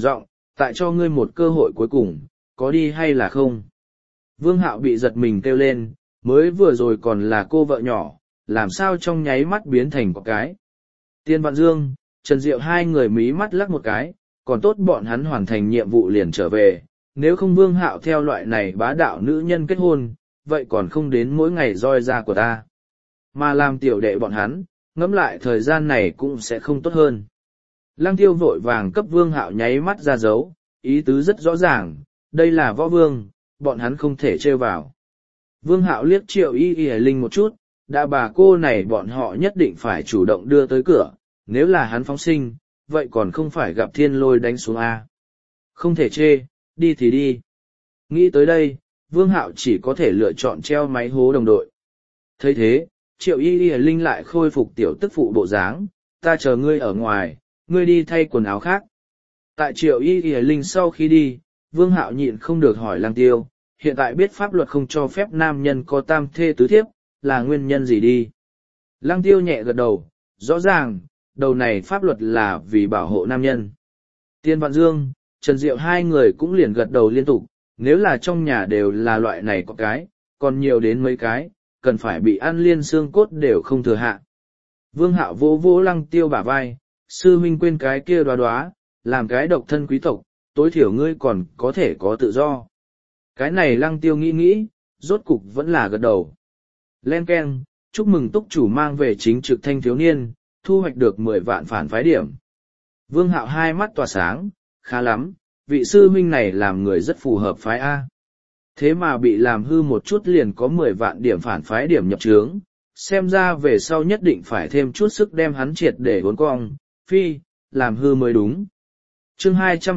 Tại cho ngươi một cơ hội cuối cùng, có đi hay là không? Vương Hạo bị giật mình kêu lên, mới vừa rồi còn là cô vợ nhỏ, làm sao trong nháy mắt biến thành một cái. Tiên Vạn Dương, Trần Diệu hai người mí mắt lắc một cái, còn tốt bọn hắn hoàn thành nhiệm vụ liền trở về, nếu không Vương Hạo theo loại này bá đạo nữ nhân kết hôn, vậy còn không đến mỗi ngày roi ra của ta. Mà làm tiểu đệ bọn hắn, ngẫm lại thời gian này cũng sẽ không tốt hơn. Lăng Tiêu vội vàng cấp Vương Hạo nháy mắt ra dấu, ý tứ rất rõ ràng, đây là võ vương, bọn hắn không thể trêu vào. Vương Hạo liếc Triệu Y Y Linh một chút, đã bà cô này bọn họ nhất định phải chủ động đưa tới cửa, nếu là hắn phóng sinh, vậy còn không phải gặp thiên lôi đánh xuống A. Không thể chê, đi thì đi. Nghĩ tới đây, Vương Hạo chỉ có thể lựa chọn treo máy hố đồng đội. Thấy thế, Triệu Y Y Linh lại khôi phục tiểu tức phụ bộ dáng, ta chờ ngươi ở ngoài, ngươi đi thay quần áo khác. Tại Triệu Y Y Linh sau khi đi, Vương Hạo nhịn không được hỏi Lăng Tiêu, hiện tại biết pháp luật không cho phép nam nhân có tam thê tứ thiếp, là nguyên nhân gì đi? Lăng Tiêu nhẹ gật đầu, rõ ràng, đầu này pháp luật là vì bảo hộ nam nhân. Tiên Vạn Dương, Trần Diệu hai người cũng liền gật đầu liên tục, nếu là trong nhà đều là loại này có cái, còn nhiều đến mấy cái, cần phải bị ăn liên xương cốt đều không thừa hạ. Vương Hạo vỗ vỗ Lăng Tiêu bả vai, sư huynh quên cái kia đoá, làm cái độc thân quý tộc, tối thiểu ngươi còn có thể có tự do. Cái này Lăng Tiêu nghĩ, rốt cục vẫn là gật đầu. Len keng, chúc mừng túc chủ mang về chính trực thanh thiếu niên, thu hoạch được 10 vạn phản phái điểm. Vương Hạo hai mắt tỏa sáng, khá lắm, vị sư huynh này làm người rất phù hợp phái A. Thế mà bị làm hư một chút liền có 10 vạn điểm phản phái điểm nhập trướng, xem ra về sau nhất định phải thêm chút sức đem hắn triệt để uốn cong, phi, làm hư mới đúng. Chương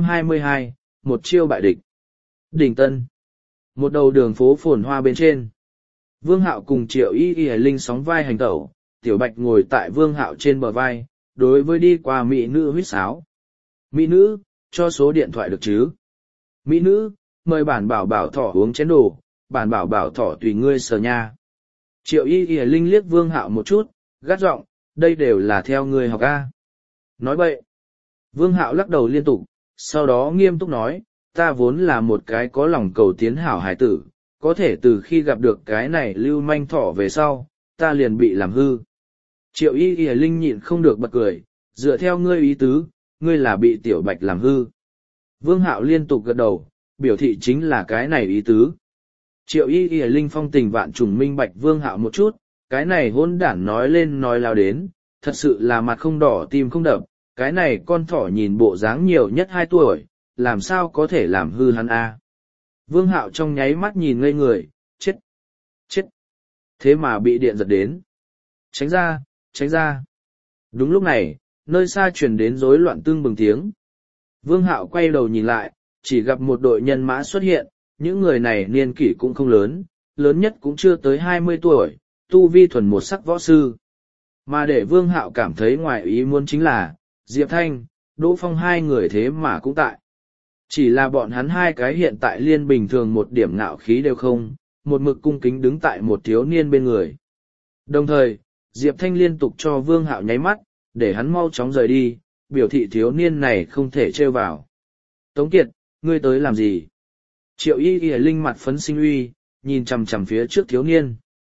222, một chiêu bại địch. Đỉnh Tân. Một đầu đường phố phồn hoa bên trên. Vương Hạo cùng Triệu Y Y Linh sóng vai hành tẩu, Tiểu Bạch ngồi tại Vương Hạo trên bờ vai, đối với đi qua mỹ nữ huýt sáo. Mỹ nữ, cho số điện thoại được chứ? Mỹ nữ, mời bản bảo bảo thỏ uống chén đồ, bản bảo bảo thỏ tùy ngươi sờ nha. Triệu Y Y Linh liếc Vương Hạo một chút, gắt giọng, đây đều là theo ngươi học A. Nói bậy. Vương Hạo lắc đầu liên tục, sau đó nghiêm túc nói, ta vốn là một cái có lòng cầu tiến hảo hải tử, có thể từ khi gặp được cái này lưu manh thỏ về sau, ta liền bị làm hư. Triệu Y Y Linh nhịn không được bật cười, dựa theo ngươi ý tứ, ngươi là bị Tiểu Bạch làm hư. Vương Hạo liên tục gật đầu, biểu thị chính là cái này ý tứ. Triệu Y Y Linh phong tình vạn trùng minh bạch Vương Hạo một chút, cái này hôn đản nói lên nói lao đến, thật sự là mặt không đỏ tim không đập, cái này con thỏ nhìn bộ dáng nhiều nhất 2 tuổi, làm sao có thể làm hư hắn a? Vương Hạo trong nháy mắt nhìn ngây người, chết, chết, thế mà bị điện giật đến. Tránh ra, tránh ra. Đúng lúc này, nơi xa truyền đến rối loạn tương bừng tiếng. Vương Hạo quay đầu nhìn lại, chỉ gặp một đội nhân mã xuất hiện, những người này niên kỷ cũng không lớn, lớn nhất cũng chưa tới 20 tuổi, tu vi thuần một sắc võ sư. Mà để Vương Hạo cảm thấy ngoài ý muốn chính là, Diệp Thanh, Đỗ Phong hai người thế mà cũng tại. Chỉ là bọn hắn hai cái hiện tại liên bình thường một điểm ngạo khí đều không, một mực cung kính đứng tại một thiếu niên bên người. Đồng thời, Diệp Thanh liên tục cho Vương Hạo nháy mắt, để hắn mau chóng rời đi, biểu thị thiếu niên này không thể trêu vào. Tống Kiệt, ngươi tới làm gì? Triệu Y Y Linh mặt phấn sinh uy, nhìn chằm chằm phía trước thiếu niên.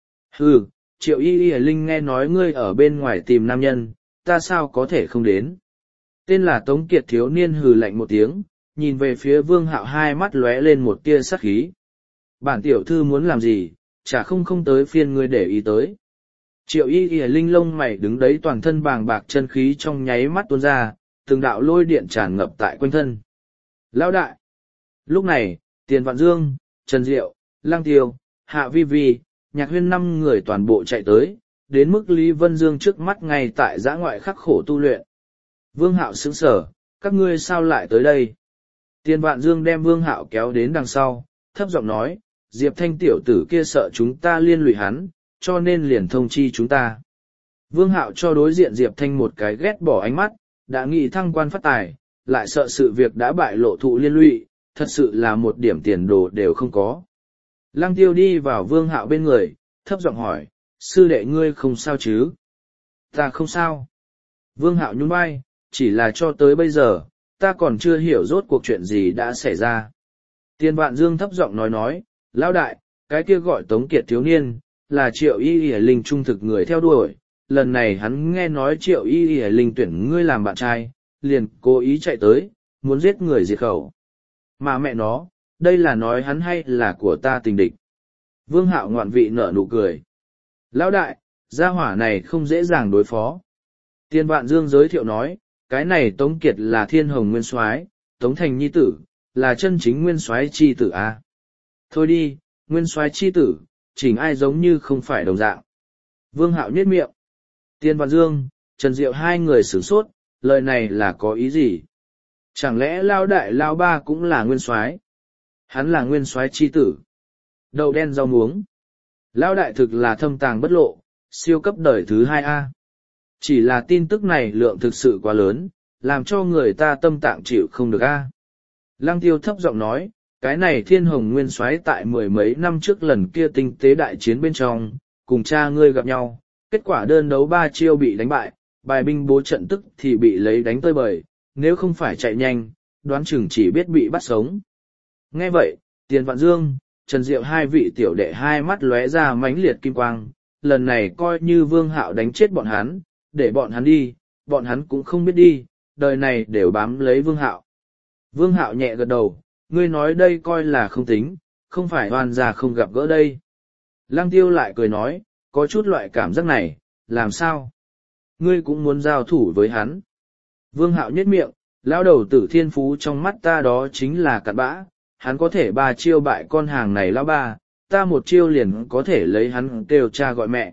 Hừ, Triệu Y Y Linh nghe nói ngươi ở bên ngoài tìm nam nhân, ta sao có thể không đến? Tên là Tống Kiệt thiếu niên hừ lạnh một tiếng, nhìn về phía Vương Hạo hai mắt lóe lên một tia sắc khí. Bản tiểu thư muốn làm gì, chả không tới phiên ngươi để ý tới. Triệu Y Y Linh lông mày đứng đấy toàn thân bàng bạc chân khí trong nháy mắt tuôn ra, từng đạo lôi điện tràn ngập tại quanh thân. Lão đại! Lúc này, Tiền Vạn Dương, Trần Diệu, Lăng Tiêu, Hạ Vi Vi, Nhạc Huyên 5 người toàn bộ chạy tới, đến mức Lý Vân Dương trước mắt ngay tại giã ngoại khắc khổ tu luyện. Vương Hạo sững sờ, các ngươi sao lại tới đây? Tiền Vạn Dương đem Vương Hạo kéo đến đằng sau, thấp giọng nói, Diệp Thanh tiểu tử kia sợ chúng ta liên lụy hắn, cho nên liền thông chi chúng ta. Vương Hạo cho đối diện Diệp Thanh một cái ghét bỏ ánh mắt, đã nghĩ thăng quan phát tài, lại sợ sự việc đã bại lộ thụ liên lụy, thật sự là một điểm tiền đồ đều không có. Lăng Tiêu đi vào Vương Hạo bên người, thấp giọng hỏi, sư đệ ngươi không sao chứ? Ta không sao. Vương Hạo nhún vai, chỉ là cho tới bây giờ, ta còn chưa hiểu rốt cuộc chuyện gì đã xảy ra. Tiền Vạn Dương thấp giọng nói, lão đại, cái kia gọi Tống Kiệt thiếu niên, là Triệu Y Y Linh trung thực người theo đuổi, lần này hắn nghe nói Triệu Y Y Linh tuyển ngươi làm bạn trai, liền cố ý chạy tới, muốn giết người diệt khẩu. Mà mẹ nó, đây là nói hắn hay là của ta tình địch. Vương Hạo ngoạn vị nở nụ cười. Lão đại, gia hỏa này không dễ dàng đối phó. Tiền Vạn Dương giới thiệu nói, cái này Tống Kiệt là thiên hồng nguyên soái, Tống Thành nhi tử, là chân chính nguyên soái chi tử a. Thôi đi, nguyên soái chi tử, chỉnh ai giống như không phải đồng dạng. Vương Hạo nhếch miệng. Tiền Vạn Dương, Trần Diệu hai người sửng sốt, lời này là có ý gì? Chẳng lẽ Lao đại Lao ba cũng là nguyên soái? Hắn là nguyên soái chi tử. Đậu đen rau muống. Lao đại thực là thâm tàng bất lộ, siêu cấp đời thứ 2A. Chỉ là tin tức này lượng thực sự quá lớn, làm cho người ta tâm tạng chịu không được A. Lăng Tiêu thấp giọng nói, cái này thiên hồng nguyên soái tại mười mấy năm trước lần kia tinh tế đại chiến bên trong, cùng cha ngươi gặp nhau, kết quả đơn đấu 3 chiêu bị đánh bại, bài binh bố trận tức thì bị lấy đánh tơi bời, nếu không phải chạy nhanh, đoán chừng chỉ biết bị bắt sống. Nghe vậy, Tiền Vạn Dương, Trần Diệu hai vị tiểu đệ hai mắt lóe ra mãnh liệt kim quang, lần này coi như Vương Hạo đánh chết bọn hắn, để bọn hắn đi, bọn hắn cũng không biết đi, đời này đều bám lấy Vương Hạo. Vương Hạo nhẹ gật đầu, ngươi nói đây coi là không tính, không phải oan gia không gặp gỡ đây. Lăng Tiêu lại cười nói, có chút loại cảm giác này, làm sao? Ngươi cũng muốn giao thủ với hắn. Vương Hạo nhếch miệng, lão đầu tử thiên phú trong mắt ta đó chính là cặn bã, hắn có thể 3 chiêu bại con hàng này lão ba, ta 1 chiêu liền có thể lấy hắn kêu cha gọi mẹ.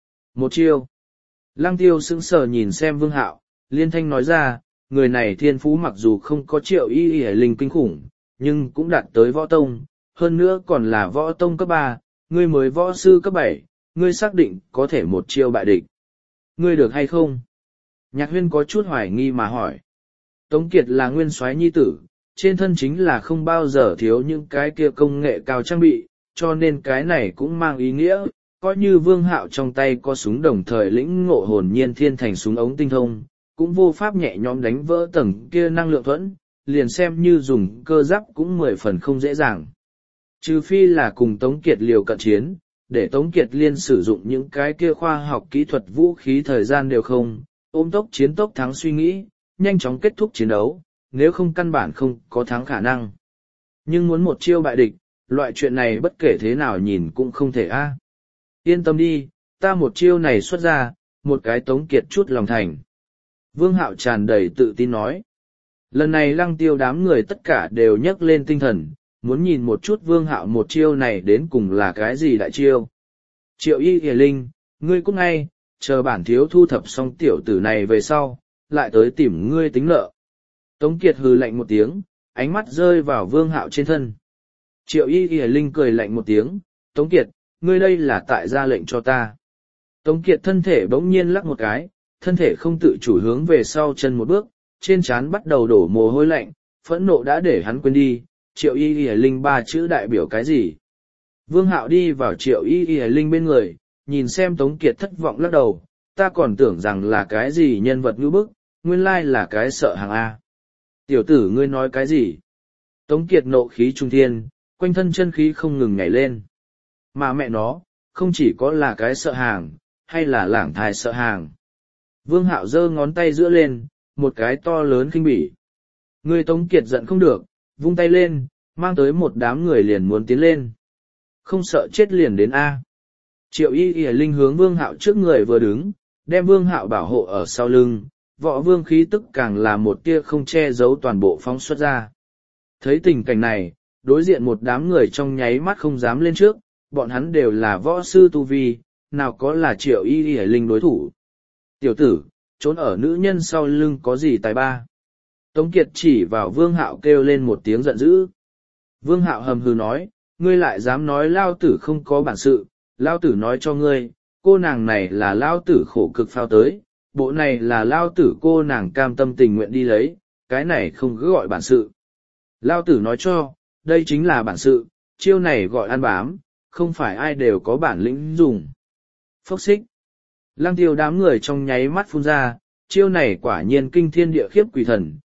1 chiêu. Lăng Tiêu sững sờ nhìn xem Vương Hạo, liên thanh nói ra, người này thiên phú mặc dù không có Triệu Y Y linh kinh khủng, nhưng cũng đạt tới võ tông, hơn nữa còn là võ tông cấp 3, ngươi mới võ sư cấp 7, ngươi xác định có thể 1 chiêu bại địch. Ngươi được hay không? Nhạc Huyên có chút hoài nghi mà hỏi. Tống Kiệt là nguyên soái nhi tử, trên thân chính là không bao giờ thiếu những cái kia công nghệ cao trang bị, cho nên cái này cũng mang ý nghĩa, coi như Vương Hạo trong tay có súng đồng thời lĩnh ngộ hồn nhiên thiên thành súng ống tinh thông, cũng vô pháp nhẹ nhõm đánh vỡ tầng kia năng lượng thuẫn, liền xem như dùng cơ giáp cũng 10 phần không dễ dàng. Trừ phi là cùng Tống Kiệt liều cận chiến, để Tống Kiệt liên sử dụng những cái kia khoa học kỹ thuật vũ khí thời gian đều không, ôm tốc chiến tốc thắng suy nghĩ, nhanh chóng kết thúc chiến đấu, nếu không căn bản không có thắng khả năng. Nhưng muốn 1 chiêu bại địch, loại chuyện này bất kể thế nào nhìn cũng không thể a. Yên tâm đi, ta 1 chiêu này xuất ra, một cái Tống Kiệt chút lòng thành. Vương Hạo tràn đầy tự tin nói. Lần này Lăng Tiêu đám người tất cả đều nhấc lên tinh thần, muốn nhìn một chút Vương Hạo 1 chiêu này đến cùng là cái gì đại chiêu. Triệu Y Y Linh, ngươi cũng ngay, chờ bản thiếu thu thập xong tiểu tử này về sau, lại tới tìm ngươi tính nợ. Tống Kiệt hừ lạnh một tiếng, ánh mắt rơi vào Vương Hạo trên thân. Triệu Y Y Linh cười lạnh một tiếng, Tống Kiệt, ngươi đây là tại ra lệnh cho ta. Tống Kiệt thân thể bỗng nhiên lắc một cái, thân thể không tự chủ hướng về sau chân một bước, trên trán bắt đầu đổ mồ hôi lạnh, phẫn nộ đã để hắn quên đi, Triệu Y Y Linh 3 chữ đại biểu cái gì. Vương Hạo đi vào Triệu Y Y Linh bên người, nhìn xem Tống Kiệt thất vọng lắc đầu, ta còn tưởng rằng là cái gì nhân vật ngữ bức, nguyên lai là cái sợ hàng A. Tiểu tử ngươi nói cái gì? Tống Kiệt nộ khí trung thiên, quanh thân chân khí không ngừng nhảy lên. Mà mẹ nó, không chỉ có là cái sợ hàng, hay là lảng thai sợ hàng. Vương Hạo giơ ngón tay giữa lên, một cái to lớn khinh bỉ. Người Tống Kiệt giận không được, vung tay lên, mang tới một đám người liền muốn tiến lên. Không sợ chết liền đến A. Triệu Y Y Linh hướng Vương Hạo trước người vừa đứng, đem Vương Hạo bảo hộ ở sau lưng, võ vương khí tức càng là một tia không che giấu toàn bộ phóng xuất ra. Thấy tình cảnh này, đối diện một đám người trong nháy mắt không dám lên trước, bọn hắn đều là võ sư tu vi, nào có là Triệu Y Y Linh đối thủ. Tiểu tử, trốn ở nữ nhân sau lưng có gì tài ba? Tống Kiệt chỉ vào Vương Hạo kêu lên một tiếng giận dữ. Vương Hạo hầm hừ nói, ngươi lại dám nói lao tử không có bản sự, lao tử nói cho ngươi, cô nàng này là lao tử khổ cực phao tới, bộ này là lao tử cô nàng cam tâm tình nguyện đi lấy, cái này không cứ gọi bản sự. Lao tử nói cho, đây chính là bản sự, chiêu này gọi ăn bám, không phải ai đều có bản lĩnh dùng. Phốc xích. Lăng Tiêu đám người trong nháy mắt phun ra, chiêu này quả nhiên kinh thiên địa khiếp quỷ thần,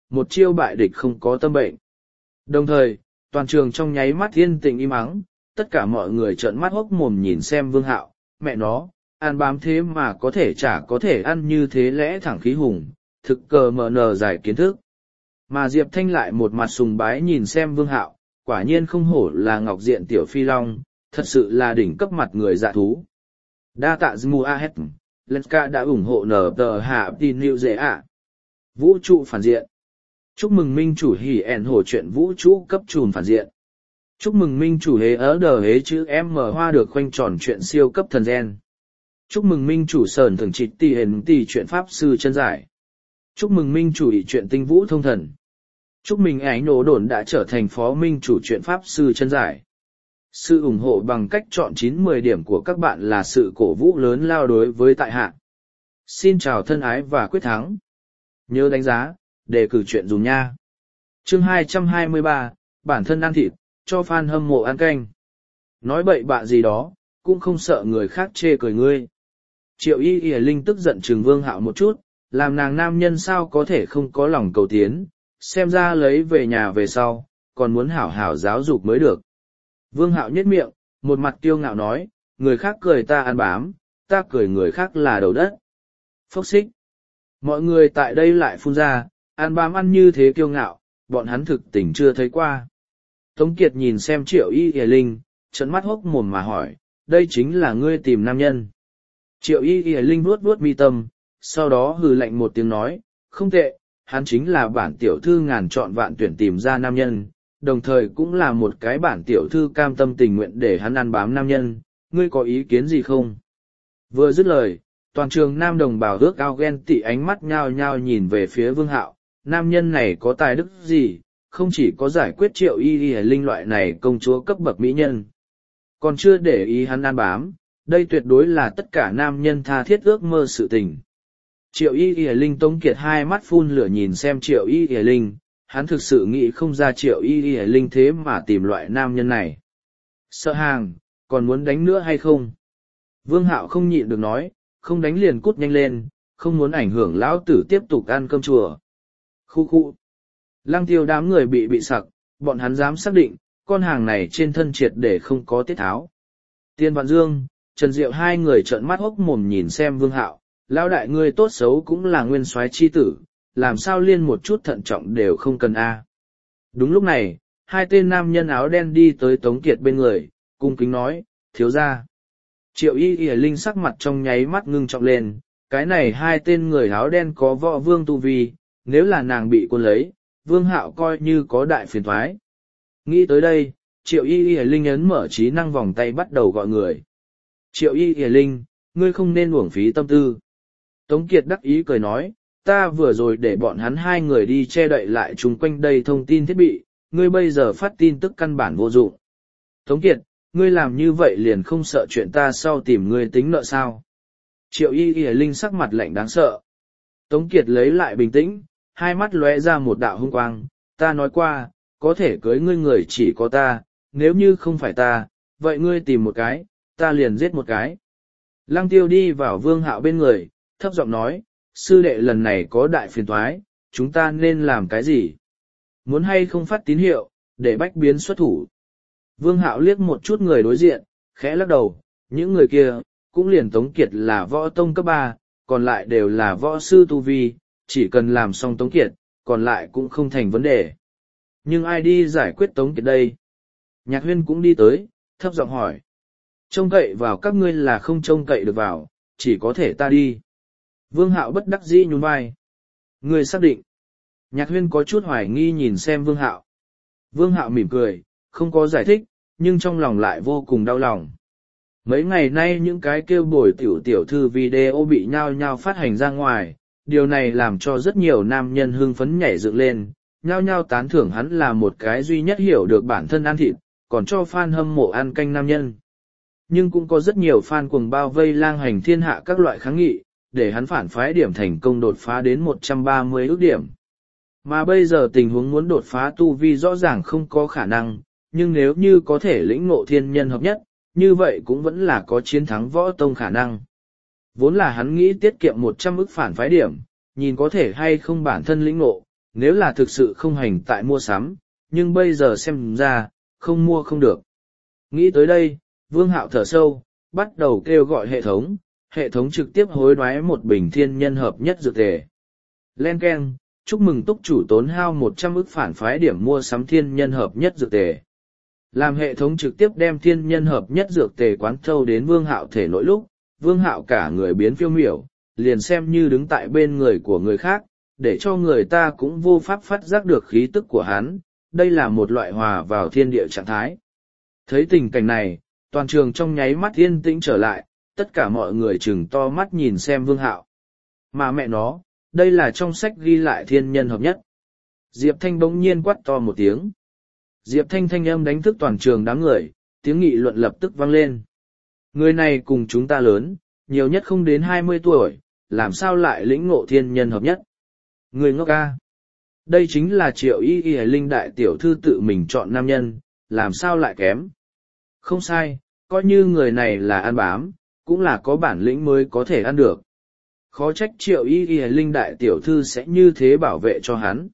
một chiêu bại địch không có tâm bệnh. Đồng thời, toàn trường trong nháy mắt yên tĩnh im ắng, tất cả mọi người trợn mắt hốc mồm nhìn xem Vương Hạo, mẹ nó, ăn bám thế mà có thể chả có thể ăn như thế lẽ thẳng khí hùng, thực cờ mờ nờ giải kiến thức. Mà Diệp Thanh lại một mặt sùng bái nhìn xem Vương Hạo, quả nhiên không hổ là ngọc diện tiểu phi long, thật sự là đỉnh cấp mặt người dạ thú. Đa tạ Zmu Ahet, Lenska đã ủng hộ nở tờ hạ tin liệu dễ ạ. Vũ trụ phản diện. Chúc mừng minh chủ hỉ ẻn hổ chuyện vũ trụ cấp trùn phản diện. Chúc mừng minh chủ hế ớ đờ hế chữ M hoa được khoanh tròn chuyện siêu cấp thần gen. Chúc mừng minh chủ sờn thường trịch tỷ hền tỷ chuyện pháp sư chân giải. Chúc mừng minh chủ ý chuyện tinh vũ thông thần. Chúc mừng ái nổ đồn đã trở thành phó minh chủ chuyện pháp sư chân giải. Sự ủng hộ bằng cách chọn 9-10 điểm của các bạn là sự cổ vũ lớn lao đối với tại hạ. Xin chào thân ái và quyết thắng. Nhớ đánh giá, đề cử chuyện dùng nha. Chương 223, bản thân ăn thịt, cho fan hâm mộ ăn canh. Nói bậy bạ gì đó, cũng không sợ người khác chê cười ngươi. Triệu Y Y Linh tức giận trừng Vương Hạo một chút, làm nàng nam nhân sao có thể không có lòng cầu tiến, xem ra lấy về nhà về sau, còn muốn hảo hảo giáo dục mới được. Vương Hạo nhếch miệng, một mặt kiêu ngạo nói, người khác cười ta ăn bám, ta cười người khác là đầu đất. Phốc xích. Mọi người tại đây lại phun ra, ăn bám ăn như thế kiêu ngạo, bọn hắn thực tình chưa thấy qua. Tống Kiệt nhìn xem Triệu Y Y Linh, trợn mắt hốc mồm mà hỏi, đây chính là ngươi tìm nam nhân. Triệu Y Y Linh vuốt vuốt mi tâm, sau đó hừ lạnh một tiếng nói, không tệ, hắn chính là bản tiểu thư ngàn chọn vạn tuyển tìm ra nam nhân, đồng thời cũng là một cái bản tiểu thư cam tâm tình nguyện để hắn ăn bám nam nhân, ngươi có ý kiến gì không? Vừa dứt lời, toàn trường nam đồng bào ước ao ghen tị ánh mắt nhao nhao nhìn về phía Vương Hạo, nam nhân này có tài đức gì, không chỉ có giải quyết Triệu Y Y Linh loại này công chúa cấp bậc mỹ nhân, còn chưa để ý hắn ăn bám, đây tuyệt đối là tất cả nam nhân tha thiết ước mơ sự tình. Triệu Y Y Linh Tống Kiệt hai mắt phun lửa nhìn xem Triệu Y Y Linh, hắn thực sự nghĩ không ra Triệu Y Y Linh thế mà tìm loại nam nhân này. Sợ hàng, còn muốn đánh nữa hay không? Vương Hạo không nhịn được nói, không đánh liền cút nhanh lên, không muốn ảnh hưởng lão tử tiếp tục ăn cơm chùa. Khu khu. Lăng Tiêu đám người bị sặc, bọn hắn dám xác định, con hàng này trên thân triệt để không có tiết tháo. Tiên Vạn Dương, Trần Diệu hai người trợn mắt hốc mồm nhìn xem Vương Hạo, lão đại ngươi tốt xấu cũng là nguyên soái chi tử, làm sao liên một chút thận trọng đều không cần a. Đúng lúc này, hai tên nam nhân áo đen đi tới Tống Kiệt bên người, cung kính nói, thiếu gia. Triệu Y Y Linh sắc mặt trong nháy mắt ngưng trọng lên, cái này hai tên người áo đen có võ vương tu vi, nếu là nàng bị quân lấy, Vương Hạo coi như có đại phiền thoái. Nghĩ tới đây, Triệu Y Y Linh ấn mở trí năng vòng tay bắt đầu gọi người. Triệu Y Y Linh, ngươi không nên uổng phí tâm tư. Tống Kiệt đắc ý cười nói, ta vừa rồi để bọn hắn hai người đi che đậy lại chung quanh đây thông tin thiết bị, ngươi bây giờ phát tin tức căn bản vô dụng. Tống Kiệt, ngươi làm như vậy liền không sợ chuyện ta sau tìm ngươi tính nợ sao? Triệu Y Y Linh sắc mặt lạnh đáng sợ. Tống Kiệt lấy lại bình tĩnh, hai mắt lóe ra một đạo hung quang, ta nói qua, có thể cưới ngươi người chỉ có ta, nếu như không phải ta, vậy ngươi tìm một cái, ta liền giết một cái. Lăng Tiêu đi vào Vương Hạo bên người, thấp giọng nói, sư đệ lần này có đại phiền toái, chúng ta nên làm cái gì? Muốn hay không phát tín hiệu, để bách biến xuất thủ. Vương Hạo liếc một chút người đối diện, khẽ lắc đầu, những người kia, cũng liền Tống Kiệt là võ tông cấp 3, còn lại đều là võ sư tu vi, chỉ cần làm xong Tống Kiệt, còn lại cũng không thành vấn đề. Nhưng ai đi giải quyết Tống Kiệt đây? Nhạc Huyên cũng đi tới, thấp giọng hỏi. Trông cậy vào các ngươi là không trông cậy được vào, chỉ có thể ta đi. Vương Hạo bất đắc dĩ nhún vai. Ngươi xác định. Nhạc Huyên có chút hoài nghi nhìn xem Vương Hạo. Vương Hạo mỉm cười, không có giải thích, nhưng trong lòng lại vô cùng đau lòng. Mấy ngày nay những cái kêu bồi tiểu thư video bị nhao nhao phát hành ra ngoài, điều này làm cho rất nhiều nam nhân hưng phấn nhảy dựng lên, nhao nhao tán thưởng hắn là một cái duy nhất hiểu được bản thân ăn thịt, còn cho fan hâm mộ ăn canh nam nhân. Nhưng cũng có rất nhiều fan cuồng bao vây lang hành thiên hạ các loại kháng nghị, để hắn phản phái điểm thành công đột phá đến 130 ước điểm. Mà bây giờ tình huống muốn đột phá tu vi rõ ràng không có khả năng, nhưng nếu như có thể lĩnh ngộ thiên nhân hợp nhất, như vậy cũng vẫn là có chiến thắng võ tông khả năng. Vốn là hắn nghĩ tiết kiệm 100 ức phản phái điểm, nhìn có thể hay không bản thân lĩnh ngộ, nếu là thực sự không hành tại mua sắm, nhưng bây giờ xem ra, không mua không được. Nghĩ tới đây, Vương Hạo thở sâu, bắt đầu kêu gọi hệ thống trực tiếp hối đoái một bình thiên nhân hợp nhất dược tề. Len keng, chúc mừng túc chủ tốn hao 100 ức phản phái điểm mua sắm thiên nhân hợp nhất dược tề. Làm hệ thống trực tiếp đem thiên nhân hợp nhất dược tề quán thâu đến Vương Hạo thể nội lúc, Vương Hạo cả người biến phiêu miểu, liền xem như đứng tại bên người của người khác, để cho người ta cũng vô pháp phát giác được khí tức của hắn, đây là một loại hòa vào thiên địa trạng thái. Thấy tình cảnh này, toàn trường trong nháy mắt yên tĩnh trở lại, tất cả mọi người chừng to mắt nhìn xem Vương Hạo. Mà mẹ nó, đây là trong sách ghi lại thiên nhân hợp nhất. Diệp Thanh bỗng nhiên quát to một tiếng. Diệp Thanh thanh âm đánh thức toàn trường đám người, tiếng nghị luận lập tức vang lên. Người này cùng chúng ta lớn, nhiều nhất không đến 20 tuổi, làm sao lại lĩnh ngộ thiên nhân hợp nhất? Người ngốc ca. Đây chính là Triệu Y Y Linh đại tiểu thư tự mình chọn nam nhân, làm sao lại kém? Không sai, coi như người này là ăn bám, cũng là có bản lĩnh mới có thể ăn được. Khó trách Triệu Y Y Linh đại tiểu thư sẽ như thế bảo vệ cho hắn.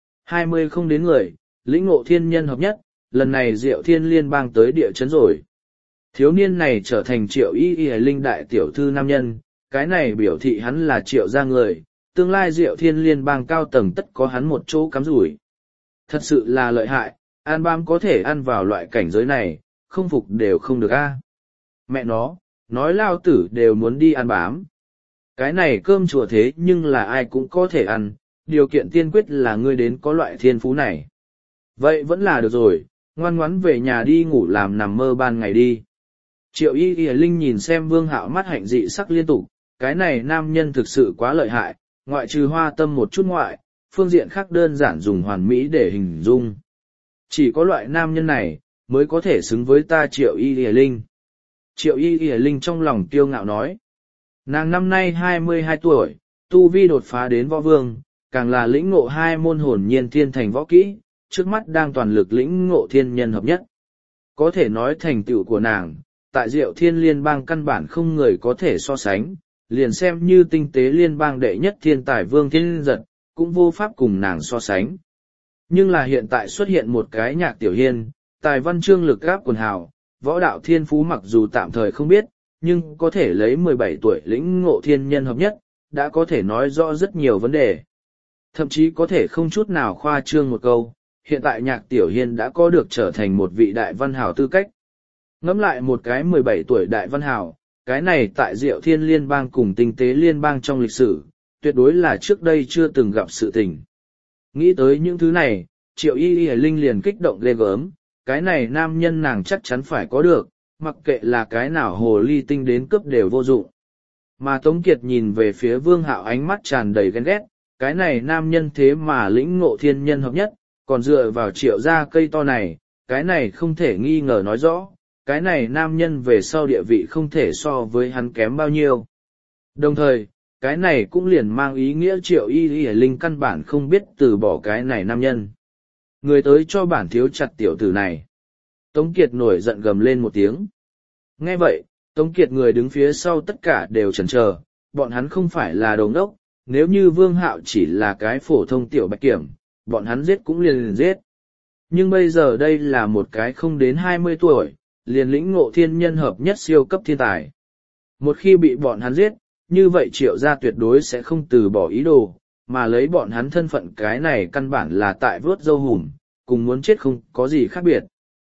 20 không đến người, lĩnh ngộ thiên nhân hợp nhất, lần này Diệu Thiên Liên bang tới địa chấn rồi. Thiếu niên này trở thành Triệu Y Y Linh đại tiểu thư nam nhân, cái này biểu thị hắn là Triệu gia người, tương lai Diệu Thiên Liên bang cao tầng tất có hắn một chỗ cắm rủi. Thật sự là lợi hại, an bám có thể ăn vào loại cảnh giới này, không phục đều không được a. Mẹ nó, nói lao tử đều muốn đi ăn bám. Cái này cơm chùa thế nhưng là ai cũng có thể ăn, điều kiện tiên quyết là ngươi đến có loại thiên phú này. Vậy vẫn là được rồi, ngoan ngoãn về nhà đi ngủ làm nằm mơ ban ngày đi. Triệu Y Y Linh nhìn xem Vương Hạo mắt hạnh dị sắc liên tục, cái này nam nhân thực sự quá lợi hại, ngoại trừ hoa tâm một chút ngoại, phương diện khác đơn giản dùng hoàn mỹ để hình dung. Chỉ có loại nam nhân này, mới có thể xứng với ta Triệu Y Y Linh. Triệu Y Y Linh trong lòng kiêu ngạo nói. Nàng năm nay 22 tuổi, tu vi đột phá đến võ vương, càng là lĩnh ngộ 2 môn hồn nhiên thiên thành võ kỹ, trước mắt đang toàn lực lĩnh ngộ thiên nhân hợp nhất. Có thể nói thành tựu của nàng, tại Diệu Thiên Liên bang căn bản không người có thể so sánh, liền xem như tinh tế liên bang đệ nhất thiên tài Vương Thiên Giật, cũng vô pháp cùng nàng so sánh. Nhưng là hiện tại xuất hiện một cái Nhạc Tiểu Hiên, tài văn chương lực gáp quần hào, võ đạo thiên phú mặc dù tạm thời không biết, nhưng có thể lấy 17 tuổi lĩnh ngộ thiên nhân hợp nhất, đã có thể nói rõ rất nhiều vấn đề. Thậm chí có thể không chút nào khoa trương một câu, hiện tại Nhạc Tiểu Hiên đã có được trở thành một vị đại văn hào tư cách. Ngẫm lại một cái 17 tuổi đại văn hào, cái này tại Diệu Thiên Liên bang cùng tinh tế liên bang trong lịch sử, tuyệt đối là trước đây chưa từng gặp sự tình. Nghĩ tới những thứ này, Triệu Y Y Linh liền kích động ghê gớm, cái này nam nhân nàng chắc chắn phải có được, mặc kệ là cái nào hồ ly tinh đến cướp đều vô dụng. Mà Tống Kiệt nhìn về phía Vương Hạo ánh mắt tràn đầy ghen ghét, cái này nam nhân thế mà lĩnh ngộ thiên nhân hợp nhất, còn dựa vào Triệu gia cây to này, cái này không thể nghi ngờ nói rõ, cái này nam nhân về sau địa vị không thể so với hắn kém bao nhiêu. Đồng thời, cái này cũng liền mang ý nghĩa Triệu Y Y Linh căn bản không biết từ bỏ cái này nam nhân. Người tới cho bản thiếu chặt tiểu tử này. Tống Kiệt nổi giận gầm lên một tiếng. Nghe vậy, Tống Kiệt người đứng phía sau tất cả đều chần chờ, bọn hắn không phải là đồ ngốc, nếu như Vương Hạo chỉ là cái phổ thông tiểu bạch kiểm, bọn hắn giết cũng liền giết. Nhưng bây giờ đây là một cái không đến 20 tuổi, liền lĩnh ngộ thiên nhân hợp nhất siêu cấp thiên tài. Một khi bị bọn hắn giết, như vậy Triệu gia tuyệt đối sẽ không từ bỏ ý đồ, mà lấy bọn hắn thân phận cái này căn bản là tại vớt dâu hùm, cùng muốn chết không có gì khác biệt.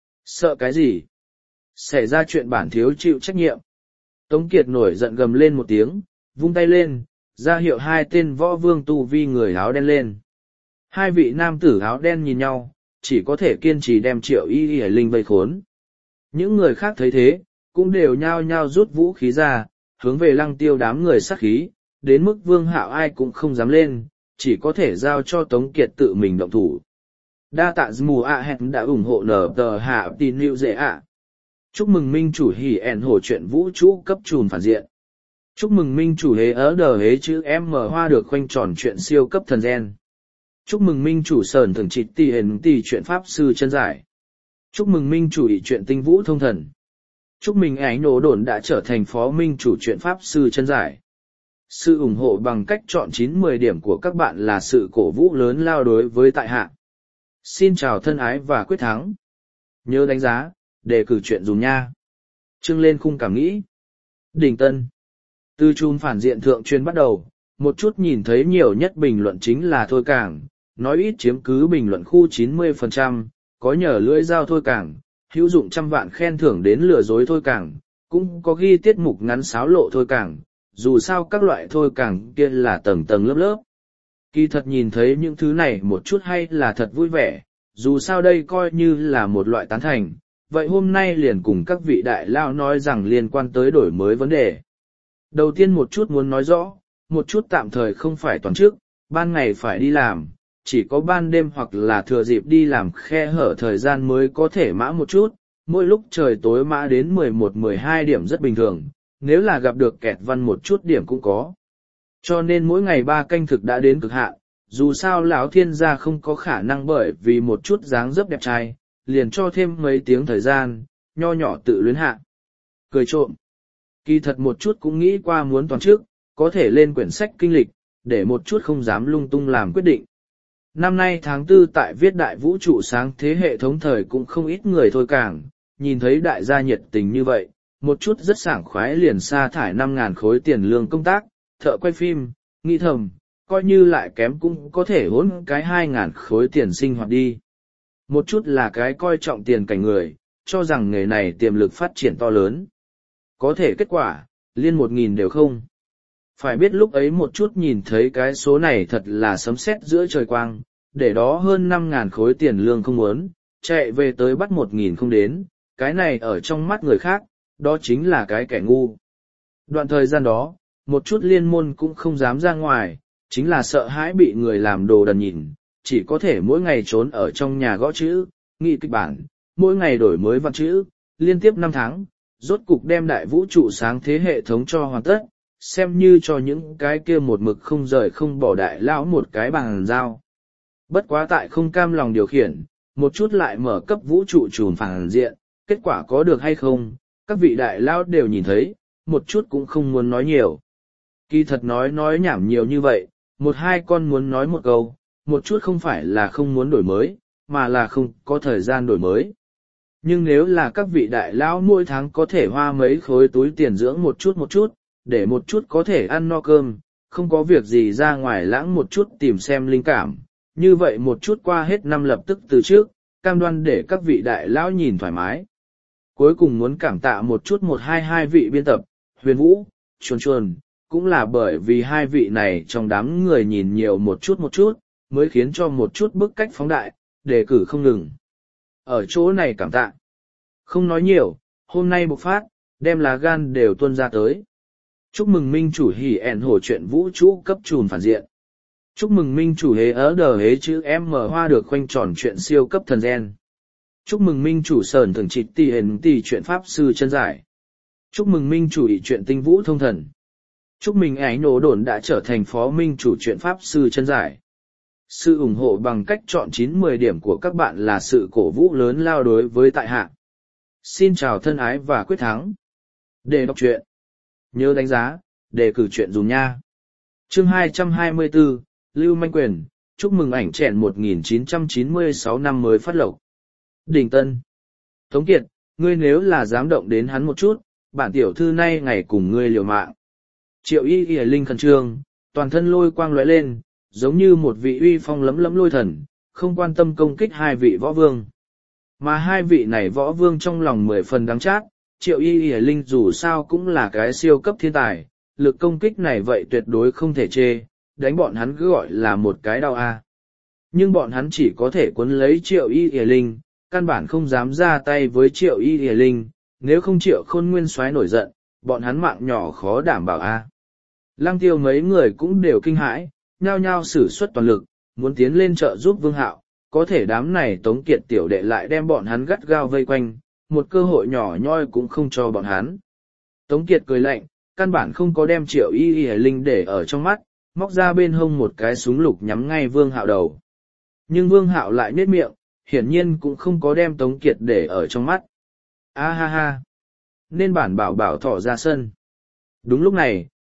Sợ cái gì? Xảy ra chuyện bản thiếu chịu trách nhiệm. Tống Kiệt nổi giận gầm lên một tiếng, vung tay lên, ra hiệu 2 tên võ vương tu vi người áo đen lên. 2 vị nam tử áo đen nhìn nhau, chỉ có thể kiên trì đem Triệu Y Y Linh vây khốn. Những người khác thấy thế, cũng đều nhao nhao rút vũ khí ra, hướng về Lăng Tiêu đám người sát khí, đến mức Vương Hạo ai cũng không dám lên, chỉ có thể giao cho Tống Kiệt tự mình động thủ. Đa tạ mù ạ hẹn đã ủng hộ nở tờ hạ tin lưu dễ ạ. Chúc mừng minh chủ hỉ ẻn hổ chuyện vũ trụ cấp trùn phản diện. Chúc mừng minh chủ hế ớ đờ hế chữ M hoa được khoanh tròn chuyện siêu cấp thần gen. Chúc mừng minh chủ sờn thường trịt tì hền tì chuyện pháp sư chân giải. Chúc mừng minh chủ ý chuyện tinh vũ thông thần. Chúc mừng ánh nổ đồn đã trở thành phó minh chủ chuyện pháp sư chân giải. Sự ủng hộ bằng cách chọn 9-10 điểm của các bạn là sự cổ vũ lớn lao đối với tại hạ. Xin chào thân ái và quyết thắng. Nhớ đánh giá, đề cử chuyện dùng nha. Trưng lên khung cảm nghĩ. Đình Tân. Từ chùm phản diện thượng truyền bắt đầu, một chút nhìn thấy nhiều nhất bình luận chính là thôi cảng, nói ít chiếm cứ bình luận khu 90%, có nhờ lưỡi dao thôi cảng, hữu dụng trăm vạn khen thưởng đến lừa dối thôi cảng, cũng có ghi tiết mục ngắn xáo lộ thôi cảng, dù sao các loại thôi cảng kia là tầng tầng lớp lớp. Kỳ thật nhìn thấy những thứ này một chút hay là thật vui vẻ, dù sao đây coi như là một loại tán thành, vậy hôm nay liền cùng các vị đại lao nói rằng liên quan tới đổi mới vấn đề. Đầu tiên một chút muốn nói rõ, một chút tạm thời không phải toàn chức, ban ngày phải đi làm, chỉ có ban đêm hoặc là thừa dịp đi làm khe hở thời gian mới có thể mã một chút, mỗi lúc trời tối mã đến 11-12 điểm rất bình thường, nếu là gặp được kẹt văn một chút điểm cũng có. Cho nên mỗi ngày 3 canh thực đã đến cực hạn, dù sao lão thiên gia không có khả năng bởi vì một chút dáng dấp đẹp trai, liền cho thêm mấy tiếng thời gian, nho nhỏ tự luyến hạ. Cười trộm. Kỳ thật một chút cũng nghĩ qua muốn toàn chức, có thể lên quyển sách kinh lịch, để một chút không dám lung tung làm quyết định. Năm nay tháng 4 tại viết đại vũ trụ sáng thế hệ thống thời cũng không ít người thôi càng, nhìn thấy đại gia nhiệt tình như vậy, một chút rất sảng khoái liền sa thải 5.000 khối tiền lương công tác, thợ quay phim, nghĩ thầm, coi như lại kém cũng có thể hốn cái 2.000 khối tiền sinh hoạt đi. Một chút là cái coi trọng tiền cảnh người, cho rằng nghề này tiềm lực phát triển to lớn. Có thể kết quả, liên 1.000 đều không. Phải biết lúc ấy một chút nhìn thấy cái số này thật là sấm sét giữa trời quang, để đó hơn 5.000 khối tiền lương không muốn, chạy về tới bắt 1.000 không đến, cái này ở trong mắt người khác, đó chính là cái kẻ ngu. Đoạn thời gian đó, một chút liên môn cũng không dám ra ngoài, chính là sợ hãi bị người làm đồ đần nhìn, chỉ có thể mỗi ngày trốn ở trong nhà gõ chữ, nghĩ kịch bản, mỗi ngày đổi mới văn chữ, liên tiếp 5 tháng, rốt cục đem đại vũ trụ sáng thế hệ thống cho hoàn tất, xem như cho những cái kia một mực không rời không bỏ đại lão một cái bàn giao. Bất quá tại không cam lòng điều khiển, một chút lại mở cấp vũ trụ trùm phản diện, kết quả có được hay không, các vị đại lão đều nhìn thấy, một chút cũng không muốn nói nhiều. Kỳ thật nói nhảm nhiều như vậy, một hai con muốn nói một câu, một chút không phải là không muốn đổi mới, mà là không có thời gian đổi mới. Nhưng nếu là các vị đại lão mỗi tháng có thể hoa mấy khối túi tiền dưỡng một chút, để một chút có thể ăn no cơm, không có việc gì ra ngoài lãng một chút tìm xem linh cảm, như vậy một chút qua hết năm lập tức từ trước, cam đoan để các vị đại lão nhìn thoải mái. Cuối cùng muốn cảm tạ một chút 122 vị biên tập, Huyền Vũ, Chuồn, cũng là bởi vì hai vị này trong đám người nhìn nhiều một chút, mới khiến cho một chút bức cách phóng đại, đề cử không ngừng. Ở chỗ này cảm tạ. Không nói nhiều, hôm nay bộc phát, đem lá gan đều tuôn ra tới. Chúc mừng minh chủ hỉ ẻn hổ chuyện vũ trụ cấp trùn phản diện. Chúc mừng minh chủ hế ớ đờ hế chữ M hoa được khoanh tròn chuyện siêu cấp thần gen. Chúc mừng minh chủ sờn thường trịch tỷ hền tỷ chuyện pháp sư chân giải. Chúc mừng minh chủ ý chuyện tinh vũ thông thần. Chúc mừng ái nổ đồn đã trở thành phó minh chủ chuyện pháp sư chân giải. Sự ủng hộ bằng cách chọn 9-10 điểm của các bạn là sự cổ vũ lớn lao đối với tại hạ. Xin chào thân ái và quyết thắng. Để đọc truyện. Nhớ đánh giá, đề cử chuyện dùng nha. Chương 224, Lưu Manh Quyền, chúc mừng ảnh chèn 1996 năm mới phát lộc. Đình Tân. Tống Kiệt, ngươi nếu là dám động đến hắn một chút, bản tiểu thư nay ngày cùng ngươi liều mạng. Triệu Y Y Linh khẩn trương, toàn thân lôi quang lóe lên, giống như một vị uy phong lấm lấm lôi thần, không quan tâm công kích hai vị võ vương. Mà hai vị này võ vương trong lòng 10 phần đáng chát, Triệu Y Y Linh dù sao cũng là cái siêu cấp thiên tài, lực công kích này vậy tuyệt đối không thể chê, đánh bọn hắn cứ gọi là một cái đau a. Nhưng bọn hắn chỉ có thể cuốn lấy Triệu Y Y Linh, căn bản không dám ra tay với Triệu Y Y Linh, nếu không Triệu Khôn Nguyên soái nổi giận, bọn hắn mạng nhỏ khó đảm bảo a. Lăng Tiêu mấy người cũng đều kinh hãi, nhao nhao sử xuất toàn lực, muốn tiến lên trợ giúp Vương Hạo, có thể đám này Tống Kiệt tiểu đệ lại đem bọn hắn gắt gao vây quanh, một cơ hội nhỏ nhoi cũng không cho bọn hắn. Tống Kiệt cười lạnh, căn bản không có đem Triệu Y Y Linh để ở trong mắt, móc ra bên hông một cái súng lục nhắm ngay Vương Hạo đầu. Nhưng Vương Hạo lại nhếch miệng, hiển nhiên cũng không có đem Tống Kiệt để ở trong mắt. A ha ha! Nên bản bảo thỏ ra sân. Đúng lúc này,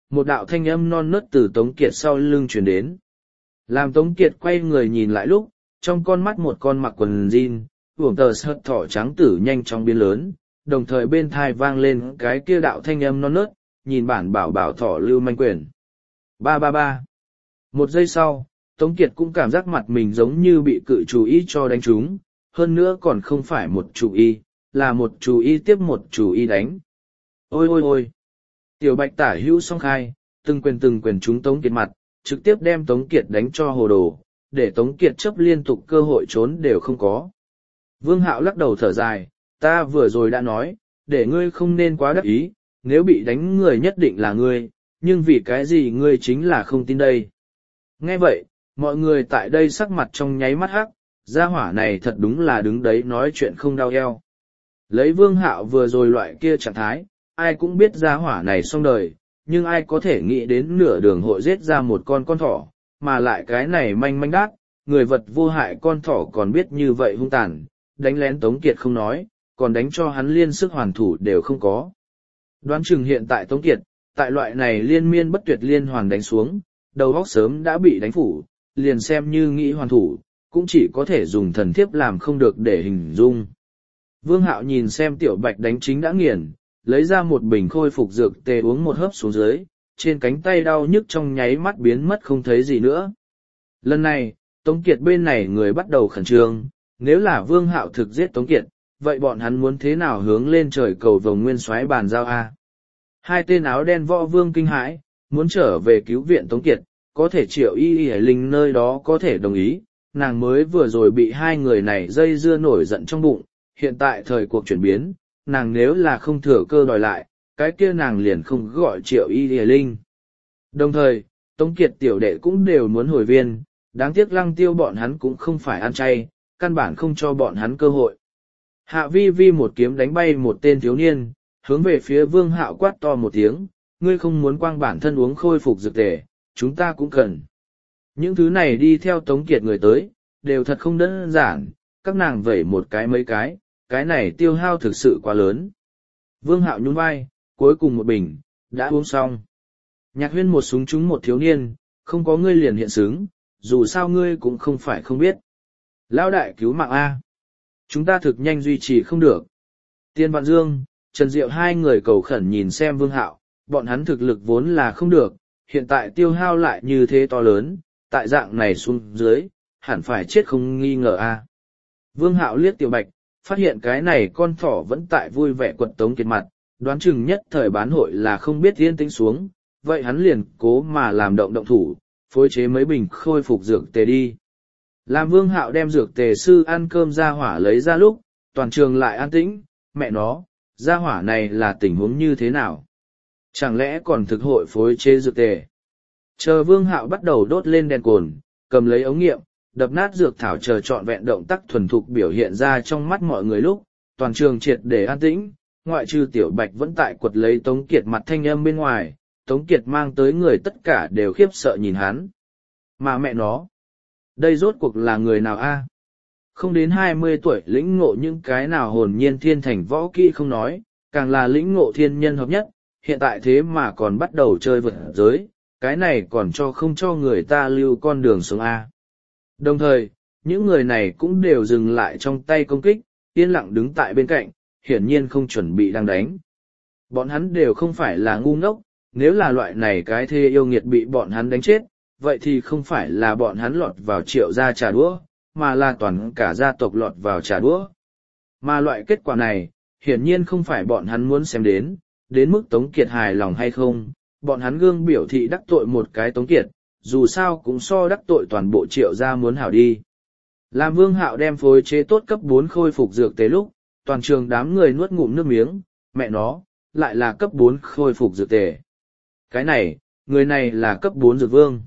một đạo thanh âm non nớt từ Tống Kiệt sau lưng truyền đến. Làm Tống Kiệt quay người nhìn lại lúc, trong con mắt một con mặc quần jean, uổng tờ sợt thỏ trắng tử nhanh chóng biến lớn, đồng thời bên thai vang lên cái kia đạo thanh âm non nớt, nhìn bản bảo bảo thỏ lưu manh quyền. Ba ba ba. Một giây sau, Tống Kiệt cũng cảm giác mặt mình giống như bị cự chú ý cho đánh trúng, hơn nữa còn không phải một chú ý, là một chú ý tiếp một chú ý đánh. Ôi ôi ôi! Tiểu Bạch tả hữu song khai, từng quyền trúng Tống Kiệt mặt, trực tiếp đem Tống Kiệt đánh cho hồ đồ, để Tống Kiệt chấp liên tục cơ hội trốn đều không có. Vương Hạo lắc đầu thở dài, ta vừa rồi đã nói, để ngươi không nên quá đắc ý, nếu bị đánh người nhất định là ngươi, nhưng vì cái gì ngươi chính là không tin đây. Nghe vậy, mọi người tại đây sắc mặt trong nháy mắt hắc, gia hỏa này thật đúng là đứng đấy nói chuyện không đau eo. Lấy Vương Hạo vừa rồi loại kia trạng thái, ai cũng biết gia hỏa này xong đời, nhưng ai có thể nghĩ đến nửa đường hội giết ra một con thỏ, mà lại cái này manh manh đát, người vật vô hại con thỏ còn biết như vậy hung tàn, đánh lén Tống Kiệt không nói, còn đánh cho hắn liên sức hoàn thủ đều không có. Đoán chừng hiện tại Tống Kiệt, tại loại này liên miên bất tuyệt liên hoàn đánh xuống, đầu óc sớm đã bị đánh phủ, liền xem như nghĩ hoàn thủ, cũng chỉ có thể dùng thần thiếp làm không được để hình dung. Vương Hạo nhìn xem Tiểu Bạch đánh chính đã nghiền, lấy ra một bình khôi phục dược tê uống một hớp xuống dưới, trên cánh tay đau nhức trong nháy mắt biến mất không thấy gì nữa. Lần này, Tống Kiệt bên này người bắt đầu khẩn trương, nếu là Vương Hạo thực giết Tống Kiệt, vậy bọn hắn muốn thế nào hướng lên trời cầu vồng nguyên soái bàn giao a? Hai tên áo đen võ vương kinh hãi, muốn trở về cứu viện Tống Kiệt, có thể Triệu Y Y Linh nơi đó có thể đồng ý, nàng mới vừa rồi bị hai người này dây dưa nổi giận trong bụng, hiện tại thời cuộc chuyển biến, nàng nếu là không thừa cơ đòi lại, cái kia nàng liền không gọi Triệu Y Y Linh. Đồng thời, Tống Kiệt tiểu đệ cũng đều muốn hồi viên, đáng tiếc Lăng Tiêu bọn hắn cũng không phải ăn chay, căn bản không cho bọn hắn cơ hội. Hạ Vi Vi một kiếm đánh bay một tên thiếu niên, hướng về phía Vương Hạo quát to một tiếng, ngươi không muốn quang bản thân uống khôi phục dược tề, chúng ta cũng cần. Những thứ này đi theo Tống Kiệt người tới, đều thật không đơn giản, các nàng vẩy một cái mấy cái này tiêu hao thực sự quá lớn. Vương Hạo nhún vai, cuối cùng một bình, đã uống xong. Nhạc Huyên một súng trúng một thiếu niên, không có ngươi liền hiện xứng, dù sao ngươi cũng không phải không biết. Lão đại cứu mạng A. Chúng ta thực nhanh duy trì không được. Tiên Vạn Dương, Trần Diệu hai người cầu khẩn nhìn xem Vương Hạo, bọn hắn thực lực vốn là không được, hiện tại tiêu hao lại như thế to lớn, tại dạng này xuống dưới, hẳn phải chết không nghi ngờ A. Vương Hạo liếc Tiểu Bạch, phát hiện cái này con thỏ vẫn tại vui vẻ quật Tống Kiệt mặt, đoán chừng nhất thời bán hội là không biết yên tĩnh xuống, vậy hắn liền cố mà làm động thủ, phối chế mấy bình khôi phục dược tề đi. Làm Vương Hạo đem dược tề sư ăn cơm ra hỏa lấy ra lúc, toàn trường lại an tĩnh, mẹ nó, ra hỏa này là tình huống như thế nào? Chẳng lẽ còn thực hội phối chế dược tề? Chờ Vương Hạo bắt đầu đốt lên đèn cồn, cầm lấy ống nghiệm, đập nát dược thảo chờ trọn vẹn động tác thuần thục biểu hiện ra trong mắt mọi người lúc, toàn trường triệt để an tĩnh, ngoại trừ Tiểu Bạch vẫn tại quật lấy Tống Kiệt mặt thanh âm bên ngoài, Tống Kiệt mang tới người tất cả đều khiếp sợ nhìn hắn. Mà mẹ nó, đây rốt cuộc là người nào a? Không đến 20 tuổi lĩnh ngộ những cái nào hồn nhiên thiên thành võ kỹ không nói, càng là lĩnh ngộ thiên nhân hợp nhất, hiện tại thế mà còn bắt đầu chơi vượt giới, cái này còn không cho người ta lưu con đường xuống a. Đồng thời, những người này cũng đều dừng lại trong tay công kích, yên lặng đứng tại bên cạnh, hiển nhiên không chuẩn bị đang đánh. Bọn hắn đều không phải là ngu ngốc, nếu là loại này cái thê yêu nghiệt bị bọn hắn đánh chết, vậy thì không phải là bọn hắn lọt vào Triệu gia trà đũa, mà là toàn cả gia tộc lọt vào trà đũa. Mà loại kết quả này, hiển nhiên không phải bọn hắn muốn xem đến mức Tống Kiệt hài lòng hay không, bọn hắn gương biểu thị đắc tội một cái Tống Kiệt, dù sao cũng so đắc tội toàn bộ Triệu gia muốn hảo đi. Làm Vương Hạo đem phối chế tốt cấp 4 khôi phục dược tề lúc, toàn trường đám người nuốt ngụm nước miếng, mẹ nó, lại là cấp 4 khôi phục dược tề. Cái này, người này là cấp 4 dược vương.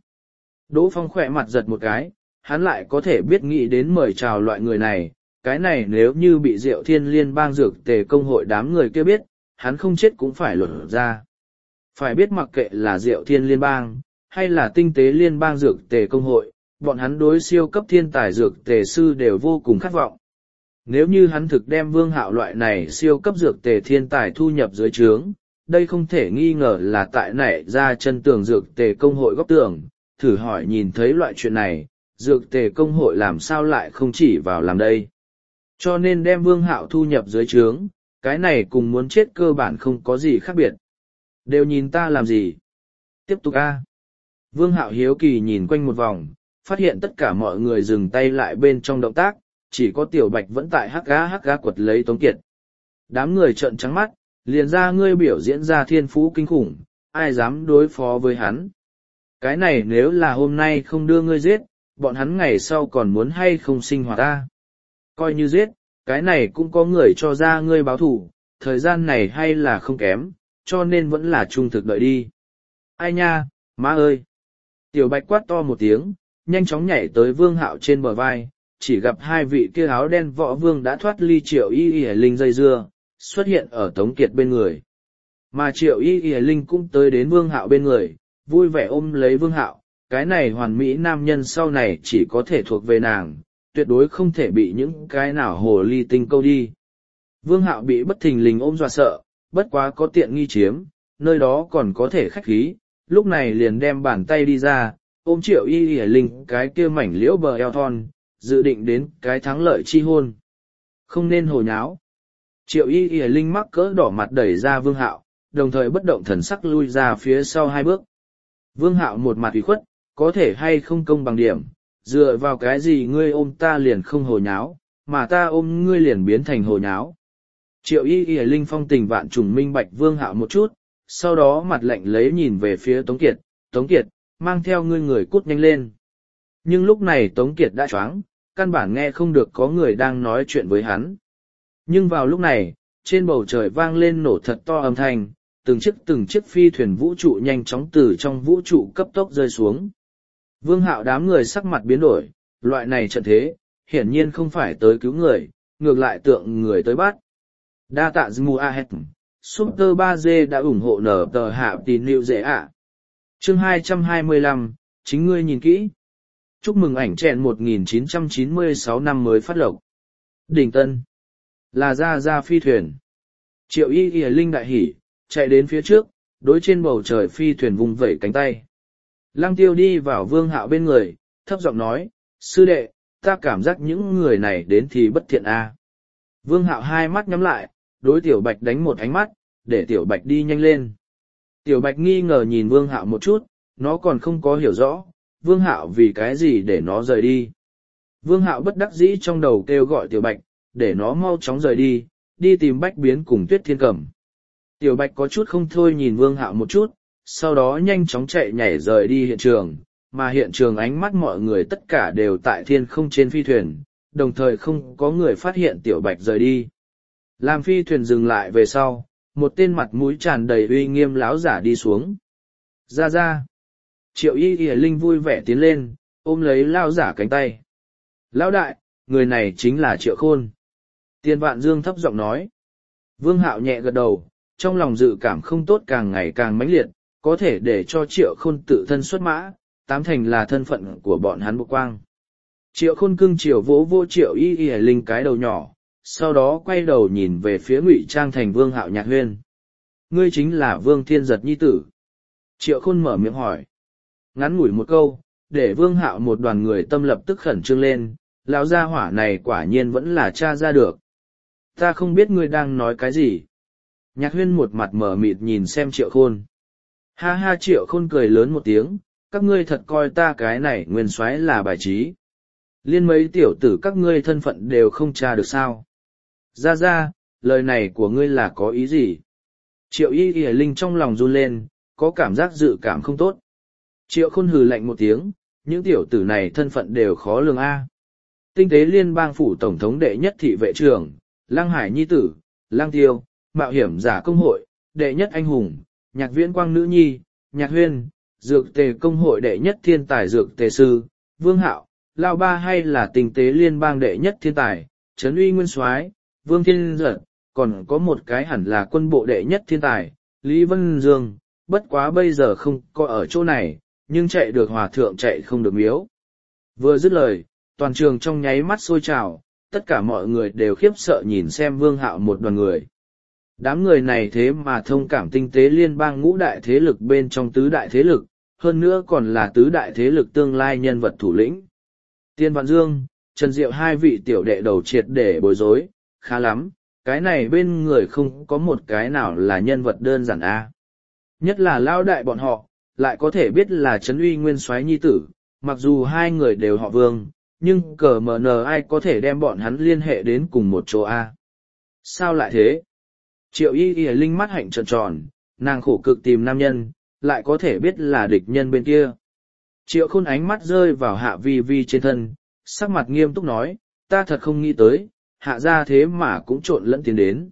Đỗ Phong khỏe mặt giật một cái, hắn lại có thể biết nghĩ đến mời chào loại người này, cái này nếu như bị Diệu Thiên Liên bang dược tề công hội đám người kia biết, hắn không chết cũng phải luận ra. Phải biết mặc kệ là Diệu Thiên Liên bang, hay là tinh tế liên bang dược tề công hội, bọn hắn đối siêu cấp thiên tài dược tề sư đều vô cùng khát vọng. Nếu như hắn thực đem Vương Hạo loại này siêu cấp dược tề thiên tài thu nhập dưới trướng, đây không thể nghi ngờ là tại nảy ra chân tường dược tề công hội góc tường, thử hỏi nhìn thấy loại chuyện này, dược tề công hội làm sao lại không chỉ vào làm đây. Cho nên đem Vương Hạo thu nhập dưới trướng, cái này cùng muốn chết cơ bản không có gì khác biệt. Đều nhìn ta làm gì? Tiếp tục a. Vương Hạo hiếu kỳ nhìn quanh một vòng, phát hiện tất cả mọi người dừng tay lại bên trong động tác, chỉ có Tiểu Bạch vẫn tại hắc gá quật lấy Tống Kiệt. Đám người trợn trắng mắt, liền ra ngươi biểu diễn ra thiên phú kinh khủng, ai dám đối phó với hắn. Cái này nếu là hôm nay không đưa ngươi giết, bọn hắn ngày sau còn muốn hay không sinh hoạt ta. Coi như giết, cái này cũng có người cho ra ngươi báo thủ, thời gian này hay là không kém, cho nên vẫn là trung thực đợi đi. Ai nha, má ơi! Tiểu Bạch quát to một tiếng, nhanh chóng nhảy tới Vương Hạo trên bờ vai, chỉ gặp hai vị kia áo đen võ vương đã thoát ly Triệu Y Y Linh dây dưa, xuất hiện ở Tống Kiệt bên người. Mà Triệu Y Y Linh cũng tới đến Vương Hạo bên người, vui vẻ ôm lấy Vương Hạo, cái này hoàn mỹ nam nhân sau này chỉ có thể thuộc về nàng, tuyệt đối không thể bị những cái nào hồ ly tinh câu đi. Vương Hạo bị bất thình lình ôm dọa sợ, bất quá có tiện nghi chiếm, nơi đó còn có thể khách khí, lúc này liền đem bàn tay đi ra, ôm Triệu Y Y Linh cái kia mảnh liễu bờ eo thon, dự định đến cái thắng lợi chi hôn. Không nên hồ nháo. Triệu Y Y Linh mắc cỡ đỏ mặt đẩy ra Vương Hạo, đồng thời bất động thần sắc lui ra phía sau hai bước. Vương Hạo một mặt ủy khuất, có thể hay không công bằng điểm, dựa vào cái gì ngươi ôm ta liền không hồ nháo, mà ta ôm ngươi liền biến thành hồ nháo. Triệu Y Y Linh phong tình vạn trùng minh bạch Vương Hạo một chút, sau đó mặt lạnh lấy nhìn về phía Tống Kiệt, Tống Kiệt, mang theo ngươi người cút nhanh lên. Nhưng lúc này Tống Kiệt đã choáng, căn bản nghe không được có người đang nói chuyện với hắn. Nhưng vào lúc này, trên bầu trời vang lên nổ thật to âm thanh, từng chiếc phi thuyền vũ trụ nhanh chóng từ trong vũ trụ cấp tốc rơi xuống. Vương Hạo đám người sắc mặt biến đổi, loại này trận thế, hiển nhiên không phải tới cứu người, ngược lại tượng người tới bắt. Đa tạ Zmuahet, Super 3G đã ủng hộ nở tờ hạ tín liệu dễ ạ. Chương 225, chính ngươi nhìn kỹ. Chúc mừng ảnh chèn 1996 năm mới phát lộc. Đỉnh Tân. Là ra phi thuyền. Triệu Y Y Linh đại hỉ, chạy đến phía trước, đối trên bầu trời phi thuyền vùng vẩy cánh tay. Lăng Tiêu đi vào Vương Hạo bên người, thấp giọng nói, sư đệ, ta cảm giác những người này đến thì bất thiện a. Vương Hạo hai mắt nhắm lại, đối Tiểu Bạch đánh một ánh mắt, để Tiểu Bạch đi nhanh lên. Tiểu Bạch nghi ngờ nhìn Vương Hạo một chút, nó còn không có hiểu rõ, Vương Hạo vì cái gì để nó rời đi. Vương Hạo bất đắc dĩ trong đầu kêu gọi Tiểu Bạch, để nó mau chóng rời đi, đi tìm Bách Biến cùng Tuyết Thiên Cẩm. Tiểu Bạch có chút không thôi nhìn Vương Hạo một chút, sau đó nhanh chóng chạy nhảy rời đi hiện trường, mà hiện trường ánh mắt mọi người tất cả đều tại thiên không trên phi thuyền, đồng thời không có người phát hiện Tiểu Bạch rời đi. Làm phi thuyền dừng lại về sau, một tên mặt mũi tràn đầy uy nghiêm láo giả đi xuống. Ra. Triệu Y Y Linh vui vẻ tiến lên, ôm lấy lao giả cánh tay. Lão đại, người này chính là Triệu Khôn. Tiên Vạn Dương thấp giọng nói. Vương Hạo nhẹ gật đầu, trong lòng dự cảm không tốt càng ngày càng mãnh liệt, có thể để cho Triệu Khôn tự thân xuất mã, tám thành là thân phận của bọn hắn bộ quang. Triệu Khôn cưng chiều vỗ vô Triệu Y Y Linh cái đầu nhỏ, sau đó quay đầu nhìn về phía Ngụy Trang thành Vương Hạo Nhạc Huyên. Ngươi chính là Vương Thiên Giật nhi tử. Triệu Khôn mở miệng hỏi. Ngắn ngủi một câu, để Vương Hạo một đoàn người tâm lập tức khẩn trương lên, lão gia hỏa này quả nhiên vẫn là cha ra được. Ta không biết ngươi đang nói cái gì. Nhạc Huyên một mặt mở mịt nhìn xem Triệu Khôn. Ha ha, Triệu Khôn cười lớn một tiếng, các ngươi thật coi ta cái này nguyên soái là bài trí. Liên mấy tiểu tử các ngươi thân phận đều không tra được sao. Ra, lời này của ngươi là có ý gì? Triệu Y Y Linh trong lòng run lên, có cảm giác dự cảm không tốt. Triệu Khôn hừ lạnh một tiếng, những tiểu tử này thân phận đều khó lường a. Tinh tế liên bang phủ tổng thống đệ nhất thị vệ trưởng, Lăng Hải nhi tử, Lăng Tiêu, mạo hiểm giả công hội, đệ nhất anh hùng, Nhạc Viễn Quang nữ nhi, Nhạc Huyên, dược tề công hội đệ nhất thiên tài dược tề sư, Vương Hạo, Lao Ba hay là tinh tế liên bang đệ nhất thiên tài, Trấn Uy Nguyên Soái, Vương Thiên Giật, còn có một cái hẳn là quân bộ đệ nhất thiên tài, Lý Vân Dương, bất quá bây giờ không có ở chỗ này, nhưng chạy được hòa thượng chạy không được miếu. Vừa dứt lời, toàn trường trong nháy mắt sôi trào, tất cả mọi người đều khiếp sợ nhìn xem Vương Hạo một đoàn người. Đám người này thế mà thông cảm tinh tế liên bang ngũ đại thế lực bên trong tứ đại thế lực, hơn nữa còn là tứ đại thế lực tương lai nhân vật thủ lĩnh. Tiên Vạn Dương, Trần Diệu hai vị tiểu đệ đầu triệt để bối rối, khá lắm, cái này bên người không có một cái nào là nhân vật đơn giản a. Nhất là lao đại bọn họ, lại có thể biết là Trấn Uy Nguyên Soái nhi tử, mặc dù hai người đều họ Vương, nhưng cờ mờ nờ ai có thể đem bọn hắn liên hệ đến cùng một chỗ a. Sao lại thế? Triệu Y Y linh mắt hạnh tròn tròn, nàng khổ cực tìm nam nhân, lại có thể biết là địch nhân bên kia. Triệu Khôn ánh mắt rơi vào Hạ Vi Vi trên thân, sắc mặt nghiêm túc nói, ta thật không nghĩ tới, Hạ ra thế mà cũng trộn lẫn tiến đến.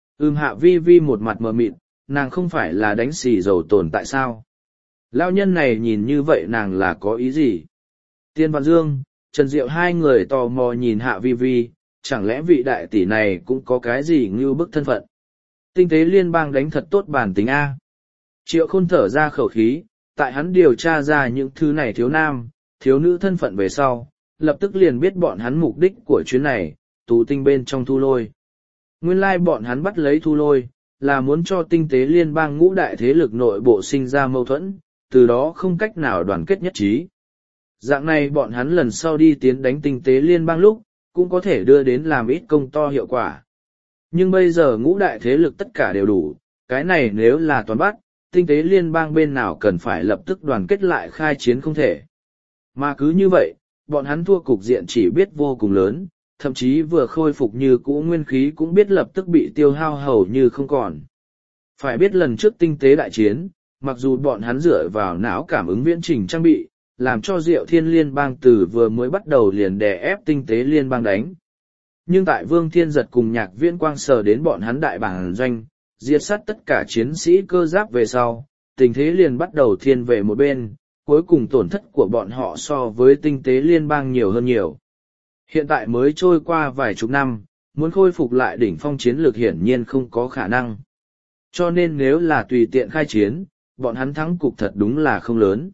Hạ Vi Vi một mặt mờ mịt, nàng không phải là đánh xì dầu tồn tại sao? Lão nhân này nhìn như vậy nàng là có ý gì? Tiên Vạn Dương, Trần Diệu hai người tò mò nhìn Hạ Vi Vi, chẳng lẽ vị đại tỷ này cũng có cái gì ngưu bức thân phận? Tinh tế liên bang đánh thật tốt bản tính A. Triệu Khôn thở ra khẩu khí, tại hắn điều tra ra những thứ này thiếu nam, thiếu nữ thân phận về sau, lập tức liền biết bọn hắn mục đích của chuyến này, tù tinh bên trong Thu Lôi. Nguyên lai bọn hắn bắt lấy Thu Lôi, là muốn cho tinh tế liên bang ngũ đại thế lực nội bộ sinh ra mâu thuẫn, từ đó không cách nào đoàn kết nhất trí. Dạng này bọn hắn lần sau đi tiến đánh tinh tế liên bang lúc, cũng có thể đưa đến làm ít công to hiệu quả. Nhưng bây giờ ngũ đại thế lực tất cả đều đủ, cái này nếu là toàn bắt, tinh tế liên bang bên nào cần phải lập tức đoàn kết lại khai chiến không thể. Mà cứ như vậy, bọn hắn thua cục diện chỉ biết vô cùng lớn, thậm chí vừa khôi phục như cũ nguyên khí cũng biết lập tức bị tiêu hao hầu như không còn. Phải biết lần trước tinh tế đại chiến, mặc dù bọn hắn dựa vào não cảm ứng viễn trình trang bị, làm cho Diệu Thiên Liên bang từ vừa mới bắt đầu liền đè ép tinh tế liên bang đánh. Nhưng tại Vương Thiên Giật cùng Nhạc Viễn Quang sờ đến bọn hắn đại bản doanh, diệt sát tất cả chiến sĩ cơ giáp về sau, tình thế liền bắt đầu thiên về một bên, cuối cùng tổn thất của bọn họ so với tinh tế liên bang nhiều hơn nhiều. Hiện tại mới trôi qua vài chục năm, muốn khôi phục lại đỉnh phong chiến lược hiển nhiên không có khả năng. Cho nên nếu là tùy tiện khai chiến, bọn hắn thắng cục thật đúng là không lớn.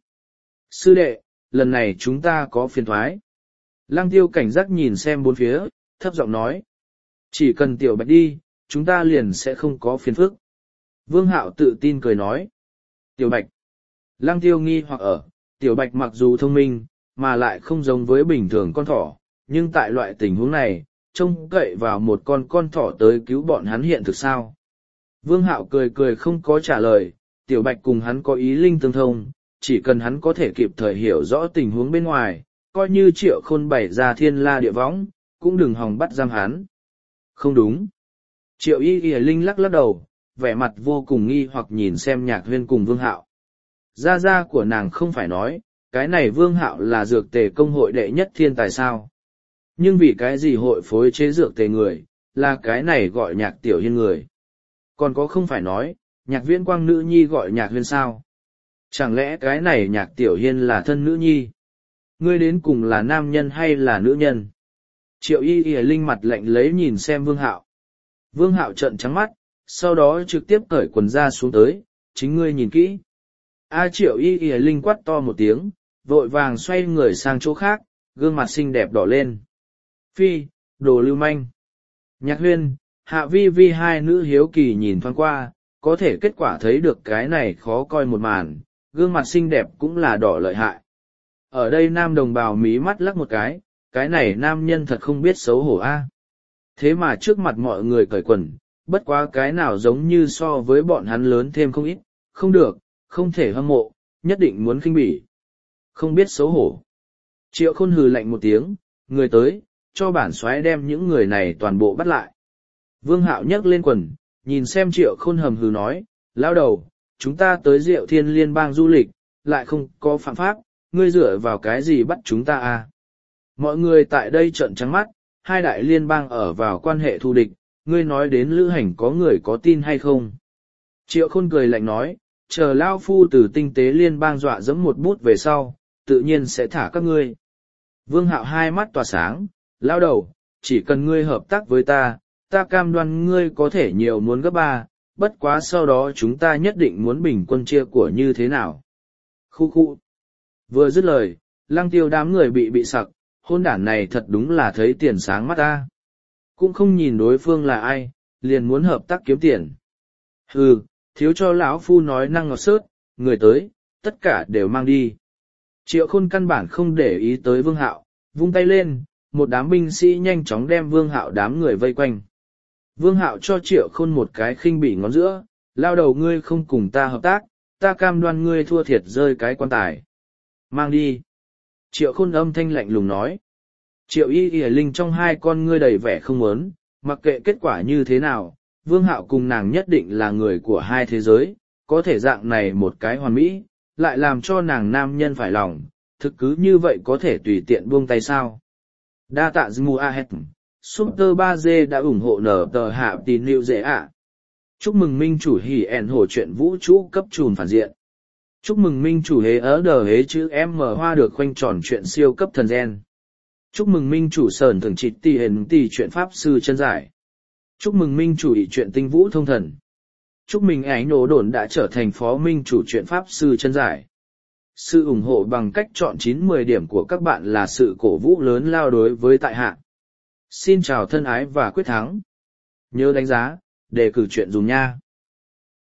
Sư đệ, lần này chúng ta có phiền thoái. Lăng Tiêu cảnh giác nhìn xem bốn phía, thấp giọng nói. Chỉ cần Tiểu Bạch đi, chúng ta liền sẽ không có phiền phức. Vương Hạo tự tin cười nói. Tiểu Bạch. Lăng Tiêu nghi hoặc ở, Tiểu Bạch mặc dù thông minh, mà lại không giống với bình thường con thỏ, nhưng tại loại tình huống này, trông cậy vào một con thỏ tới cứu bọn hắn hiện thực sao. Vương Hạo cười cười không có trả lời, Tiểu Bạch cùng hắn có ý linh tương thông, chỉ cần hắn có thể kịp thời hiểu rõ tình huống bên ngoài, coi như Triệu Khôn bày ra thiên la địa võng, cũng đừng hòng bắt giam hắn. Không đúng. Triệu Y Y Linh lắc lắc đầu, vẻ mặt vô cùng nghi hoặc nhìn xem Nhạc Huyên cùng Vương Hạo. Gia gia của nàng không phải nói, cái này Vương Hạo là dược tề công hội đệ nhất thiên tài sao. Nhưng vì cái gì hội phối chế dược tề người, là cái này gọi Nhạc Tiểu Hiên người. Còn có không phải nói, Nhạc Viễn Quang nữ nhi gọi Nhạc Huyên sao. Chẳng lẽ cái này Nhạc Tiểu Hiên là thân nữ nhi? Ngươi đến cùng là nam nhân hay là nữ nhân? Triệu Y Y Linh mặt lạnh lấy nhìn xem Vương Hạo. Vương Hạo trợn trắng mắt, sau đó trực tiếp cởi quần ra xuống tới, chính ngươi nhìn kỹ. Triệu Y Y Linh quát to một tiếng, vội vàng xoay người sang chỗ khác, gương mặt xinh đẹp đỏ lên. Phi, đồ lưu manh. Nhạc Huyên, Hạ Vi Vi hai nữ hiếu kỳ nhìn thoáng qua, có thể kết quả thấy được cái này khó coi một màn, gương mặt xinh đẹp cũng là đỏ lợi hại. Ở đây nam đồng bào mí mắt lắc một cái này nam nhân thật không biết xấu hổ a. Thế mà trước mặt mọi người cởi quần, bất quá cái nào giống như so với bọn hắn lớn thêm không ít, không được, không thể hâm mộ, nhất định muốn khinh bỉ. Không biết xấu hổ. Triệu Khôn hừ lạnh một tiếng, người tới, cho bản soái đem những người này toàn bộ bắt lại. Vương Hạo nhấc lên quần, nhìn xem Triệu Khôn hầm hừ nói, lão đầu, chúng ta tới Diệu Thiên Liên bang du lịch, lại không có phạm pháp, ngươi dựa vào cái gì bắt chúng ta à? Mọi người tại đây trợn trắng mắt, hai đại liên bang ở vào quan hệ thù địch, ngươi nói đến lữ hành có người có tin hay không? Triệu Khôn cười lạnh nói, chờ Lao Phu từ tinh tế liên bang dọa dẫm một bút về sau, tự nhiên sẽ thả các ngươi. Vương Hạo hai mắt tỏa sáng, lao đầu, chỉ cần ngươi hợp tác với ta cam đoan ngươi có thể nhiều muốn gấp 3, bất quá sau đó chúng ta nhất định muốn bình quân chia của như thế nào. Khu khu. Vừa dứt lời, Lăng Tiêu đám người bị sặc, hôn đản này thật đúng là thấy tiền sáng mắt ta. Cũng không nhìn đối phương là ai, liền muốn hợp tác kiếm tiền. Hừ, thiếu cho lão phu nói năng ngọt sớt, người tới, tất cả đều mang đi. Triệu Khôn căn bản không để ý tới Vương Hạo, vung tay lên, một đám binh sĩ nhanh chóng đem Vương Hạo đám người vây quanh. Vương Hạo cho Triệu Khôn một cái khinh bỉ ngón giữa, lao đầu ngươi không cùng ta hợp tác, ta cam đoan ngươi thua thiệt rơi cái quan tài. Mang đi. Triệu Khôn âm thanh lạnh lùng nói. Triệu Y Y Linh trong hai con ngươi đầy vẻ không muốn, mặc kệ kết quả như thế nào, Vương Hạo cùng nàng nhất định là người của hai thế giới, có thể dạng này một cái hoàn mỹ, lại làm cho nàng nam nhân phải lòng, thực cứ như vậy có thể tùy tiện buông tay sao. Đa tạ Zmu Ahet, Super 3G đã ủng hộ nở tờ hạ tín liệu dễ ạ. Chúc mừng minh chủ hỉ ẻn hổ chuyện vũ trụ cấp trùn phản diện. Chúc mừng minh chủ hế ớ đờ hế chữ M hoa được khoanh tròn chuyện siêu cấp thần gen. Chúc mừng minh chủ sờn thường trịt tì hền tì chuyện pháp sư chân giải. Chúc mừng minh chủ ý chuyện tinh vũ thông thần. Chúc mừng ánh nổ đồn đã trở thành phó minh chủ chuyện pháp sư chân giải. Sự ủng hộ bằng cách chọn 9-10 điểm của các bạn là sự cổ vũ lớn lao đối với tại hạ. Xin chào thân ái và quyết thắng. Nhớ đánh giá, đề cử chuyện dùng nha.